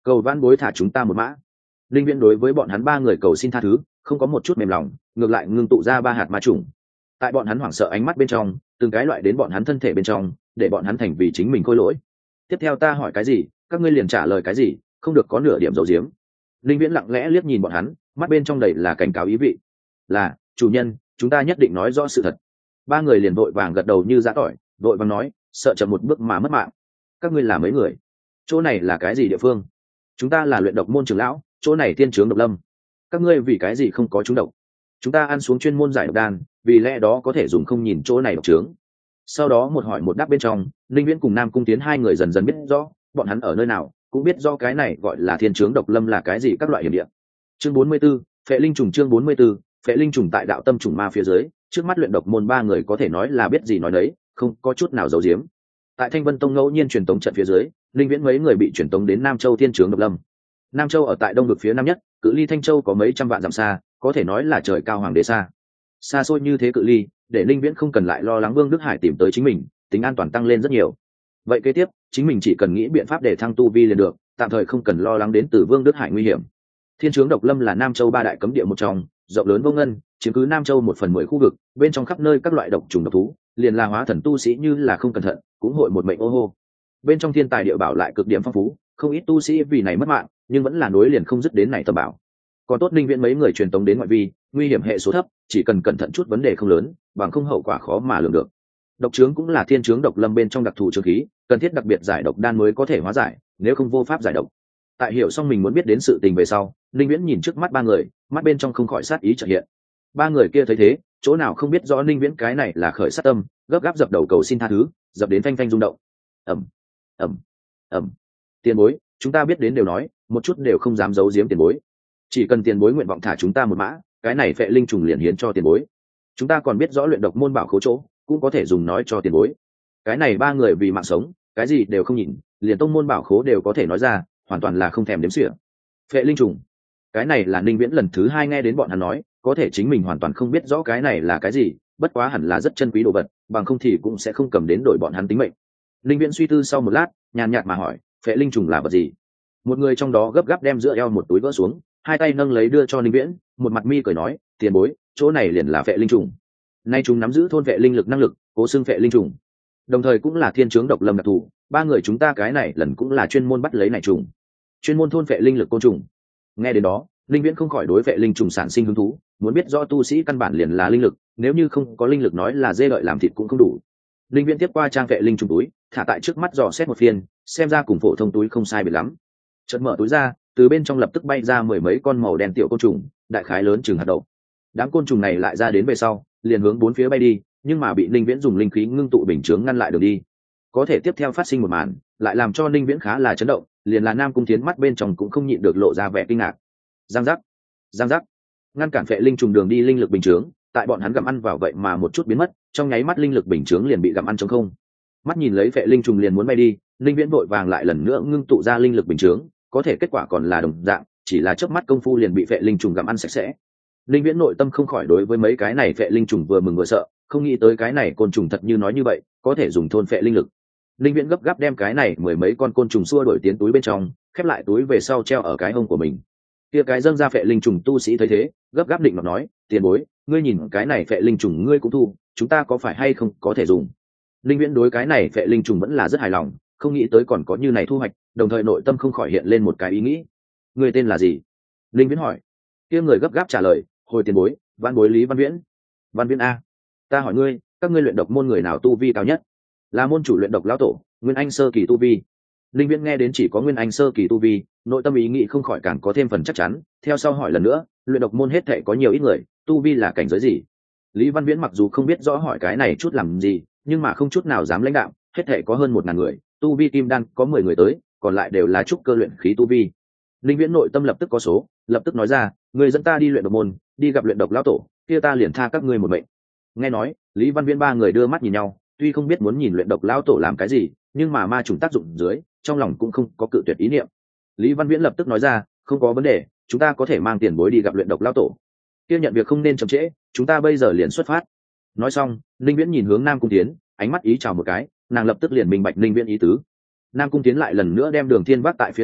cầu van bối thả chúng ta một mã. Linh Viễn đối với bọn hắn ba người cầu xin tha thứ, không có một chút mềm lòng, ngược lại ngưng tụ ra ba hạt ma trùng. Tại bọn hắn hoảng sợ ánh mắt bên trong, từng cái loại đến bọn hắn thân thể bên trong, để bọn hắn thành vì chính mình khôi lỗi. Tiếp theo ta hỏi cái gì, các ngươi liền trả lời cái gì, không được có nửa điểm giấu giếm. Linh Viễn lặng lẽ liếc nhìn bọn hắn, mắt bên trong đầy là cảnh cáo ý vị. Là, chủ nhân, chúng ta nhất định nói rõ sự thật. Ba người liền vội vàng gật đầu như giã tỏi, vội vàng nói, sợ chậm một bước mà mất mạng. Các ngươi là mấy người? Chỗ này là cái gì địa phương? Chúng ta là luyện độc môn trưởng lão, chỗ này thiên trướng độc lâm. Các ngươi vì cái gì không có trúng độc? Chúng ta ăn xuống chuyên môn giải độc đan, vì lẽ đó có thể dùng không nhìn chỗ này độc trướng. Sau đó một hỏi một đáp bên trong, Linh Viễn cùng Nam Cung Tiến hai người dần dần biết rõ bọn hắn ở nơi nào, cũng biết rõ cái này gọi là thiên trướng độc lâm là cái gì, các loại hiểm địa. Chương 44, phệ linh trùng. Chương 44, phệ linh trùng. Tại đạo tâm trùng ma phía dưới, trước mắt luyện độc môn ba người có thể nói là biết gì nói đấy, không có chút nào giấu giếm. Tại Thanh Vân Tông ngẫu nhiên truyền tống trận phía dưới, Linh Viễn mấy người bị truyền tống đến Nam Châu thiên trướng độc lâm. Nam Châu ở tại đông vực phía nam nhất, cự ly Thanh Châu có mấy trăm vạn dặm xa, có thể nói là trời cao hoàng đế xa. Xa xôi như thế cự ly, để Linh Viễn không cần lại lo lắng Vương Đức Hải tìm tới chính mình, tính an toàn tăng lên rất nhiều. Vậy kế tiếp, chính mình chỉ cần nghĩ biện pháp để thăng tu vi liền được, tạm thời không cần lo lắng đến từ Vương Đức Hải nguy hiểm. Thiên trướng độc lâm là Nam Châu ba đại cấm địa một trong, rộng lớn vô ngân, chiếm cứ Nam Châu 1/10 khu vực, bên trong khắp nơi các loại độc trùng độc thú, liền là hóa thần tu sĩ như là không cẩn thận, cũng hội một mệnh ô hô. Bên trong thiên tài địa bảo lại cực điểm phong phú, không ít tu sĩ vì này mất mạng, nhưng vẫn là nối liền không dứt đến này tầm bảo. Còn tốt Linh Viễn mấy người truyền tống đến ngoại vi, nguy hiểm hệ số thấp, chỉ cần cẩn thận chút vấn đề không lớn, bằng không hậu quả khó mà lường được. Độc trướng cũng là thiên trướng độc lâm bên trong đặc thù trướng khí, cần thiết đặc biệt giải độc đan mới có thể hóa giải, nếu không vô pháp giải độc. Tại hiểu xong mình muốn biết đến sự tình về sau, Linh Viễn nhìn trước mắt ba người, mắt bên trong không khỏi sát ý chợt hiện. Ba người kia thấy thế, chỗ nào không biết rõ Linh Viễn cái này là khởi sát tâm, gấp gáp dập đầu cầu xin tha thứ, dập đến phanh phanh rung động. Ầm, ầm, ầm. Tiền bối, chúng ta biết đến đều nói, một chút đều không dám giấu giếm tiền bối. Chỉ cần tiền bối nguyện vọng thả chúng ta một mã, cái này phệ linh trùng liền hiến cho tiền bối. Chúng ta còn biết rõ luyện độc môn bảo khố chỗ, cũng có thể dùng nói cho tiền bối. Cái này ba người vì mạng sống, cái gì đều không nhìn, liền tông môn bảo khố đều có thể nói ra, hoàn toàn là không thèm đếm xỉa. Phệ linh trùng, cái này là Linh Viễn lần thứ hai nghe đến bọn hắn nói, có thể chính mình hoàn toàn không biết rõ cái này là cái gì, bất quá hẳn là rất chân quý đồ vật, bằng không thì cũng sẽ không cầm đến đổi bọn hắn tính mệnh. Linh Viễn suy tư sau một lát, nhàn nhạt mà hỏi, phệ linh trùng là vật gì? Một người trong đó gấp gáp đem giữa eo một túi vỡ xuống, hai tay nâng lấy đưa cho Linh Viễn, một mặt mi cười nói, tiền bối, chỗ này liền là phệ linh trùng. Nay chúng nắm giữ thôn phệ linh lực năng lực, cố xưng phệ linh trùng, đồng thời cũng là thiên trướng độc lâm đặc thù. Ba người chúng ta cái này lần cũng là chuyên môn bắt lấy này trùng, chuyên môn thôn phệ linh lực côn trùng. Nghe đến đó, Linh Viễn không khỏi đối phệ linh trùng sản sinh hứng thú, muốn biết rõ tu sĩ căn bản liền là linh lực, nếu như không có linh lực nói là dê đợi làm thịt cũng không đủ. Linh Viễn tiếp qua trang phệ linh trùng túi, thả tại trước mắt dò xét một phiên, xem ra cùng phổ thông túi không sai biệt lắm. Chợt mở túi ra, từ bên trong lập tức bay ra mười mấy con màu đen tiểu côn trùng, đại khái lớn chừng hạt đậu. Đám côn trùng này lại ra đến về sau, liền hướng bốn phía bay đi, nhưng mà bị Linh Viễn dùng linh khí ngưng tụ bình chướng ngăn lại đường đi. Có thể tiếp theo phát sinh một màn, lại làm cho Linh Viễn khá là chấn động, liền là Nam Cung Tiến mắt bên trong cũng không nhịn được lộ ra vẻ kinh ngạc. Giang giác, giang giác, ngăn cản phệ linh trùng đường đi linh lực bình chướng, tại bọn hắn gặm ăn vào vậy mà một chút biến mất, trong nháy mắt linh lực bình chướng liền bị gặm ăn trống không. Mắt nhìn lấy phệ linh trùng liền muốn bay đi, Linh Viễn vội vàng lại lần nữa ngưng tụ ra linh lực bình chướng, có thể kết quả còn là đồng dạng, chỉ là chớp mắt công phu liền bị phệ linh trùng gặm ăn sạch sẽ. Linh Viễn nội tâm không khỏi đối với mấy cái này phệ linh trùng vừa mừng vừa sợ, không nghĩ tới cái này côn trùng thật như nói như vậy, có thể dùng thôn phệ linh lực. Linh Viễn gấp gáp đem cái này mười mấy con côn trùng xua đuổi tiến túi bên trong, khép lại túi về sau treo ở cái hông của mình. Kia cái dâng ra phệ linh trùng tu sĩ thấy thế, gấp gáp định mà nói, tiền bối, ngươi nhìn cái này phệ linh trùng ngươi cũng thu, chúng ta có phải hay không có thể dùng? Linh Viễn đối cái này phệ linh trùng vẫn là rất hài lòng, không nghĩ tới còn có như này thu hoạch, đồng thời nội tâm không khỏi hiện lên một cái ý nghĩ. Ngươi tên là gì? Linh Viễn hỏi. Kia người gấp gáp trả lời, hồi tiền bối, văn bối Lý Văn Viễn. Văn Viễn a, ta hỏi ngươi, các ngươi luyện độc môn người nào tu vi cao nhất? Là môn chủ luyện độc lão tổ, Nguyên Anh sơ kỳ tu vi. Linh Viễn nghe đến chỉ có Nguyên Anh sơ kỳ tu vi, nội tâm ý nghĩ không khỏi càng có thêm phần chắc chắn, theo sau hỏi lần nữa, luyện độc môn hết thảy có nhiều ít người, tu vi là cảnh giới gì? Lý Văn Viễn mặc dù không biết rõ hỏi cái này chút làm gì, nhưng mà không chút nào dám lãnh đạo, hết thảy có hơn 1000 người, tu vi kim đan có 10 người tới, còn lại đều là trúc cơ luyện khí tu vi. Linh Viễn nội tâm lập tức có số, lập tức nói ra, người dẫn ta đi luyện độc môn, đi gặp luyện độc lão tổ, kia ta liền tha các ngươi một mệnh. Nghe nói, Lý Văn Viễn ba người đưa mắt nhìn nhau, tuy không biết muốn nhìn luyện độc lão tổ làm cái gì, nhưng mà ma trùng tác dụng dưới, trong lòng cũng không có cự tuyệt ý niệm. Lý Văn Viễn lập tức nói ra, không có vấn đề, chúng ta có thể mang tiền bối đi gặp luyện độc lão tổ. Kia nhận việc không nên chậm trễ, chúng ta bây giờ liền xuất phát. Nói xong, Linh Viễn nhìn hướng Nam Cung Tiến, ánh mắt ý chào một cái, nàng lập tức liền minh bạch Linh Viễn ý tứ. Nam Cung Tiến lại lần nữa đem Đường Thiên vác tại phía sau,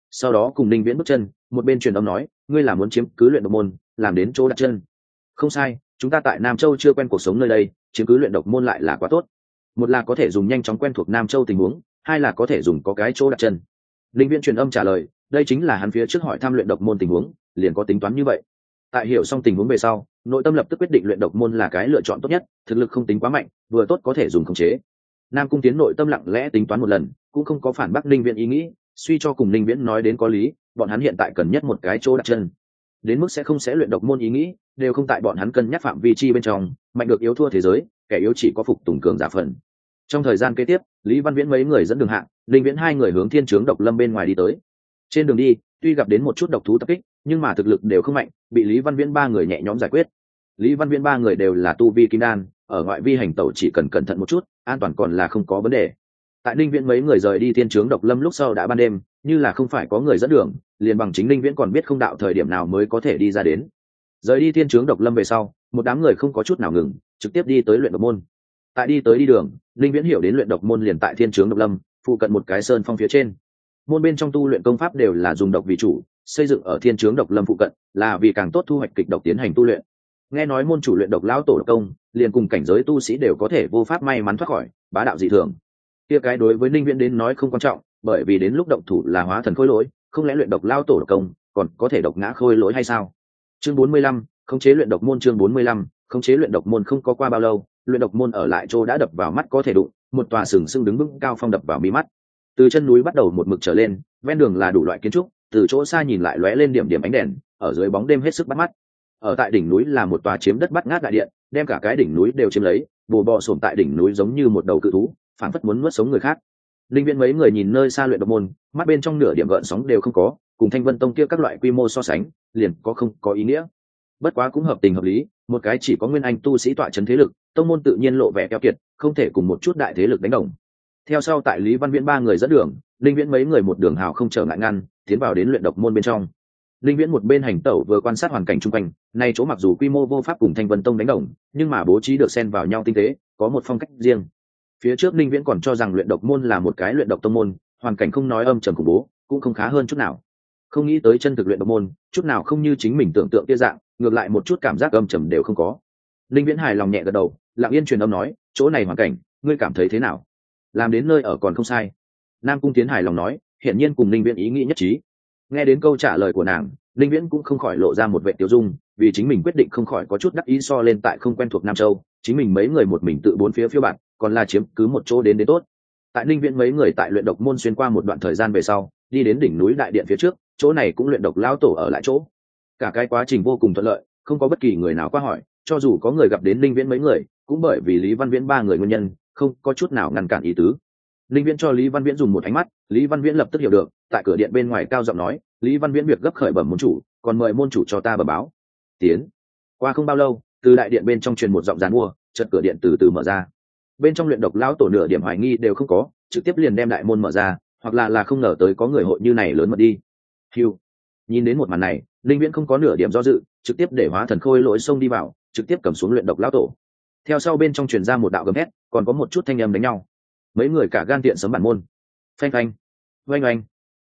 sau đó cùng ninh viễn bước chân một bên truyền âm nói, ngươi là muốn chiếm cứ luyện độc môn làm đến chỗ đặt chân. Không sai, chúng ta tại Nam Châu chưa quen cuộc sống nơi đây, chiếm cứ luyện độc môn lại là quá tốt. Một là có thể dùng nhanh chóng quen thuộc Nam Châu tình huống, hai là có thể dùng có cái chỗ đặt chân. Linh Viễn truyền âm trả lời, đây chính là hắn phía trước hỏi thăm luyện độc môn tình huống, liền có tính toán như vậy. Tại hiểu xong tình huống về sau, nội tâm lập tức quyết định luyện độc môn là cái lựa chọn tốt nhất, thực lực không tính quá mạnh, vừa tốt có thể dùng khống chế. Nam Cung Tiến nội tâm lặng lẽ tính toán một lần, cũng không có phản bác Linh Viễn ý nghĩ, suy cho cùng Linh Viễn nói đến có lý, bọn hắn hiện tại cần nhất một cái chỗ đặt chân. Đến mức sẽ luyện độc môn ý nghĩ, đều không tại bọn hắn cân nhắc phạm vi chi bên trong, mạnh được yếu thua thế giới, kẻ yếu chỉ có phục tùng cường giả phần. Trong thời gian kế tiếp, Lý Văn Viễn mấy người dẫn đường hạng, Linh Viễn hai người hướng Thiên Trướng Độc Lâm bên ngoài đi tới. Trên đường đi, tuy gặp đến một chút độc thú tập kích, nhưng mà thực lực đều không mạnh, bị Lý Văn Viễn ba người nhẹ nhõm giải quyết. Lý Văn Viễn ba người đều là tu vi kim đan, ở ngoại vi hành tẩu chỉ cần cẩn thận một chút, an toàn còn là không có vấn đề. Tại Linh Viễn mấy người rời đi Thiên Trướng Độc Lâm lúc sau đã ban đêm, như là không phải có người dẫn đường, liền bằng chính Linh Viễn còn biết không đạo thời điểm nào mới có thể đi ra đến. Rời đi Thiên Trướng Độc Lâm về sau, một đám người không có chút nào ngừng, trực tiếp đi tới luyện độc môn. Tại đi tới đi đường, Linh Viễn hiểu đến luyện độc môn liền tại Thiên Trướng Độc Lâm, phụ cận một cái sơn phong phía trên. Môn bên trong tu luyện công pháp đều là dùng độc vì chủ, xây dựng ở Thiên Trướng Độc Lâm phụ cận, là vì càng tốt thu hoạch kịch độc tiến hành tu luyện. Nghe nói môn chủ luyện độc lão tổ độc công, liền cùng cảnh giới tu sĩ đều có thể vô pháp may mắn thoát khỏi, bá đạo dị thường. Kia cái đối với Linh Viễn đến nói không quan trọng, bởi vì đến lúc động thủ là hóa thần khôi lỗi, không lẽ luyện độc lão tổ độc công, còn có thể độc ngã khôi lỗi hay sao? Chương 45, khống chế luyện độc môn. Chương 45, khống chế luyện độc môn. Không có qua bao lâu, luyện độc môn ở lại chỗ đã đập vào mắt có thể đụng, một tòa sừng sững đứng vững cao phong đập vào mi mắt. Từ chân núi bắt đầu một mực trở lên, ven đường là đủ loại kiến trúc, từ chỗ xa nhìn lại lóe lên điểm điểm ánh đèn, ở dưới bóng đêm hết sức bắt mắt. Ở tại đỉnh núi là một tòa chiếm đất bát ngát đại điện, đem cả cái đỉnh núi đều chiếm lấy, bồ bò xổm tại đỉnh núi giống như một đầu cự thú, phản phất muốn nuốt sống người khác. Linh Viễn mấy người nhìn nơi xa luyện độc môn, mắt bên trong nửa điểm gợn sóng đều không có, cùng Thanh Vân Tông kia các loại quy mô so sánh, liền có không có ý nghĩa. Bất quá cũng hợp tình hợp lý, một cái chỉ có nguyên anh tu sĩ tọa trấn thế lực, tông môn tự nhiên lộ vẻ keo kiệt, không thể cùng một chút đại thế lực đánh đồng. Theo sau tại Lý Văn Viễn ba người dẫn đường, Linh Viễn mấy người một đường hào không trở ngại ngăn, tiến vào đến luyện độc môn bên trong. Linh Viễn một bên hành tẩu vừa quan sát hoàn cảnh xung quanh, nay chỗ mặc dù quy mô vô pháp cùng Thanh Vân Tông đánh đồng, nhưng mà bố trí được xen vào nhau tinh tế, có một phong cách riêng. Phía trước Linh Viễn còn cho rằng luyện độc môn là một cái luyện độc tông môn, hoàn cảnh không nói âm trầm khủng bố, cũng không khá hơn chút nào. Không nghĩ tới chân thực luyện độc môn, chút nào không như chính mình tưởng tượng kia dạng, ngược lại một chút cảm giác âm trầm đều không có. Linh Viễn hài lòng nhẹ gật đầu, lặng yên truyền âm nói, chỗ này hoàn cảnh, ngươi cảm thấy thế nào? Làm đến nơi ở còn không sai. Nam Cung Tiến hài lòng nói, hiển nhiên cùng Linh Viễn ý nghĩ nhất trí. Nghe đến câu trả lời của nàng, Linh Viễn cũng không khỏi lộ ra một vẻ tiêu dung, vì chính mình quyết định không khỏi có chút đắc ý so lên tại không quen thuộc Nam Châu, chính mình mấy người một mình tự bốn phía phiêu bạt, còn là chiếm cứ một chỗ đến tốt. Tại Linh Viễn mấy người tại luyện độc môn xuyên qua một đoạn thời gian về sau, đi đến đỉnh núi đại điện phía trước, chỗ này cũng luyện độc lão tổ ở lại chỗ. Cả cái quá trình vô cùng thuận lợi, không có bất kỳ người nào qua hỏi, cho dù có người gặp đến Linh Viễn mấy người, cũng bởi vì Lý Văn Viễn ba người nguyên nhân, không có chút nào ngăn cản ý tứ. Linh Viễn cho Lý Văn Viễn dùng một ánh mắt, Lý Văn Viễn lập tức hiểu được, tại cửa điện bên ngoài cao giọng nói, Lý Văn Viễn việc gấp khởi bẩm môn chủ, còn mời môn chủ cho ta bẩm báo. Tiến. Qua không bao lâu, từ đại điện bên trong truyền một giọng giàn mua, chợt cửa điện từ từ mở ra. Bên trong luyện độc lão tổ nửa điểm hoài nghi đều không có, trực tiếp liền đem đại môn mở ra, hoặc là không ngờ tới có người hội như này lớn mật đi. Hưu. Nhìn đến một màn này, Linh Viễn không có nửa điểm do dự, trực tiếp để hóa thần khôi lỗi xông đi vào, trực tiếp cầm xuống luyện độc lão tổ. Theo sau bên trong truyền ra một đạo gầm hét, còn có một chút thanh âm đánh nhau. Mấy người cả gan tiện sấm bản môn. Phanh phanh. Oanh oanh.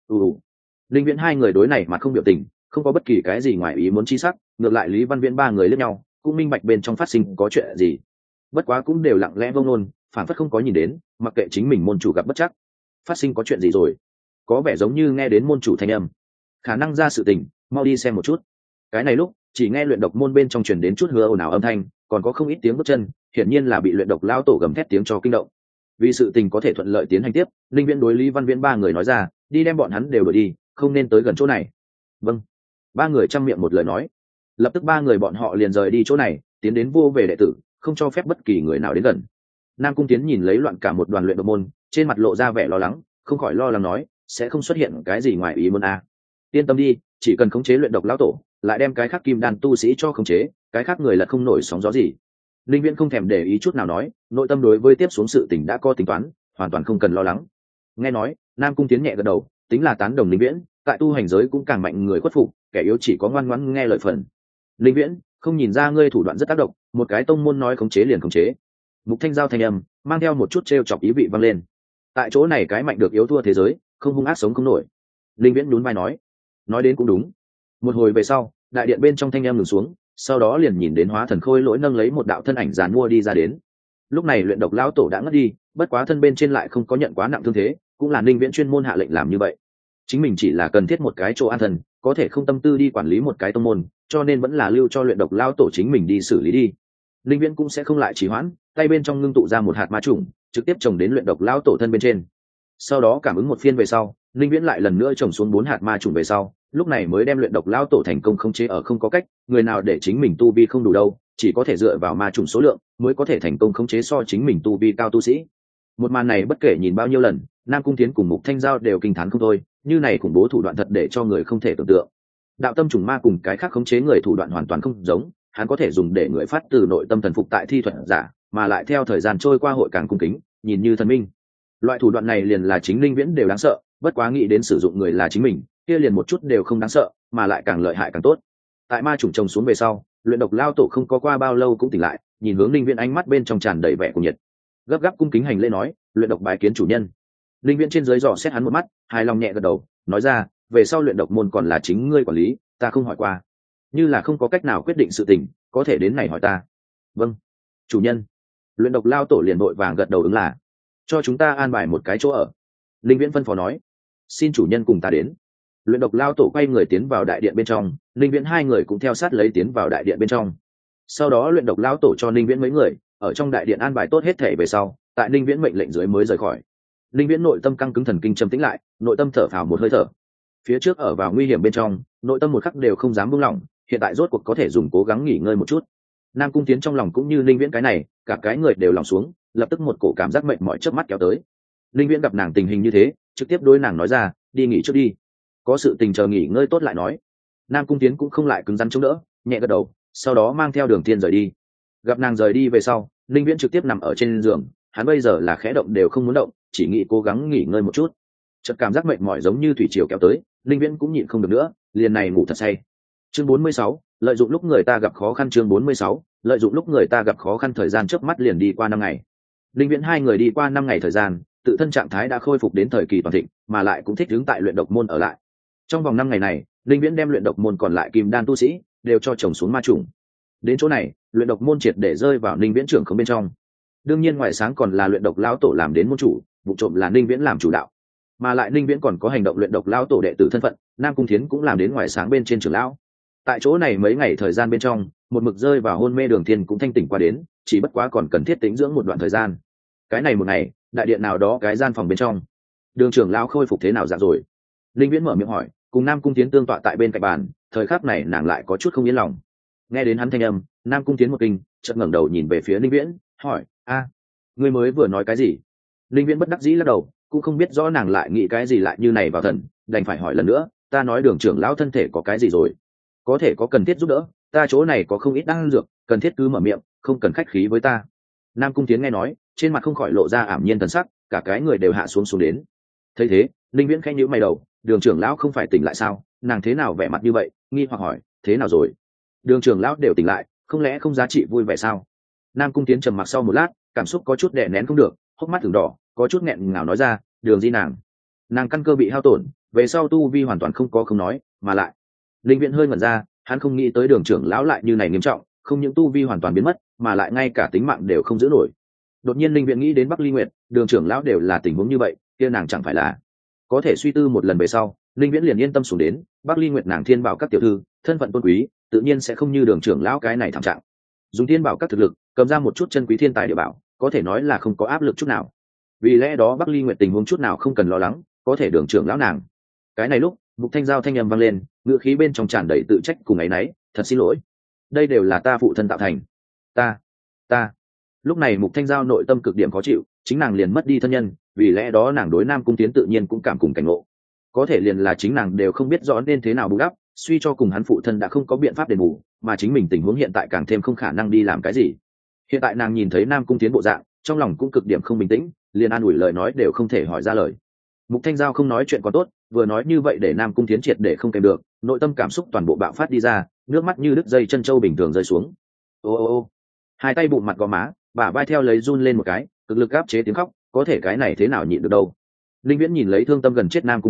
Linh Viễn hai người đối này mà không biểu tình, không có bất kỳ cái gì ngoài ý muốn chi sắc, ngược lại Lý Văn Viễn ba người liếc nhau, cũng minh bạch bên trong phát sinh có chuyện gì. Bất quá cũng đều lặng lẽ vông nôn, phản phất không có nhìn đến, mặc kệ chính mình môn chủ gặp bất chắc. Phát sinh có chuyện gì rồi? Có vẻ giống như nghe đến môn chủ thanh âm. Khả năng ra sự tình, mau đi xem một chút. Cái này lúc, chỉ nghe luyện độc môn bên trong truyền đến chút hứa ồn ào âm thanh, còn có không ít tiếng bước chân, hiển nhiên là bị luyện độc lão tổ gầm thét tiếng cho kinh động. Vì sự tình có thể thuận lợi tiến hành tiếp, Linh Viễn đối Lý Văn Viễn ba người nói ra, đi đem bọn hắn đều đuổi đi, không nên tới gần chỗ này. Vâng. Ba người chăm miệng một lời nói. Lập tức ba người bọn họ liền rời đi chỗ này, tiến đến vô về đệ tử, không cho phép bất kỳ người nào đến gần. Nam Cung Tiến nhìn lấy loạn cả một đoàn luyện độc môn, trên mặt lộ ra vẻ lo lắng, không khỏi lo lắng nói, sẽ không xuất hiện cái gì ngoài ý muốn à. Yên tâm đi, chỉ cần khống chế luyện độc lão tổ, lại đem cái khác kim đan tu sĩ cho khống chế, cái khác người là không nổi sóng gió gì. Linh Viễn không thèm để ý chút nào nói, nội tâm đối với tiếp xuống sự tình đã có tính toán, hoàn toàn không cần lo lắng. Nghe nói, Nam Cung Tiến nhẹ gật đầu, tính là tán đồng Linh Viễn, tại tu hành giới cũng càng mạnh người khuất phục, kẻ yếu chỉ có ngoan ngoãn nghe lời phần. Linh Viễn, không nhìn ra ngươi thủ đoạn rất tác động, một cái tông môn nói khống chế liền khống chế. Mục Thanh giao thanh âm, mang theo một chút trêu chọc ý vị vang lên. Tại chỗ này cái mạnh được yếu thua thế giới, không hung ác sống không nổi. Linh Viễn nhún vai nói đến cũng đúng. Một hồi về sau, đại điện bên trong thanh em ngừng xuống, sau đó liền nhìn đến Hóa Thần Khôi Lỗi nâng lấy một đạo thân ảnh giàn mua đi ra đến. Lúc này luyện độc lão tổ đã ngất đi, bất quá thân bên trên lại không có nhận quá nặng thương thế, cũng là Linh Viễn chuyên môn hạ lệnh làm như vậy. Chính mình chỉ là cần thiết một cái chỗ an thần, có thể không tâm tư đi quản lý một cái tông môn, cho nên vẫn là lưu cho luyện độc lão tổ chính mình đi xử lý đi. Linh Viễn cũng sẽ không lại trì hoãn, tay bên trong ngưng tụ ra một hạt ma trùng, trực tiếp trồng đến luyện độc lão tổ thân bên trên. Sau đó cảm ứng một phiên về sau, Linh Viễn lại lần nữa trồng xuống 4 hạt ma trùng về sau, lúc này mới đem luyện độc lão tổ thành công khống chế ở không có cách, người nào để chính mình tu vi không đủ đâu, chỉ có thể dựa vào ma trùng số lượng mới có thể thành công khống chế so chính mình tu vi cao tu sĩ. Một màn này bất kể nhìn bao nhiêu lần, Nam Cung Tiến cùng Mục Thanh Giao đều kinh thán không thôi, như này khủng bố thủ đoạn thật để cho người không thể tưởng tượng. Đạo tâm trùng ma cùng cái khác khống chế người thủ đoạn hoàn toàn không giống, hắn có thể dùng để người phát từ nội tâm thần phục tại thi thuật giả, mà lại theo thời gian trôi qua hội càng cung kính, nhìn như thần minh. Loại thủ đoạn này liền là chính Linh Viễn đều đáng sợ, bất quá nghĩ đến sử dụng người là chính mình, kia liền một chút đều không đáng sợ, mà lại càng lợi hại càng tốt. Tại ma trùng trồng xuống về sau, luyện độc lao tổ không có qua bao lâu cũng tỉnh lại, nhìn hướng Linh Viễn ánh mắt bên trong tràn đầy vẻ cuồng nhiệt. Gấp gáp cung kính hành lễ nói, luyện độc bái kiến chủ nhân. Linh Viễn trên dưới dò xét hắn một mắt, hài lòng nhẹ gật đầu, nói ra, về sau luyện độc môn còn là chính ngươi quản lý, ta không hỏi qua. Như là không có cách nào quyết định sự tình, có thể đến này hỏi ta. Vâng, chủ nhân. Luyện độc lao tổ liền vội vàng gật đầu ứng là, cho chúng ta an bài một cái chỗ ở. Linh Viễn phân phó nói, xin chủ nhân cùng ta đến. Luyện độc lao tổ quay người tiến vào đại điện bên trong, Linh Viễn hai người cũng theo sát lấy tiến vào đại điện bên trong. Sau đó luyện độc lao tổ cho Linh Viễn mấy người ở trong đại điện an bài tốt hết thể về sau, tại Linh Viễn mệnh lệnh dưới mới rời khỏi. Linh Viễn nội tâm căng cứng, thần kinh trầm tĩnh lại, nội tâm thở phào một hơi thở. Phía trước ở vào nguy hiểm bên trong, nội tâm một khắc đều không dám buông lỏng, hiện tại rốt cuộc có thể dùng cố gắng nghỉ ngơi một chút. Nam Cung Tiến trong lòng cũng như Linh Viễn cái này, cả cái người đều lòng xuống, lập tức một cổ cảm giác mệt mỏi chớp mắt kéo tới. Linh Viễn gặp nàng tình hình như thế, trực tiếp đối nàng nói ra, đi nghỉ trước đi, có sự tình chờ nghỉ ngơi tốt lại nói. Nam Cung Tiến cũng không lại cứng rắn chống đỡ, nhẹ gật đầu, sau đó mang theo Đường Thiên rời đi. Gặp nàng rời đi về sau, Linh Viễn trực tiếp nằm ở trên giường, hắn bây giờ là khẽ động đều không muốn động, chỉ nghĩ cố gắng nghỉ ngơi một chút. Chợt cảm giác mệt mỏi giống như thủy triều kéo tới, Linh Viễn cũng nhịn không được nữa, liền này ngủ thật say. Chương 46, lợi dụng lúc người ta gặp khó khăn. Chương 46, lợi dụng lúc người ta gặp khó khăn. Thời gian chớp mắt liền đi qua 5 ngày. Linh Viễn hai người đi qua 5 ngày thời gian, tự thân trạng thái đã khôi phục đến thời kỳ toàn thịnh, mà lại cũng thích ứng tại luyện độc môn ở lại. Trong vòng 5 ngày này, Linh Viễn đem luyện độc môn còn lại kim đan tu sĩ đều cho chồng xuống ma trùng. Đến chỗ này, luyện độc môn triệt để rơi vào Linh Viễn trưởng không bên trong. Đương nhiên ngoài sáng còn là luyện độc lão tổ làm đến môn chủ, vụ trộm là Linh Viễn làm chủ đạo. Mà lại Linh Viễn còn có hành động luyện độc lão tổ đệ tử thân phận, Nam Cung Thiến cũng làm đến ngoài sáng bên trên trưởng lão. Tại chỗ này mấy ngày thời gian bên trong, một mực rơi vào hôn mê Đường Thiên cũng thanh tỉnh qua đến, chỉ bất quá còn cần thiết tĩnh dưỡng một đoạn thời gian. Cái này một ngày, đại điện nào đó cái gian phòng bên trong, Đường trưởng lão khôi phục thế nào dạng rồi? Linh Viễn mở miệng hỏi, cùng Nam Cung Thiến tương tọa tại bên cạnh bàn, thời khắc này nàng lại có chút không yên lòng. Nghe đến hắn thanh âm, Nam Cung Thiến một kinh, chợt ngẩng đầu nhìn về phía Linh Viễn, hỏi, a, ngươi mới vừa nói cái gì? Linh Viễn bất đắc dĩ lắc đầu, cũng không biết rõ nàng lại nghĩ cái gì lại như này vào thần, đành phải hỏi lần nữa, ta nói Đường trưởng lão thân thể có cái gì rồi? Có thể có cần thiết giúp đỡ, ta chỗ này có không ít đan dược, cần thiết cứ mở miệng, không cần khách khí với ta. Nam Cung Thiến nghe nói, trên mặt không khỏi lộ ra ảm nhiên thần sắc, cả cái người đều hạ xuống đến. Thấy thế, Linh Viễn khẽ nhíu mày đầu, Đường trưởng lão không phải tỉnh lại sao? Nàng thế nào vẻ mặt như vậy? Nghi hoặc hỏi, thế nào rồi? Đường trưởng lão đều tỉnh lại, không lẽ không giá trị vui vẻ sao? Nam Cung Thiến trầm mặc sau một lát, cảm xúc có chút đè nén không được, hốc mắt ửng đỏ, có chút nghẹn ngào nói ra, Đường Di nàng căn cơ bị hao tổn, về sau tu vi hoàn toàn không có không nói, mà lại. Linh Viễn hơi ngẩn ra, hắn không nghĩ tới Đường trưởng lão lại như này nghiêm trọng, không những tu vi hoàn toàn biến mất, mà lại ngay cả tính mạng đều không giữ nổi. Đột nhiên Linh Viễn nghĩ đến Bắc Ly Nguyệt, Đường trưởng lão đều là tình huống như vậy, kia nàng chẳng phải là. Có thể suy tư một lần về sau, Linh Viễn liền yên tâm xuống đến, Bắc Ly Nguyệt nàng thiên bảo các tiểu thư, thân phận tôn quý, tự nhiên sẽ không như Đường trưởng lão cái này thảm trạng. Dùng thiên bảo các thực lực, cầm ra một chút chân quý thiên tài địa bảo, có thể nói là không có áp lực chút nào. Vì lẽ đó Bắc Ly Nguyệt tình huống chút nào không cần lo lắng, có thể Đường trưởng lão nàng. Cái này lúc, Mục Thanh Giao thanh âm vang lên, ngữ khí bên trong tràn đầy tự trách cùng áy náy, thật xin lỗi, đây đều là ta phụ thân tạo thành. Ta. Lúc này Mục Thanh Giao nội tâm cực điểm khó chịu, chính nàng liền mất đi thân nhân, vì lẽ đó nàng đối Nam Cung Tiến tự nhiên cũng cảm cùng cảnh ngộ. Có thể liền là chính nàng đều không biết rõ nên thế nào bù đắp, suy cho cùng hắn phụ thân đã không có biện pháp đền bù, mà chính mình tình huống hiện tại càng thêm không khả năng đi làm cái gì. Hiện tại nàng nhìn thấy Nam Cung Tiến bộ dạng, trong lòng cũng cực điểm không bình tĩnh, liền an ủi lời nói đều không thể hỏi ra lời. Mục Thanh Giao không nói chuyện có tốt, vừa nói như vậy để Nam Cung Tiến triệt để không kèm được, nội tâm cảm xúc toàn bộ bạo phát đi ra, nước mắt như đứt dây chân châu bình thường rơi xuống. Ô, hai tay bụng mặt gò má, bả vai theo lấy run lên một cái, cực lực áp chế tiếng khóc, có thể cái này thế nào nhịn được đâu. Linh Viễn nhìn lấy thương tâm gần chết Nam Cung Tiến,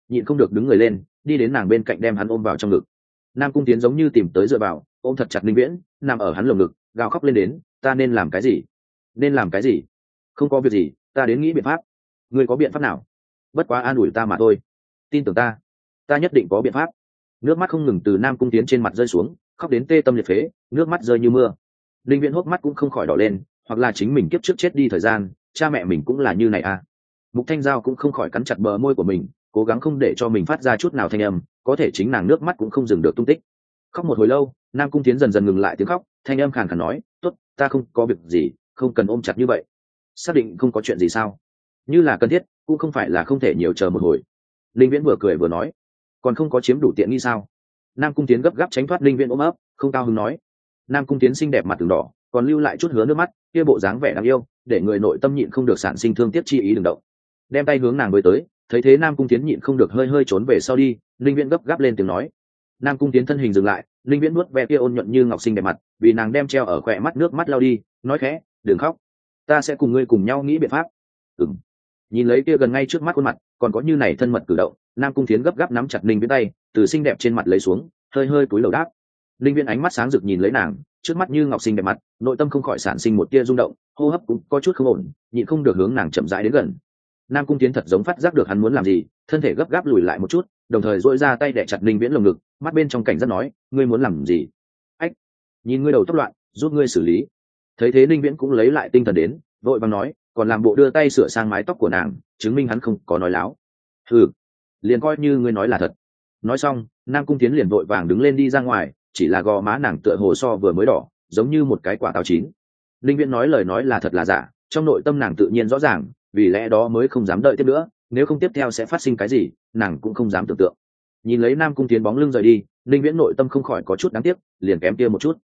nhịn không được đứng người lên đi đến nàng bên cạnh đem hắn ôm vào trong ngực. Nam Cung Tiến giống như tìm tới dựa vào, ôm thật chặt Linh Viễn, nằm ở hắn lồng ngực gào khóc lên đến, ta nên làm cái gì? Nên làm cái gì? Không có việc gì, ta đến nghĩ biện pháp. Ngươi có biện pháp nào? Bất quá an ủi ta mà thôi, tin tưởng ta nhất định có biện pháp. Nước mắt không ngừng từ Nam Cung Tiến trên mặt rơi xuống, khóc đến tê tâm liệt phế, nước mắt rơi như mưa. Linh Viễn hốc mắt cũng không khỏi đỏ lên, hoặc là chính mình kiếp trước chết đi thời gian, cha mẹ mình cũng là như này à. Mục Thanh Giao cũng không khỏi cắn chặt bờ môi của mình, cố gắng không để cho mình phát ra chút nào thanh âm, có thể chính nàng nước mắt cũng không dừng được tung tích. Khóc một hồi lâu, Nam Cung Tiến dần dần ngừng lại tiếng khóc, thanh âm khàn khàn nói, tốt, ta không có việc gì, không cần ôm chặt như vậy. Xác định không có chuyện gì sao? Như là cần thiết, cũng không phải là không thể nhiều chờ một hồi. Linh Viễn vừa cười vừa nói, còn không có chiếm đủ tiện nghi sao? Nam Cung Tiến gấp gáp tránh thoát Linh Viễn ôm ấp, không cao hứng nói. Nam Cung Tiến xinh đẹp mặt từng đỏ, còn lưu lại chút hứa nước mắt, kia bộ dáng vẻ đáng yêu, để người nội tâm nhịn không được sản sinh thương tiếc chi ý đừng động. Đem tay hướng nàng với tới, thấy thế Nam Cung Tiến nhịn không được hơi hơi trốn về sau đi. Linh Viễn gấp gáp lên tiếng nói. Nam Cung Tiến thân hình dừng lại, Linh Viễn nuốt ve kia ôn nhuận như ngọc xinh đẹp mặt, vì nàng đem treo ở khóe mắt nước mắt lau đi, nói khẽ, đừng khóc, ta sẽ cùng ngươi cùng nhau nghĩ biện pháp. Ừm. Nhìn lấy kia gần ngay trước mắt khuôn mặt, còn có như này thân mật cử động, Nam Cung Tiến gấp gáp nắm chặt Linh Viễn tay, từ xinh đẹp trên mặt lấy xuống, hơi hơi cúi đầu đáp. Linh Viễn ánh mắt sáng rực nhìn lấy nàng, trước mắt như ngọc xinh đẹp mặt, nội tâm không khỏi sản sinh một tia rung động, hô hấp cũng có chút không ổn, nhịn không được hướng nàng chậm rãi đến gần. Nam Cung Tiến thật giống phát giác được hắn muốn làm gì, thân thể gấp gáp lùi lại một chút, đồng thời duỗi ra tay đè chặt Linh Viễn lồng ngực, mắt bên trong cảnh giác nói, ngươi muốn làm gì? Ách, nhìn ngươi đầu tóc loạn, giúp ngươi xử lý. Thấy thế Linh Viễn cũng lấy lại tinh thần đến, vội vàng nói, còn làm bộ đưa tay sửa sang mái tóc của nàng, chứng minh hắn không có nói láo. Ừ, liền coi như ngươi nói là thật. Nói xong, Nam Cung Tiến liền vội vàng đứng lên đi ra ngoài, chỉ là gò má nàng tựa hồ so vừa mới đỏ, giống như một cái quả táo chín. Linh Viễn nói lời nói là thật là giả, trong nội tâm nàng tự nhiên rõ ràng, vì lẽ đó mới không dám đợi tiếp nữa, nếu không tiếp theo sẽ phát sinh cái gì, nàng cũng không dám tưởng tượng. Nhìn lấy Nam Cung Tiến bóng lưng rời đi, Linh Viễn nội tâm không khỏi có chút đáng tiếc, liền kém kia một chút.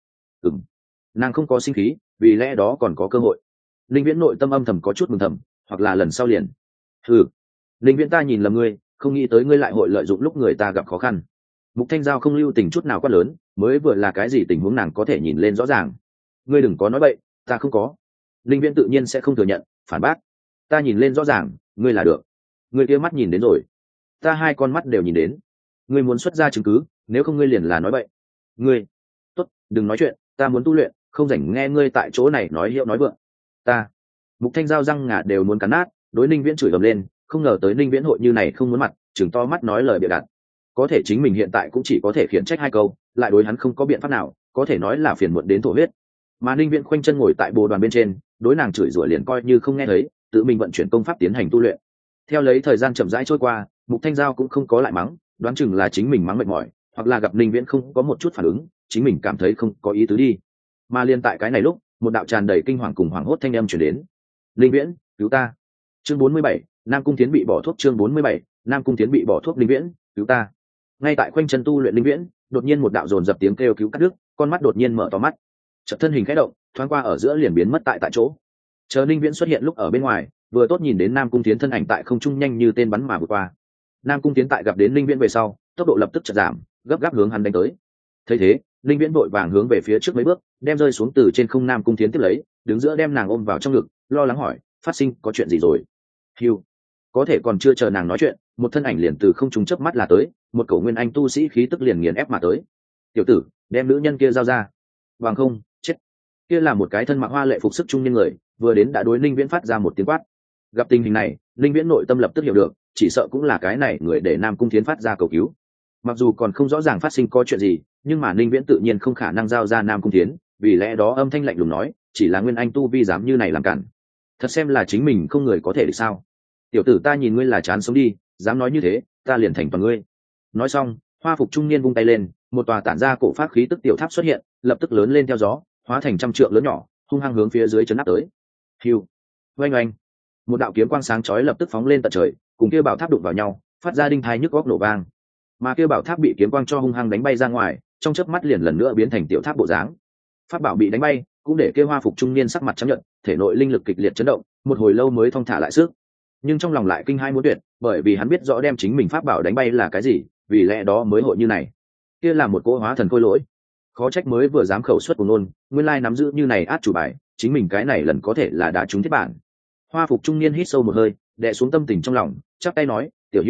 Nàng không có sinh khí, vì lẽ đó còn có cơ hội. Linh Viễn nội tâm âm thầm có chút mừng thầm, hoặc là lần sau liền. Linh Viễn ta nhìn lầm ngươi, không nghĩ tới ngươi lại hội lợi dụng lúc người ta gặp khó khăn. Mục Thanh Giao không lưu tình chút nào quát lớn, mới vừa là cái gì tình huống nàng có thể nhìn lên rõ ràng. Ngươi đừng có nói bậy, ta không có. Linh Viễn tự nhiên sẽ không thừa nhận, phản bác. Ta nhìn lên rõ ràng, ngươi là được. Ngươi kia mắt nhìn đến rồi, ta hai con mắt đều nhìn đến. Ngươi muốn xuất ra chứng cứ, nếu không ngươi liền là nói bậy. Ngươi, tốt, đừng nói chuyện, ta muốn tu luyện, không rảnh nghe ngươi tại chỗ này nói hiệu nói vượng. Ta. Mục Thanh Giao răng ngà đều muốn cắn nát, đối Ninh Viễn chửi ầm lên, không ngờ tới Ninh Viễn hội như này không muốn mặt, chừng to mắt nói lời bịa đặt. Có thể chính mình hiện tại cũng chỉ có thể khiển trách hai câu, lại đối hắn không có biện pháp nào, có thể nói là phiền muộn đến thổ huyết. Mà Ninh Viễn khoanh chân ngồi tại bồ đoàn bên trên, đối nàng chửi rủa liền coi như không nghe thấy, tự mình vận chuyển công pháp tiến hành tu luyện. Theo lấy thời gian chậm rãi trôi qua, Mục Thanh Giao cũng không có lại mắng, đoán chừng là chính mình mắng mệt mỏi, hoặc là gặp Ninh Viễn không có một chút phản ứng, chính mình cảm thấy không có ý tứ đi. Mà liên tại cái này lúc, một đạo tràn đầy kinh hoàng cùng hoảng hốt thanh âm truyền đến. Ninh Viễn, cứu ta. Chương 47, Nam Cung Tiến bị bỏ thuốc. Chương 47, Nam Cung Tiến bị bỏ thuốc. Ninh Viễn, cứu ta. Ngay tại khoanh chân tu luyện Ninh Viễn, đột nhiên một đạo dồn dập tiếng kêu cứu cắt đứt, con mắt đột nhiên mở to mắt. Chợt thân hình khẽ động, thoáng qua ở giữa liền biến mất tại chỗ. Chờ Ninh Viễn xuất hiện lúc ở bên ngoài, vừa tốt nhìn đến Nam Cung Tiến thân ảnh tại không trung nhanh như tên bắn mà vượt qua. Nam Cung Tiến tại gặp đến Ninh Viễn về sau, tốc độ lập tức chợt giảm, gấp gáp hướng hắn đánh tới. Thấy thế, Ninh Viễn vội vàng hướng về phía trước mấy bước, đem rơi xuống từ trên không Nam Cung Tiến tiếp lấy, đứng giữa đem nàng ôm vào trong ngực, lo lắng hỏi, phát sinh có chuyện gì rồi? Hiu, có thể còn chưa chờ nàng nói chuyện, một thân ảnh liền từ không trung chớp mắt là tới, một cổ nguyên anh tu sĩ khí tức liền nghiền ép mà tới. Tiểu tử, đem nữ nhân kia giao ra. Bằng không, chết. Kia là một cái thân mặc hoa lệ phục sức trung niên người, vừa đến đã đối Ninh Viễn phát ra một tiếng quát. Gặp tình hình này, Ninh Viễn nội tâm lập tức hiểu được, chỉ sợ cũng là cái này người để Nam Cung Thiến phát ra cầu cứu. Mặc dù còn không rõ ràng phát sinh có chuyện gì, nhưng mà Ninh Viễn tự nhiên không khả năng giao ra Nam Cung Thiến, vì lẽ đó âm thanh lạnh lùng nói, chỉ là nguyên anh tu vi dám như này làm cản, thật xem là chính mình không người có thể được sao? Tiểu tử ta nhìn ngươi là chán sống đi, dám nói như thế, ta liền thành toàn ngươi. Nói xong, hoa phục trung niên vung tay lên, một tòa tản ra cổ pháp khí tức tiểu tháp xuất hiện, lập tức lớn lên theo gió, hóa thành trăm trượng lớn nhỏ, hung hăng hướng phía dưới chấn áp tới. Hiu, oanh oanh, một đạo kiếm quang sáng chói lập tức phóng lên tận trời, cùng kia bảo tháp đụng vào nhau, phát ra đinh thai nhức góc nổ vang. Mà kia bảo tháp bị kiếm quang cho hung hăng đánh bay ra ngoài, trong chớp mắt liền lần nữa biến thành tiểu tháp bộ dáng. Pháp bảo bị đánh bay, cũng để kia hoa phục trung niên sắc mặt trắng nhợt, thể nội linh lực kịch liệt chấn động, một hồi lâu mới thong thả lại sức. Nhưng trong lòng lại kinh hai muốn tuyệt, bởi vì hắn biết rõ đem chính mình pháp bảo đánh bay là cái gì, vì lẽ đó mới hội như này. Kia là một cỗ hóa thần khôi lỗi, khó trách mới vừa dám khẩu xuất của nôn, nguyên lai nắm giữ như này át chủ bài, chính mình cái này lần có thể là đã trúng thiết bản. Hoa phục trung niên hít sâu một hơi, đè xuống tâm tình trong lòng, chắp tay nói, tiểu hữu,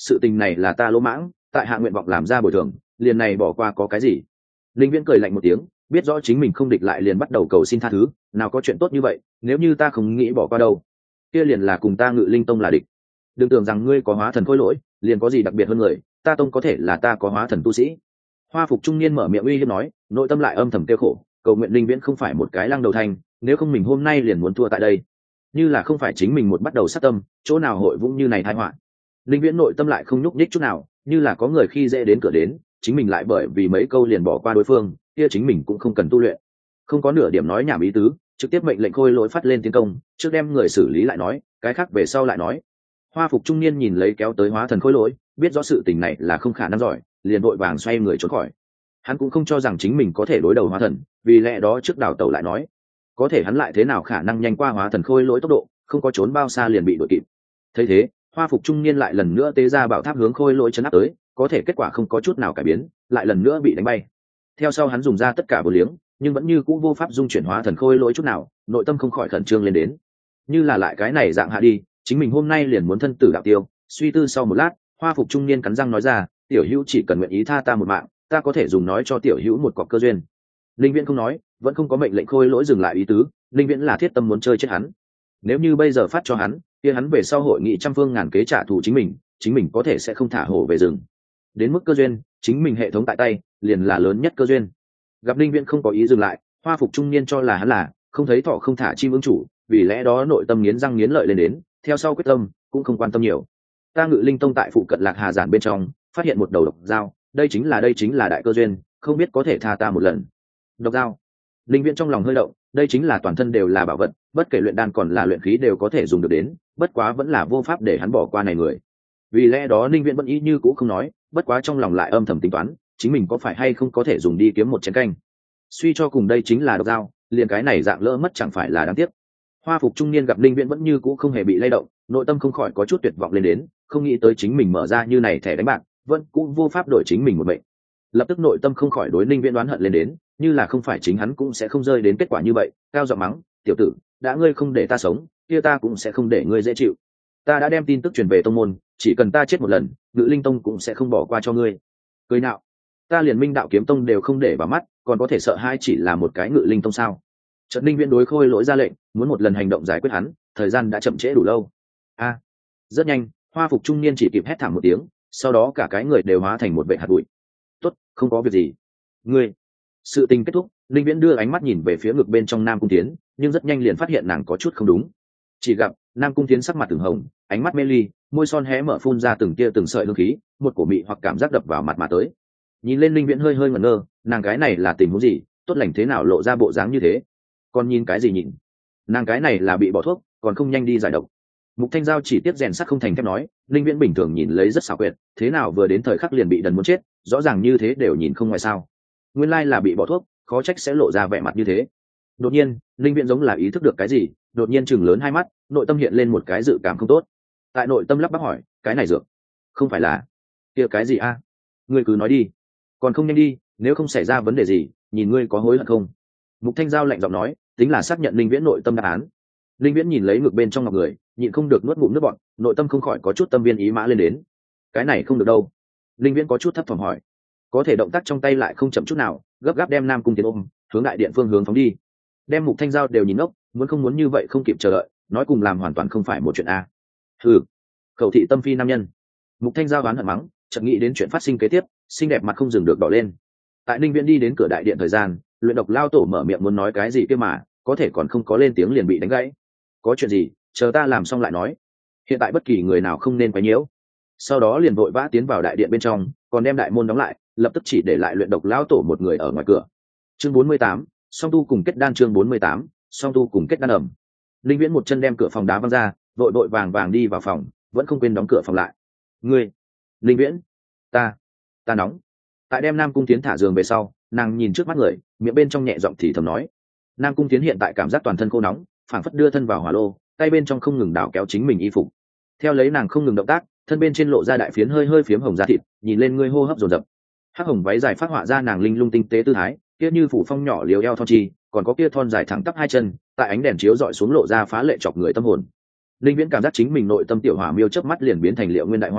sự tình này là ta lỗ mãng, tại hạ nguyện vọng làm ra bồi thường, liền này bỏ qua có cái gì. Linh Viễn cười lạnh một tiếng, biết rõ chính mình không địch lại liền bắt đầu cầu xin tha thứ, nào có chuyện tốt như vậy, nếu như ta không nghĩ bỏ qua đâu, kia liền là cùng ta Ngự Linh Tông là địch. Đừng tưởng rằng ngươi có hóa thần khôi lỗi liền có gì đặc biệt hơn người, ta tông có thể là ta có hóa thần tu sĩ. Hoa phục trung niên mở miệng uy hiếp nói, nội tâm lại âm thầm tiêu khổ, cầu nguyện Linh Viễn không phải một cái lăng đầu thanh, nếu không mình hôm nay liền muốn thua tại đây. Như là không phải chính mình một bắt đầu sát tâm, chỗ nào hội vũng như này tai họa. Linh Viễn nội tâm lại không nhúc nhích chút nào, như là có người khi dễ đến cửa đến, chính mình lại bởi vì mấy câu liền bỏ qua đối phương, kia chính mình cũng không cần tu luyện. Không có nửa điểm nói nhảm ý tứ, trực tiếp mệnh lệnh khôi lỗi phát lên tiến công, trước đem người xử lý lại nói, cái khác về sau lại nói. Hoa phục trung niên nhìn lấy kéo tới hóa thần khôi lỗi, biết rõ sự tình này là không khả năng giỏi, liền vội vàng xoay người trốn khỏi. Hắn cũng không cho rằng chính mình có thể đối đầu hóa thần, vì lẽ đó trước đào tẩu lại nói, có thể hắn lại thế nào khả năng nhanh qua hóa thần khôi lỗi tốc độ, không có trốn bao xa liền bị đuổi kịp. Thấy thế, hoa phục trung niên lại lần nữa tế ra bảo tháp hướng khôi lỗi chấn áp tới, có thể kết quả không có chút nào cải biến, lại lần nữa bị đánh bay. Theo sau hắn dùng ra tất cả vô liếng, nhưng vẫn như cũ vô pháp dung chuyển hóa thần khôi lỗi chút nào, nội tâm không khỏi khẩn trương lên đến. Như là lại cái này dạng hạ đi, chính mình hôm nay liền muốn thân tử đạo tiêu. Suy tư sau một lát, hoa phục trung niên cắn răng nói ra, tiểu hữu chỉ cần nguyện ý tha ta một mạng, ta có thể dùng nói cho tiểu hữu một cọc cơ duyên. Linh Viễn không nói, vẫn không có mệnh lệnh khôi lỗi dừng lại ý tứ, Linh Viễn là thiết tâm muốn chơi chết hắn. Nếu như bây giờ phát cho hắn, kia hắn về sau hội nghị trăm phương ngàn kế trả thù chính mình có thể sẽ không thả hổ về rừng. Đến mức cơ duyên, chính mình hệ thống tại tay, liền là lớn nhất cơ duyên. Gặp Linh Viễn không có ý dừng lại, hoa phục trung niên cho là hắn là không thấy thọ không thả chim ứng chủ, vì lẽ đó nội tâm nghiến răng nghiến lợi lên đến, theo sau quyết tâm cũng không quan tâm nhiều. Ta Ngự Linh Tông tại phụ cận Lạc Hà giản bên trong phát hiện một đầu độc dao, đây chính là đại cơ duyên, không biết có thể tha ta một lần. Độc dao. Linh Viễn trong lòng hơi động, đây chính là toàn thân đều là bảo vật, bất kể luyện đan còn là luyện khí đều có thể dùng được đến, bất quá vẫn là vô pháp để hắn bỏ qua này người. Vì lẽ đó Linh Viễn vẫn ý như cũ không nói, bất quá trong lòng lại âm thầm tính toán, chính mình có phải hay không có thể dùng đi kiếm một chén canh. Suy cho cùng đây chính là độc dao, liền cái này dạng lỡ mất chẳng phải là đáng tiếc. Hoa phục trung niên gặp Linh Viễn vẫn như cũ không hề bị lay động, nội tâm không khỏi có chút tuyệt vọng lên đến, không nghĩ tới chính mình mở ra như này thẻ đánh bạc, vẫn cũng vô pháp đổi chính mình một mệnh. Lập tức nội tâm không khỏi đối Linh Viễn đoán hận lên đến, như là không phải chính hắn cũng sẽ không rơi đến kết quả như vậy, cao giọng mắng, tiểu tử, đã ngươi không để ta sống, kia ta cũng sẽ không để ngươi dễ chịu. Ta đã đem tin tức truyền về tông môn, chỉ cần ta chết một lần, Ngự Linh Tông cũng sẽ không bỏ qua cho ngươi. Cười nạo, ta liền Minh Đạo Kiếm Tông đều không để vào mắt, còn có thể sợ hai chỉ là một cái Ngự Linh Tông sao? Trận Linh Viễn đối khôi lỗi ra lệnh, muốn một lần hành động giải quyết hắn, thời gian đã chậm trễ đủ lâu. A, rất nhanh, hoa phục trung niên chỉ kịp hét thảm một tiếng, sau đó cả cái người đều hóa thành một vệt hạt bụi. Tốt, không có việc gì. Ngươi. Sự tình kết thúc, Linh Viễn đưa ánh mắt nhìn về phía ngực bên trong Nam Cung Tiến, nhưng rất nhanh liền phát hiện nàng có chút không đúng. Chỉ gặp Nam Cung Tiến sắc mặt từng hồng, ánh mắt mê ly, môi son hé mở phun ra từng tia từng sợi hương khí, một cổ mị hoặc cảm giác đập vào mặt mà tới. Nhìn lên Linh Viễn hơi hơi ngẩn ngơ, nàng cái này là tình huống gì, tốt lành thế nào lộ ra bộ dáng như thế? Còn nhìn cái gì nhìn? Nàng cái này là bị bỏ thuốc, còn không nhanh đi giải độc. Mục Thanh Giao chỉ tiếp rèn sắt không thành thép nói, Linh Viễn bình thường nhìn lấy rất xảo quyệt, thế nào vừa đến thời khắc liền bị đần muốn chết, rõ ràng như thế đều nhìn không ngoài sao? Nguyên lai là bị bỏ thuốc, khó trách sẽ lộ ra vẻ mặt như thế. Đột nhiên, Linh Viễn giống là ý thức được cái gì, đột nhiên chừng lớn hai mắt, nội tâm hiện lên một cái dự cảm không tốt. Tại nội tâm lắp bắp hỏi, cái này dược, không phải là kia cái gì a? Ngươi cứ nói đi, còn không nhanh đi, nếu không xảy ra vấn đề gì, nhìn ngươi có hối hận không? Mục Thanh Giao lạnh giọng nói, tính là xác nhận Linh Viễn nội tâm đáp án. Linh Viễn nhìn lấy ngực bên trong ngọc người, nhịn không được nuốt ngụm nước bọt, nội tâm không khỏi có chút tâm viên ý mã lên đến. Cái này không được đâu. Linh Viễn có chút thấp thỏm hỏi, có thể động tác trong tay lại không chậm chút nào, gấp gáp đem Nam Cung Tiến ôm, hướng đại điện phương hướng phóng đi. Đem Mục Thanh Giao đều nhìn ngốc, muốn không muốn như vậy không kịp chờ đợi, nói cùng làm hoàn toàn không phải một chuyện a. Hừ, khẩu thị tâm phi nam nhân. Mục Thanh Giao đoán hận mắng, chợt nghĩ đến chuyện phát sinh kế tiếp, xinh đẹp mặt không dừng được đỏ lên. Tại Ninh Viễn đi đến cửa đại điện thời gian, luyện độc lao tổ mở miệng muốn nói cái gì kia mà, có thể còn không có lên tiếng liền bị đánh gãy. Có chuyện gì, chờ ta làm xong lại nói. Hiện tại bất kỳ người nào không nên quấy nhiễu. Sau đó liền vội vã tiến vào đại điện bên trong, còn đem đại môn đóng lại, lập tức chỉ để lại luyện độc lao tổ một người ở ngoài cửa. Chương 48, song tu cùng kết đan. Chương 48, song tu cùng kết đan ẩm. Linh Viễn một chân đem cửa phòng đá văng ra, vội vội vàng vàng đi vào phòng, vẫn không quên đóng cửa phòng lại. Ngươi, Linh Viễn, ta nóng. Tại đem Nam Cung Tiến thả giường về sau, nàng nhìn trước mắt người, miệng bên trong nhẹ giọng thì thầm nói. Nam Cung Tiến hiện tại cảm giác toàn thân khô nóng, phảng phất đưa thân vào hỏa lô, tay bên trong không ngừng đảo kéo chính mình y phục. Theo lấy nàng không ngừng động tác, thân bên trên lộ ra đại phiến hơi hơi phiếm hồng da thịt, nhìn lên ngươi hô hấp dồn dập. Hắc hồng váy dài phát họa ra nàng linh lung tinh tế tư thái, kia như phủ phong nhỏ liều eo thon chi, còn có kia thon dài thẳng tắp hai chân, tại ánh đèn chiếu dọi xuống lộ ra phá lệ chọc người tâm hồn. Linh Viễn cảm giác chính mình nội tâm tiểu hỏa miêu chớp mắt liền biến thành liệu nguyên đại hỏa,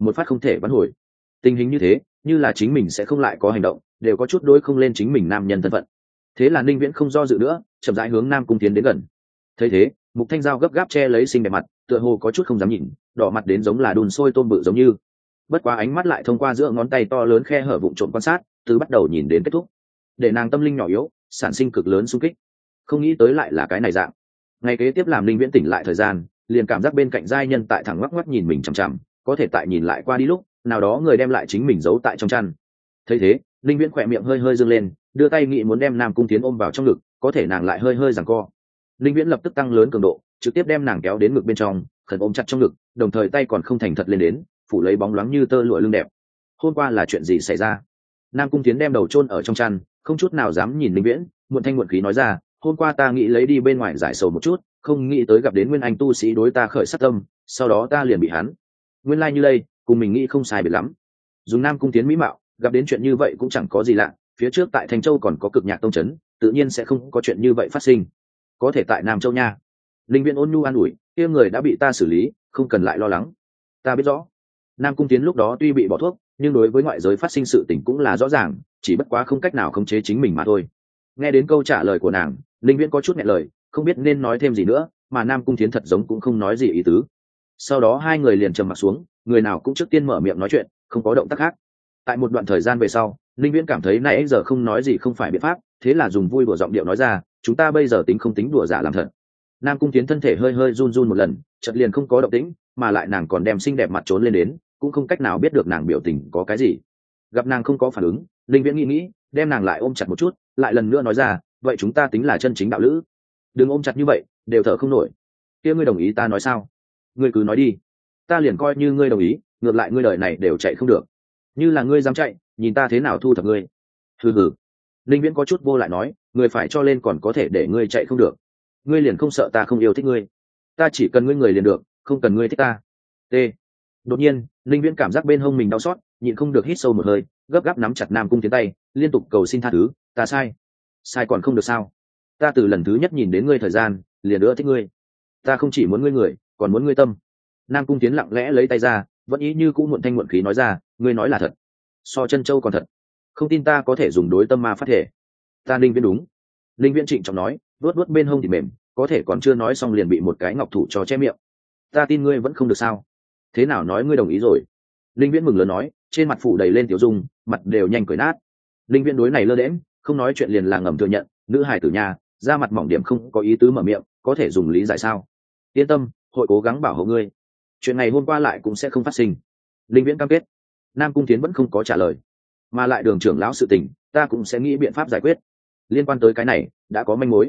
một phát không thể vãn hồi. Tình hình như thế, như là chính mình sẽ không lại có hành động, đều có chút đối không lên chính mình nam nhân thân phận. Thế là Ninh Viễn không do dự nữa, chậm rãi hướng Nam Cung tiến đến gần. Thấy thế, Mục Thanh Giao gấp gáp che lấy xinh đẹp mặt, tựa hồ có chút không dám nhìn, đỏ mặt đến giống là đun sôi tôm bự giống như. Bất quá ánh mắt lại thông qua giữa ngón tay to lớn khe hở vụn trộm quan sát, từ bắt đầu nhìn đến kết thúc. Để nàng tâm linh nhỏ yếu, sản sinh cực lớn xung kích. Không nghĩ tới lại là cái này dạng. Ngày kế tiếp làm Ninh Viễn tỉnh lại thời gian, liền cảm giác bên cạnh giai nhân tại thẳng ngoắc ngoắc nhìn mình chằm chằm, có thể tại nhìn lại qua đi lúc, nào đó người đem lại chính mình giấu tại trong chăn. Thấy thế, Ninh Viễn khỏe miệng hơi hơi dương lên, đưa tay nghĩ muốn đem Nam Cung Tiến ôm vào trong ngực, có thể nàng lại hơi hơi giằng co. Ninh Viễn lập tức tăng lớn cường độ, trực tiếp đem nàng kéo đến ngực bên trong, khẩn ôm chặt trong ngực, đồng thời tay còn không thành thật lên đến, phủ lấy bóng loáng như tơ lụa lưng đẹp. Hôm qua là chuyện gì xảy ra? Nam Cung Tiến đem đầu chôn ở trong chăn, không chút nào dám nhìn Ninh Viễn, muộn thanh muộn khí nói ra, hôm qua ta nghĩ lấy đi bên ngoài giải sầu một chút, không nghĩ tới gặp đến Nguyên Anh tu sĩ đối ta khởi sát tâm, sau đó ta liền bị hắn. Nguyên lai like như đây, cùng mình nghĩ không sai biệt lắm. Dùng Nam Cung Tiến mỹ mạo, gặp đến chuyện như vậy cũng chẳng có gì lạ, phía trước tại Thành Châu còn có Cực Nhạc tông trấn, tự nhiên sẽ không có chuyện như vậy phát sinh. Có thể tại Nam Châu nha. Linh Viễn ôn nhu an ủi, kia người đã bị ta xử lý, không cần lại lo lắng. Ta biết rõ. Nam Cung Tiến lúc đó tuy bị bỏ thuốc, nhưng đối với ngoại giới phát sinh sự tình cũng là rõ ràng, chỉ bất quá không cách nào khống chế chính mình mà thôi. Nghe đến câu trả lời của nàng, Linh Viễn có chút nghẹn lời, không biết nên nói thêm gì nữa, mà Nam Cung Tiến thật giống cũng không nói gì ý tứ. Sau đó hai người liền trầm mặc xuống, người nào cũng trước tiên mở miệng nói chuyện, không có động tác khác. Tại một đoạn thời gian về sau, Linh Viễn cảm thấy nãy giờ không nói gì không phải biện pháp, thế là dùng vui đùa giọng điệu nói ra, chúng ta bây giờ tính không tính đùa giả làm thật. Nam Cung Tiến thân thể hơi hơi run run một lần, chợt liền không có động tĩnh, mà lại nàng còn đem xinh đẹp mặt trốn lên đến, cũng không cách nào biết được nàng biểu tình có cái gì. Gặp nàng không có phản ứng, Linh Viễn nghĩ, đem nàng lại ôm chặt một chút, lại lần nữa nói ra, vậy chúng ta tính là chân chính đạo lữ. Đừng ôm chặt như vậy, đều thở không nổi. Kia ngươi đồng ý ta nói sao? Ngươi cứ nói đi, ta liền coi như ngươi đồng ý, ngược lại ngươi đời này đều chạy không được. Như là ngươi dám chạy, nhìn ta thế nào thu thập ngươi. Hừ. Linh Viễn có chút vô lại nói, người phải cho lên còn có thể để ngươi chạy không được. Ngươi liền không sợ ta không yêu thích ngươi? Ta chỉ cần ngươi người liền được, không cần ngươi thích ta. T. Đột nhiên, Linh Viễn cảm giác bên hông mình đau xót, nhịn không được hít sâu một hơi, gấp gáp nắm chặt Nam Cung Tiến tay, liên tục cầu xin tha thứ, ta sai. Sai còn không được sao? Ta từ lần thứ nhất nhìn đến ngươi thời gian, liền ưa thích ngươi. Ta không chỉ muốn ngươi người, còn muốn ngươi tâm. Nam Cung Tiến lặng lẽ lấy tay ra, vẫn ý như cũ muộn thanh muộn khí nói ra, ngươi nói là thật. So chân châu còn thật. Không tin ta có thể dùng đối tâm ma phát thể. Ta Linh Viễn đúng. Linh Viễn trịnh trọng nói, vuốt bên hông thì mềm, có thể còn chưa nói xong liền bị một cái ngọc thủ cho che miệng. Ta tin ngươi vẫn không được sao? Thế nào nói ngươi đồng ý rồi? Linh Viễn mừng lớn nói, trên mặt phủ đầy lên tiểu dung, mặt đều nhanh cười nát. Linh Viễn đối này lơ đễm, không nói chuyện liền là ngầm thừa nhận, nữ hài tử nhà, da mặt mỏng điểm không có ý tứ mở miệng, có thể dùng lý giải sao? Yên tâm, hội cố gắng bảo hộ ngươi. Chuyện này hôm qua lại cũng sẽ không phát sinh. Linh Viễn cam kết. Nam Cung Tiến vẫn không có trả lời, mà lại Đường trưởng lão sự tình, ta cũng sẽ nghĩ biện pháp giải quyết. Liên quan tới cái này, đã có manh mối.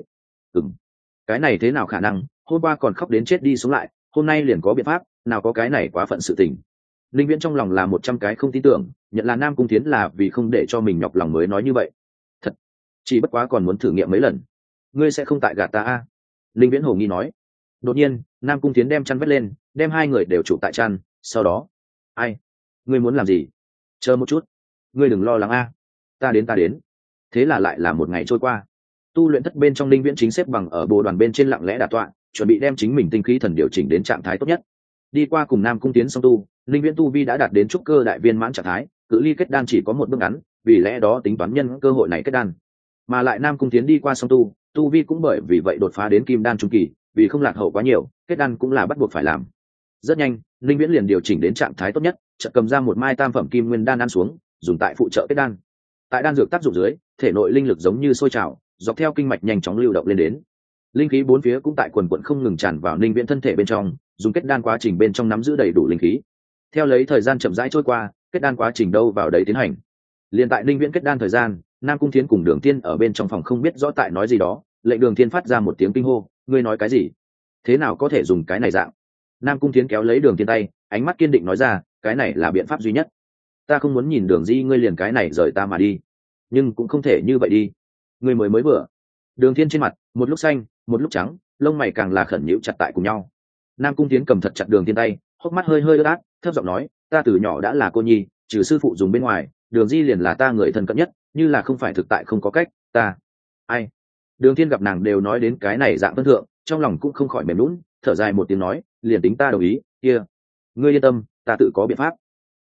Cái này thế nào khả năng? Hôm qua còn khóc đến chết đi sống lại, hôm nay liền có biện pháp, nào có cái này quá phận sự tình. Linh Viễn trong lòng là 100 cái không tin tưởng, nhận là Nam Cung Tiến là vì không để cho mình nhọc lòng mới nói như vậy. Thật, chỉ bất quá còn muốn thử nghiệm mấy lần. Ngươi sẽ không tại gạt ta a? Linh Viễn hồ nghi nói. Đột nhiên, Nam Cung Tiến đem chăn vét lên, đem hai người đều chụp tại chăn, sau đó, ai? Ngươi muốn làm gì? Chờ một chút, ngươi đừng lo lắng a, ta đến. Thế là lại là một ngày trôi qua. Tu luyện thất bên trong Linh Viễn chính xếp bằng ở bồ đoàn bên trên lặng lẽ đả tọa, chuẩn bị đem chính mình tinh khí thần điều chỉnh đến trạng thái tốt nhất. Đi qua cùng Nam Cung Tiến song tu, Linh Viễn tu vi đã đạt đến trúc cơ đại viên mãn trạng thái, cự ly kết đan chỉ có một bước ngắn, vì lẽ đó tính toán nhân cơ hội này kết đan. Mà lại Nam Cung Tiến đi qua song tu, tu vi cũng bởi vì vậy đột phá đến kim đan trung kỳ, vì không lạc hậu quá nhiều, kết đan cũng là bắt buộc phải làm. Rất nhanh, Linh Viễn liền điều chỉnh đến trạng thái tốt nhất, chợt cầm ra một mai tam phẩm kim nguyên đan ăn xuống, dùng tại phụ trợ kết đan. Tại đan dược tác dụng dưới, thể nội linh lực giống như sôi trào, dọc theo kinh mạch nhanh chóng lưu động lên đến. Linh khí bốn phía cũng tại quần quần không ngừng tràn vào Linh Viễn thân thể bên trong, dùng kết đan quá trình bên trong nắm giữ đầy đủ linh khí. Theo lấy thời gian chậm rãi trôi qua, kết đan quá trình đâu vào đấy tiến hành. Liên tại Linh Viễn kết đan thời gian, Nam Cung Thiến cùng Đường Tiên ở bên trong phòng không biết rõ tại nói gì đó, lệnh Đường Tiên phát ra một tiếng kinh hô, ngươi nói cái gì? Thế nào có thể dùng cái này dạng? Nam Cung Thiến kéo lấy Đường Tiên tay, ánh mắt kiên định nói ra, cái này là biện pháp duy nhất. Ta không muốn nhìn Đường Di ngươi liền cái này rời ta mà đi, nhưng cũng không thể như vậy đi. Ngươi mới vừa. Đường Thiên trên mặt một lúc xanh một lúc trắng, lông mày càng là khẩn nhíu chặt tại cùng nhau. Nam Cung Tiến cầm thật chặt Đường Thiên tay, hốc mắt hơi hơi ướt át, thấp giọng nói, ta từ nhỏ đã là cô nhi, trừ sư phụ dùng bên ngoài, Đường Di liền là ta người thân cận nhất, như là không phải thực tại không có cách, ta ai. Đường Thiên gặp nàng đều nói đến cái này dạng vân thượng, trong lòng cũng không khỏi mềm lún, thở dài một tiếng nói, liền tính ta đồng ý, kia ngươi yên tâm, ta tự có biện pháp.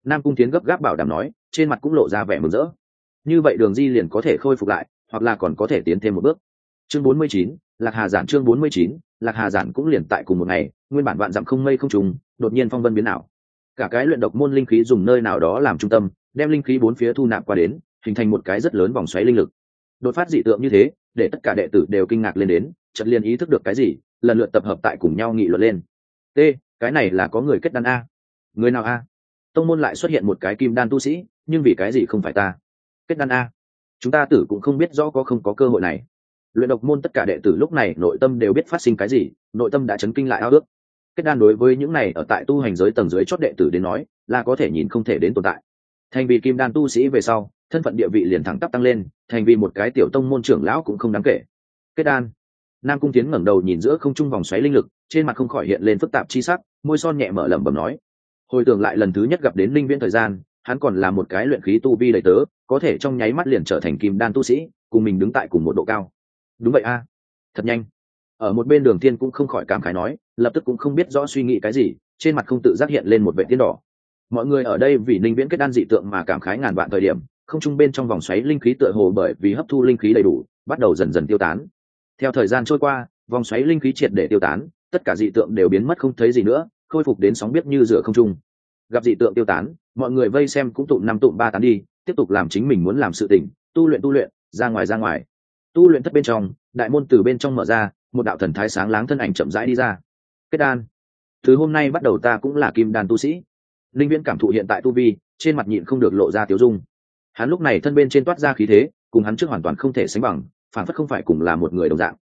Nam Cung Tiến gấp gáp bảo đảm nói, trên mặt cũng lộ ra vẻ mừng rỡ. Như vậy Đường Di liền có thể khôi phục lại, hoặc là còn có thể tiến thêm một bước. Chương 49, Lạc Hà Giản. Chương 49, Lạc Hà Giản cũng liền tại cùng một ngày, nguyên bản vạn dặm không mây không trùng, đột nhiên phong vân biến ảo. Cả cái luyện độc môn linh khí dùng nơi nào đó làm trung tâm, đem linh khí bốn phía thu nạp qua đến, hình thành một cái rất lớn vòng xoáy linh lực. Đột phát dị tượng như thế, để tất cả đệ tử đều kinh ngạc lên đến, chợt liền ý thức được cái gì, lần lượt tập hợp tại cùng nhau nghị luận lên. T, cái này là có người kết đan a? Người nào a? Tông môn lại xuất hiện một cái kim đan tu sĩ, nhưng vì cái gì không phải ta? Kết đan a? Chúng ta tử cũng không biết rõ có không có cơ hội này. Luyện độc môn tất cả đệ tử lúc này nội tâm đều biết phát sinh cái gì, nội tâm đã chấn kinh lại ao ước. Kết đan đối với những này ở tại tu hành giới tầng dưới chót đệ tử đến nói, là có thể nhìn không thể đến tồn tại. Thành vì kim đan tu sĩ về sau, thân phận địa vị liền thẳng tắp tăng lên, thành vì một cái tiểu tông môn trưởng lão cũng không đáng kể. Kết đan. Nam Cung Tiến ngẩng đầu nhìn giữa không trung vòng xoáy linh lực, trên mặt không khỏi hiện lên phức tạp chi sắc, môi son nhẹ mở lẩm bẩm nói. Hồi tưởng lại lần thứ nhất gặp đến Linh Viễn thời gian, hắn còn là một cái luyện khí tu vi đầy tớ, có thể trong nháy mắt liền trở thành kim đan tu sĩ, cùng mình đứng tại cùng một độ cao. Đúng vậy a, thật nhanh. Ở một bên Đường Thiên cũng không khỏi cảm khái nói, lập tức cũng không biết rõ suy nghĩ cái gì, trên mặt không tự giác hiện lên một vệt tiên đỏ. Mọi người ở đây vì Linh Viễn kết đan dị tượng mà cảm khái ngàn vạn thời điểm, không trung bên trong vòng xoáy linh khí tựa hồ bởi vì hấp thu linh khí đầy đủ, bắt đầu dần dần tiêu tán. Theo thời gian trôi qua, vòng xoáy linh khí triệt để tiêu tán, tất cả dị tượng đều biến mất không thấy gì nữa, khôi phục đến sóng biết như giữa không trung. Gặp dị tượng tiêu tán, mọi người vây xem cũng tụm năm tụm ba tán đi, tiếp tục làm chính mình muốn làm sự tình, tu luyện, ra ngoài. Tu luyện thất bên trong, đại môn từ bên trong mở ra, một đạo thần thái sáng láng thân ảnh chậm rãi đi ra. Kết đan. Từ hôm nay bắt đầu ta cũng là kim đan tu sĩ. Linh Viễn cảm thụ hiện tại tu vi, trên mặt nhịn không được lộ ra tiêu dung. Hắn lúc này thân bên trên toát ra khí thế, cùng hắn trước hoàn toàn không thể sánh bằng, phản phất không phải cùng là một người đồng dạng.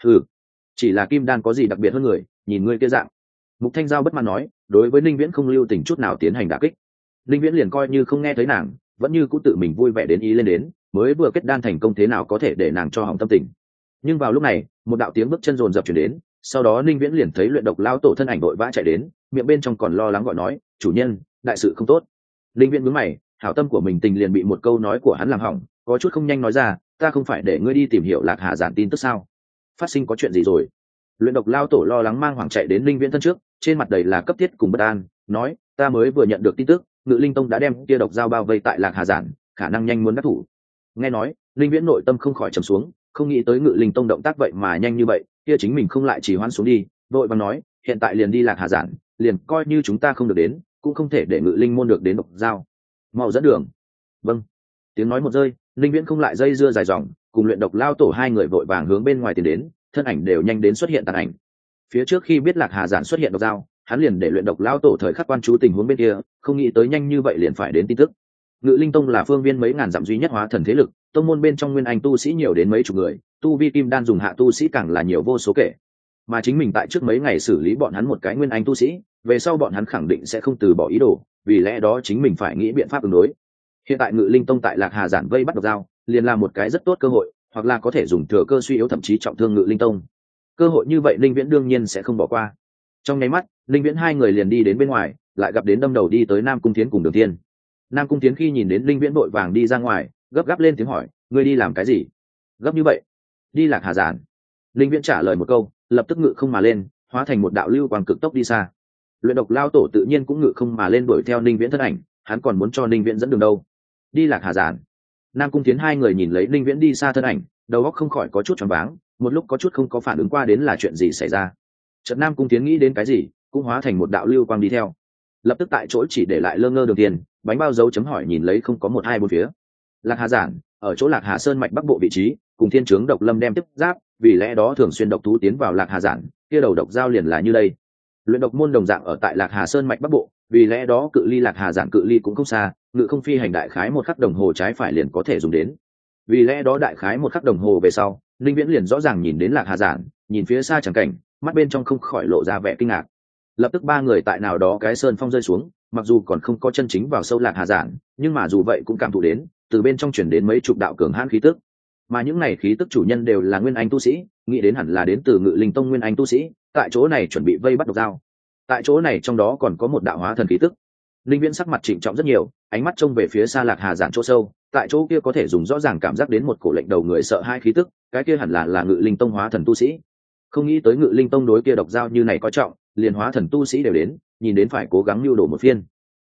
Chỉ là kim đan có gì đặc biệt hơn người, nhìn ngươi kia dạng. Mục Thanh Giao bất mãn nói, đối với Linh Viễn không lưu tình chút nào tiến hành đả kích. Linh Viễn liền coi như không nghe thấy nàng, vẫn như cũ tự mình vui vẻ đến ý lên đến, mới vừa kết đan thành công thế nào có thể để nàng cho hỏng tâm tình. Nhưng vào lúc này, một đạo tiếng bước chân rồn rập truyền đến, sau đó Linh Viễn liền thấy luyện độc lao tổ thân ảnh đội vã chạy đến, miệng bên trong còn lo lắng gọi nói, chủ nhân, đại sự không tốt. Linh Viễn nhướng mày, hảo tâm của mình tình liền bị một câu nói của hắn làm hỏng, có chút không nhanh nói ra, ta không phải để ngươi đi tìm hiểu Lạc Hà Giản tin tức sao? Phát sinh có chuyện gì rồi? Luyện độc lao tổ lo lắng mang hoảng chạy đến Linh Viễn thân trước, trên mặt đầy là cấp thiết cùng bất an, nói, ta mới vừa nhận được tin tức, Ngự Linh Tông đã đem kia độc dao bao vây tại Lạc Hà Giản, khả năng nhanh muốn đắc thủ. Nghe nói, Linh Viễn nội tâm không khỏi trầm xuống, không nghĩ tới Ngự Linh Tông động tác vậy mà nhanh như vậy, kia chính mình không lại chỉ hoãn xuống đi, vội vàng nói, hiện tại liền đi Lạc Hà Giản, liền coi như chúng ta không được đến, cũng không thể để Ngự Linh môn được đến độc dao. Mau dẫn đường. Vâng. Tiếng nói một rơi, Linh Viễn không lại dây dưa dài dòng, cùng luyện độc lao tổ hai người vội vàng hướng bên ngoài tiến đến, thân ảnh đều nhanh đến xuất hiện tàn ảnh. Phía trước khi biết Lạc Hà Giản xuất hiện độc dao, hắn liền để luyện độc lao tổ thời khắc quan chú tình huống bên kia, không nghĩ tới nhanh như vậy liền phải đến tin tức. Ngự Linh Tông là phương viên mấy ngàn dặm duy nhất hóa thần thế lực, tông môn bên trong nguyên anh tu sĩ nhiều đến mấy chục người, tu vi kim đan dùng hạ tu sĩ càng là nhiều vô số kể. Mà chính mình tại trước mấy ngày xử lý bọn hắn một cái nguyên anh tu sĩ, về sau bọn hắn khẳng định sẽ không từ bỏ ý đồ, vì lẽ đó chính mình phải nghĩ biện pháp ứng đối. Hiện tại Ngự Linh Tông tại Lạc Hà Giản vây bắt độc dao, liền là một cái rất tốt cơ hội, hoặc là có thể dùng thừa cơ suy yếu thậm chí trọng thương Ngự Linh Tông. Cơ hội như vậy Linh Viễn đương nhiên sẽ không bỏ qua. Trong nháy mắt, Linh Viễn hai người liền đi đến bên ngoài, lại gặp đến đâm đầu đi tới Nam Cung Thiến cùng Đường Thiên. Nam Cung Thiến khi nhìn đến Linh Viễn vội vàng đi ra ngoài, gấp gáp lên tiếng hỏi, ngươi đi làm cái gì? Gấp như vậy? Đi Lạc Hà Giản. Linh Viễn trả lời một câu, lập tức ngự không mà lên, hóa thành một đạo lưu quang cực tốc đi xa. Luyện độc lao tổ tự nhiên cũng ngự không mà lên đuổi theo Linh Viễn thân ảnh, hắn còn muốn cho Linh Viễn dẫn đường đâu. Đi Lạc Hà Giản. Nam Cung Thiến hai người nhìn lấy Linh Viễn đi xa thân ảnh, đầu óc không khỏi có chút choáng váng, một lúc có chút không có phản ứng qua đến là chuyện gì xảy ra. Chợt Nam Cung Thiến nghĩ đến cái gì, cũng hóa thành một đạo lưu quang đi theo. Lập tức tại chỗ chỉ để lại lơ ngơ Đường Tiền, bánh bao dấu chấm hỏi nhìn lấy không có một hai bốn phía. Lạc Hà Giản, ở chỗ Lạc Hà Sơn mạch bắc bộ vị trí, cùng Thiên Trướng độc lâm đem tiếp giáp, vì lẽ đó thường xuyên độc thú tiến vào Lạc Hà Giản, kia đầu độc giao liền là như đây. Luyện độc môn đồng dạng ở tại Lạc Hà Sơn mạch bắc bộ, vì lẽ đó cự ly Lạc Hà Giản cự ly cũng không xa, ngự không phi hành đại khái một khắc đồng hồ trái phải liền có thể dùng đến. Vì lẽ đó đại khái một khắc đồng hồ về sau, Linh Viễn liền rõ ràng nhìn đến Lạc Hà Giản, nhìn phía xa chẳng cảnh, mắt bên trong không khỏi lộ ra vẻ kinh ngạc. Lập tức ba người tại nào đó cái sơn phong rơi xuống, mặc dù còn không có chân chính vào sâu Lạc Hà Giản, nhưng mà dù vậy cũng cảm thụ đến, từ bên trong truyền đến mấy chục đạo cường hãn khí tức. Mà những này khí tức chủ nhân đều là nguyên anh tu sĩ, nghĩ đến hẳn là đến từ Ngự Linh Tông nguyên anh tu sĩ, tại chỗ này chuẩn bị vây bắt độc dao. Tại chỗ này trong đó còn có một đạo hóa thần khí tức. Linh Viễn sắc mặt trịnh trọng rất nhiều, ánh mắt trông về phía xa Lạc Hà Giản chỗ sâu, tại chỗ kia có thể dùng rõ ràng cảm giác đến một cổ lệnh đầu người sợ hai khí tức, cái kia hẳn là Ngự Linh Tông hóa thần tu sĩ. Không nghĩ tới Ngự Linh Tông đối kia độc dao như này coi trọng, liền hóa thần tu sĩ đều đến, nhìn đến phải cố gắng lưu đồ một phiên.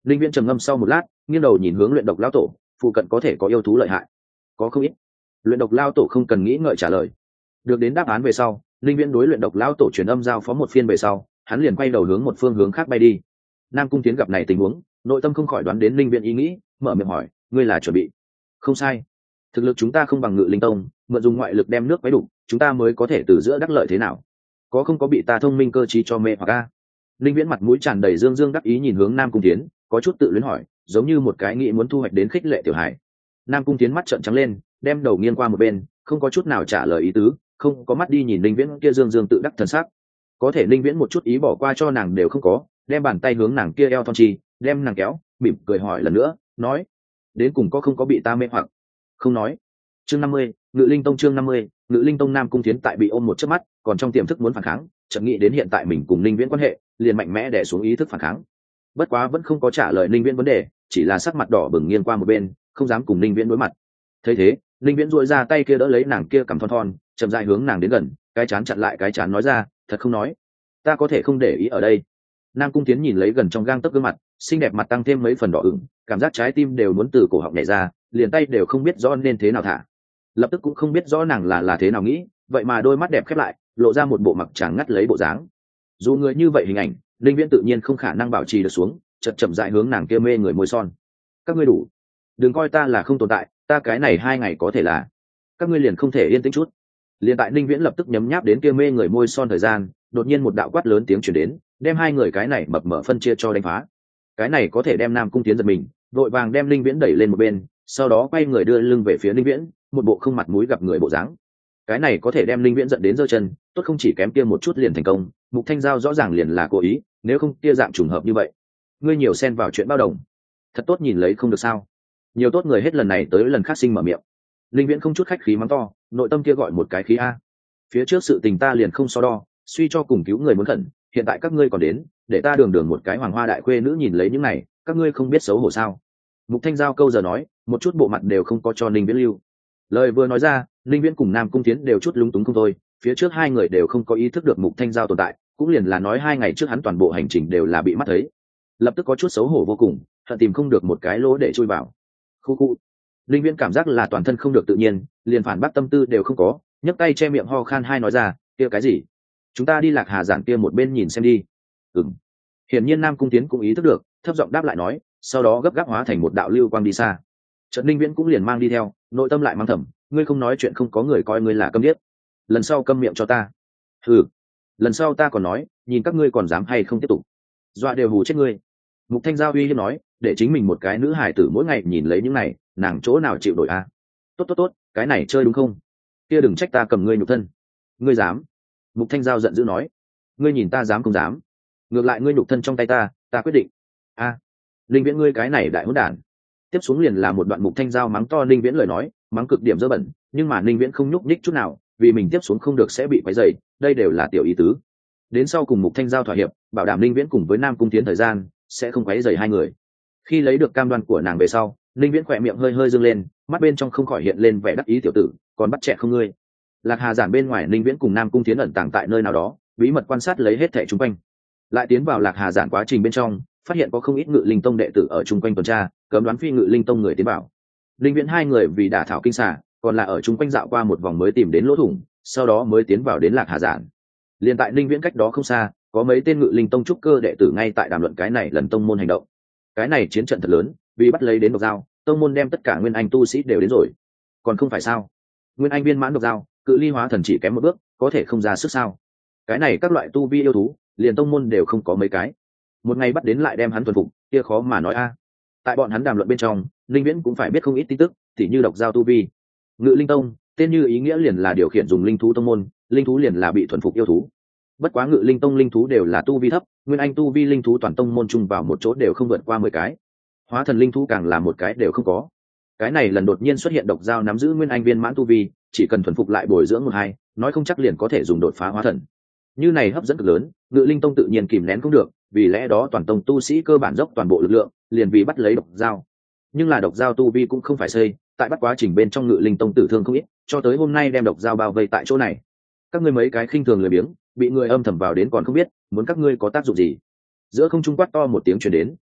Linh Viễn trầm ngâm sau một lát, nghiêng đầu nhìn hướng luyện độc lao tổ, phụ cận có thể có yêu thú lợi hại. Có không ít. Luyện độc lao tổ không cần nghĩ ngợi trả lời. Được đến đáp án về sau, Linh Viễn đối luyện độc lao tổ truyền âm giao phó một phiên về sau, hắn liền quay đầu hướng một phương hướng khác bay đi. Nam Cung Tiến gặp này tình huống, nội tâm không khỏi đoán đến Linh Viễn ý nghĩ, mở miệng hỏi, ngươi là chuẩn bị? Không sai, thực lực chúng ta không bằng Ngự Linh Tông, mượn dùng ngoại lực đem nước quấy đủ, chúng ta mới có thể từ giữa đắc lợi thế nào? Có không có bị ta thông minh cơ trí cho mê hoặc a? Linh Viễn mặt mũi tràn đầy dương dương đắc ý nhìn hướng Nam Cung Tiến, có chút tự luyến hỏi, giống như một cái nghĩ muốn thu hoạch đến khích lệ tiểu hải. Nam Cung Tiến mắt trợn trắng lên, đem đầu nghiêng qua một bên, không có chút nào trả lời ý tứ, không có mắt đi nhìn Linh Viễn kia dương dương tự đắc thần sắc. Có thể Linh Viễn một chút ý bỏ qua cho nàng đều không có, đem bàn tay hướng nàng kia eo thon chi, đem nàng kéo, mỉm cười hỏi lần nữa, nói, đến cùng có không có bị ta mê hoặc? Không nói. Chương 50, Ngự Linh Tông chương 50, Ngự Linh Tông. Nam Cung Tiến tại bị ôm một chớp mắt, còn trong tiềm thức muốn phản kháng, chợt nghĩ đến hiện tại mình cùng Linh Viễn quan hệ, liền mạnh mẽ đè xuống ý thức phản kháng. Bất quá vẫn không có trả lời Linh Viễn vấn đề, chỉ là sắc mặt đỏ bừng nghiêng qua một bên, không dám cùng Linh Viễn đối mặt. Thấy thế, Linh Viễn duỗi ra tay kia đỡ lấy nàng kia cằm thon thon, chậm rãi hướng nàng đến gần, cái chán chặn lại cái chán nói ra, thật không nói, ta có thể không để ý ở đây. Nam Cung Tiến nhìn lấy gần trong gang tấc gương mặt, xinh đẹp mặt tăng thêm mấy phần đỏ ửng, cảm giác trái tim đều muốn từ cổ họng nhảy ra, liền tay đều không biết rõ nên thế nào thả. Lập tức cũng không biết rõ nàng là thế nào nghĩ, vậy mà đôi mắt đẹp khép lại, lộ ra một bộ mặc trắng ngắt lấy bộ dáng. Dù người như vậy hình ảnh, Linh Viễn tự nhiên không khả năng bảo trì được xuống, chậm rãi hướng nàng kia mê người môi son. Các ngươi đủ, đừng coi ta là không tồn tại, ta cái này 2 ngày có thể là, các ngươi liền không thể yên tĩnh chút. Liền tại Linh Viễn lập tức nhấm nháp đến kia mê người môi son thời gian, đột nhiên một đạo quát lớn tiếng truyền đến, đem hai người cái này mập mờ phân chia cho đánh phá. Cái này có thể đem Nam Cung Tiến giật mình, vội vàng đem Linh Viễn đẩy lên một bên, sau đó quay người đưa lưng về phía Linh Viễn, một bộ không mặt mũi gặp người bộ dáng. Cái này có thể đem Linh Viễn giận đến giơ chân, tốt không chỉ kém kia một chút liền thành công, Mục Thanh Giao rõ ràng liền là cố ý, nếu không kia dạng trùng hợp như vậy. Ngươi nhiều xen vào chuyện bao đồng, thật tốt nhìn lấy không được sao? Nhiều tốt người hết lần này tới lần khác sinh mở miệng. Linh Viễn không chút khách khí mắng to, nội tâm kia gọi một cái khí a. Phía trước sự tình ta liền không so đo, suy cho cùng cứu người muốn khẩn, hiện tại các ngươi còn đến, để ta đường một cái hoàng hoa đại khuê nữ nhìn lấy những này, các ngươi không biết xấu hổ sao? Mục Thanh Giao câu giờ nói, một chút bộ mặt đều không có cho Linh Viễn lưu. Lời vừa nói ra, Linh Viễn cùng Nam Cung Tiến đều chút lúng túng không thôi, phía trước hai người đều không có ý thức được Mục Thanh Giao tồn tại, cũng liền là nói 2 ngày trước hắn toàn bộ hành trình đều là bị mắt thấy. Lập tức có chút xấu hổ vô cùng, hận tìm không được một cái lỗ để chui vào. Khu khu. Linh Viễn cảm giác là toàn thân không được tự nhiên, liền phản bác tâm tư đều không có, nhấc tay che miệng ho khan hai nói ra, kia cái gì? Chúng ta đi Lạc Hà giản kia một bên nhìn xem đi. Ừm. Hiển nhiên Nam Cung Tiến cũng ý thức được, thấp giọng đáp lại nói, sau đó gấp gáp hóa thành một đạo lưu quang đi xa. Trần Linh Viễn cũng liền mang đi theo, nội tâm lại mang thầm, ngươi không nói chuyện không có người coi ngươi là câm điếc. Lần sau câm miệng cho ta. Hừ. Lần sau ta còn nói, nhìn các ngươi còn dám hay không tiếp tục. Dọa đều hù chết ngươi. Mục Thanh Giao uy hiếp nói, để chính mình một cái nữ hài tử mỗi ngày nhìn lấy những này, nàng chỗ nào chịu nổi a? Tốt, cái này chơi đúng không? Kia đừng trách ta cầm ngươi nhục thân. Ngươi dám? Mục Thanh Giao giận dữ nói, ngươi nhìn ta dám không dám? Ngược lại ngươi nhục thân trong tay ta quyết định. A, Linh Viễn ngươi cái này đại hỗn đản. Tiếp xuống liền là một đoạn Mục Thanh Giao mắng to Linh Viễn lời nói, mắng cực điểm dơ bẩn, nhưng mà Linh Viễn không nhúc nhích chút nào, vì mình tiếp xuống không được sẽ bị quấy rầy, đây đều là tiểu ý tứ. Đến sau cùng Mục Thanh Giao thỏa hiệp, bảo đảm Linh Viễn cùng với Nam Cung Tiến thời gian sẽ không quấy rầy hai người. Khi lấy được cam đoan của nàng về sau, Linh Viễn khỏe miệng hơi dương lên, mắt bên trong không khỏi hiện lên vẻ đắc ý tiểu tử, còn bắt trẻ không ngươi. Lạc Hà giản bên ngoài, Linh Viễn cùng Nam Cung Tiến ẩn tàng tại nơi nào đó, bí mật quan sát lấy hết thảy chung quanh. Lại tiến vào Lạc Hà giản quá trình bên trong, phát hiện có không ít Ngự Linh Tông đệ tử ở chung quanh tuần tra, cấm đoán phi Ngự Linh Tông người tiến vào. Linh Viễn hai người vì đả thảo kinh xà, còn là ở chung quanh dạo qua một vòng mới tìm đến lỗ thủng, sau đó mới tiến vào đến Lạc Hà giản. Liên tại Linh Viễn cách đó không xa, có mấy tên Ngự Linh Tông trúc cơ đệ tử ngay tại đàm luận cái này lần tông môn hành động. Cái này chiến trận thật lớn, vì bắt lấy đến độc dao, tông môn đem tất cả nguyên anh tu sĩ đều đến rồi. Còn không phải sao? Nguyên anh viên mãn độc dao, cự ly hóa thần chỉ kém một bước, có thể không ra sức sao? Cái này các loại tu vi yêu thú, liền tông môn đều không có mấy cái. Một ngày bắt đến lại đem hắn thuần phục, kia khó mà nói a. Tại bọn hắn đàm luận bên trong, Linh Viễn cũng phải biết không ít tin tức, tỉ như độc dao tu vi. Ngự Linh Tông, tên như ý nghĩa liền là điều khiển dùng linh thú tông môn, linh thú liền là bị thuần phục yêu thú. Bất quá Ngự Linh Tông linh thú đều là tu vi thấp, nguyên anh tu vi linh thú toàn tông môn chung vào một chỗ đều không vượt qua 10 cái. Hóa thần linh thú càng là một cái đều không có. Cái này lần đột nhiên xuất hiện độc dao nắm giữ nguyên anh viên mãn tu vi, chỉ cần thuần phục lại bồi dưỡng một hai, nói không chắc liền có thể dùng đột phá hóa thần. Như này hấp dẫn cực lớn, Ngự Linh Tông tự nhiên kìm nén không được, vì lẽ đó toàn tông tu sĩ cơ bản dốc toàn bộ lực lượng, liền vì bắt lấy độc dao. Nhưng là độc dao tu vi cũng không phải xây, tại bắt quá trình bên trong Ngự Linh Tông tử thương không ít, cho tới hôm nay đem độc dao bao vây tại chỗ này. Các ngươi mấy cái khinh thường lười biếng, bị người âm thầm vào đến còn không biết, muốn các ngươi có tác dụng gì? Giữa không trung quát to một tiếng truyền đến,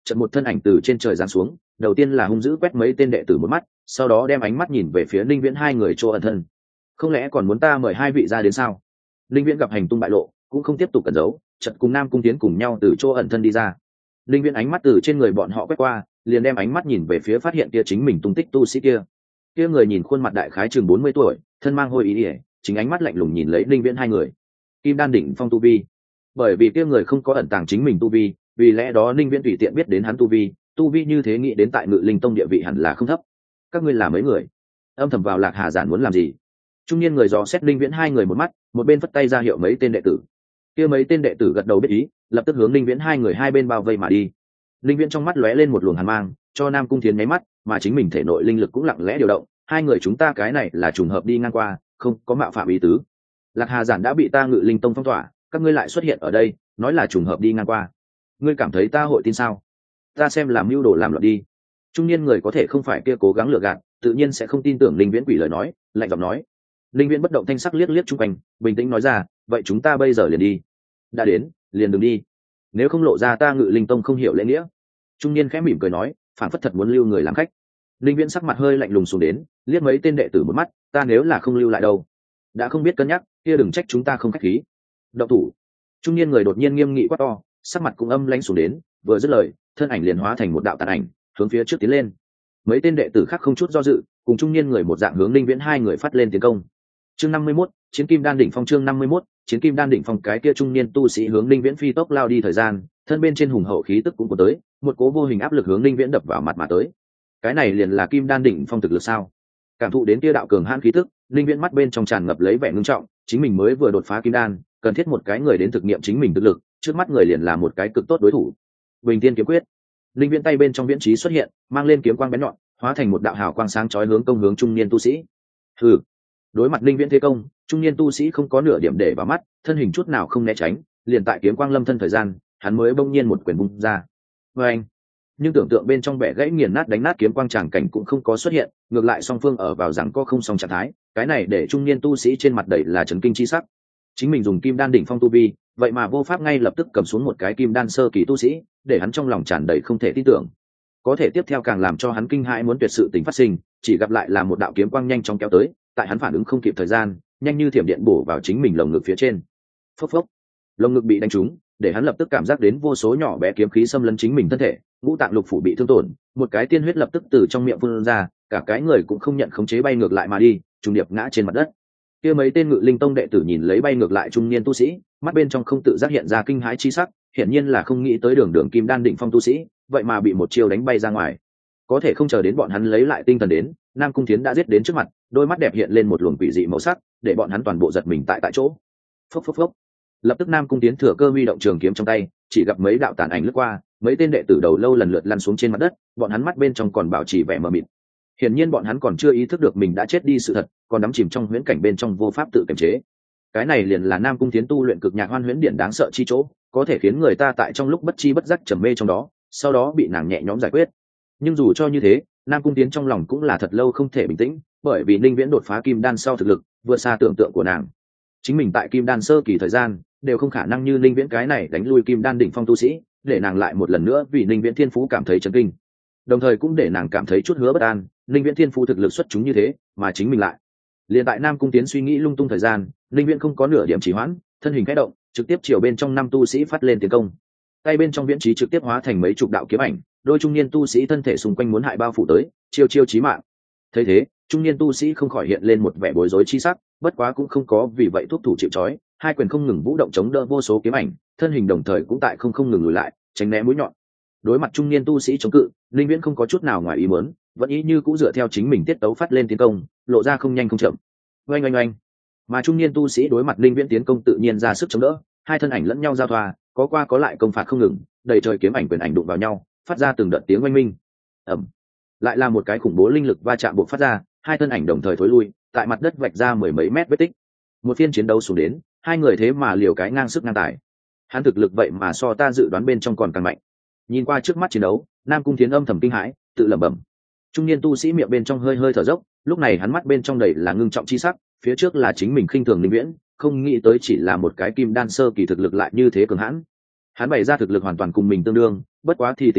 chợt một thân ảnh từ trên trời giáng xuống, đầu tiên là hung dữ quét mấy tên đệ tử một mắt, sau đó đem ánh mắt nhìn về phía Ninh Viễn hai người chỗ ẩn thân. Không lẽ còn muốn ta mời hai vị ra đến sao? Ninh Viễn gặp hành tung bại lộ, cũng không tiếp tục cẩn giấu, chợt cùng Nam Cung Tiến cùng nhau từ chỗ ẩn thân đi ra. Ninh Viễn ánh mắt từ trên người bọn họ quét qua, liền đem ánh mắt nhìn về phía phát hiện kia chính mình tung tích tu sĩ kia. Kia người nhìn khuôn mặt đại khái chừng 40 tuổi, thân mang hôi y, chính ánh mắt lạnh lùng nhìn lấy Ninh Viễn hai người. Kim đan đỉnh phong tu vi. Bởi vì kia người không có ẩn tàng chính mình tu vi, vì lẽ đó Ninh Viễn tùy tiện biết đến hắn tu vi như thế nghĩ đến tại Ngự Linh Tông địa vị hẳn là không thấp. Các ngươi là mấy người? Âm thầm vào Lạc Hà giản muốn làm gì? Trung niên người dò xét Ninh Viễn hai người một mắt, một bên phất tay ra hiệu mấy tên đệ tử. Kia mấy tên đệ tử gật đầu biết ý, lập tức hướng Ninh Viễn hai người hai bên bao vây mà đi. Ninh Viễn trong mắt lóe lên một luồng hàn mang, cho Nam Cung Thiến nháy mắt, mà chính mình thể nội linh lực cũng lặng lẽ điều động. Hai người chúng ta cái này là trùng hợp đi ngang qua, không có mạo phạm ý tứ. Lạc Hà giản đã bị ta Ngự Linh Tông phong tỏa, các ngươi lại xuất hiện ở đây, nói là trùng hợp đi ngang qua. Ngươi cảm thấy ta hội tin sao? Ta xem làm mưu đồ làm loạn đi. Trung niên người có thể không phải kia cố gắng lừa gạt, tự nhiên sẽ không tin tưởng Linh Viễn quỷ lời nói, lạnh giọng nói. Linh Viễn bất động thanh sắc liếc liếc chung quanh, bình tĩnh nói ra, vậy chúng ta bây giờ liền đi. Đã đến, liền đừng đi. Nếu không lộ ra ta Ngự Linh Tông không hiểu lễ nghĩa. Trung niên khẽ mỉm cười nói, phản phất thật muốn lưu người làm khách. Linh Viễn sắc mặt hơi lạnh lùng xuống đến, liếc mấy tên đệ tử một mắt, ta nếu là không lưu lại đâu, đã không biết cân nhắc, kia đừng trách chúng ta không khách khí. Động thủ. Trung niên người đột nhiên nghiêm nghị quát to, sắc mặt cũng âm lãnh xuống đến, vừa dứt lời, thân ảnh liền hóa thành một đạo tàn ảnh, hướng phía trước tiến lên. Mấy tên đệ tử khác không chút do dự, cùng trung niên người một dạng hướng Linh Viễn hai người phát lên tiến công. Chương 51, Chiến Kim Đan đỉnh phong. Chương 51, Chiến Kim Đan đỉnh phong. Cái kia trung niên tu sĩ hướng Linh Viễn phi tốc lao đi thời gian, thân bên trên hùng hậu khí tức cũng có tới, một cố vô hình áp lực hướng Linh Viễn đập vào mặt mà tới. Cái này liền là Kim Đan đỉnh phong thực lực sao? Cảm thụ đến kia đạo cường hãn khí tức, Linh Viễn mắt bên trong tràn ngập lấy vẻ ngưng trọng, chính mình mới vừa đột phá Kim Đan, cần thiết một cái người đến thực nghiệm chính mình thực lực, trước mắt người liền là một cái cực tốt đối thủ. Bình Tiên kiếm quyết. Linh Viễn tay bên trong viễn trí xuất hiện, mang lên kiếm quang bén nhọn, hóa thành một đạo hào quang sáng chói hướng công hướng trung niên tu sĩ. Hừ. Đối mặt Linh Viễn thế công, trung niên tu sĩ không có nửa điểm để vào mắt, thân hình chút nào không né tránh, liền tại kiếm quang lâm thân thời gian, hắn mới bỗng nhiên một quyền vung ra. Oeng. Nhưng tưởng tượng bên trong bẻ gãy nghiền nát đánh nát kiếm quang tràng cảnh cũng không có xuất hiện, ngược lại song phương ở vào rằng có không song trạng thái, cái này để trung niên tu sĩ trên mặt đầy là chấn kinh chi sắc. Chính mình dùng Kim Đan đỉnh phong tu vi, vậy mà vô pháp ngay lập tức cầm xuống một cái Kim Đan sơ kỳ tu sĩ, để hắn trong lòng tràn đầy không thể tin tưởng. Có thể tiếp theo càng làm cho hắn kinh hãi muốn tuyệt sự tình phát sinh, chỉ gặp lại là một đạo kiếm quang nhanh chóng kéo tới, tại hắn phản ứng không kịp thời gian, nhanh như thiểm điện bổ vào chính mình lồng ngực phía trên. Phốc phốc, lồng ngực bị đánh trúng, để hắn lập tức cảm giác đến vô số nhỏ bé kiếm khí xâm lấn chính mình thân thể, ngũ tạng lục phủ bị thương tổn, một cái tiên huyết lập tức từ trong miệng phun ra, cả cái người cũng không nhận khống chế bay ngược lại mà đi, trùng điệp ngã trên mặt đất. Kia mấy tên Ngự Linh Tông đệ tử nhìn lấy bay ngược lại trung niên tu sĩ, mắt bên trong không tự giác hiện ra kinh hãi chi sắc, hiển nhiên là không nghĩ tới đường Kim Đan đỉnh phong tu sĩ, vậy mà bị một chiêu đánh bay ra ngoài. Có thể không chờ đến bọn hắn lấy lại tinh thần đến, Nam Cung Thiến đã giết đến trước mặt, đôi mắt đẹp hiện lên một luồng quỷ dị màu sắc, để bọn hắn toàn bộ giật mình tại chỗ. Phốc phốc phốc. Lập tức Nam Cung Thiến thừa cơ huy động trường kiếm trong tay, chỉ gặp mấy đạo tàn ảnh lướt qua, mấy tên đệ tử đầu lâu lần lượt lăn xuống trên mặt đất, bọn hắn mắt bên trong còn bảo trì vẻ mờ mịt. Hiển nhiên bọn hắn còn chưa ý thức được mình đã chết đi sự thật, còn đắm chìm trong huyễn cảnh bên trong vô pháp tự kiềm chế. Cái này liền là Nam Cung Thiến tu luyện cực nhạc hoan huyễn điển đáng sợ chi chỗ, có thể khiến người ta tại trong lúc bất chi bất giác trầm mê trong đó, sau đó bị nàng nhẹ nhõm giải quyết. Nhưng dù cho như thế, Nam Cung Thiến trong lòng cũng là thật lâu không thể bình tĩnh, bởi vì Ninh Viễn đột phá Kim Đan sau thực lực vượt xa tưởng tượng của nàng. Chính mình tại Kim Đan sơ kỳ thời gian đều không khả năng như Ninh Viễn cái này đánh lui Kim Đan đỉnh phong tu sĩ, để nàng lại một lần nữa vì Ninh Viễn thiên phú cảm thấy chấn kinh, đồng thời cũng để nàng cảm thấy chút hứa bất an. Ninh Viễn thiên phú thực lực xuất chúng như thế, mà chính mình lại liền tại Nam Cung Tiến suy nghĩ lung tung thời gian, Ninh Viễn không có nửa điểm trì hoãn, thân hình khẽ động, trực tiếp chiều bên trong năm tu sĩ phát lên tiến công. Tay bên trong viễn trí trực tiếp hóa thành mấy chục đạo kiếm ảnh, đôi trung niên tu sĩ thân thể xung quanh muốn hại bao phủ tới, chiêu chiêu chí mạng. Thấy thế, trung niên tu sĩ không khỏi hiện lên một vẻ bối rối chi sắc, bất quá cũng không có vì vậy thuốc thủ chịu trói, hai quyền không ngừng vũ động chống đỡ vô số kiếm ảnh, thân hình đồng thời cũng tại không ngừng lùi lại, tránh né mũi nhọn. Đối mặt trung niên tu sĩ chống cự, Linh Viễn không có chút nào ngoài ý muốn, vẫn ý như cũ dựa theo chính mình tiết tấu phát lên tiến công, lộ ra không nhanh không chậm. Oanh oanh oanh. Mà trung niên tu sĩ đối mặt Linh Viễn tiến công tự nhiên ra sức chống đỡ, hai thân ảnh lẫn nhau giao thoa, có qua có lại công phạt không ngừng, đầy trời kiếm ảnh quyền ảnh đụng vào nhau, phát ra từng đợt tiếng oanh minh. Ầm. Lại là một cái khủng bố linh lực va chạm buộc phát ra, hai thân ảnh đồng thời thối lui, tại mặt đất vạch ra mười mấy mét vết tích. Một phiên chiến đấu xuống đến, hai người thế mà liều cái ngang sức ngang tài. Hắn thực lực vậy mà so ta dự đoán bên trong còn càng mạnh. Nhìn qua trước mắt chiến đấu, Nam Cung Thiến âm thầm kinh hãi, tự lẩm bẩm. Trung niên tu sĩ miệng bên trong hơi hơi thở dốc, lúc này hắn mắt bên trong đầy là ngưng trọng chi sắc, phía trước là chính mình khinh thường Linh Viễn, không nghĩ tới chỉ là một cái Kim Đan sơ kỳ thực lực lại như thế cường hãn. Hắn bày ra thực lực hoàn toàn cùng mình tương đương, bất quá thì tính sao,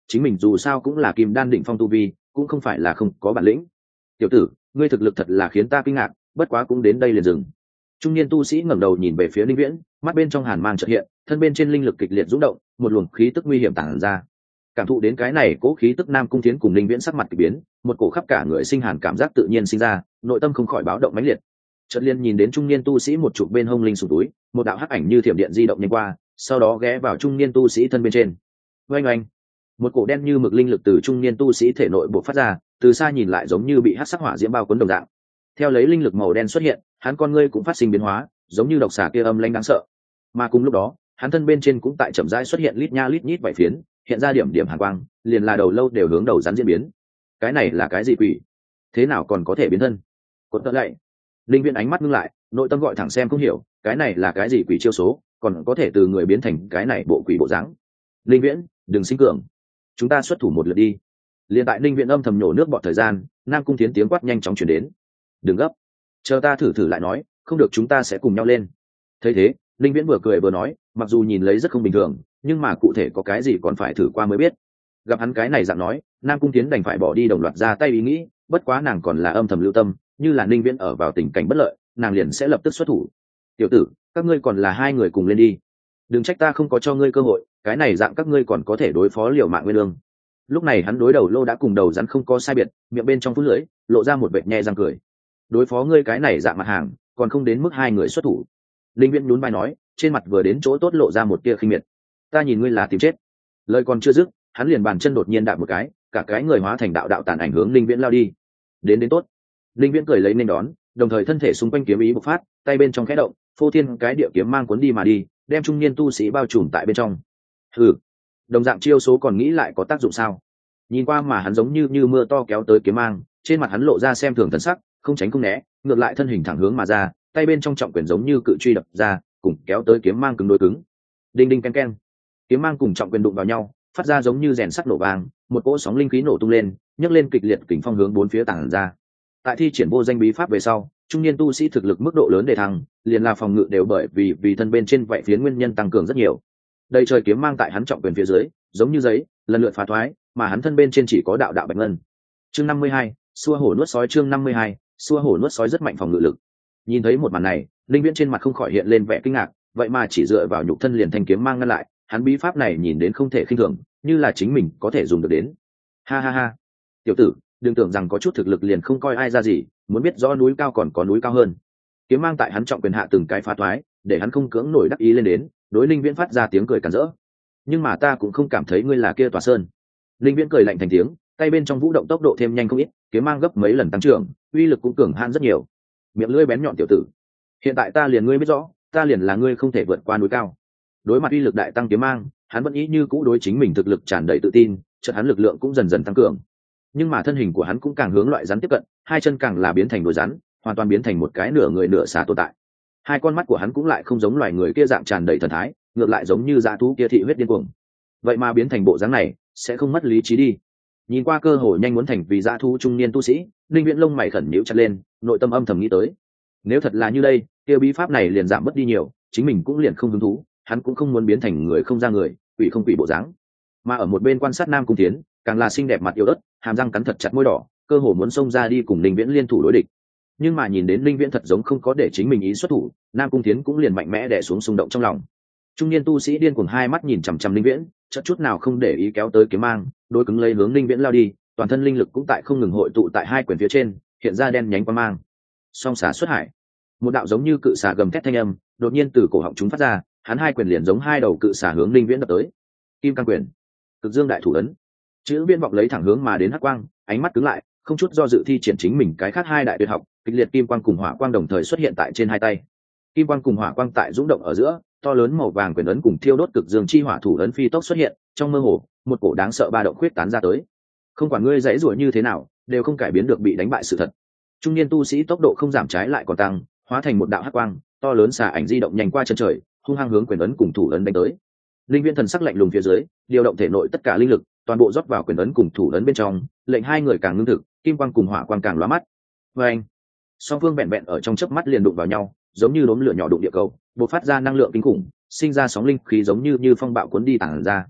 chính mình dù sao cũng là kim đan đỉnh phong tu vi, cũng không phải là không có bản lĩnh. Tiểu tử, ngươi thực lực thật là khiến ta kinh ngạc, bất quá cũng đến đây liền dừng. Trung niên tu sĩ ngẩng đầu nhìn về phía Linh Viễn, mắt bên trong hàn mang chợt hiện, thân bên trên linh lực kịch liệt rung động, một luồng khí tức nguy hiểm tản ra. Cảm thụ đến cái này, cố khí tức Nam Cung Thiến cùng Linh Viễn sắc mặt kỳ biến, một cổ khắp cả người sinh hàn cảm giác tự nhiên sinh ra, nội tâm không khỏi báo động mãnh liệt. Chợt liên nhìn đến trung niên tu sĩ một chụp bên hông linh sủng túi, một đạo hắc ảnh như thiểm điện di động nhanh qua, sau đó ghé vào trung niên tu sĩ thân bên trên. Oanh oanh, một cổ đen như mực linh lực từ trung niên tu sĩ thể nội bộc phát ra, từ xa nhìn lại giống như bị hắc sắc hỏa diễm bao cuốn đồng dạng. Theo lấy linh lực màu đen xuất hiện, hắn con ngươi cũng phát sinh biến hóa, giống như độc xà kia âm lãnh đáng sợ. Mà cùng lúc đó, hắn thân bên trên cũng tại chậm rãi xuất hiện lít nha lít nhít vảy phiến, hiện ra điểm điểm hàn quang, liền là đầu lâu đều hướng đầu rắn diễn biến. Cái này là cái gì quỷ? Thế nào còn có thể biến thân? Cột tợ lạy. Linh Viễn ánh mắt ngưng lại, nội tâm gọi thẳng xem không hiểu, cái này là cái gì quỷ chiêu số, còn có thể từ người biến thành cái này bộ quỷ bộ dáng. Linh Viễn, đừng sinh cường, chúng ta xuất thủ một lượt đi. Liên tại Linh Viễn âm thầm nhổ nước bọt thời gian, Nam Cung Thiến tiếng quát nhanh chóng truyền đến. Đừng gấp, chờ ta thử lại nói, không được chúng ta sẽ cùng nhau lên. Thấy thế, Linh Viễn vừa cười vừa nói, mặc dù nhìn lấy rất không bình thường, nhưng mà cụ thể có cái gì còn phải thử qua mới biết. Gặp hắn cái này dạng nói, Nam Cung Thiến đành phải bỏ đi đồng loạt ra tay ý nghĩ, bất quá nàng còn là âm thầm lưu tâm, như là Linh Viễn ở vào tình cảnh bất lợi, nàng liền sẽ lập tức xuất thủ. Tiểu tử, các ngươi còn là hai người cùng lên đi, đừng trách ta không có cho ngươi cơ hội, cái này dạng các ngươi còn có thể đối phó liều mạng nguyên lương. Lúc này hắn đối đầu lô đã cùng đầu rắn không có sai biệt, miệng bên trong phút lưỡi lộ ra một vệt nhe răng cười. Đối phó ngươi cái này dạng mặt hàng, còn không đến mức hai người xuất thủ. Linh Viễn nhún vai nói, trên mặt vừa đến chỗ tốt lộ ra một tia khinh miệt. Ta nhìn ngươi là tìm chết. Lời còn chưa dứt, hắn liền bàn chân đột nhiên đạp một cái, cả cái người hóa thành đạo đạo tàn ảnh hướng Linh Viễn lao đi. Đến tốt. Linh Viễn cười lấy nên đón, đồng thời thân thể xung quanh kiếm ý bộc phát, tay bên trong khẽ động, phô thiên cái địa kiếm mang cuốn đi mà đi, đem trung niên tu sĩ bao trùm tại bên trong. Hừ, đồng dạng chiêu số còn nghĩ lại có tác dụng sao? Nhìn qua mà hắn giống như mưa to kéo tới kiếm mang, trên mặt hắn lộ ra xem thường thần sắc, không tránh không né, ngược lại thân hình thẳng hướng mà ra, tay bên trong trọng quyền giống như cự truy đập ra, cùng kéo tới kiếm mang cứng đối cứng. Đinh đinh ken ken, kiếm mang cùng trọng quyền đụng vào nhau, phát ra giống như rèn sắt nổ vang, một cỗ sóng linh khí nổ tung lên, nhấc lên kịch liệt kình phong hướng bốn phía tản ra. Tại thi triển vô danh bí pháp về sau, trung niên tu sĩ thực lực mức độ lớn đề thăng, liền là phòng ngự đều bởi vì thân bên trên vậy phiến nguyên nhân tăng cường rất nhiều. Đây trời kiếm mang tại hắn trọng quyền phía dưới, giống như giấy, lần lượt phá thoái, mà hắn thân bên trên chỉ có đạo đạo bạch ngân. Chương 52, xua hổ nuốt sói. Chương 52, xua hổ nuốt sói rất mạnh phòng ngự lực. Nhìn thấy một màn này, Linh Viễn trên mặt không khỏi hiện lên vẻ kinh ngạc, vậy mà chỉ dựa vào nhục thân liền thanh kiếm mang ngăn lại, hắn bí pháp này nhìn đến không thể khinh thường, như là chính mình có thể dùng được đến. Ha ha ha, tiểu tử, đừng tưởng rằng có chút thực lực liền không coi ai ra gì, muốn biết rõ núi cao còn có núi cao hơn. Kiếm mang tại hắn trọng quyền hạ từng cái phá thoái, để hắn không cưỡng nổi đắc ý lên đến, đối Linh Viễn phát ra tiếng cười càn rỡ. Nhưng mà ta cũng không cảm thấy ngươi là kia tòa sơn. Linh Viễn cười lạnh thành tiếng, tay bên trong vũ động tốc độ thêm nhanh không ít, kiếm mang gấp mấy lần tăng trưởng, uy lực cũng cường hãn rất nhiều. Miệng lưỡi bén nhọn tiểu tử, hiện tại ta liền ngươi biết rõ, ta liền là ngươi không thể vượt qua núi cao. Đối mặt uy lực đại tăng kiếm mang, hắn vẫn ý như cũ đối chính mình thực lực tràn đầy tự tin, chợt hắn lực lượng cũng dần dần tăng cường. Nhưng mà thân hình của hắn cũng càng hướng loại rắn tiếp cận, hai chân càng là biến thành đuôi rắn, hoàn toàn biến thành một cái nửa người nửa xà tồn tại. Hai con mắt của hắn cũng lại không giống loài người kia dạng tràn đầy thần thái, ngược lại giống như dã thú kia thị huyết điên cuồng. Vậy mà biến thành bộ dáng này, sẽ không mất lý trí đi. Nhìn qua cơ hội nhanh muốn thành vì dã thú trung niên tu sĩ, Linh Viễn lông mày khẩn nhíu chặt lên, nội tâm âm thầm nghĩ tới, nếu thật là như đây, kia bí pháp này liền giảm bớt đi nhiều, chính mình cũng liền không hứng thú, hắn cũng không muốn biến thành người không ra người, quỷ không quỷ bộ dáng. Mà ở một bên quan sát Nam Cung Thiến, càng là xinh đẹp mặt yếu ớt, hàm răng cắn thật chặt môi đỏ, cơ hồ muốn xông ra đi cùng Linh Viễn liên thủ đối địch. Nhưng mà nhìn đến Linh Viễn thật giống không có để chính mình ý xuất thủ, Nam Cung Thiến cũng liền mạnh mẽ đè xuống xung động trong lòng. Trung niên tu sĩ điên cuồng hai mắt nhìn chằm chằm Linh Viễn, chợt chút nào không để ý kéo tới kiếm mang, đôi cứng lấy hướng Linh Viễn lao đi, toàn thân linh lực cũng tại không ngừng hội tụ tại hai quyền phía trên, hiện ra đen nhánh quang mang. Song xà xuất hải, một đạo giống như cự xà gầm thét thanh âm đột nhiên từ cổ họng chúng phát ra, hắn hai quyền liền giống hai đầu cự xà hướng Linh Viễn đập tới. Kim cang quyền, cực dương đại thủ ấn. Chữ Viên vọng lấy thẳng hướng mà đến hắc quang, ánh mắt cứng lại, không chút do dự thi triển chính mình cái khác hai đại tuyệt học, kịch liệt kim quang cùng hỏa quang đồng thời xuất hiện tại trên hai tay. Kim quang cùng hỏa quang tại dũng động ở giữa, to lớn màu vàng quyền ấn cùng thiêu đốt cực dương chi hỏa thủ ấn phi tốc xuất hiện, trong mơ hồ, một cổ đáng sợ ba động khuyết tán ra tới. Không quản ngươi dãy rủa như thế nào, đều không cải biến được bị đánh bại sự thật. Trung niên tu sĩ tốc độ không giảm trái lại còn tăng, hóa thành một đạo hắc quang, to lớn xà ảnh di động nhanh qua chân trời, hung hăng hướng quyền ấn cùng thủ ấn đánh tới. Linh Viễn thần sắc lạnh lùng phía dưới, điều động thể nội tất cả linh lực, toàn bộ rót vào quyền ấn cùng thủ ấn bên trong, lệnh hai người càng ngưng thực, kim quang cùng hỏa quang càng lóa mắt. Và anh, song phương vẹn vẹn ở trong chớp mắt liền đụng vào nhau, giống như đốm lửa nhỏ đụng địa cầu, bộc phát ra năng lượng kinh khủng, sinh ra sóng linh khí giống như phong bạo cuốn đi tản ra.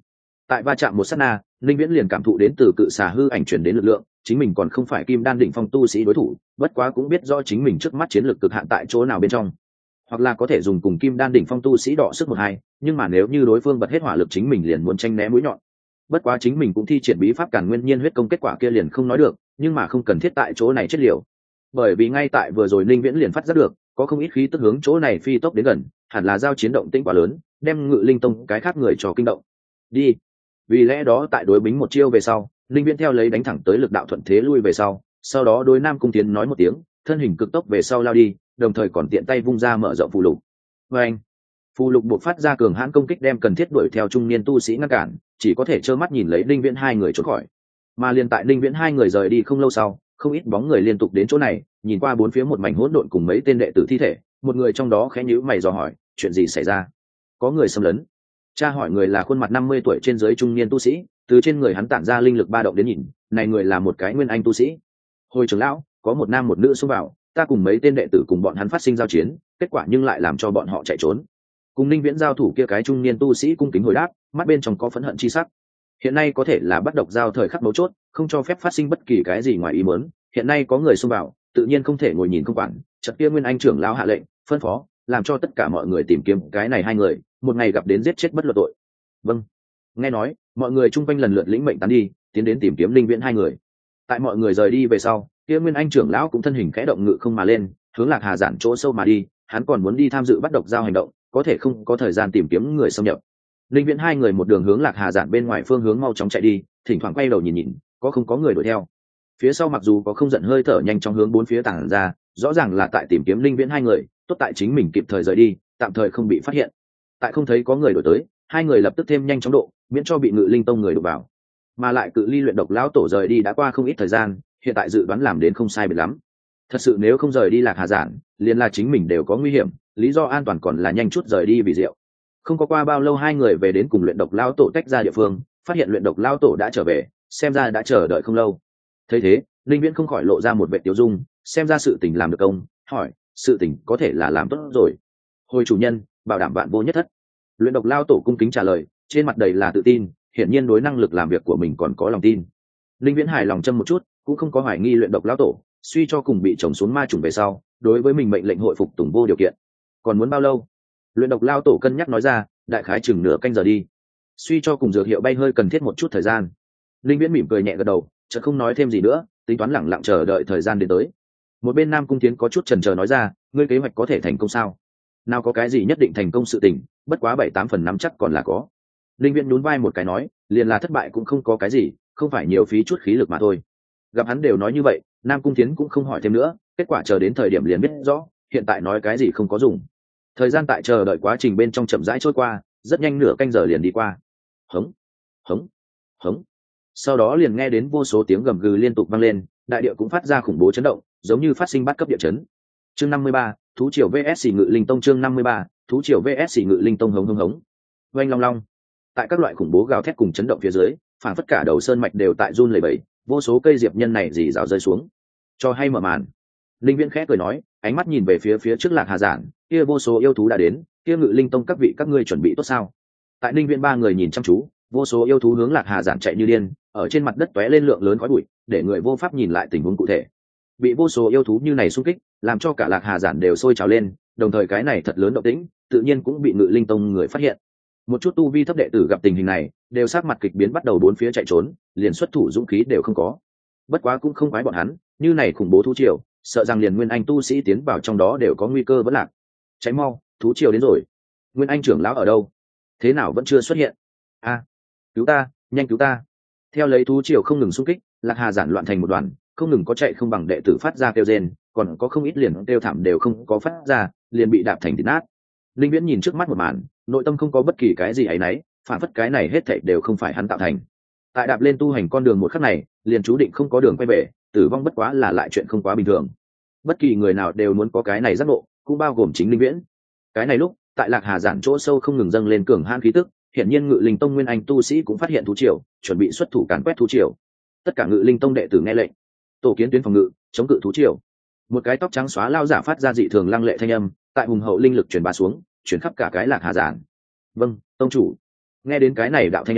Tại va chạm một sát na, linh viễn liền cảm thụ đến từ cự xà hư ảnh truyền đến lực lượng, chính mình còn không phải kim đan đỉnh phong tu sĩ đối thủ, bất quá cũng biết rõ chính mình trước mắt chiến lược cực hạn tại chỗ nào bên trong, hoặc là có thể dùng cùng kim đan đỉnh phong tu sĩ đọ sức một hai, nhưng mà nếu như đối phương bật hết hỏa lực chính mình liền muốn tranh né mũi nhọn. Bất quá chính mình cũng thi triển bí pháp càn nguyên nhiên huyết công, kết quả kia liền không nói được, nhưng mà không cần thiết tại chỗ này chết liều, bởi vì ngay tại vừa rồi linh viễn liền phát giác được có không ít khí tức hướng chỗ này phi tốc đến gần, hẳn là giao chiến động tĩnh quá lớn, đem Ngự Linh Tông cái khác người cho kinh động. Đi. Vì lẽ đó tại đối bính một chiêu về sau, linh viễn theo lấy đánh thẳng tới lực đạo thuận thế lui về sau đó đối Nam Cung Tiến nói một tiếng, thân hình cực tốc về sau lao đi, đồng thời còn tiện tay vung ra mở rộng phù lục. Và anh, phù lục buộc phát ra cường hãn công kích đem cần thiết đuổi theo trung niên tu sĩ ngăn cản, chỉ có thể trơ mắt nhìn lấy linh viễn hai người trốn khỏi. Mà liền tại linh viễn hai người rời đi không lâu sau, không ít bóng người liên tục đến chỗ này, nhìn qua bốn phía một mảnh hỗn độn cùng mấy tên đệ tử thi thể, một người trong đó khẽ nhíu mày dò hỏi, chuyện gì xảy ra? Có người xâm lấn. Cha hỏi người là khuôn mặt 50 tuổi trên dưới trung niên tu sĩ, từ trên người hắn tản ra linh lực ba động đến nhìn, này người là một cái nguyên anh tu sĩ. Hồi trưởng lão, có một nam một nữ xông vào, ta cùng mấy tên đệ tử cùng bọn hắn phát sinh giao chiến, kết quả nhưng lại làm cho bọn họ chạy trốn. Cùng Ninh Viễn giao thủ kia cái trung niên tu sĩ cung kính hồi đáp, mắt bên trong có phẫn hận chi sắc. Hiện nay có thể là bắt độc giao thời khắc mấu chốt, không cho phép phát sinh bất kỳ cái gì ngoài ý muốn, hiện nay có người xông vào, tự nhiên không thể ngồi nhìn không quản, chợt kia nguyên anh trưởng lão hạ lệnh, phân phó, làm cho tất cả mọi người tìm kiếm cái này hai người, một ngày gặp đến giết chết bất luận tội. Vâng. Nghe nói, mọi người chung quanh lần lượt lĩnh mệnh tán đi, tiến đến tìm kiếm Linh Viễn hai người. Tại mọi người rời đi về sau, kia nguyên anh trưởng lão cũng thân hình khẽ động ngự không mà lên, hướng Lạc Hà Giản chỗ sâu mà đi, hắn còn muốn đi tham dự bắt độc giao hành động, có thể không có thời gian tìm kiếm người xâm nhập. Linh Viễn hai người một đường hướng Lạc Hà Giản bên ngoài phương hướng mau chóng chạy đi, thỉnh thoảng quay đầu nhìn nhìn, có không người đuổi theo. Phía sau mặc dù có không giận hơi thở nhanh chóng hướng bốn phía tản ra, rõ ràng là tại tìm kiếm Linh Viễn hai người, tốt tại chính mình kịp thời rời đi, tạm thời không bị phát hiện. Tại không thấy có người đuổi tới, hai người lập tức thêm nhanh chóng độ, miễn cho bị Ngự Linh Tông người đụng vào. Mà lại cự ly luyện độc lão tổ rời đi đã qua không ít thời gian, hiện tại dự đoán làm đến không sai biệt lắm. Thật sự nếu không rời đi Lạc Hà Giản, liền là chính mình đều có nguy hiểm, lý do an toàn còn là nhanh chút rời đi vì diệu. Không có qua bao lâu hai người về đến cùng luyện độc lão tổ tách ra địa phương, phát hiện luyện độc lão tổ đã trở về, xem ra đã chờ đợi không lâu. Thấy thế, Linh Viễn không khỏi lộ ra một vẻ tiêu dung, xem ra sự tình làm được công, hỏi, sự tình có thể là làm tốt rồi. Hồi chủ nhân, bảo đảm vạn vô nhất thất. Luyện độc lão tổ cung kính trả lời, trên mặt đầy là tự tin, hiển nhiên đối năng lực làm việc của mình còn có lòng tin. Linh Viễn hài lòng châm một chút, cũng không có hoài nghi luyện độc lão tổ, suy cho cùng bị chồng xuống ma trùng về sau, đối với mình mệnh lệnh hội phục tùng vô điều kiện. Còn muốn bao lâu? Luyện độc lão tổ cân nhắc nói ra, đại khái chừng nửa canh giờ đi. Suy cho cùng dược hiệu bay hơi cần thiết một chút thời gian. Linh Viễn mỉm cười nhẹ gật đầu, chợt không nói thêm gì nữa, tính toán lẳng lặng chờ đợi thời gian đến tới. Một bên Nam Cung Tiến có chút chần chờ nói ra, ngươi kế hoạch có thể thành công sao? Nào có cái gì nhất định thành công sự tình, bất quá 7-8 phần nắm chắc còn là có. Linh Viễn nhún vai một cái nói, liền là thất bại cũng không có cái gì, không phải nhiều phí chút khí lực mà thôi. Gặp hắn đều nói như vậy, Nam Cung Tiến cũng không hỏi thêm nữa, kết quả chờ đến thời điểm liền biết rõ, hiện tại nói cái gì không có dùng. Thời gian tại chờ đợi quá trình bên trong chậm rãi trôi qua, rất nhanh nửa canh giờ liền đi qua. Hống, hống, hống. Sau đó liền nghe đến vô số tiếng gầm gừ liên tục vang lên, đại địa cũng phát ra khủng bố chấn động, giống như phát sinh bát cấp địa chấn. Chương 53, thú triều VS Ngự Linh Tông. Chương 53, thú triều VS Ngự Linh Tông. Hống hống hống. Oanh long long. Tại các loại khủng bố gào thét cùng chấn động phía dưới, phản phất cả đầu sơn mạch đều tại run lẩy bẩy, vô số cây diệp nhân này rỉ rào rơi xuống. Cho hay mở màn. Linh Viễn khẽ cười nói, ánh mắt nhìn về phía trước Lạc Hà Giản, kia vô số yêu thú đã đến, kia Ngự Linh Tông các vị các ngươi chuẩn bị tốt sao? Tại Linh Viễn ba người nhìn chăm chú, vô số yêu thú hướng Lạc Hà Giản chạy như điên, ở trên mặt đất tóe lên lượng lớn khói bụi, để người vô pháp nhìn lại tình huống cụ thể. Bị vô số yêu thú như này xung kích, làm cho cả Lạc Hà Giản đều sôi trào lên, đồng thời cái này thật lớn động tĩnh, tự nhiên cũng bị Ngự Linh Tông người phát hiện. Một chút tu vi thấp đệ tử gặp tình hình này, đều sắc mặt kịch biến bắt đầu bốn phía chạy trốn, liền xuất thủ dũng khí đều không có. Bất quá cũng không quái bọn hắn, như này khủng bố thú triều, sợ rằng liền nguyên anh tu sĩ tiến vào trong đó đều có nguy cơ vẫn lạc. Cháy mau, thú triều đến rồi. Nguyên anh trưởng lão ở đâu? Thế nào vẫn chưa xuất hiện? A, cứu ta, nhanh cứu ta. Theo lấy thú triều không ngừng xung kích, Lạc Hà Giản loạn thành một đoàn, không ngừng có chạy không bằng đệ tử phát ra kêu rên, còn có không ít liền kêu thảm đều không có phát ra, liền bị đạp thành thịt nát. Linh Viễn nhìn trước mắt một màn, nội tâm không có bất kỳ cái gì ấy nấy, phản phất cái này hết thảy đều không phải hắn tạo thành. Tại đạp lên tu hành con đường một khắc này, liền chú định không có đường quay về, tử vong bất quá là lại chuyện không quá bình thường. Bất kỳ người nào đều muốn có cái này giác ngộ, cũng bao gồm chính Linh Viễn. Cái này lúc, tại Lạc Hà Giản chỗ sâu không ngừng dâng lên cường hãn khí tức, hiển nhiên Ngự Linh Tông nguyên anh tu sĩ cũng phát hiện thú triều, chuẩn bị xuất thủ càn quét thú triều. Tất cả Ngự Linh Tông đệ tử nghe lệnh, tổ kiến tuyến phòng ngự, chống cự thú triều. Một cái tóc trắng xóa lao giả phát ra dị thường lăng lệ thanh âm, tại hùng hậu linh lực truyền bá xuống, chuyển khắp cả cái Lạc Hà Giản. Vâng, tông chủ. Nghe đến cái này đạo thanh âm,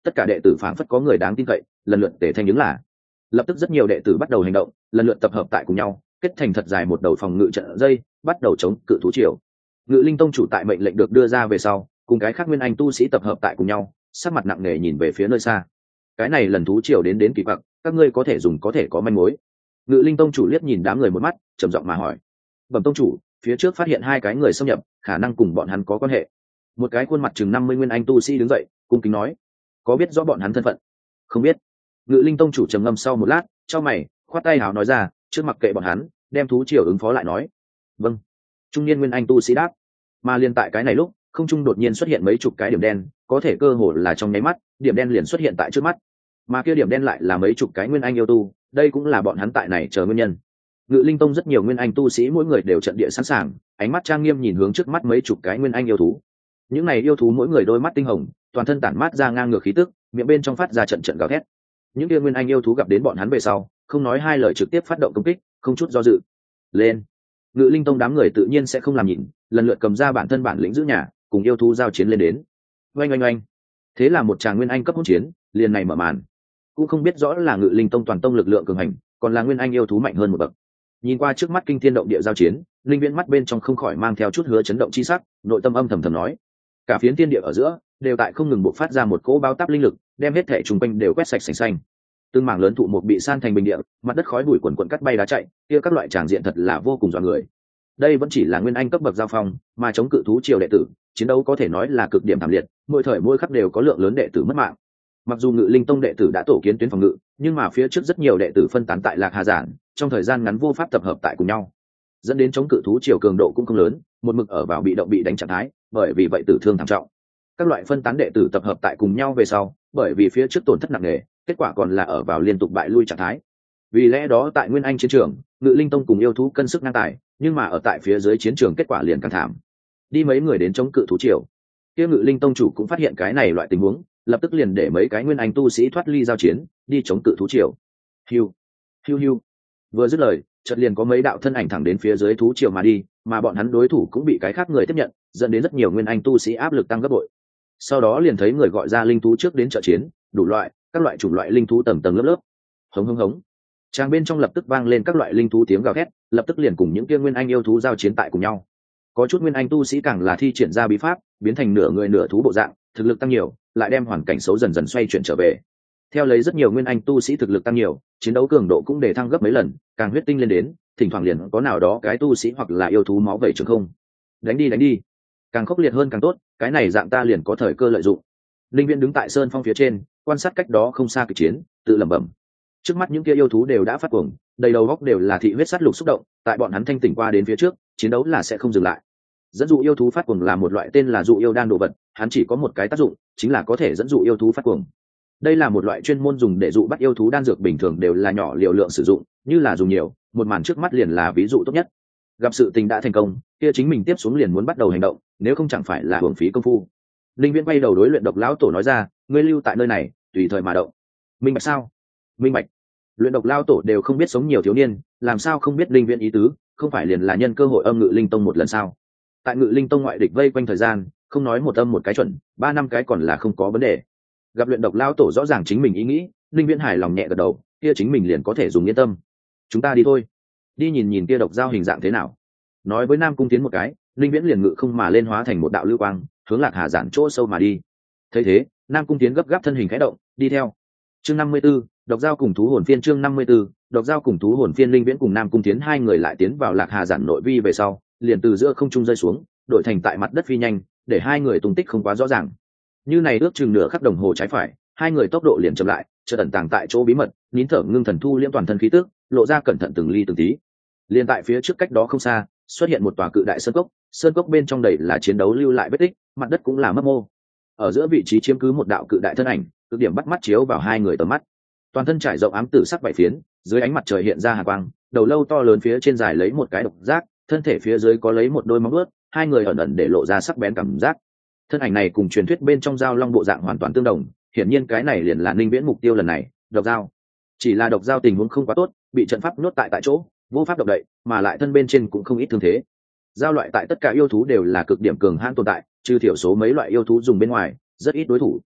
tất cả đệ tử phảng phất có người đáng tin cậy lần lượt tề thanh ứng là. Lập tức rất nhiều đệ tử bắt đầu hành động, lần lượt tập hợp tại cùng nhau, kết thành thật dài một đầu phòng ngự trận dây, bắt đầu chống cự thú triều. Ngự linh tông chủ tại mệnh lệnh được đưa ra về sau, cùng cái khác nguyên anh tu sĩ tập hợp tại cùng nhau, sắc mặt nặng nề nhìn về phía nơi xa. Cái này lần thú triều đến kỳ quặc, các ngươi có thể dùng có thể có manh mối. Ngự linh tông chủ liếc nhìn đám người một mắt, trầm giọng mà hỏi: bẩm tông chủ, phía trước phát hiện hai cái người xâm nhập, khả năng cùng bọn hắn có quan hệ. Một cái khuôn mặt chừng 50 nguyên anh tu sĩ đứng dậy, cung kính nói: có biết rõ bọn hắn thân phận? Không biết. Ngự linh tông chủ trầm ngâm sau một lát, cho mày khoát tay hào nói ra: trước mặc kệ bọn hắn, đem thú triều ứng phó lại nói. Vâng. Trung niên nguyên anh tu sĩ đáp. Mà liên tại cái này lúc, không trung đột nhiên xuất hiện mấy chục cái điểm đen, có thể cơ hồ là trong nháy mắt, điểm đen liền xuất hiện tại trước mắt. Mà kia điểm đen lại là mấy chục cái nguyên anh yêu tu, đây cũng là bọn hắn tại này chờ nguyên nhân. Ngự linh tông rất nhiều nguyên anh tu sĩ mỗi người đều trận địa sẵn sàng, ánh mắt trang nghiêm nhìn hướng trước mắt mấy chục cái nguyên anh yêu thú. Những này yêu thú mỗi người đôi mắt tinh hồng, toàn thân tản mát ra ngang ngược khí tức, miệng bên trong phát ra trận trận gào thét. Những kia nguyên anh yêu thú gặp đến bọn hắn về sau, không nói hai lời trực tiếp phát động công kích, không chút do dự. Lên. Ngự linh tông đám người tự nhiên sẽ không làm nhìn, lần lượt cầm ra bản thân bản lĩnh giữ nhà, cùng yêu thú giao chiến lên đến. Oanh oanh oanh. Thế là một tràng nguyên anh cấp hỗn chiến liền này mở màn. Cũng không biết rõ là ngự linh tông toàn tông lực lượng cường hành, còn là nguyên anh yêu thú mạnh hơn một bậc. Nhìn qua trước mắt kinh thiên động địa giao chiến, linh viễn mắt bên trong không khỏi mang theo chút hứa chấn động chi sắc, nội tâm âm thầm thầm nói: cả phiến thiên địa ở giữa đều tại không ngừng bộc phát ra một cỗ bao táp linh lực, đem hết thể trùng quanh đều quét sạch sành xanh. Từng mảng lớn thụ một bị san thành bình địa, mặt đất khói bụi quần quần cắt bay đá chạy, kia các loại tràng diện thật là vô cùng dọa người. Đây vẫn chỉ là nguyên anh cấp bậc giao phong, mà chống cự thú triều đệ tử, chiến đấu có thể nói là cực điểm thảm liệt, mỗi thời mỗi khắc đều có lượng lớn đệ tử mất mạng. Mặc dù ngự linh tông đệ tử đã tổ kiến tuyến phòng ngự, nhưng mà phía trước rất nhiều đệ tử phân tán tại Lạc Hà Giản, trong thời gian ngắn vô pháp tập hợp tại cùng nhau, dẫn đến chống cự thú triều cường độ cũng không lớn, một mực ở vào bị động bị đánh trạng thái, bởi vì vậy tử thương thảm trọng. Các loại phân tán đệ tử tập hợp tại cùng nhau về sau, bởi vì phía trước tổn thất nặng nề, kết quả còn là ở vào liên tục bại lui trạng thái. Vì lẽ đó tại nguyên anh chiến trường, ngự linh tông cùng yêu thú cân sức ngang tài, nhưng mà ở tại phía dưới chiến trường kết quả liền càng thảm. Đi mấy người đến chống cự thú triều, kia ngự linh tông chủ cũng phát hiện cái này loại tình huống, lập tức liền để mấy cái nguyên anh tu sĩ thoát ly giao chiến, đi chống cự thú triều. Hiu, hiu hiu. Vừa dứt lời, chợt liền có mấy đạo thân ảnh thẳng đến phía dưới thú triều mà đi, mà bọn hắn đối thủ cũng bị cái khác người tiếp nhận, dẫn đến rất nhiều nguyên anh tu sĩ áp lực tăng gấp bội. Sau đó liền thấy người gọi ra linh thú trước đến trợ chiến, đủ loại, các loại chủng loại linh thú tầng tầng lớp lớp. Hống hống hống. Trang bên trong lập tức vang lên các loại linh thú tiếng gào thét, lập tức liền cùng những kia nguyên anh yêu thú giao chiến tại cùng nhau. Có chút nguyên anh tu sĩ càng là thi triển ra bí pháp, biến thành nửa người nửa thú bộ dạng, thực lực tăng nhiều, lại đem hoàn cảnh xấu dần dần xoay chuyển trở về. Theo lấy rất nhiều nguyên anh tu sĩ thực lực tăng nhiều, chiến đấu cường độ cũng để thăng gấp mấy lần, càng huyết tinh lên đến, thỉnh thoảng liền có nào đó cái tu sĩ hoặc là yêu thú máu vẩy trường không. Đánh đi, càng khốc liệt hơn càng tốt, cái này dạng ta liền có thời cơ lợi dụng. Linh Viễn đứng tại sơn phong phía trên, quan sát cách đó không xa kịch chiến, tự lẩm bẩm. Trước mắt những kia yêu thú đều đã phát cuồng, đầy đầu góc đều là thị huyết sát lục xúc động, tại bọn hắn thanh tỉnh qua đến phía trước, chiến đấu là sẽ không dừng lại. Dẫn dụ yêu thú phát cuồng là một loại tên là dụ yêu đan đồ vật, hắn chỉ có một cái tác dụng, chính là có thể dẫn dụ yêu thú phát cuồng. Đây là một loại chuyên môn dùng để dụ bắt yêu thú đan dược, bình thường đều là nhỏ liều lượng sử dụng, như là dùng nhiều, một màn trước mắt liền là ví dụ tốt nhất. Gặp sự tình đã thành công, kia chính mình tiếp xuống liền muốn bắt đầu hành động, nếu không chẳng phải là hưởng phí công phu. Linh Viễn quay đầu đối luyện độc lão tổ nói ra: ngươi lưu tại nơi này, tùy thời mà động. Minh bạch sao? Minh bạch. Luyện độc lão tổ đều không biết sống nhiều thiếu niên, làm sao không biết Linh Viễn ý tứ, không phải liền là nhân cơ hội âm ngự linh tông một lần sao? Tại ngự linh tông ngoại địch vây quanh thời gian, không nói một âm một cái chuẩn, 3 năm cái còn là không có vấn đề. Gặp luyện độc lão tổ rõ ràng chính mình ý nghĩ, Linh Viễn hài lòng nhẹ gật đầu, kia chính mình liền có thể dùng yên tâm. Chúng ta đi thôi, đi nhìn nhìn kia độc dao hình dạng thế nào. Nói với Nam Cung Tiến một cái, Linh Viễn liền ngự không mà lên hóa thành một đạo lưu quang, hướng Lạc Hà Giản chỗ sâu mà đi. Thấy thế, Nam Cung Tiến gấp gáp thân hình khẽ động, đi theo. Chương 54, độc dao cùng thú hồn phiên. Chương 54, độc dao cùng thú hồn phiên. Linh Viễn cùng Nam Cung Tiến hai người lại tiến vào Lạc Hà Giản nội vi về sau, liền từ giữa không trung rơi xuống, đổi thành tại mặt đất phi nhanh, để hai người tung tích không quá rõ ràng. Như này ước chừng nửa khắc đồng hồ trái phải, hai người tốc độ liền chậm lại, chợt ẩn tàng tại chỗ bí mật, nín thở ngưng thần thu liễm toàn thân khí tức, lộ ra cẩn thận từng ly từng tí. Liên tại phía trước cách đó không xa, xuất hiện một tòa cự đại sơn cốc bên trong đầy là chiến đấu lưu lại vết tích, mặt đất cũng là mấp mô. Ở giữa vị trí chiếm cứ một đạo cự đại thân ảnh, cực điểm bắt mắt chiếu vào hai người tầm mắt. Toàn thân trải rộng ám tử sắc vảy phiến, dưới ánh mặt trời hiện ra hà quang, đầu lâu to lớn phía trên dài lấy một cái độc giác, thân thể phía dưới có lấy một đôi móng vuốt, hai người ẩn ẩn để lộ ra sắc bén cảm giác. Thân ảnh này cùng truyền thuyết bên trong dao long bộ dạng hoàn toàn tương đồng, hiển nhiên cái này liền là Ninh Viễn mục tiêu lần này, độc dao. Chỉ là độc dao tình huống không quá tốt, bị trận pháp nhốt tại chỗ, vô pháp động đậy, mà lại thân bên trên cũng không ít thương thế. Dao loại tại tất cả yêu thú đều là cực điểm cường hãn tồn tại, trừ thiểu số mấy loại yêu thú dùng bên ngoài, rất ít đối thủ.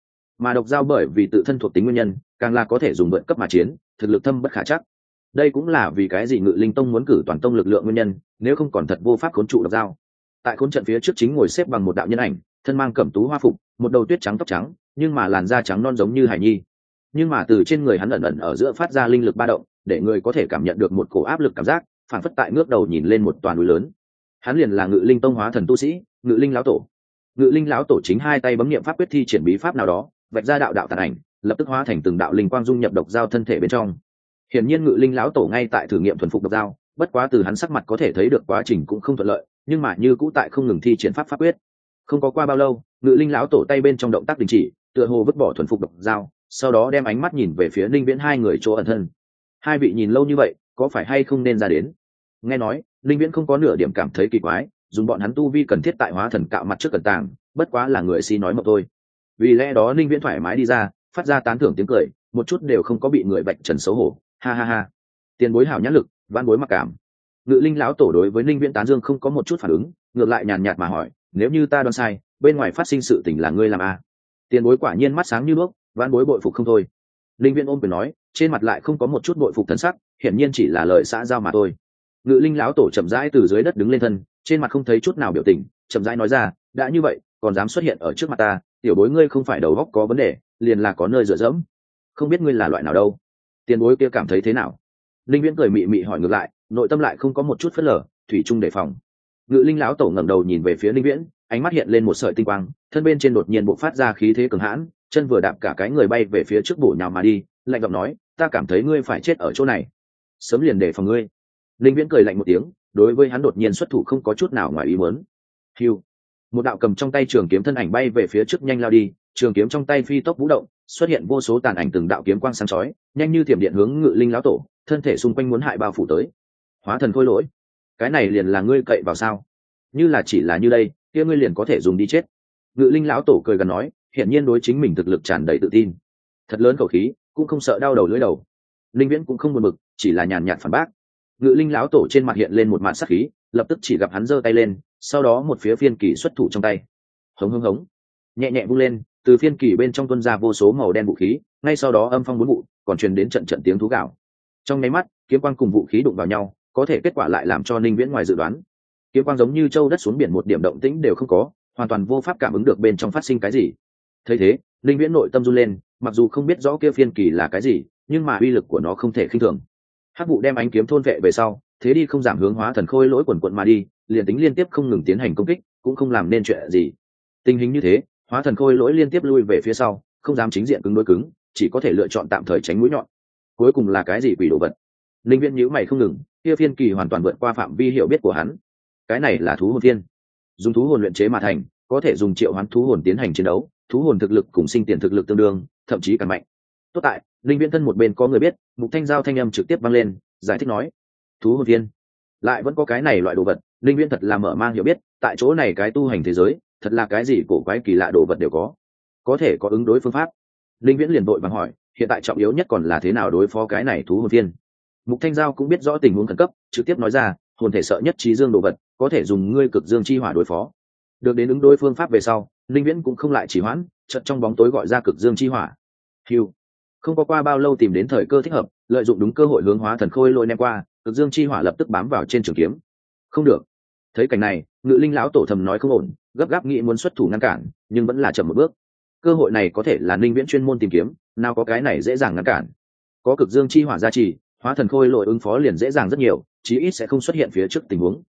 mà độc dao bởi vì tự thân thuộc tính nguyên nhân càng là có thể dùng vượt cấp mà chiến, thực lực thâm bất khả chắc. Đây cũng là vì cái gì Ngự Linh Tông muốn cử toàn tông lực lượng nguyên nhân, nếu không còn thật vô pháp khốn trụ độc dao. Tại khốn trận phía trước chính ngồi xếp bằng một đạo nhân ảnh, thân mang cẩm tú hoa phục, một đầu tuyết trắng tóc trắng, nhưng mà làn da trắng non giống như hải nhi. Nhưng mà từ trên người hắn ẩn ẩn ở giữa phát ra linh lực ba động, để người có thể cảm nhận được một cổ áp lực cảm giác, phản phất tại ngước đầu nhìn lên một toàn núi lớn. Hắn liền là Ngự Linh Tông hóa thần tu sĩ, Ngự Linh lão tổ. Ngự Linh lão tổ chính hai tay bấm niệm pháp quyết thi triển bí pháp nào đó, vạch ra đạo đạo tàn ảnh, lập tức hóa thành từng đạo linh quang dung nhập độc dao thân thể bên trong. Hiển nhiên Ngự Linh lão tổ ngay tại thử nghiệm thuần phục độc dao, bất quá từ hắn sắc mặt có thể thấy được quá trình cũng không thuận lợi, nhưng mà như cũ tại không ngừng thi triển pháp quyết. Không có qua bao lâu, Ngự Linh lão tổ tay bên trong động tác đình chỉ, tựa hồ vứt bỏ thuần phục độc dao, sau đó đem ánh mắt nhìn về phía Linh Viễn hai người chỗ ẩn thân. Hai vị nhìn lâu như vậy, có phải hay không nên ra đến? Nghe nói, Linh Viễn không có nửa điểm cảm thấy kỳ quái, dùng bọn hắn tu vi cần thiết tại hóa thần cạo mặt trước cẩn tàng, bất quá là người si nói mộng thôi. Vì lẽ đó Linh Viễn thoải mái đi ra, phát ra tán thưởng tiếng cười, một chút đều không có bị người bạch trần xấu hổ. Ha ha ha, tiền bối hảo nhãn lực, vãn bối mặc cảm. Ngự Linh lão tổ đối với Linh Viễn tán dương không có một chút phản ứng, ngược lại nhàn nhạt mà hỏi, nếu như ta đoán sai, bên ngoài phát sinh sự tình là ngươi làm à? Tiền bối quả nhiên mắt sáng như đuốc, vãn bối bội phục không thôi. Linh Viễn ôm quyền nói, trên mặt lại không có một chút bội phục thần sắc, hiển nhiên chỉ là lời xã giao mà thôi. Ngự Linh lão tổ chậm rãi từ dưới đất đứng lên thân, trên mặt không thấy chút nào biểu tình, chậm rãi nói ra, đã như vậy, còn dám xuất hiện ở trước mặt ta, tiểu bối ngươi không phải đầu óc có vấn đề, liền là có nơi dựa dẫm. Không biết ngươi là loại nào đâu? Tiền bối kia cảm thấy thế nào? Linh Viễn cười mị mị hỏi ngược lại, nội tâm lại không có một chút phớt lờ, thủy chung đề phòng. Ngự Linh lão tổ ngẩng đầu nhìn về phía Linh Viễn, ánh mắt hiện lên một sợi tinh quang, thân bên trên đột nhiên bộc phát ra khí thế cường hãn, chân vừa đạp cả cái người bay về phía trước bổ nhào mà đi, lạnh giọng nói, ta cảm thấy ngươi phải chết ở chỗ này, sớm liền đề phòng ngươi. Linh Viễn cười lạnh một tiếng, đối với hắn đột nhiên xuất thủ không có chút nào ngoài ý muốn. Hưu, một đạo cầm trong tay trường kiếm thân ảnh bay về phía trước nhanh lao đi, trường kiếm trong tay phi tốc vũ động, xuất hiện vô số tàn ảnh từng đạo kiếm quang sáng chói, nhanh như thiểm điện hướng Ngự Linh lão tổ, thân thể xung quanh muốn hại bao phủ tới. Hóa thần khôi lỗi, cái này liền là ngươi cậy vào sao? Như là chỉ là như đây, kia ngươi liền có thể dùng đi chết. Ngự Linh lão tổ cười gần nói, hiển nhiên đối chính mình thực lực tràn đầy tự tin. Thật lớn khẩu khí, cũng không sợ đau đầu lưỡi đầu. Linh Viễn cũng không buồn bực, chỉ là nhàn nhạt phản bác. Ngự Linh lão tổ trên mặt hiện lên một màn sắc khí, lập tức chỉ gặp hắn giơ tay lên, sau đó một phía phiên kỳ xuất thủ trong tay. Hống hống hống, nhẹ nhẹ vung lên, từ phiên kỳ bên trong tuôn ra vô số màu đen vũ khí, ngay sau đó âm phong bốn vụ, còn truyền đến trận trận tiếng thú gào. Trong nháy mắt, kiếm quang cùng vũ khí đụng vào nhau, có thể kết quả lại làm cho Ninh Viễn ngoài dự đoán. Kiếm quang giống như châu đất xuống biển, một điểm động tĩnh đều không có, hoàn toàn vô pháp cảm ứng được bên trong phát sinh cái gì. Thấy thế, Ninh Viễn nội tâm run lên, mặc dù không biết rõ kia phiên kỳ là cái gì, nhưng mà uy lực của nó không thể khinh thường. Hắc vụ đem ánh kiếm thôn vệ về sau, thế đi không giảm hướng hóa thần khôi lỗi quần quận mà đi, liền tính liên tiếp không ngừng tiến hành công kích, cũng không làm nên chuyện gì. Tình hình như thế, hóa thần khôi lỗi liên tiếp lui về phía sau, không dám chính diện cứng đối cứng, chỉ có thể lựa chọn tạm thời tránh mũi nhọn. Cuối cùng là cái gì quỷ đồ vật? Linh Viễn nhíu mày không ngừng, kia phiên kỳ hoàn toàn vượt qua phạm vi hiểu biết của hắn. Cái này là thú hồn phiên, dùng thú hồn luyện chế mà thành, có thể dùng triệu hoán thú hồn tiến hành chiến đấu, thú hồn thực lực cùng sinh tiền thực lực tương đương, thậm chí càng mạnh. Tốt tại, Linh Viễn thân một bên có người biết, Mục Thanh Giao thanh âm trực tiếp vang lên, giải thích nói: "Thú hồn phiên, lại vẫn có cái này loại đồ vật." Linh Viễn thật là mở mang hiểu biết, tại chỗ này cái tu hành thế giới, thật là cái gì cổ quái kỳ lạ đồ vật đều có thể có ứng đối phương pháp. Linh Viễn liền vội vàng hỏi, hiện tại trọng yếu nhất còn là thế nào đối phó cái này thú hồn phiên. Mục Thanh Giao cũng biết rõ tình huống khẩn cấp, trực tiếp nói ra, hồn thể sợ nhất trí dương đồ vật, có thể dùng ngươi cực dương chi hỏa đối phó. Được đến ứng đối phương pháp về sau, Linh Viễn cũng không lại trì hoãn, chợt trong bóng tối gọi ra cực dương chi hỏa. Hưu, không có qua bao lâu tìm đến thời cơ thích hợp, lợi dụng đúng cơ hội hướng hóa thần khôi lôi ném qua, cực dương chi hỏa lập tức bám vào trên trường kiếm. Không được. Thấy cảnh này, Ngự Linh lão tổ thầm nói không ổn, gấp gáp nghĩ muốn xuất thủ ngăn cản, nhưng vẫn là chậm một bước. Cơ hội này có thể là Linh Viễn chuyên môn tìm kiếm, nào có cái này dễ dàng ngăn cản. Có cực dương chi hỏa gia trì, hóa thần khôi lội ứng phó liền dễ dàng rất nhiều, chí ít sẽ không xuất hiện phía trước tình huống.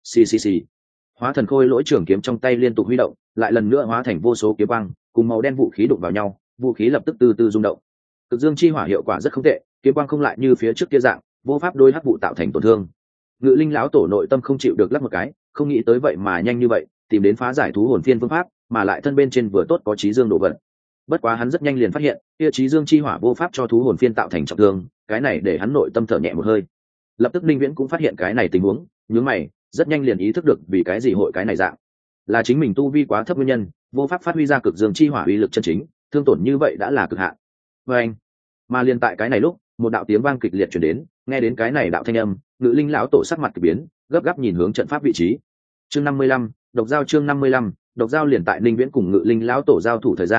Xì. Hóa thần khôi lỗi trường kiếm trong tay liên tục huy động, lại lần nữa hóa thành vô số kiếm quang, cùng màu đen vũ khí đụng vào nhau, vũ khí lập tức từ từ rung động. Cực dương chi hỏa hiệu quả rất không tệ, kiếm quang không lại như phía trước kia dạng, vô pháp đối hắc vụ tạo thành tổn thương. Ngự Linh lão tổ nội tâm không chịu được lắc một cái, không nghĩ tới vậy mà nhanh như vậy, tìm đến phá giải thú hồn phiên phương pháp, mà lại thân bên trên vừa tốt có trí dương độ vận. Bất quá hắn rất nhanh liền phát hiện, kia trí dương chi hỏa vô pháp cho thú hồn phiên tạo thành trọng thương, cái này để hắn nội tâm thở nhẹ một hơi. Lập tức Linh Viễn cũng phát hiện cái này tình huống, nhướng mày, rất nhanh liền ý thức được vì cái gì hội cái này dạng, là chính mình tu vi quá thấp nguyên nhân, vô pháp phát huy ra cực dương chi hỏa uy lực chân chính, thương tổn như vậy đã là cực hạn. Và anh, mà liền tại cái này lúc, một đạo tiếng vang kịch liệt truyền đến, nghe đến cái này đạo thanh âm, Ngự Linh lão tổ sắc mặt kỳ biến, gấp gáp nhìn hướng trận pháp vị trí. Chương 55, độc giao chương 55, độc giao liền tại Linh Viễn cùng Ngự Linh lão tổ giao thủ thời gian,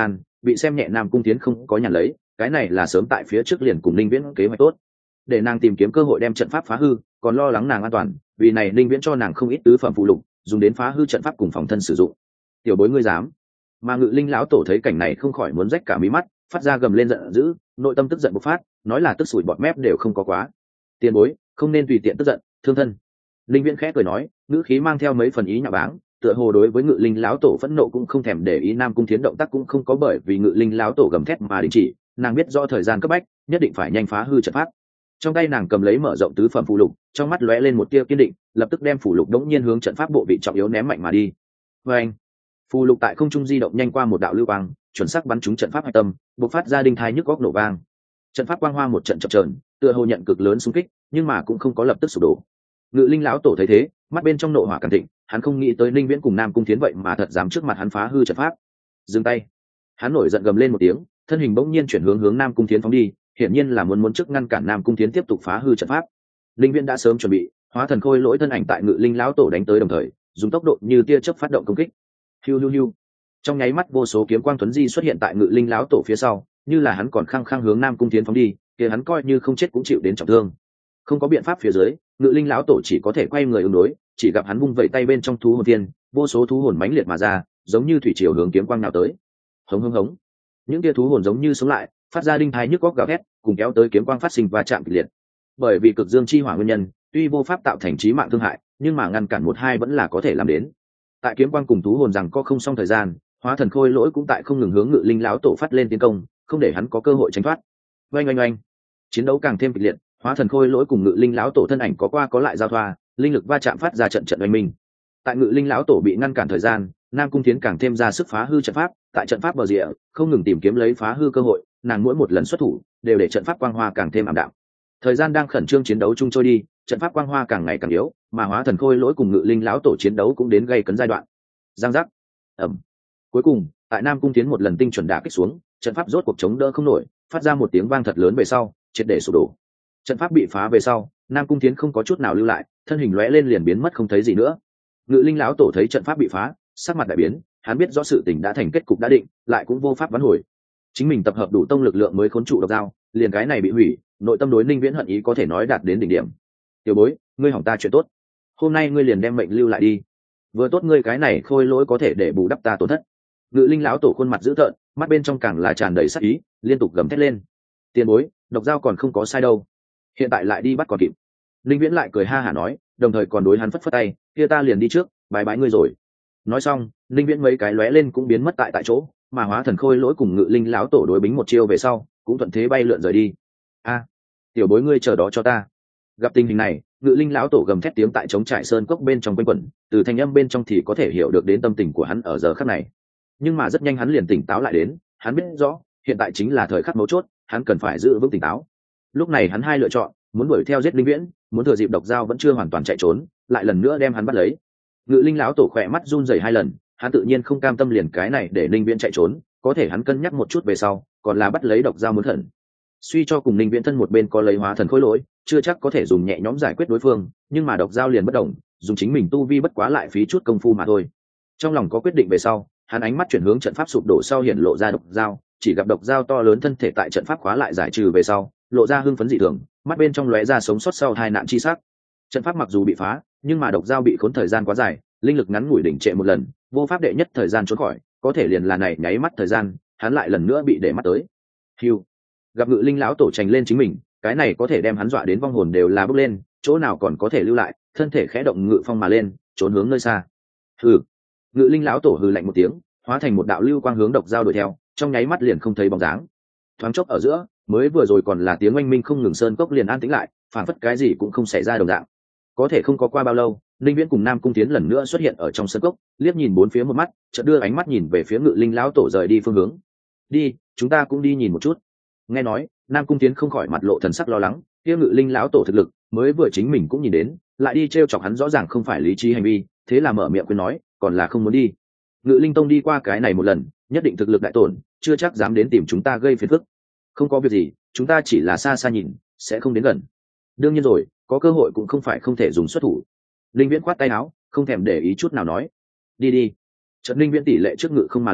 bị xem nhẹ nam cung tiến không có nhàn lấy, cái này là sớm tại phía trước liền cùng linh viễn kế hoạch tốt, để nàng tìm kiếm cơ hội đem trận pháp phá hư, còn lo lắng nàng an toàn, vì này linh viễn cho nàng không ít tứ phẩm phụ lục dùng đến phá hư trận pháp cùng phòng thân sử dụng. Tiểu bối ngươi dám? Mà Ngự Linh lão tổ thấy cảnh này không khỏi muốn rách cả mí mắt, phát ra gầm lên giận dữ, nội tâm tức giận bộc phát, nói là tức sủi bọt mép đều không có quá. Tiền bối không nên tùy tiện tức giận, thương thân. Linh viễn khẽ cười nói, ngữ khí mang theo mấy phần ý nhạo báng, tựa hồ đối với Ngự Linh lão tổ phẫn nộ cũng không thèm để ý. Nam cung thiến động tác cũng không có bởi vì Ngự Linh lão tổ gầm thét mà đình chỉ, nàng biết rõ thời gian cấp bách, nhất định phải nhanh phá hư trận pháp. Trong tay nàng cầm lấy mở rộng tứ phẩm phù lục, trong mắt lóe lên một tia kiên định, lập tức đem phù lục đống nhiên hướng trận pháp bộ vị trọng yếu ném mạnh mà đi. Vâng! Phù lục tại không trung di động nhanh qua một đạo lưu quang, chuẩn xác bắn trúng trận pháp hạch tâm, bộc phát ra đinh thai nhức góc nổ vang. Trận pháp quang hoa một trận chập chờn, tựa hồ nhận cực lớn xung kích, nhưng mà cũng không có lập tức sụp đổ. Ngự Linh lão tổ thấy thế, mắt bên trong nộ hỏa càng thịnh, hắn không nghĩ tới Ninh Viễn cùng Nam cung Thiến vậy mà thật dám trước mặt hắn phá hư trận pháp. Dừng tay! Hắn nổi giận gầm lên một tiếng, thân hình bỗng nhiên chuyển hướng Nam cung Thiến phóng đi, hiển nhiên là muốn trước ngăn cản Nam cung Thiến tiếp tục phá hư trận pháp. Ninh Viễn đã sớm chuẩn bị, hóa thần khôi lỗi thân ảnh tại Ngự Linh lão tổ đánh tới đồng thời, dùng tốc độ như tia chớp phát động công kích. Hiu hiu hiu. Trong nháy mắt vô số kiếm quang tuấn di xuất hiện tại Ngự Linh lão tổ phía sau, như là hắn còn khăng khăng hướng Nam cung Thiến phóng đi, kia hắn coi như không chết cũng chịu đến trọng thương. Không có biện pháp phía dưới, Ngự Linh lão tổ chỉ có thể quay người ứng đối, chỉ gặp hắn vung vẩy tay bên trong thú hồn tiên, vô số thú hồn mãnh liệt mà ra, giống như thủy triều hướng kiếm quang nào tới. Hống hống hống. Những kia thú hồn giống như sống lại, phát ra đinh thái nhức góc gào thét, cùng kéo tới kiếm quang phát sinh va chạm kịch liệt. Bởi vì cực dương chi hỏa nguyên nhân, tuy vô pháp tạo thành chí mạng thương hại, nhưng mà ngăn cản một hai vẫn là có thể làm đến. Tại kiếm quang cùng thú hồn rằng có không xong thời gian, hóa thần khôi lỗi cũng tại không ngừng hướng Ngự Linh lão tổ phát lên tiến công, không để hắn có cơ hội tránh thoát. Oanh oanh oanh. Chiến đấu càng thêm kịch liệt, hóa thần khôi lỗi cùng Ngự Linh lão tổ thân ảnh có qua có lại giao thoa, linh lực va chạm phát ra trận trận oanh minh. Tại Ngự Linh lão tổ bị ngăn cản thời gian, Nam cung Thiến càng thêm ra sức phá hư trận pháp, tại trận pháp bờ rìa không ngừng tìm kiếm lấy phá hư cơ hội, nàng mỗi một lần xuất thủ đều để trận pháp quang hoa càng thêm ảm đạm. Thời gian đang khẩn trương chiến đấu chung trôi đi, trận pháp quang hoa càng ngày càng yếu, mà hóa thần khôi lỗi cùng Ngự Linh lão tổ chiến đấu cũng đến gây cấn giai đoạn. Giang giác. Ầm. Cuối cùng, tại Nam cung Thiến một lần tinh chuẩn đả kích xuống, trận pháp rốt cuộc chống đỡ không nổi, phát ra một tiếng vang thật lớn về sau, triệt để sụp đổ. Trận pháp bị phá về sau, Nam cung Thiến không có chút nào lưu lại, thân hình lóe lên liền biến mất không thấy gì nữa. Ngự Linh lão tổ thấy trận pháp bị phá, sắc mặt đại biến, hắn biết rõ sự tình đã thành kết cục đã định, lại cũng vô pháp vãn hồi. Chính mình tập hợp đủ tông lực lượng mới khốn trụ độc dao, liền cái này bị hủy, nội tâm đối Ninh Viễn hận ý có thể nói đạt đến đỉnh điểm. Tiểu bối, ngươi hỏng ta chuyện tốt, hôm nay ngươi liền đem mệnh lưu lại đi, vừa tốt ngươi cái này khôi lỗi có thể để bù đắp ta tổn thất. Ngự Linh lão tổ khuôn mặt dữ tợn, mắt bên trong càng là tràn đầy sát ý, liên tục gầm thét lên. Tiền bối, độc dao còn không có sai đâu, hiện tại lại đi bắt còn kịp. Ninh Viễn lại cười ha hả nói, đồng thời còn đối hắn phất phất tay, kia ta liền đi trước, bái bái ngươi rồi. Nói xong, Ninh Viễn mấy cái lóe lên cũng biến mất tại chỗ, mà hóa thần khôi lỗi cùng Ngự Linh lão tổ đối bính một chiêu về sau, cũng thuận thế bay lượn rời đi. A, tiểu bối ngươi chờ đó cho ta. Gặp tình hình này, Ngự Linh lão tổ gầm thét tiếng tại trống trải sơn cốc bên trong quanh quẩn, từ thanh âm bên trong thì có thể hiểu được đến tâm tình của hắn ở giờ khắc này. Nhưng mà rất nhanh hắn liền tỉnh táo lại đến, hắn biết rõ, hiện tại chính là thời khắc mấu chốt, hắn cần phải giữ vững tỉnh táo. Lúc này hắn hai lựa chọn, muốn đuổi theo giết Ninh Viễn, muốn thừa dịp độc dao vẫn chưa hoàn toàn chạy trốn, lại lần nữa đem hắn bắt lấy. Ngự Linh lão tổ khỏe mắt run rẩy hai lần, hắn tự nhiên không cam tâm liền cái này để Ninh Viễn chạy trốn, có thể hắn cân nhắc một chút về sau, còn là bắt lấy độc dao muốn thần. Suy cho cùng Ninh Viễn thân một bên có lấy hóa thần khối lỗi, chưa chắc có thể dùng nhẹ nhõm giải quyết đối phương, nhưng mà độc dao liền bất động, dùng chính mình tu vi bất quá lại phí chút công phu mà thôi. Trong lòng có quyết định về sau, hắn ánh mắt chuyển hướng trận pháp sụp đổ sau hiện lộ ra độc dao, chỉ gặp độc dao to lớn thân thể tại trận pháp khóa lại giải trừ về sau, lộ ra hưng phấn dị thường, mắt bên trong lóe ra sống sót sau hai nạn chi sắc. Trận pháp mặc dù bị phá, nhưng mà độc dao bị khốn thời gian quá dài, linh lực ngắn ngủi đỉnh trệ một lần, vô pháp đệ nhất thời gian trốn khỏi, có thể liền là này nháy mắt thời gian, hắn lại lần nữa bị để mắt tới. Hiu, gặp Ngự Linh lão tổ trành lên chính mình, cái này có thể đem hắn dọa đến vong hồn đều là bước lên, chỗ nào còn có thể lưu lại, thân thể khẽ động ngự phong mà lên, trốn hướng nơi xa. Hừ, Ngự Linh lão tổ hừ lạnh một tiếng, hóa thành một đạo lưu quang hướng độc dao đuổi theo, trong nháy mắt liền không thấy bóng dáng. Thoáng chốc ở giữa, mới vừa rồi còn là tiếng oanh minh không ngừng sơn cốc liền an tĩnh lại, phản phất cái gì cũng không xảy ra đồng dạng. Có thể không có qua bao lâu, Linh Viễn cùng Nam Cung Tiến lần nữa xuất hiện ở trong sơn cốc, liếc nhìn bốn phía một mắt, chợt đưa ánh mắt nhìn về phía Ngự Linh lão tổ rời đi phương hướng. Đi, chúng ta cũng đi nhìn một chút. Nghe nói, Nam Cung Tiến không khỏi mặt lộ thần sắc lo lắng, kia Ngự Linh lão tổ thực lực, mới vừa chính mình cũng nhìn đến, lại đi trêu chọc hắn rõ ràng không phải lý trí hành vi, thế là mở miệng khuyên nói, còn là không muốn đi. Ngự Linh tông đi qua cái này một lần, nhất định thực lực đại tổn, chưa chắc dám đến tìm chúng ta gây phiền phức. Không có việc gì, chúng ta chỉ là xa xa nhìn, sẽ không đến gần. Đương nhiên rồi, có cơ hội cũng không phải không thể dùng xuất thủ. Linh Viễn khoát tay áo, không thèm để ý chút nào nói, đi đi. Trận Linh Viễn tỷ lệ trước ngự không mà lên,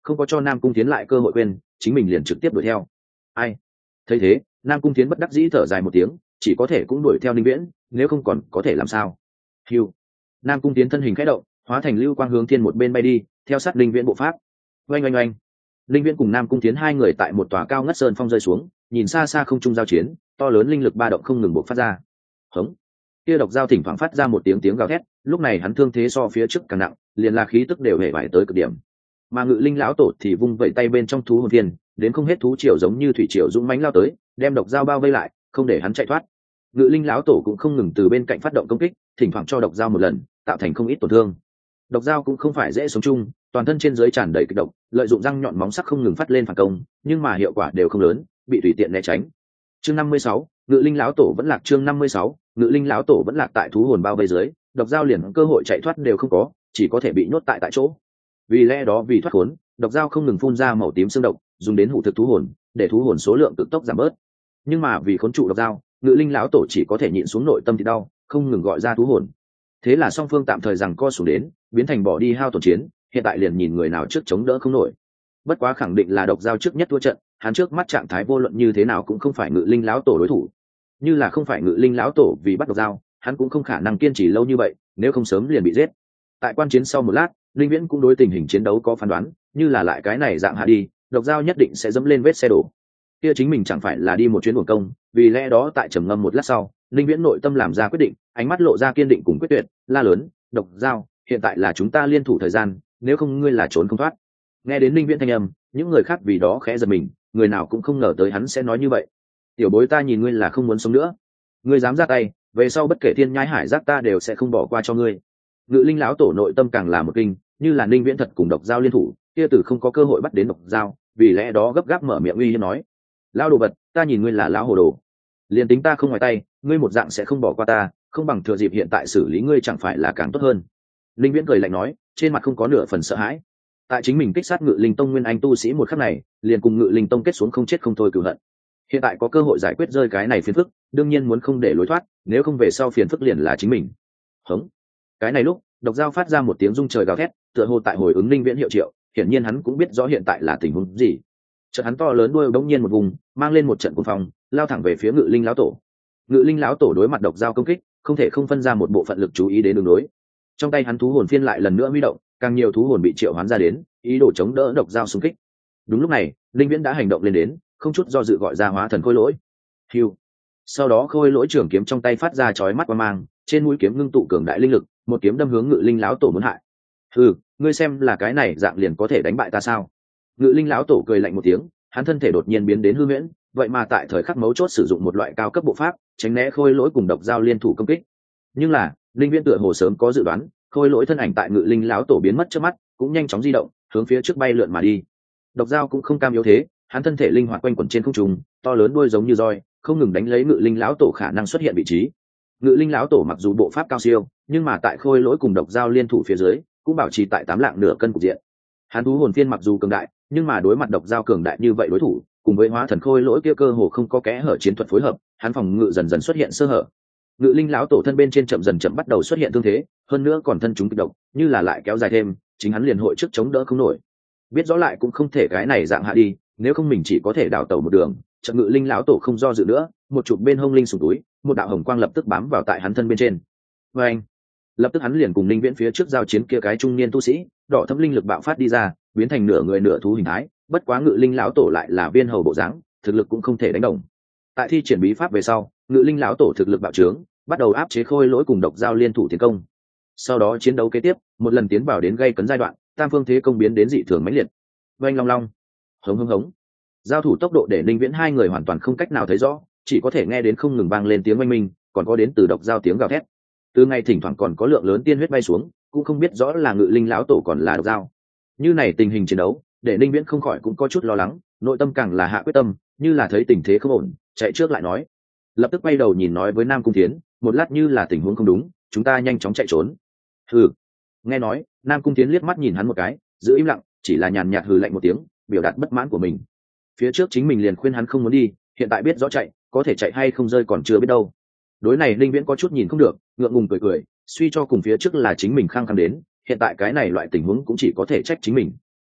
không có cho Nam Cung Thiến lại cơ hội quên, chính mình liền trực tiếp đuổi theo. Ai? Thấy thế, Nam Cung Thiến bất đắc dĩ thở dài một tiếng, chỉ có thể cũng đuổi theo Ninh Viễn, nếu không còn có thể làm sao? Hưu. Nam Cung Thiến thân hình khẽ động, hóa thành lưu quang hướng thiên một bên bay đi, theo sát Ninh Viễn bộ pháp. Oanh oanh oanh. Ninh Viễn cùng Nam Cung Thiến hai người tại một tòa cao ngất sơn phong rơi xuống, nhìn xa xa không trung giao chiến, to lớn linh lực ba động không ngừng bộc phát ra. Hống. Kia độc dao thỉnh thoảng phát ra một tiếng gào thét, lúc này hắn thương thế so phía trước càng nặng, liền là khí tức đều hề vải tới cực điểm. Mà Ngự Linh lão tổ thì vung vẩy tay bên trong thú hồn viên, đến không hết thú triều giống như thủy triều dũng mãnh lao tới, đem độc dao bao vây lại, không để hắn chạy thoát. Ngự Linh lão tổ cũng không ngừng từ bên cạnh phát động công kích, thỉnh thoảng cho độc dao một lần, tạo thành không ít tổn thương. Độc dao cũng không phải dễ sống chung, toàn thân trên dưới tràn đầy kịch độc, lợi dụng răng nhọn móng sắc không ngừng phát lên phản công, nhưng mà hiệu quả đều không lớn, bị tùy tiện né tránh. Chương 56, Ngự Linh lão tổ vẫn lạc. Chương 56, Ngự Linh lão tổ vẫn lạc tại thú hồn bao vây dưới, độc dao liền cơ hội chạy thoát đều không có, chỉ có thể bị nhốt tại chỗ. Vì lẽ đó vì thoát khốn, độc dao không ngừng phun ra màu tím xương độc, dùng đến hủ thực thú hồn, để thú hồn số lượng cực tốc giảm bớt. Nhưng mà vì khốn trụ độc dao, Ngự Linh lão tổ chỉ có thể nhịn xuống nội tâm thì đau, không ngừng gọi ra thú hồn. Thế là song phương tạm thời rằng co xuống đến, biến thành bỏ đi hao tổn chiến, hiện tại liền nhìn người nào trước chống đỡ không nổi. Bất quá khẳng định là độc dao trước nhất thua trận, hắn trước mắt trạng thái vô luận như thế nào cũng không phải Ngự Linh lão tổ đối thủ. Như là không phải Ngự Linh lão tổ vì bắt độc dao, hắn cũng không khả năng kiên trì lâu như vậy, nếu không sớm liền bị giết. Tại quan chiến sau một lát, Linh Viễn cũng đối tình hình chiến đấu có phán đoán, như là lại cái này dạng hạ đi, độc dao nhất định sẽ dẫm lên vết xe đổ. Kia chính mình chẳng phải là đi một chuyến uổng công, vì lẽ đó tại trầm ngâm một lát sau, Linh Viễn nội tâm làm ra quyết định, ánh mắt lộ ra kiên định cùng quyết tuyệt, la lớn, "Độc dao, hiện tại là chúng ta liên thủ thời gian, nếu không ngươi là trốn không thoát." Nghe đến Linh Viễn thanh âm, những người khác vì đó khẽ giật mình, người nào cũng không ngờ tới hắn sẽ nói như vậy. "Tiểu bối, ta nhìn ngươi là không muốn sống nữa, ngươi dám ra tay, về sau bất kể thiên nhai hải giác ta đều sẽ không bỏ qua cho ngươi." Ngự Linh lão tổ nội tâm càng là một kinh, như là Linh Viễn thật cùng độc dao liên thủ, kia tử không có cơ hội bắt đến độc dao, vì lẽ đó gấp gáp mở miệng uy hiếp nói, "Lão đồ vật, ta nhìn ngươi là lão hồ đồ, liền tính ta không ngoài tay, ngươi một dạng sẽ không bỏ qua ta, không bằng thừa dịp hiện tại xử lý ngươi chẳng phải là càng tốt hơn." Linh Viễn cười lạnh nói, trên mặt không có nửa phần sợ hãi. Tại chính mình kích sát Ngự Linh tông nguyên anh tu sĩ một khắc này, liền cùng Ngự Linh tông kết xuống không chết không thôi cửu hận. Hiện tại có cơ hội giải quyết rơi cái này phiền phức, đương nhiên muốn không để lối thoát, nếu không về sau phiền phức liền là chính mình. Hống. Cái này lúc, độc dao phát ra một tiếng rung trời gào thét, tựa hồ tại hồi ứng Linh Viễn hiệu triệu, hiển nhiên hắn cũng biết rõ hiện tại là tình huống gì. Chợt hắn to lớn đuôi bỗng nhiên một vùng, mang lên một trận cuồng phong, lao thẳng về phía Ngự Linh lão tổ. Ngự Linh lão tổ đối mặt độc dao công kích, không thể không phân ra một bộ phận lực chú ý đến đường đối. Trong tay hắn thú hồn phiên lại lần nữa huy động, càng nhiều thú hồn bị triệu hoán ra đến, ý đồ chống đỡ độc dao xung kích. Đúng lúc này, Linh Viễn đã hành động lên đến, không chút do dự gọi ra hóa thần khôi lỗi. Hưu. Sau đó khôi lỗi trường kiếm trong tay phát ra chói mắt quang mang, trên mũi kiếm ngưng tụ cường đại linh lực, một kiếm đâm hướng Ngự Linh lão tổ muốn hại. "Ừ, ngươi xem là cái này dạng liền có thể đánh bại ta sao?" Ngự Linh lão tổ cười lạnh một tiếng, hắn thân thể đột nhiên biến đến hư huyễn, vậy mà tại thời khắc mấu chốt sử dụng một loại cao cấp bộ pháp, tránh né khôi lỗi cùng độc dao liên thủ công kích. Nhưng là, Linh Viễn tựa hồ sớm có dự đoán, khôi lỗi thân ảnh tại Ngự Linh lão tổ biến mất trước mắt, cũng nhanh chóng di động, hướng phía trước bay lượn mà đi. Độc dao cũng không cam yếu thế, hắn thân thể linh hoạt quanh quẩn trên không trung, to lớn đuôi giống như roi, không ngừng đánh lấy Ngự Linh lão tổ khả năng xuất hiện vị trí. Ngự Linh lão tổ mặc dù bộ pháp cao siêu, nhưng mà tại khôi lỗi cùng độc dao liên thủ phía dưới, cũng bảo trì tại 8 lạng nửa cân cục diện. Hắn thú hồn phiên mặc dù cường đại, nhưng mà đối mặt độc dao cường đại như vậy đối thủ, cùng với hóa thần khôi lỗi kia cơ hồ không có kẽ hở chiến thuật phối hợp, hắn phòng ngự dần dần xuất hiện sơ hở. Ngự Linh lão tổ thân bên trên chậm bắt đầu xuất hiện thương thế, hơn nữa còn thân chúng kịch độc, như là lại kéo dài thêm, chính hắn liền hội trước chống đỡ không nổi. Biết rõ lại cũng không thể cái này dạng hạ đi, nếu không mình chỉ có thể đảo tẩu một đường. Chợt Ngự Linh lão tổ không do dự nữa, một chụp bên hông linh sủng túi, một đạo hồng quang lập tức bám vào tại hắn thân bên trên. Và anh, lập tức hắn liền cùng Linh Viễn phía trước giao chiến kia cái trung niên tu sĩ, đỏ thấm linh lực bạo phát đi ra, biến thành nửa người nửa thú hình thái. Bất quá Ngự Linh lão tổ lại là viên hầu bộ dáng, thực lực cũng không thể đánh đồng. Tại thi triển bí pháp về sau, Ngự Linh lão tổ thực lực bạo trướng, bắt đầu áp chế khôi lỗi cùng độc dao liên thủ tiến công. Sau đó chiến đấu kế tiếp, một lần tiến vào đến gây cấn giai đoạn, tam phương thế công biến đến dị thường mãnh liệt. Vang long long, hống hống hống. Giao thủ tốc độ để Linh Viễn hai người hoàn toàn không cách nào thấy rõ, chỉ có thể nghe đến không ngừng vang lên tiếng oanh minh, còn có đến từ độc dao tiếng gào thét. Từ ngày thỉnh thoảng còn có lượng lớn tiên huyết bay xuống, cũng không biết rõ là Ngự Linh lão tổ còn là độc dao. Như này tình hình chiến đấu, để Linh Viễn không khỏi cũng có chút lo lắng, nội tâm càng là hạ quyết tâm, như là thấy tình thế không ổn, chạy trước lại nói. Lập tức quay đầu nhìn nói với Nam Cung Thiến, một lát như là tình huống không đúng, chúng ta nhanh chóng chạy trốn. Hừ. Nghe nói, Nam Cung Thiến liếc mắt nhìn hắn một cái, giữ im lặng, chỉ là nhàn nhạt hừ lạnh một tiếng, biểu đạt bất mãn của mình. Phía trước chính mình liền khuyên hắn không muốn đi, hiện tại biết rõ chạy, có thể chạy hay không rơi còn chưa biết đâu. Đối này Linh Viễn có chút nhìn không được, ngượng ngùng cười cười, suy cho cùng phía trước là chính mình khăng khăng đến, hiện tại cái này loại tình huống cũng chỉ có thể trách chính mình.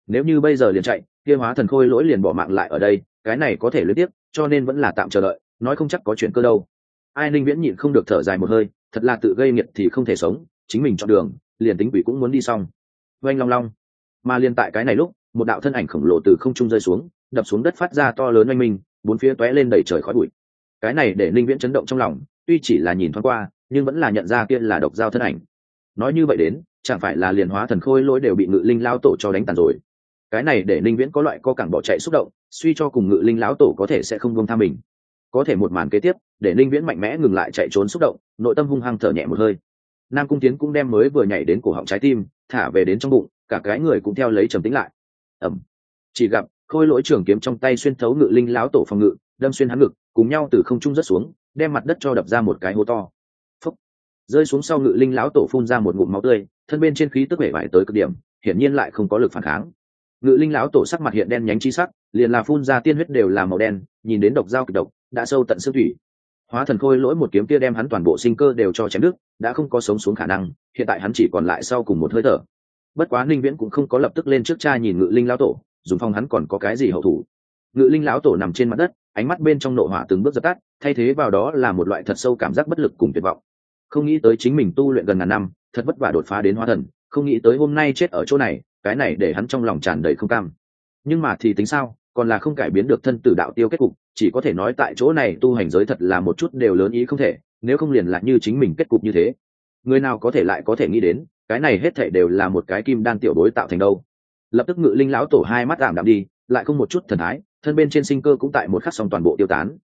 nếu như bây giờ liền chạy kia hóa thần khôi lỗi liền bỏ mạng lại ở đây, cái này có thể luyến tiếp, cho nên vẫn là tạm chờ đợi, nói không chắc có chuyện cơ đâu. Ai Ninh Viễn nhịn không được thở dài một hơi, thật là tự gây nghiệt thì không thể sống, chính mình chọn đường, liền tính quỷ cũng muốn đi xong. Oanh long long, mà liền tại cái này lúc, một đạo thân ảnh khổng lồ từ không trung rơi xuống, đập xuống đất phát ra to lớn oanh minh, bốn phía tóe lên đầy trời khói bụi. Cái này để Ninh Viễn chấn động trong lòng, tuy chỉ là nhìn thoáng qua, nhưng vẫn là nhận ra kia là độc giao thân ảnh. Nói như vậy đến, chẳng phải là liền hóa thần khôi lỗi đều bị Ngự Linh lão tổ cho đánh tàn rồi. Cái này để Ninh Viễn có loại co cẳng bỏ chạy xúc động, suy cho cùng Ngự Linh lão tổ có thể sẽ không buông tha mình. Có thể một màn kế tiếp để Ninh Viễn mạnh mẽ ngừng lại chạy trốn xúc động, nội tâm hung hăng thở nhẹ một hơi. Nam Cung Tiến cũng đem mới vừa nhảy đến cổ họng trái tim thả về đến trong bụng, cả cái người cũng theo lấy trầm tĩnh lại. Ầm. Chỉ gặp khôi lỗi trường kiếm trong tay xuyên thấu Ngự Linh lão tổ phòng ngự, đâm xuyên hắn ngực, cùng nhau từ không trung rớt xuống, đem mặt đất cho đập ra một cái hố to. Phúc. Rơi xuống sau Ngự Linh lão tổ phun ra một ngụm máu tươi, thân bên trên khí tức bể bại tới cực điểm, hiển nhiên lại không có lực phản kháng. Ngự Linh lão tổ sắc mặt hiện đen nhánh chi sắc, liền là phun ra tiên huyết đều là màu đen, nhìn đến độc dao kịch độc đã sâu tận xương thủy. Hóa thần khôi lỗi một kiếm kia đem hắn toàn bộ sinh cơ đều cho chém đứt, đã không có sống xuống khả năng, hiện tại hắn chỉ còn lại sau cùng một hơi thở. Bất quá Ninh Viễn cũng không có lập tức lên trước cha nhìn Ngự Linh lão tổ, dùng phong hắn còn có cái gì hậu thủ. Ngự Linh lão tổ nằm trên mặt đất, ánh mắt bên trong nộ hỏa từng bước dập tắt, thay thế vào đó là một loại thật sâu cảm giác bất lực cùng tuyệt vọng. Không nghĩ tới chính mình tu luyện gần ngàn năm, thật vất vả đột phá đến hóa thần, không nghĩ tới hôm nay chết ở chỗ này, cái này để hắn trong lòng tràn đầy không cam. Nhưng mà thì tính sao, còn là không cải biến được thân tử đạo tiêu kết cục, chỉ có thể nói tại chỗ này tu hành giới thật là một chút đều lớn ý không thể, nếu không liền là như chính mình kết cục như thế. Người nào có thể lại có thể nghĩ đến, cái này hết thảy đều là một cái kim đan tiểu bối tạo thành đâu. Lập tức Ngự Linh lão tổ hai mắt ảm đạm đi, lại không một chút thần thái, thân bên trên sinh cơ cũng tại một khắc xong toàn bộ tiêu tán.